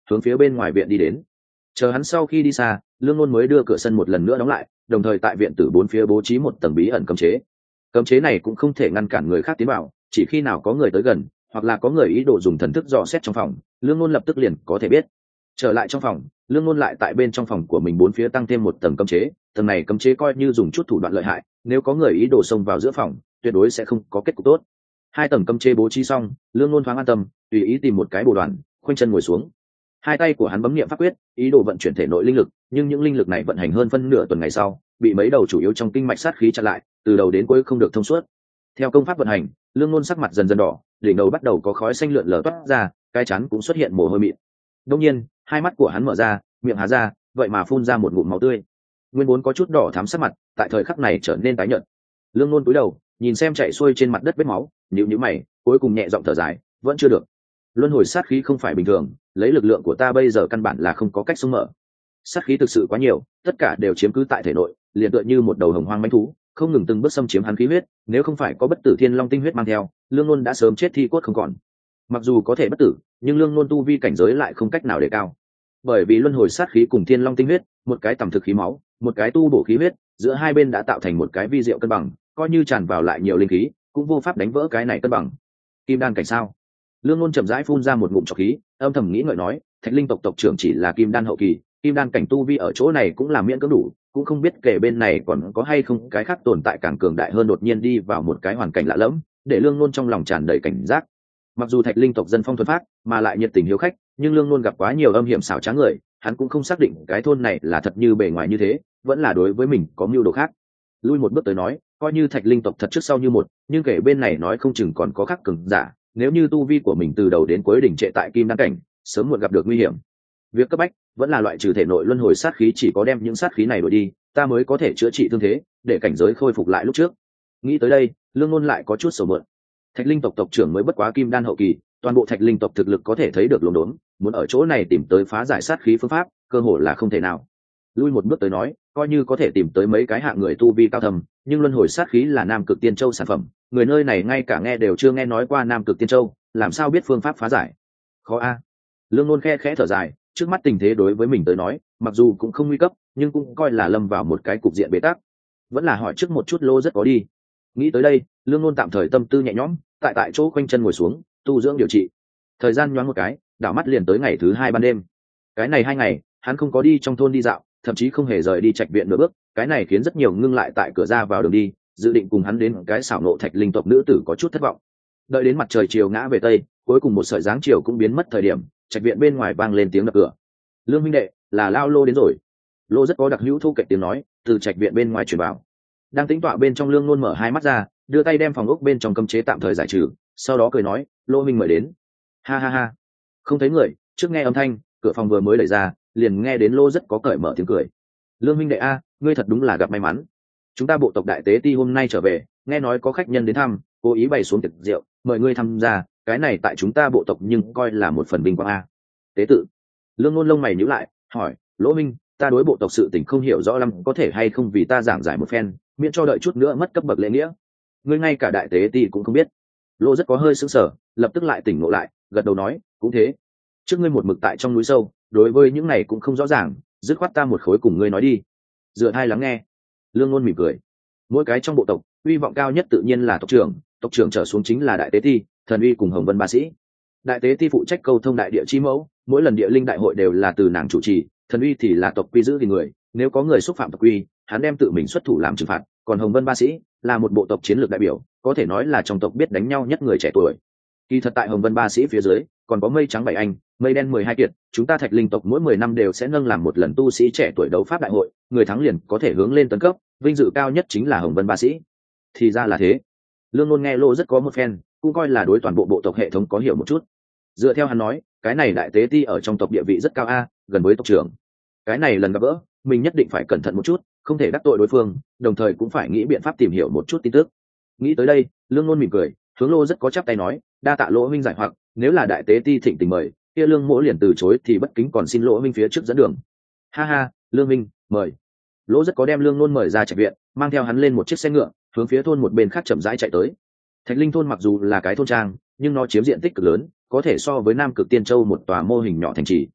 hướng phía bên ngoài viện đi đến. Chờ hắn sau khi đi xa, Lương Nôn mới đưa cửa sân một lần nữa đóng lại, đồng thời tại viện tử bốn phía bố trí một tầng bí ẩn cấm chế. Cấm chế này cũng không thể ngăn cản người khác tiến vào, chỉ khi nào có người tới gần hoặc là có người ý đồ dùng thần thức dò xét trong phòng, Lương Nôn lập tức liền có thể biết. Trở lại trong phòng, Lương Nôn lại tại bên trong phòng của mình bốn phía tăng thêm một tầng cấm chế. Tầng này cấm chế coi như dùng chút thủ đoạn lợi hại, nếu có người ý đồ xông vào giữa phòng, tuyệt đối sẽ không có kết cục tốt. Hai tầng cấm chế bố trí xong, Lương Nôn thoáng an tâm, tùy ý tìm một cái bồ đoàn, khoanh chân ngồi xuống. Hai tay của hắn bấm niệm pháp quyết, ý đồ vận chuyển thể nội linh lực, nhưng những linh lực này vận hành hơn phân nửa tuần ngày sau, bị mấy đầu chủ yếu trong kinh mạch sát khí chặn lại, từ đầu đến cuối không được thông suốt. Theo công pháp vận hành, Lương Nôn sắc mặt dần dần đỏ, đỉnh đầu bắt đầu có khói xanh lượn lờ toát ra, cái chắn cũng xuất hiện mồ hôi mịn. Đột nhiên, hai mắt của hắn mở ra, miệng há ra, vậy mà phun ra một ngụm máu tươi. Nguyên vốn có chút đỏ thắm sắc mặt, tại thời khắc này trở nên tái nhợt. Lương Nôn cúi đầu, nhìn xem chạy xuôi trên mặt đất vết máu, nhíu nhíu mày, cuối cùng nhẹ giọng thở dài, vẫn chưa được. Luân hồi sát khí không phải bình thường, lấy lực lượng của ta bây giờ căn bản là không có cách xông mở. Sát khí thực sự quá nhiều, tất cả đều chiếm cứ tại thể nội, liền tựa như một đầu hồng hoang mãnh thú, không ngừng từng bước xâm chiếm hắn khí huyết, nếu không phải có bất tử thiên long tinh huyết mang theo, Lương Nôn đã sớm chết thi cốt không còn. Mặc dù có thể bất tử, nhưng Lương Nôn tu vi cảnh giới lại không cách nào đề cao. Bởi vì luân hồi sát khí cùng thiên long tinh huyết, một cái tầm thực khí máu, một cái tu bổ khí huyết, giữa hai bên đã tạo thành một cái vi diệu cân bằng, coi như tràn vào lại nhiều linh khí, cũng vô pháp đánh vỡ cái này cân bằng. Kim đan cảnh sao? Lương Nôn chậm rãi phun ra một ngụm trọc khí, âm thầm nghĩ ngợi nói, Thạch Linh tộc tộc trưởng chỉ là kim đan hậu kỳ, kim đan cảnh tu vi ở chỗ này cũng là miễn cưỡng đủ, cũng không biết kể bên này còn có hay không cái khác tồn tại càng cường đại hơn đột nhiên đi vào một cái hoàn cảnh lạ lẫm, để Lương Nôn trong lòng tràn đầy cảnh giác. Mặc dù Thạch Linh tộc dân phong thuần phát, mà lại nhiệt tình hiếu khách, nhưng Lương Nôn gặp quá nhiều âm hiểm xảo trá người, hắn cũng không xác định cái thôn này là thật như bề ngoài như thế, vẫn là đối với mình có mưu đồ khác. Lui một bước tới nói, coi như Thạch Linh tộc thật trước sau như một, nhưng kể bên này nói không chừng còn có khác cường giả, nếu như tu vi của mình từ đầu đến cuối đỉnh trệ tại kim đan cảnh, sớm muộn gặp được nguy hiểm. Việc cấp bách vẫn là loại trừ thể nội luân hồi sát khí, chỉ có đem những sát khí này đuổi đi, ta mới có thể chữa trị thương thế, để cảnh giới khôi phục lại lúc trước. Nghĩ tới đây, Lương Nôn lại có chút sầu mượn. Thạch Linh tộc tộc trưởng mới bất quá kim đan hậu kỳ, toàn bộ Thạch Linh tộc thực lực có thể thấy được luống đốn, muốn ở chỗ này tìm tới phá giải sát khí phương pháp, cơ hội là không thể nào. Lui một bước tới nói, coi như có thể tìm tới mấy cái hạng người tu vi cao thầm, nhưng luân hồi sát khí là Nam Cực Tiên Châu sản phẩm, người nơi này ngay cả nghe đều chưa nghe nói qua Nam Cực Tiên Châu, làm sao biết phương pháp phá giải? Khó a. Lương Nôn khe khẽ thở dài, trước mắt tình thế đối với mình tới nói, mặc dù cũng không nguy cấp, nhưng cũng coi là lâm vào một cái cục diện bế tắc. Vẫn là hỏi trước một chút lô rất có đi. Nghĩ tới đây, Lương Nôn tạm thời tâm tư nhẹ nhõm, tại chỗ quanh chân ngồi xuống, tu dưỡng điều trị. Thời gian nhoáng một cái, đảo mắt liền tới ngày thứ 2 ban đêm. Cái này 2 ngày, hắn không có đi trong thôn đi dạo, thậm chí không hề rời đi trạch viện nửa bước, cái này khiến rất nhiều ngưng lại tại cửa ra vào đường đi, dự định cùng hắn đến cái xảo nộ Thạch Linh tộc nữ tử có chút thất vọng. Đợi đến mặt trời chiều ngã về tây, cuối cùng một sợi dáng chiều cũng biến mất thời điểm, trạch viện bên ngoài vang lên tiếng đập cửa. Lương huynh đệ, là Lao Lô đến rồi. Lô rất có đặc hữu thu kệ tiếng nói từ trạch viện bên ngoài truyền vào. Đang tĩnh tọa bên trong, Lương Nôn mở hai mắt ra, đưa tay đem phòng ốc bên trong cấm chế tạm thời giải trừ, sau đó cười nói, Lô huynh mời đến. Ha ha ha. Không thấy người, trước nghe âm thanh, cửa phòng vừa mới đẩy ra, liền nghe đến Lô rất có cởi mở tiếng cười. Lương huynh đệ a, ngươi thật đúng là gặp may mắn. Chúng ta bộ tộc đại tế ti hôm nay trở về, nghe nói có khách nhân đến thăm, cố ý bày xuống tiệc rượu, mời ngươi tham gia, cái này tại chúng ta bộ tộc nhưng coi là một phần vinh quang a. Tế tự. Lương Nôn lông mày nhíu lại, hỏi, Lỗ minh, ta đối bộ tộc sự tình không hiểu rõ lắm, có thể hay không vì ta giảng giải một phen, miễn cho đợi chút nữa mất cấp bậc lễ nghĩa. Ngươi ngay cả đại tế ti cũng không biết. Lô rất có hơi sững sờ, lập tức lại tỉnh ngộ lại, gật đầu nói, cũng thế. Trước ngươi một mực tại trong núi sâu, đối với những này cũng không rõ ràng, dứt khoát ta một khối cùng ngươi nói đi. Dựa hai lắng nghe. Lương Nôn mỉm cười. Mỗi cái trong bộ tộc, uy vọng cao nhất tự nhiên là tộc trưởng trở xuống chính là đại tế ti, thần uy cùng Hồng Vân ba sĩ. Đại tế ti phụ trách câu thông đại địa chi mẫu, mỗi lần địa linh đại hội đều là từ nàng chủ trì, thần uy thì là tộc quy giữ thì người, nếu có người xúc phạm tộc quy, hắn đem tự mình xuất thủ làm trừng phạt. Còn Hồng Vân ba sĩ là một bộ tộc chiến lược đại biểu, có thể nói là trong tộc biết đánh nhau nhất người trẻ tuổi. Kỳ thật tại Hồng Vân ba sĩ phía dưới, còn có mây trắng 7 anh, mây đen 12 kiệt, chúng ta Thạch Linh tộc mỗi 10 năm đều sẽ nâng làm một lần tu sĩ trẻ tuổi đấu pháp đại hội, người thắng liền có thể hướng lên tấn cấp, vinh dự cao nhất chính là Hồng Vân ba sĩ. Thì ra là thế. Lương Nôn nghe Lô rất có một phen, cũng coi là đối toàn bộ bộ tộc hệ thống có hiểu một chút. Dựa theo hắn nói, cái này đại tế ti ở trong tộc địa vị rất cao a, gần với tộc trưởng. Cái này lần gặp gỡ, mình nhất định phải cẩn thận một chút, không thể đắc tội đối phương, đồng thời cũng phải nghĩ biện pháp tìm hiểu một chút tin tức. Nghĩ tới đây, Lương Nôn mỉm cười, hướng Lô rất có chắp tay nói, đa tạ Lỗ huynh giải hoặc, nếu là đại tế ti thịnh tình mời, kia Lương mỗ liền từ chối thì bất kính còn xin Lỗ huynh phía trước dẫn đường. Ha ha, Lương huynh, mời. Lỗ rất có đem Lương Nôn mời ra trạch viện, mang theo hắn lên một chiếc xe ngựa, hướng phía thôn một bên khác chậm rãi chạy tới. Thạch Linh thôn mặc dù là cái thôn trang, nhưng nó chiếm diện tích cực lớn, có thể so với Nam Cực Tiên Châu một tòa mô hình nhỏ thành trì.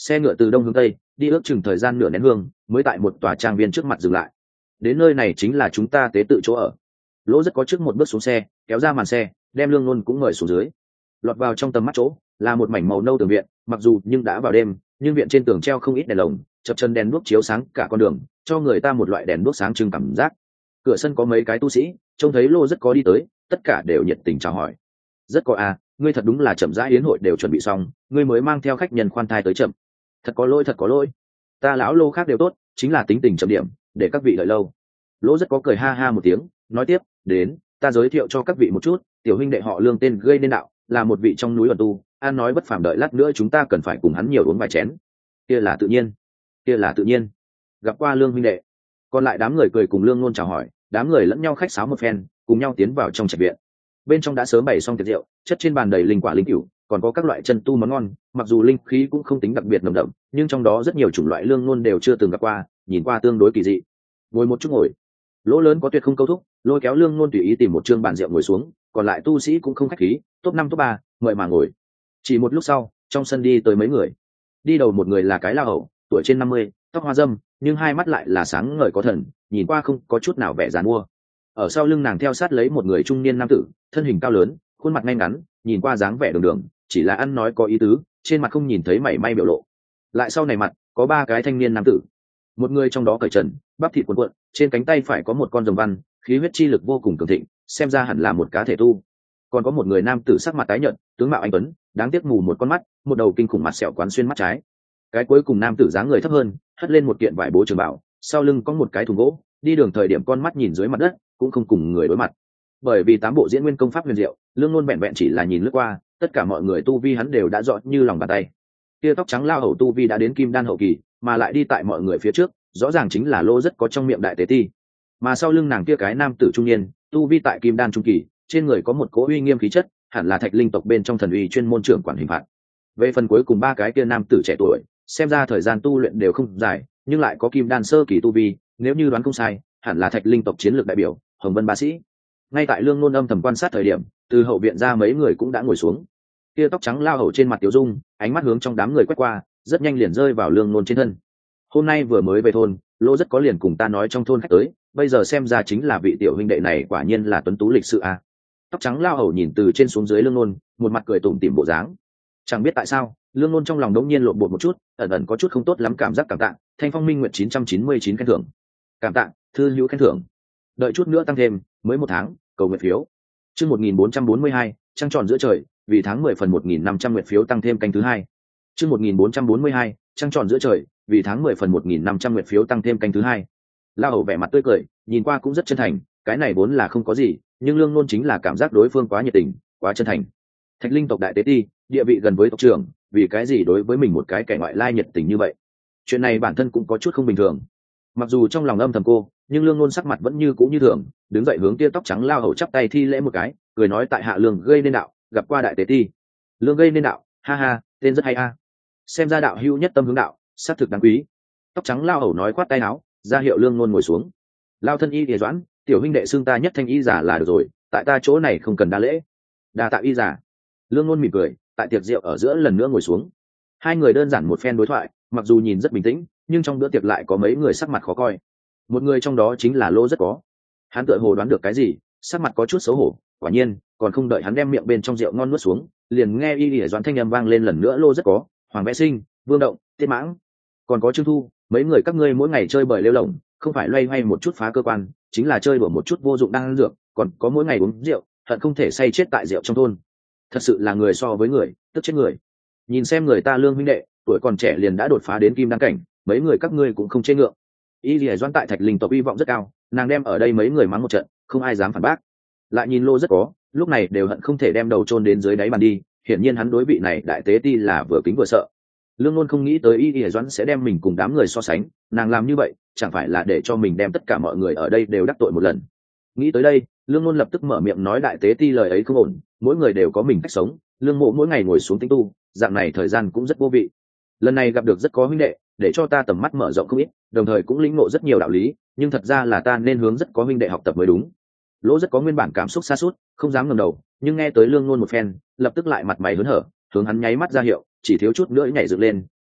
xe ngựa từ đông hướng tây đi ước chừng thời gian nửa nén hương mới tại một tòa trang viên trước mặt dừng lại. Đến nơi này chính là chúng ta tế tự chỗ ở. Lỗ rất có trước một bước xuống xe, kéo ra màn xe, đem Lương Nôn cũng mời xuống dưới. Lọt vào trong tầm mắt chỗ là một mảnh màu nâu tường viện, mặc dù nhưng đã vào đêm, nhưng viện trên tường treo không ít đèn lồng, chập chân đèn đuốc chiếu sáng cả con đường, cho người ta một loại đèn đuốc sáng trưng cảm giác. Cửa sân có mấy cái tu sĩ, trông thấy Lô rất có đi tới, tất cả đều nhiệt tình chào hỏi. Rất có à, ngươi thật đúng là chậm rãi, yến hội đều chuẩn bị xong, ngươi mới mang theo khách nhân khoan thai tới chậm. Thật có lỗi, thật có lỗi. Ta lão Lô khác đều tốt, chính là tính tình chậm điểm, để các vị đợi lâu. Lỗ rất có cười ha ha một tiếng, nói tiếp, đến, ta giới thiệu cho các vị một chút, tiểu huynh đệ họ Lương tên Gây Nên Đạo, là một vị trong núi ẩn tu, an nói bất phàm, đợi lát nữa chúng ta cần phải cùng hắn nhiều uống vài chén. Kia là tự nhiên, kia là tự nhiên. Gặp qua Lương huynh đệ. Còn lại đám người cười cùng Lương Nôn chào hỏi, đám người lẫn nhau khách sáo một phen, cùng nhau tiến vào trong trạch viện. Bên trong đã sớm bày xong tiệc rượu, chất trên bàn đầy linh quả linh cửu, còn có các loại chân tu món ngon, mặc dù linh khí cũng không tính đặc biệt nồng đậm, nhưng trong đó rất nhiều chủng loại Lương Nôn đều chưa từng gặp qua, nhìn qua tương đối kỳ dị. Ngồi một chút ngồi. Lỗ lớn có tuyệt không câu thúc, lôi kéo Lương Nôn tùy ý tìm một chương bàn rượu ngồi xuống, còn lại tu sĩ cũng không khách khí, top 5 top 3, mời mà ngồi. Chỉ một lúc sau, trong sân đi tới mấy người. Đi đầu một người là cái lao hậu, tuổi trên 50, tóc hoa râm, nhưng hai mắt lại là sáng ngời có thần, nhìn qua không có chút nào vẻ giàn mua. Ở sau lưng nàng theo sát lấy một người trung niên nam tử, thân hình cao lớn, khuôn mặt ngay ngắn, nhìn qua dáng vẻ đường đường, chỉ là ăn nói có ý tứ, trên mặt không nhìn thấy mảy may biểu lộ. Lại sau này mặt có ba cái thanh niên nam tử, một người trong đó cởi trần, bắp thịt cuộn cuộn, trên cánh tay phải có một con rồng văn, khí huyết chi lực vô cùng cường thịnh, xem ra hẳn là một cá thể tu. Còn có một người nam tử sắc mặt tái nhợt, tướng mạo anh tuấn, đáng tiếc mù một con mắt, một đầu kinh khủng mặt sẹo quán xuyên mắt trái. Cái cuối cùng nam tử dáng người thấp hơn, hất lên một kiện vải bố trường bảo, sau lưng có một cái thùng gỗ, đi đường thời điểm con mắt nhìn dưới mặt đất, cũng không cùng người đối mặt. Bởi vì tám bộ diễn nguyên công pháp huyền diệu, Lương Nôn vẹn vẹn chỉ là nhìn lướt qua, tất cả mọi người tu vi hắn đều đã rõ như lòng bàn tay. Kia tóc trắng lao hầu tu vi đã đến kim đan hậu kỳ, mà lại đi tại mọi người phía trước, rõ ràng chính là Lô rất có trong miệng đại tế ti. Mà sau lưng nàng kia cái nam tử trung niên, tu vi tại kim đan trung kỳ, trên người có một cỗ uy nghiêm khí chất, hẳn là Thạch Linh tộc bên trong thần uy chuyên môn trưởng quản hình phạt. Về phần cuối cùng ba cái kia nam tử trẻ tuổi, xem ra thời gian tu luyện đều không dài, nhưng lại có kim đan sơ kỳ tu vi, nếu như đoán không sai, hẳn là Thạch Linh tộc chiến lược đại biểu, Hồng Vân Bá Sĩ. Ngay tại Lương Nôn âm thầm quan sát thời điểm, từ hậu viện ra mấy người cũng đã ngồi xuống. Kia tóc trắng lao hầu trên mặt tiểu dung, ánh mắt hướng trong đám người quét qua, rất nhanh liền rơi vào Lương Nôn trên thân. Hôm nay vừa mới về thôn, Lô rất có liền cùng ta nói trong thôn khách tới, bây giờ xem ra chính là vị tiểu huynh đệ này, quả nhiên là tuấn tú lịch sự a. Tóc trắng lao hầu nhìn từ trên xuống dưới Lương Nôn, một mặt cười tủm tỉm bộ dáng. Chẳng biết tại sao, Lương Nôn trong lòng đống nhiên lộn bột một chút, ẩn ẩn có chút không tốt lắm, cảm giác cảm tạ. Thanh Phong Minh Nguyệt 999 khen thưởng. Cảm tạ, thư hữu khen thưởng. Đợi chút nữa tăng thêm, mới 1 tháng, cầu nguyện phiếu. Chương 1442, trăng tròn giữa trời, vì tháng 10 phần 1500 nguyện phiếu tăng thêm canh thứ 2. Chương 1442, trăng tròn giữa trời, vì tháng 10 phần 1500 nguyện phiếu tăng thêm canh thứ 2. Lao hầu vẻ mặt tươi cười, nhìn qua cũng rất chân thành, cái này vốn là không có gì, nhưng Lương Nôn chính là cảm giác đối phương quá nhiệt tình, quá chân thành. Thạch Linh tộc đại tế ti, địa vị gần với tộc trưởng, vì cái gì đối với mình một cái kẻ ngoại lai nhiệt tình như vậy? Chuyện này bản thân cũng có chút không bình thường. Mặc dù trong lòng âm thầm cô, nhưng Lương Nôn sắc mặt vẫn như cũ như thường, đứng dậy hướng kia tóc trắng lao hầu chắp tay thi lễ một cái, cười nói, tại hạ Lương Gây Nên Đạo, gặp qua đại tế ti. Lương Gây Nên Đạo, ha ha, tên rất hay a. Xem ra đạo hữu nhất tâm hướng đạo, xác thực đáng quý. Tóc trắng lao hầu nói, khoát tay áo, ra hiệu Lương Nôn ngồi xuống. Lao thân y thì doãn, tiểu huynh đệ xưng ta nhất thanh y giả là được rồi, tại ta chỗ này không cần đa lễ. Đa tạ y giả. Lương Nôn mỉm cười, tại tiệc rượu ở giữa lần nữa ngồi xuống. Hai người đơn giản một phen đối thoại, mặc dù nhìn rất bình tĩnh, nhưng trong bữa tiệc lại có mấy người sắc mặt khó coi. Một người trong đó chính là Lô rất có. Hắn tựa hồ đoán được cái gì, sắc mặt có chút xấu hổ. Quả nhiên, còn không đợi hắn đem miệng bên trong rượu ngon nuốt xuống, liền nghe y lìa doãn thanh âm vang lên lần nữa. Lô rất có, Hoàng Vẽ Sinh, Vương Động, Tiết Mãng, còn có Trương Thu, mấy người các ngươi mỗi ngày chơi bời lêu lổng, không phải loay hoay một chút phá cơ quan, chính là chơi đùa một chút vô dụng đang ăn dược, còn có mỗi ngày uống rượu, hận không thể say chết tại rượu trong thôn. Thật sự là người so với người, tức chết người. Nhìn xem người ta Lương huynh đệ, tuổi còn trẻ liền đã đột phá đến kim đan cảnh, mấy người các ngươi cũng không chê ngượng. Y lìa doãn tại Thạch Linh tộc uy vọng rất cao, nàng đem ở đây mấy người mắng một trận, không ai dám phản bác. Lại nhìn Lô rất có, lúc này đều hận không thể đem đầu chôn đến dưới đáy bàn đi, hiển nhiên hắn đối vị này đại tế ti là vừa kính vừa sợ. Lương Nôn không nghĩ tới Y lìa doãn sẽ đem mình cùng đám người so sánh, nàng làm như vậy chẳng phải là để cho mình đem tất cả mọi người ở đây đều đắc tội một lần. Nghĩ tới đây, Lương Nôn lập tức mở miệng nói, đại tế ti lời ấy không ổn, mỗi người đều có mình cách sống, Lương mộ mỗi ngày ngồi xuống tĩnh tu, dạng này thời gian cũng rất vô vị. Lần này gặp được rất có huynh đệ, để cho ta tầm mắt mở rộng không ít, đồng thời cũng lĩnh ngộ rất nhiều đạo lý, nhưng thật ra là ta nên hướng rất có huynh đệ học tập mới đúng. Lỗ rất có nguyên bản cảm xúc sa sút, không dám ngẩng đầu, nhưng nghe tới Lương Nôn một phen, lập tức lại mặt mày hớn hở, hướng hắn nháy mắt ra hiệu, chỉ thiếu chút nữa nhảy dựng lên,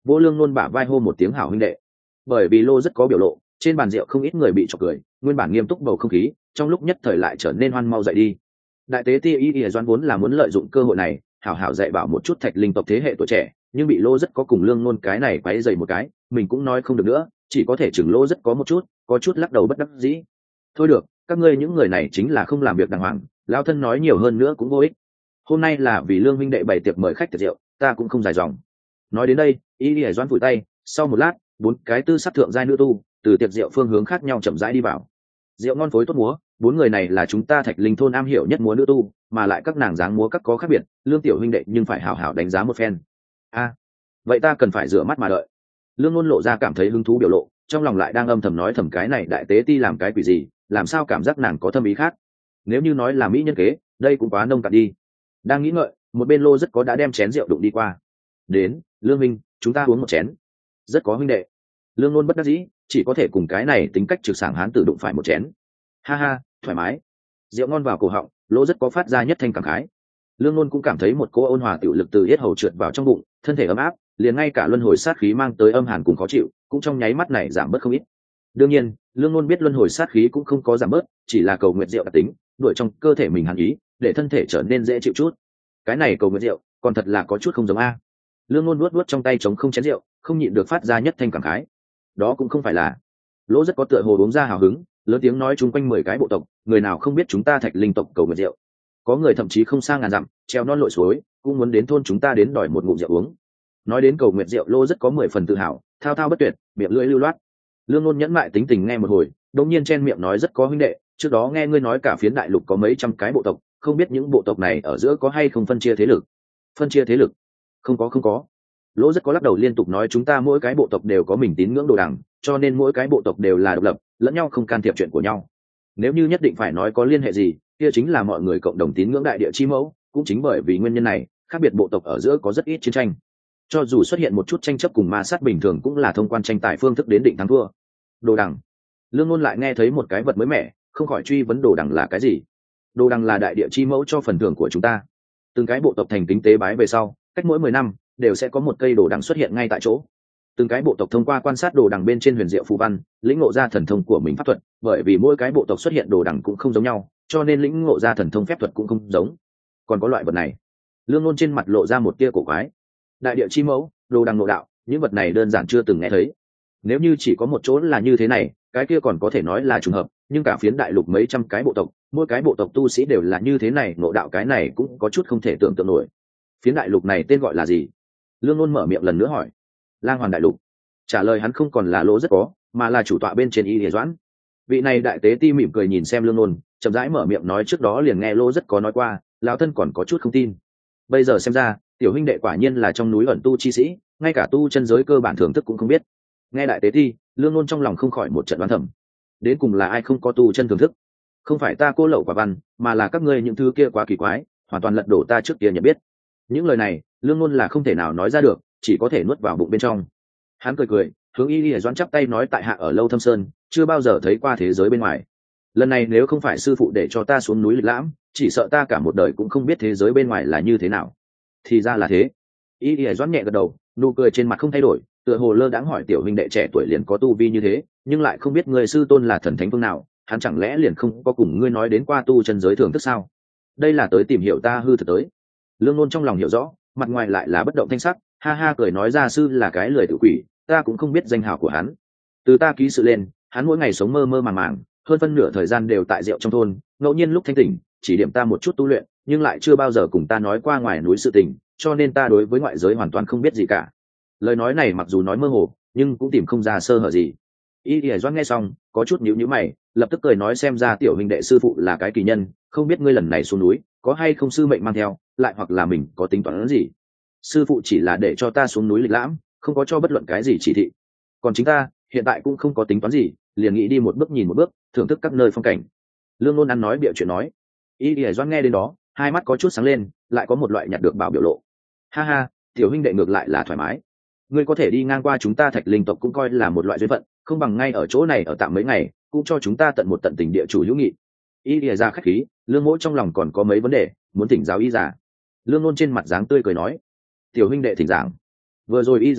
Vô Lương Nôn bả vai hô một tiếng hảo huynh đệ. Bởi vì Lô rất có biểu lộ, trên bàn rượu không ít người bị chọc cười, nguyên bản nghiêm túc bầu không khí trong lúc nhất thời lại trở nên hoan mau dậy đi. Đại tế ti Y Doãn vốn là muốn lợi dụng cơ hội này hảo hảo dạy bảo một chút Thạch Linh tộc thế hệ tuổi trẻ, nhưng bị Lô rất có cùng Lương Nôn cái này quấy dày một cái, mình cũng nói không được nữa, chỉ có thể chừng Lô rất có chút lắc đầu bất đắc dĩ. Thôi được, các ngươi những người này chính là không làm việc đàng hoàng, lão thân nói nhiều hơn nữa cũng vô ích. Hôm nay là vì Lương huynh đệ bày tiệc mời khách tiệc rượu, ta cũng không dài dòng. Nói đến đây, Y Doãn vùi tay, sau một lát, 4 cái tư sắc thượng giai nữ tu từ tiệc rượu phương hướng khác nhau chậm rãi đi vào. Rượu ngon phối tốt múa, 4 người này là chúng ta Thạch Linh thôn am hiểu nhất múa nữ tu, mà lại các nàng dáng múa các có khác biệt, Lương tiểu huynh đệ nhưng phải hảo hảo đánh giá một phen. Vậy ta cần phải rửa mắt mà đợi. Lương Nôn lộ ra cảm thấy hứng thú biểu lộ, trong lòng lại đang âm thầm nói thầm cái này đại tế ti làm cái quỷ gì, làm sao cảm giác nàng có thâm ý khác. Nếu như nói là mỹ nhân kế, đây cũng quá nông cạn đi. Đang nghĩ ngợi, một bên Lô rất có đã đem chén rượu đụng đi qua. Đến, Lương minh, chúng ta uống một chén. Rất có huynh đệ. Lương Nôn bất đắc dĩ, chỉ có thể cùng cái này tính cách trực sảng hán tử đụng phải một chén. Ha ha, thoải mái. Rượu ngon vào cổ họng, Lô rất có phát ra nhất thanh cảm khái. Lương Nôn cũng cảm thấy một cỗ ôn hòa tiểu lực từ yết hầu trượt vào trong bụng, thân thể ấm áp, liền ngay cả luân hồi sát khí mang tới âm hàn cùng khó chịu, cũng trong nháy mắt này giảm bớt không ít. Đương nhiên, Lương Nôn biết luân hồi sát khí cũng không có giảm bớt, chỉ là cầu nguyện rượu đặc tính, đuổi trong cơ thể mình hàn ý, để thân thể trở nên dễ chịu chút. Cái này cầu nguyện rượu, còn thật là có chút không giống a. Lương Nôn nuốt trong tay trống không chén rượu, không nhịn được phát ra nhất thanh cảm khái. Đó cũng không phải là. Lỗ rất có tựa hồ uống ra hào hứng, lớn tiếng nói chung quanh 10 cái bộ tộc, người nào không biết chúng ta Thạch Linh tộc cầu nguyện rượu. Có người thậm chí không xa ngàn dặm, treo non lội suối, cũng muốn đến thôn chúng ta đến đòi một ngụm rượu uống. Nói đến cầu nguyện rượu, Lô rất có 10 phần tự hào, thao thao bất tuyệt, miệng lưỡi lưu loát. Lương Nôn nhẫn mại tính tình nghe một hồi, đột nhiên chen miệng nói rất có huynh đệ, trước đó nghe ngươi nói cả phiến đại lục có mấy trăm cái bộ tộc, không biết những bộ tộc này ở giữa có hay không phân chia thế lực. Phân chia thế lực? Không có. Lỗ rất có lắc đầu liên tục nói chúng ta mỗi cái bộ tộc đều có mình tín ngưỡng đồ đằng, cho nên mỗi cái bộ tộc đều là độc lập, lẫn nhau không can thiệp chuyện của nhau. Nếu như nhất định phải nói có liên hệ gì, kia chính là mọi người cộng đồng tín ngưỡng đại địa chi mẫu, cũng chính bởi vì nguyên nhân này, khác biệt bộ tộc ở giữa có rất ít chiến tranh. Cho dù xuất hiện một chút tranh chấp cùng ma sát bình thường cũng là thông quan tranh tài phương thức đến định thắng thua. Đồ đằng. Lương Nôn lại nghe thấy một cái vật mới mẻ, không khỏi truy vấn đồ đằng là cái gì. Đồ đằng là đại địa chi mẫu cho phần thưởng của chúng ta. Từng cái bộ tộc thành kính tế bái về sau, cách mỗi 10 năm đều sẽ có một cây đồ đằng xuất hiện ngay tại chỗ. Từng cái bộ tộc thông qua quan sát đồ đằng bên trên huyền diệu phù văn, lĩnh ngộ ra thần thông của mình pháp thuật, bởi vì mỗi cái bộ tộc xuất hiện đồ đằng cũng không giống nhau, cho nên lĩnh ngộ ra thần thông phép thuật cũng không giống. Còn có loại vật này. Lương Nôn trên mặt lộ ra một tia cổ quái. Đại địa chi mẫu, đồ đằng nội đạo, những vật này đơn giản chưa từng nghe thấy. Nếu như chỉ có một chỗ là như thế này, cái kia còn có thể nói là trùng hợp, nhưng cả phiến đại lục mấy trăm cái bộ tộc, mỗi cái bộ tộc tu sĩ đều là như thế này, nội đạo cái này cũng có chút không thể tưởng tượng nổi. Phiến đại lục này tên gọi là gì? Lương Nôn mở miệng lần nữa hỏi. Lang Hoàn đại lục. Trả lời hắn không còn là Lỗ rất có, mà là chủ tọa bên trên Y Lìa Doãn. Vị này đại tế ti mỉm cười nhìn xem Lương Nôn, chậm rãi mở miệng nói trước đó liền nghe Lỗ rất có nói qua, lão thân còn có chút không tin. Bây giờ xem ra, tiểu huynh đệ quả nhiên là trong núi ẩn tu chi sĩ, ngay cả tu chân giới cơ bản thưởng thức cũng không biết. Nghe đại tế ti, Lương Nôn trong lòng không khỏi một trận đoán thầm. Đến cùng là ai không có tu chân thưởng thức? Không phải ta cô lậu quả văn, mà là các ngươi những thứ kia quá kỳ quái, hoàn toàn lật đổ ta trước kia nhận biết. Những lời này, Lương Nôn là không thể nào nói ra được, chỉ có thể nuốt vào bụng bên trong. Hắn cười, hướng Y Lìa Doãn chắp tay nói tại hạ ở Lâu Thâm Sơn, chưa bao giờ thấy qua thế giới bên ngoài. Lần này nếu không phải sư phụ để cho ta xuống núi lịch lãm, chỉ sợ ta cả một đời cũng không biết thế giới bên ngoài là như thế nào. Thì ra là thế. Y Lìa Doãn nhẹ gật đầu, nụ cười trên mặt không thay đổi, tựa hồ lơ đãng hỏi tiểu huynh đệ trẻ tuổi liền có tu vi như thế, nhưng lại không biết người sư tôn là thần thánh phương nào, hắn chẳng lẽ liền không có cùng ngươi nói đến qua tu chân giới thưởng thức sao? Đây là tới tìm hiểu ta hư thực tới. Lương Nôn trong lòng hiểu rõ, mặt ngoài lại là bất động thanh sắc, ha ha cười nói gia sư là cái lười tự quỷ, ta cũng không biết danh hào của hắn. Từ ta ký sự lên, hắn mỗi ngày sống mơ mơ màng màng, hơn phân nửa thời gian đều tại rượu trong thôn, ngẫu nhiên lúc thanh tỉnh, chỉ điểm ta một chút tu luyện, nhưng lại chưa bao giờ cùng ta nói qua ngoài núi sự tình, cho nên ta đối với ngoại giới hoàn toàn không biết gì cả. Lời nói này mặc dù nói mơ hồ, nhưng cũng tìm không ra sơ hở gì. Y Lìa Doãn nghe xong, có chút nhíu nhíu mày, lập tức cười nói xem ra tiểu huynh đệ sư phụ là cái kỳ nhân, không biết ngươi lần này xuống núi, có hay không sư mệnh mang theo, lại hoặc là mình có tính toán gì. Sư phụ chỉ là để cho ta xuống núi lịch lãm, không có cho bất luận cái gì chỉ thị. Còn chính ta, hiện tại cũng không có tính toán gì, liền nghĩ đi một bước nhìn một bước, thưởng thức các nơi phong cảnh. Lương Nôn ăn nói bịa chuyện nói. Y Lìa Doãn nghe đến đó, hai mắt có chút sáng lên, lại có một loại nhặt được bảo biểu lộ. Ha ha, tiểu huynh đệ ngược lại là thoải mái. Ngươi có thể đi ngang qua chúng ta Thạch Linh tộc cũng coi là một loại duyên phận, không bằng ngay ở chỗ này ở tạm mấy ngày, cũng cho chúng ta tận một tận tình địa chủ hữu nghị. Y Lìa ra khách khí, Lương Mỗ trong lòng còn có mấy vấn đề, muốn thỉnh giáo Y già. Lương Nôn trên mặt dáng tươi cười nói, tiểu huynh đệ thỉnh giảng. Vừa rồi Y già nói,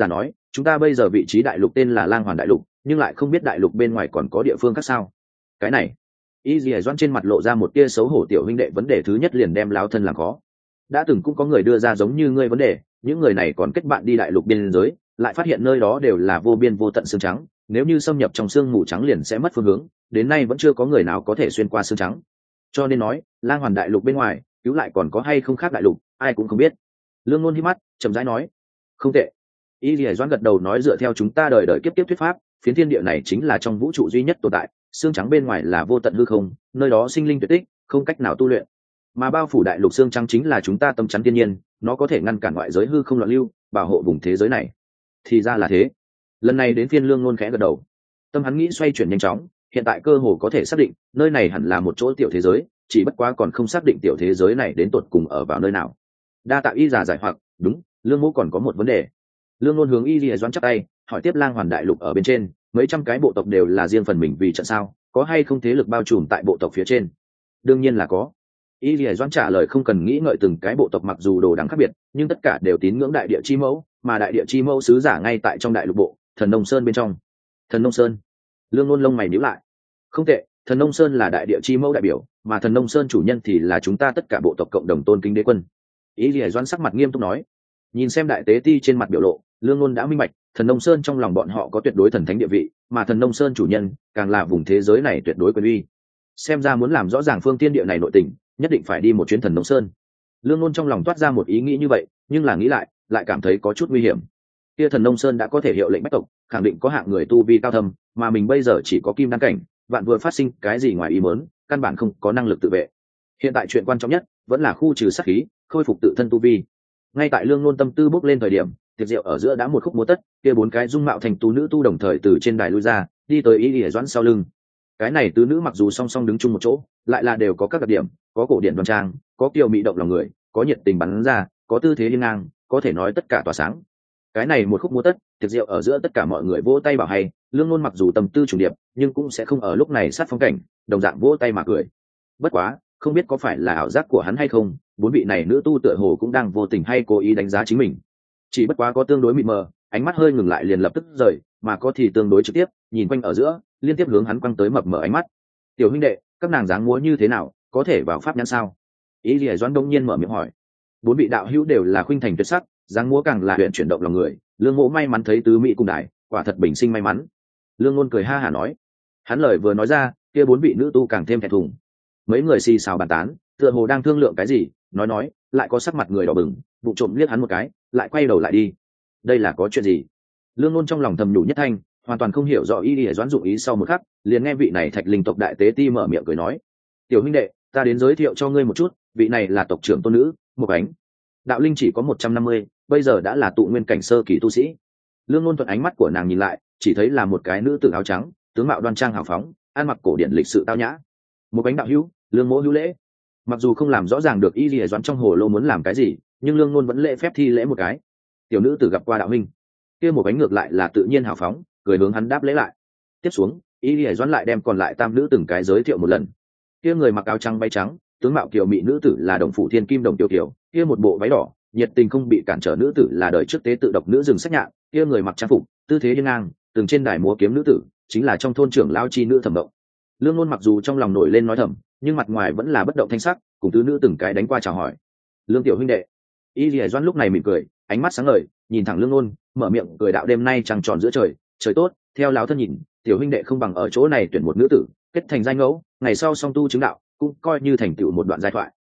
chúng ta bây giờ vị trí đại lục tên là Lang Hoàn đại lục, nhưng lại không biết đại lục bên ngoài còn có địa phương khác sao? Cái này, Y Dì Doãn trên mặt lộ ra một tia xấu hổ. Tiểu huynh đệ vấn đề thứ nhất liền đem láo thân làm khó. Đã từng cũng có người đưa ra giống như ngươi vấn đề, những người này còn kết bạn đi đại lục biên giới, lại phát hiện nơi đó đều là vô biên vô tận xương trắng, nếu như xâm nhập trong xương mù trắng liền sẽ mất phương hướng, đến nay vẫn chưa có người nào có thể xuyên qua xương trắng. Cho nên nói, Lang Hoàn đại lục bên ngoài, cứu lại còn có hay không khác đại lục, ai cũng không biết. Lương Ngôn hí mắt, chậm rãi nói, không tệ. Y Lìa Doãn gật đầu nói, dựa theo chúng ta đời đời kiếp kiếp thuyết pháp, phiến thiên địa này chính là trong vũ trụ duy nhất tồn tại, xương trắng bên ngoài là vô tận hư không, nơi đó sinh linh tuyệt tích, không cách nào tu luyện. Mà bao phủ đại lục xương trắng chính là chúng ta tâm chắn thiên nhiên, nó có thể ngăn cản ngoại giới hư không loạn lưu, bảo hộ vùng thế giới này. Thì ra là thế. Lần này đến phiên Lương Ngôn khẽ gật đầu. Tâm hắn nghĩ xoay chuyển nhanh chóng, hiện tại cơ hồ có thể xác định, nơi này hẳn là một chỗ tiểu thế giới, chỉ bất quá còn không xác định tiểu thế giới này đến tột cùng ở vào nơi nào. Đa tạ Y già giải hoặc, đúng, Lương Mỗ còn có một vấn đề. Lương Ngôn hướng Y Lìa Doãn chắp tay, hỏi tiếp Lang Hoàn đại lục ở bên trên, mấy trăm cái bộ tộc đều là riêng phần mình vì trận sao, có hay không thế lực bao trùm tại bộ tộc phía trên? Đương nhiên là có. Y Lìa Doãn trả lời không cần nghĩ ngợi, từng cái bộ tộc mặc dù đồ đẳng khác biệt, nhưng tất cả đều tín ngưỡng đại địa chi mẫu, mà đại địa chi mẫu sứ giả ngay tại trong đại lục bộ, Thần Nông Sơn bên trong. Thần Nông Sơn? Lương Ngôn lông mày nhíu lại. Không tệ, Thần Nông Sơn là đại địa chi mẫu đại biểu, mà Thần Nông Sơn chủ nhân thì là chúng ta tất cả bộ tộc cộng đồng tôn kính đế quân. Y Lìa Doãn sắc mặt nghiêm túc nói. Nhìn xem đại tế ti trên mặt biểu lộ, Lương Ngôn đã minh bạch, Thần Nông Sơn trong lòng bọn họ có tuyệt đối thần thánh địa vị, mà Thần Nông Sơn chủ nhân càng là vùng thế giới này tuyệt đối quyền uy. Xem ra muốn làm rõ ràng phương tiên địa này nội tình, nhất định phải đi một chuyến Thần Nông Sơn. Lương Ngôn trong lòng toát ra một ý nghĩ như vậy, nhưng là nghĩ lại cảm thấy có chút nguy hiểm. Kia Thần Nông Sơn đã có thể hiệu lệnh bách tộc, khẳng định có hạng người tu vi cao thâm, mà mình bây giờ chỉ có kim đan cảnh, vạn vừa phát sinh cái gì ngoài ý muốn, căn bản không có năng lực tự vệ. Hiện tại chuyện quan trọng nhất vẫn là khu trừ sát khí, khôi phục tự thân tu vi. Ngay tại Lương Ngôn tâm tư bốc lên thời điểm, tiệc rượu ở giữa đã một khúc múa tất, kia bốn cái dung mạo thành tú nữ tu đồng thời từ trên đài lui ra, đi tới Y Lìa Doãn sau lưng. Cái này tứ nữ mặc dù song song đứng chung một chỗ, lại là đều có các đặc điểm, có cổ điển đoan trang, có kiều mị động lòng người, có nhiệt tình bắn ra, có tư thế hiên ngang, có thể nói tất cả tỏa sáng. Cái này một khúc múa tất, tiệc rượu ở giữa tất cả mọi người vỗ tay bảo hay. Lương Ngôn mặc dù tâm tư trùng điệp, nhưng cũng sẽ không ở lúc này sát phong cảnh, đồng dạng vỗ tay mà cười. Bất quá, không biết có phải là ảo giác của hắn hay không, bốn vị này nữ tu tựa hồ cũng đang vô tình hay cố ý đánh giá chính mình. Chỉ bất quá có tương đối mịt mờ, ánh mắt hơi ngừng lại liền lập tức rời, mà có thì tương đối trực tiếp, nhìn quanh ở giữa, liên tiếp hướng hắn quăng tới mập mờ ánh mắt. Tiểu huynh đệ, các nàng dáng múa như thế nào, có thể vào pháp nhãn sao? Y Lìa Doãn đông nhiên mở miệng hỏi. Bốn vị đạo hữu đều là khuynh thành tuyệt sắc, dáng múa càng là huyện chuyển động lòng người. Lương Mỗ may mắn thấy tứ mỹ cùng đài, quả thật bình sinh may mắn. Lương Ngôn cười ha hả nói. Hắn lời vừa nói ra, kia bốn vị nữ tu càng thêm thẹn thùng. Mấy người xì xào bàn tán, tựa hồ đang thương lượng cái gì, nói lại có sắc mặt người đỏ bừng, vụ trộm liếc hắn một cái, lại quay đầu lại đi. Đây là có chuyện gì? Lương Ngôn trong lòng thầm nhủ nhất thanh, hoàn toàn không hiểu rõ Y Lìa Doãn dụng ý. Sau một khắc, liền nghe vị này Thạch Linh tộc đại tế ti mở miệng cười nói: "Tiểu huynh đệ, ta đến giới thiệu cho ngươi một chút, vị này là tộc trưởng tôn nữ, Mộc Ánh. Đạo linh chỉ có 150, bây giờ đã là tụ nguyên cảnh sơ kỳ tu sĩ." Lương Ngôn thuận ánh mắt của nàng nhìn lại, chỉ thấy là một cái nữ tử áo trắng, tướng mạo đoan trang hào phóng, ăn mặc cổ điển lịch sự tao nhã. Mộc Ánh đạo hữu, Lương Mỗ hữu lễ. Mặc dù không làm rõ ràng được Y Lìa Doãn trong hồ lô muốn làm cái gì, nhưng Lương Ngôn vẫn lễ phép thi lễ một cái. Tiểu nữ tử gặp qua đạo minh. Kia Mộc Ánh ngược lại là tự nhiên hào phóng, cười hướng hắn đáp lễ lại. Tiếp xuống, Y Lìa Doãn lại đem còn lại tam nữ từng cái giới thiệu một lần. Kia người mặc áo trắng bay trắng, tướng mạo kiều mị nữ tử là Đồng Phủ Thiên Kim Đồng Tiểu Kiều, kia một bộ váy đỏ, nhiệt tình không bị cản trở nữ tử là đời trước tế tự độc nữ rừng sách nhạn, kia người mặc trang phục, tư thế hiên ngang, từng trên đài múa kiếm nữ tử, chính là trong thôn trưởng lao chi nữ Thẩm Động. Lương Ngôn mặc dù trong lòng nổi lên nói thầm, nhưng mặt ngoài vẫn là bất động thanh sắc, cùng tứ nữ từng cái đánh qua chào hỏi. Lương tiểu huynh đệ. Y Lìa Doãn lúc này mỉm cười, ánh mắt sáng ngời, nhìn thẳng Lương Ngôn, mở miệng cười đạo: đêm nay trăng tròn giữa trời, trời tốt, theo lão thân nhìn, tiểu huynh đệ không bằng ở chỗ này tuyển một nữ tử, kết thành giai ngẫu, ngày sau song tu chứng đạo, cũng coi như thành tựu một đoạn giai thoại.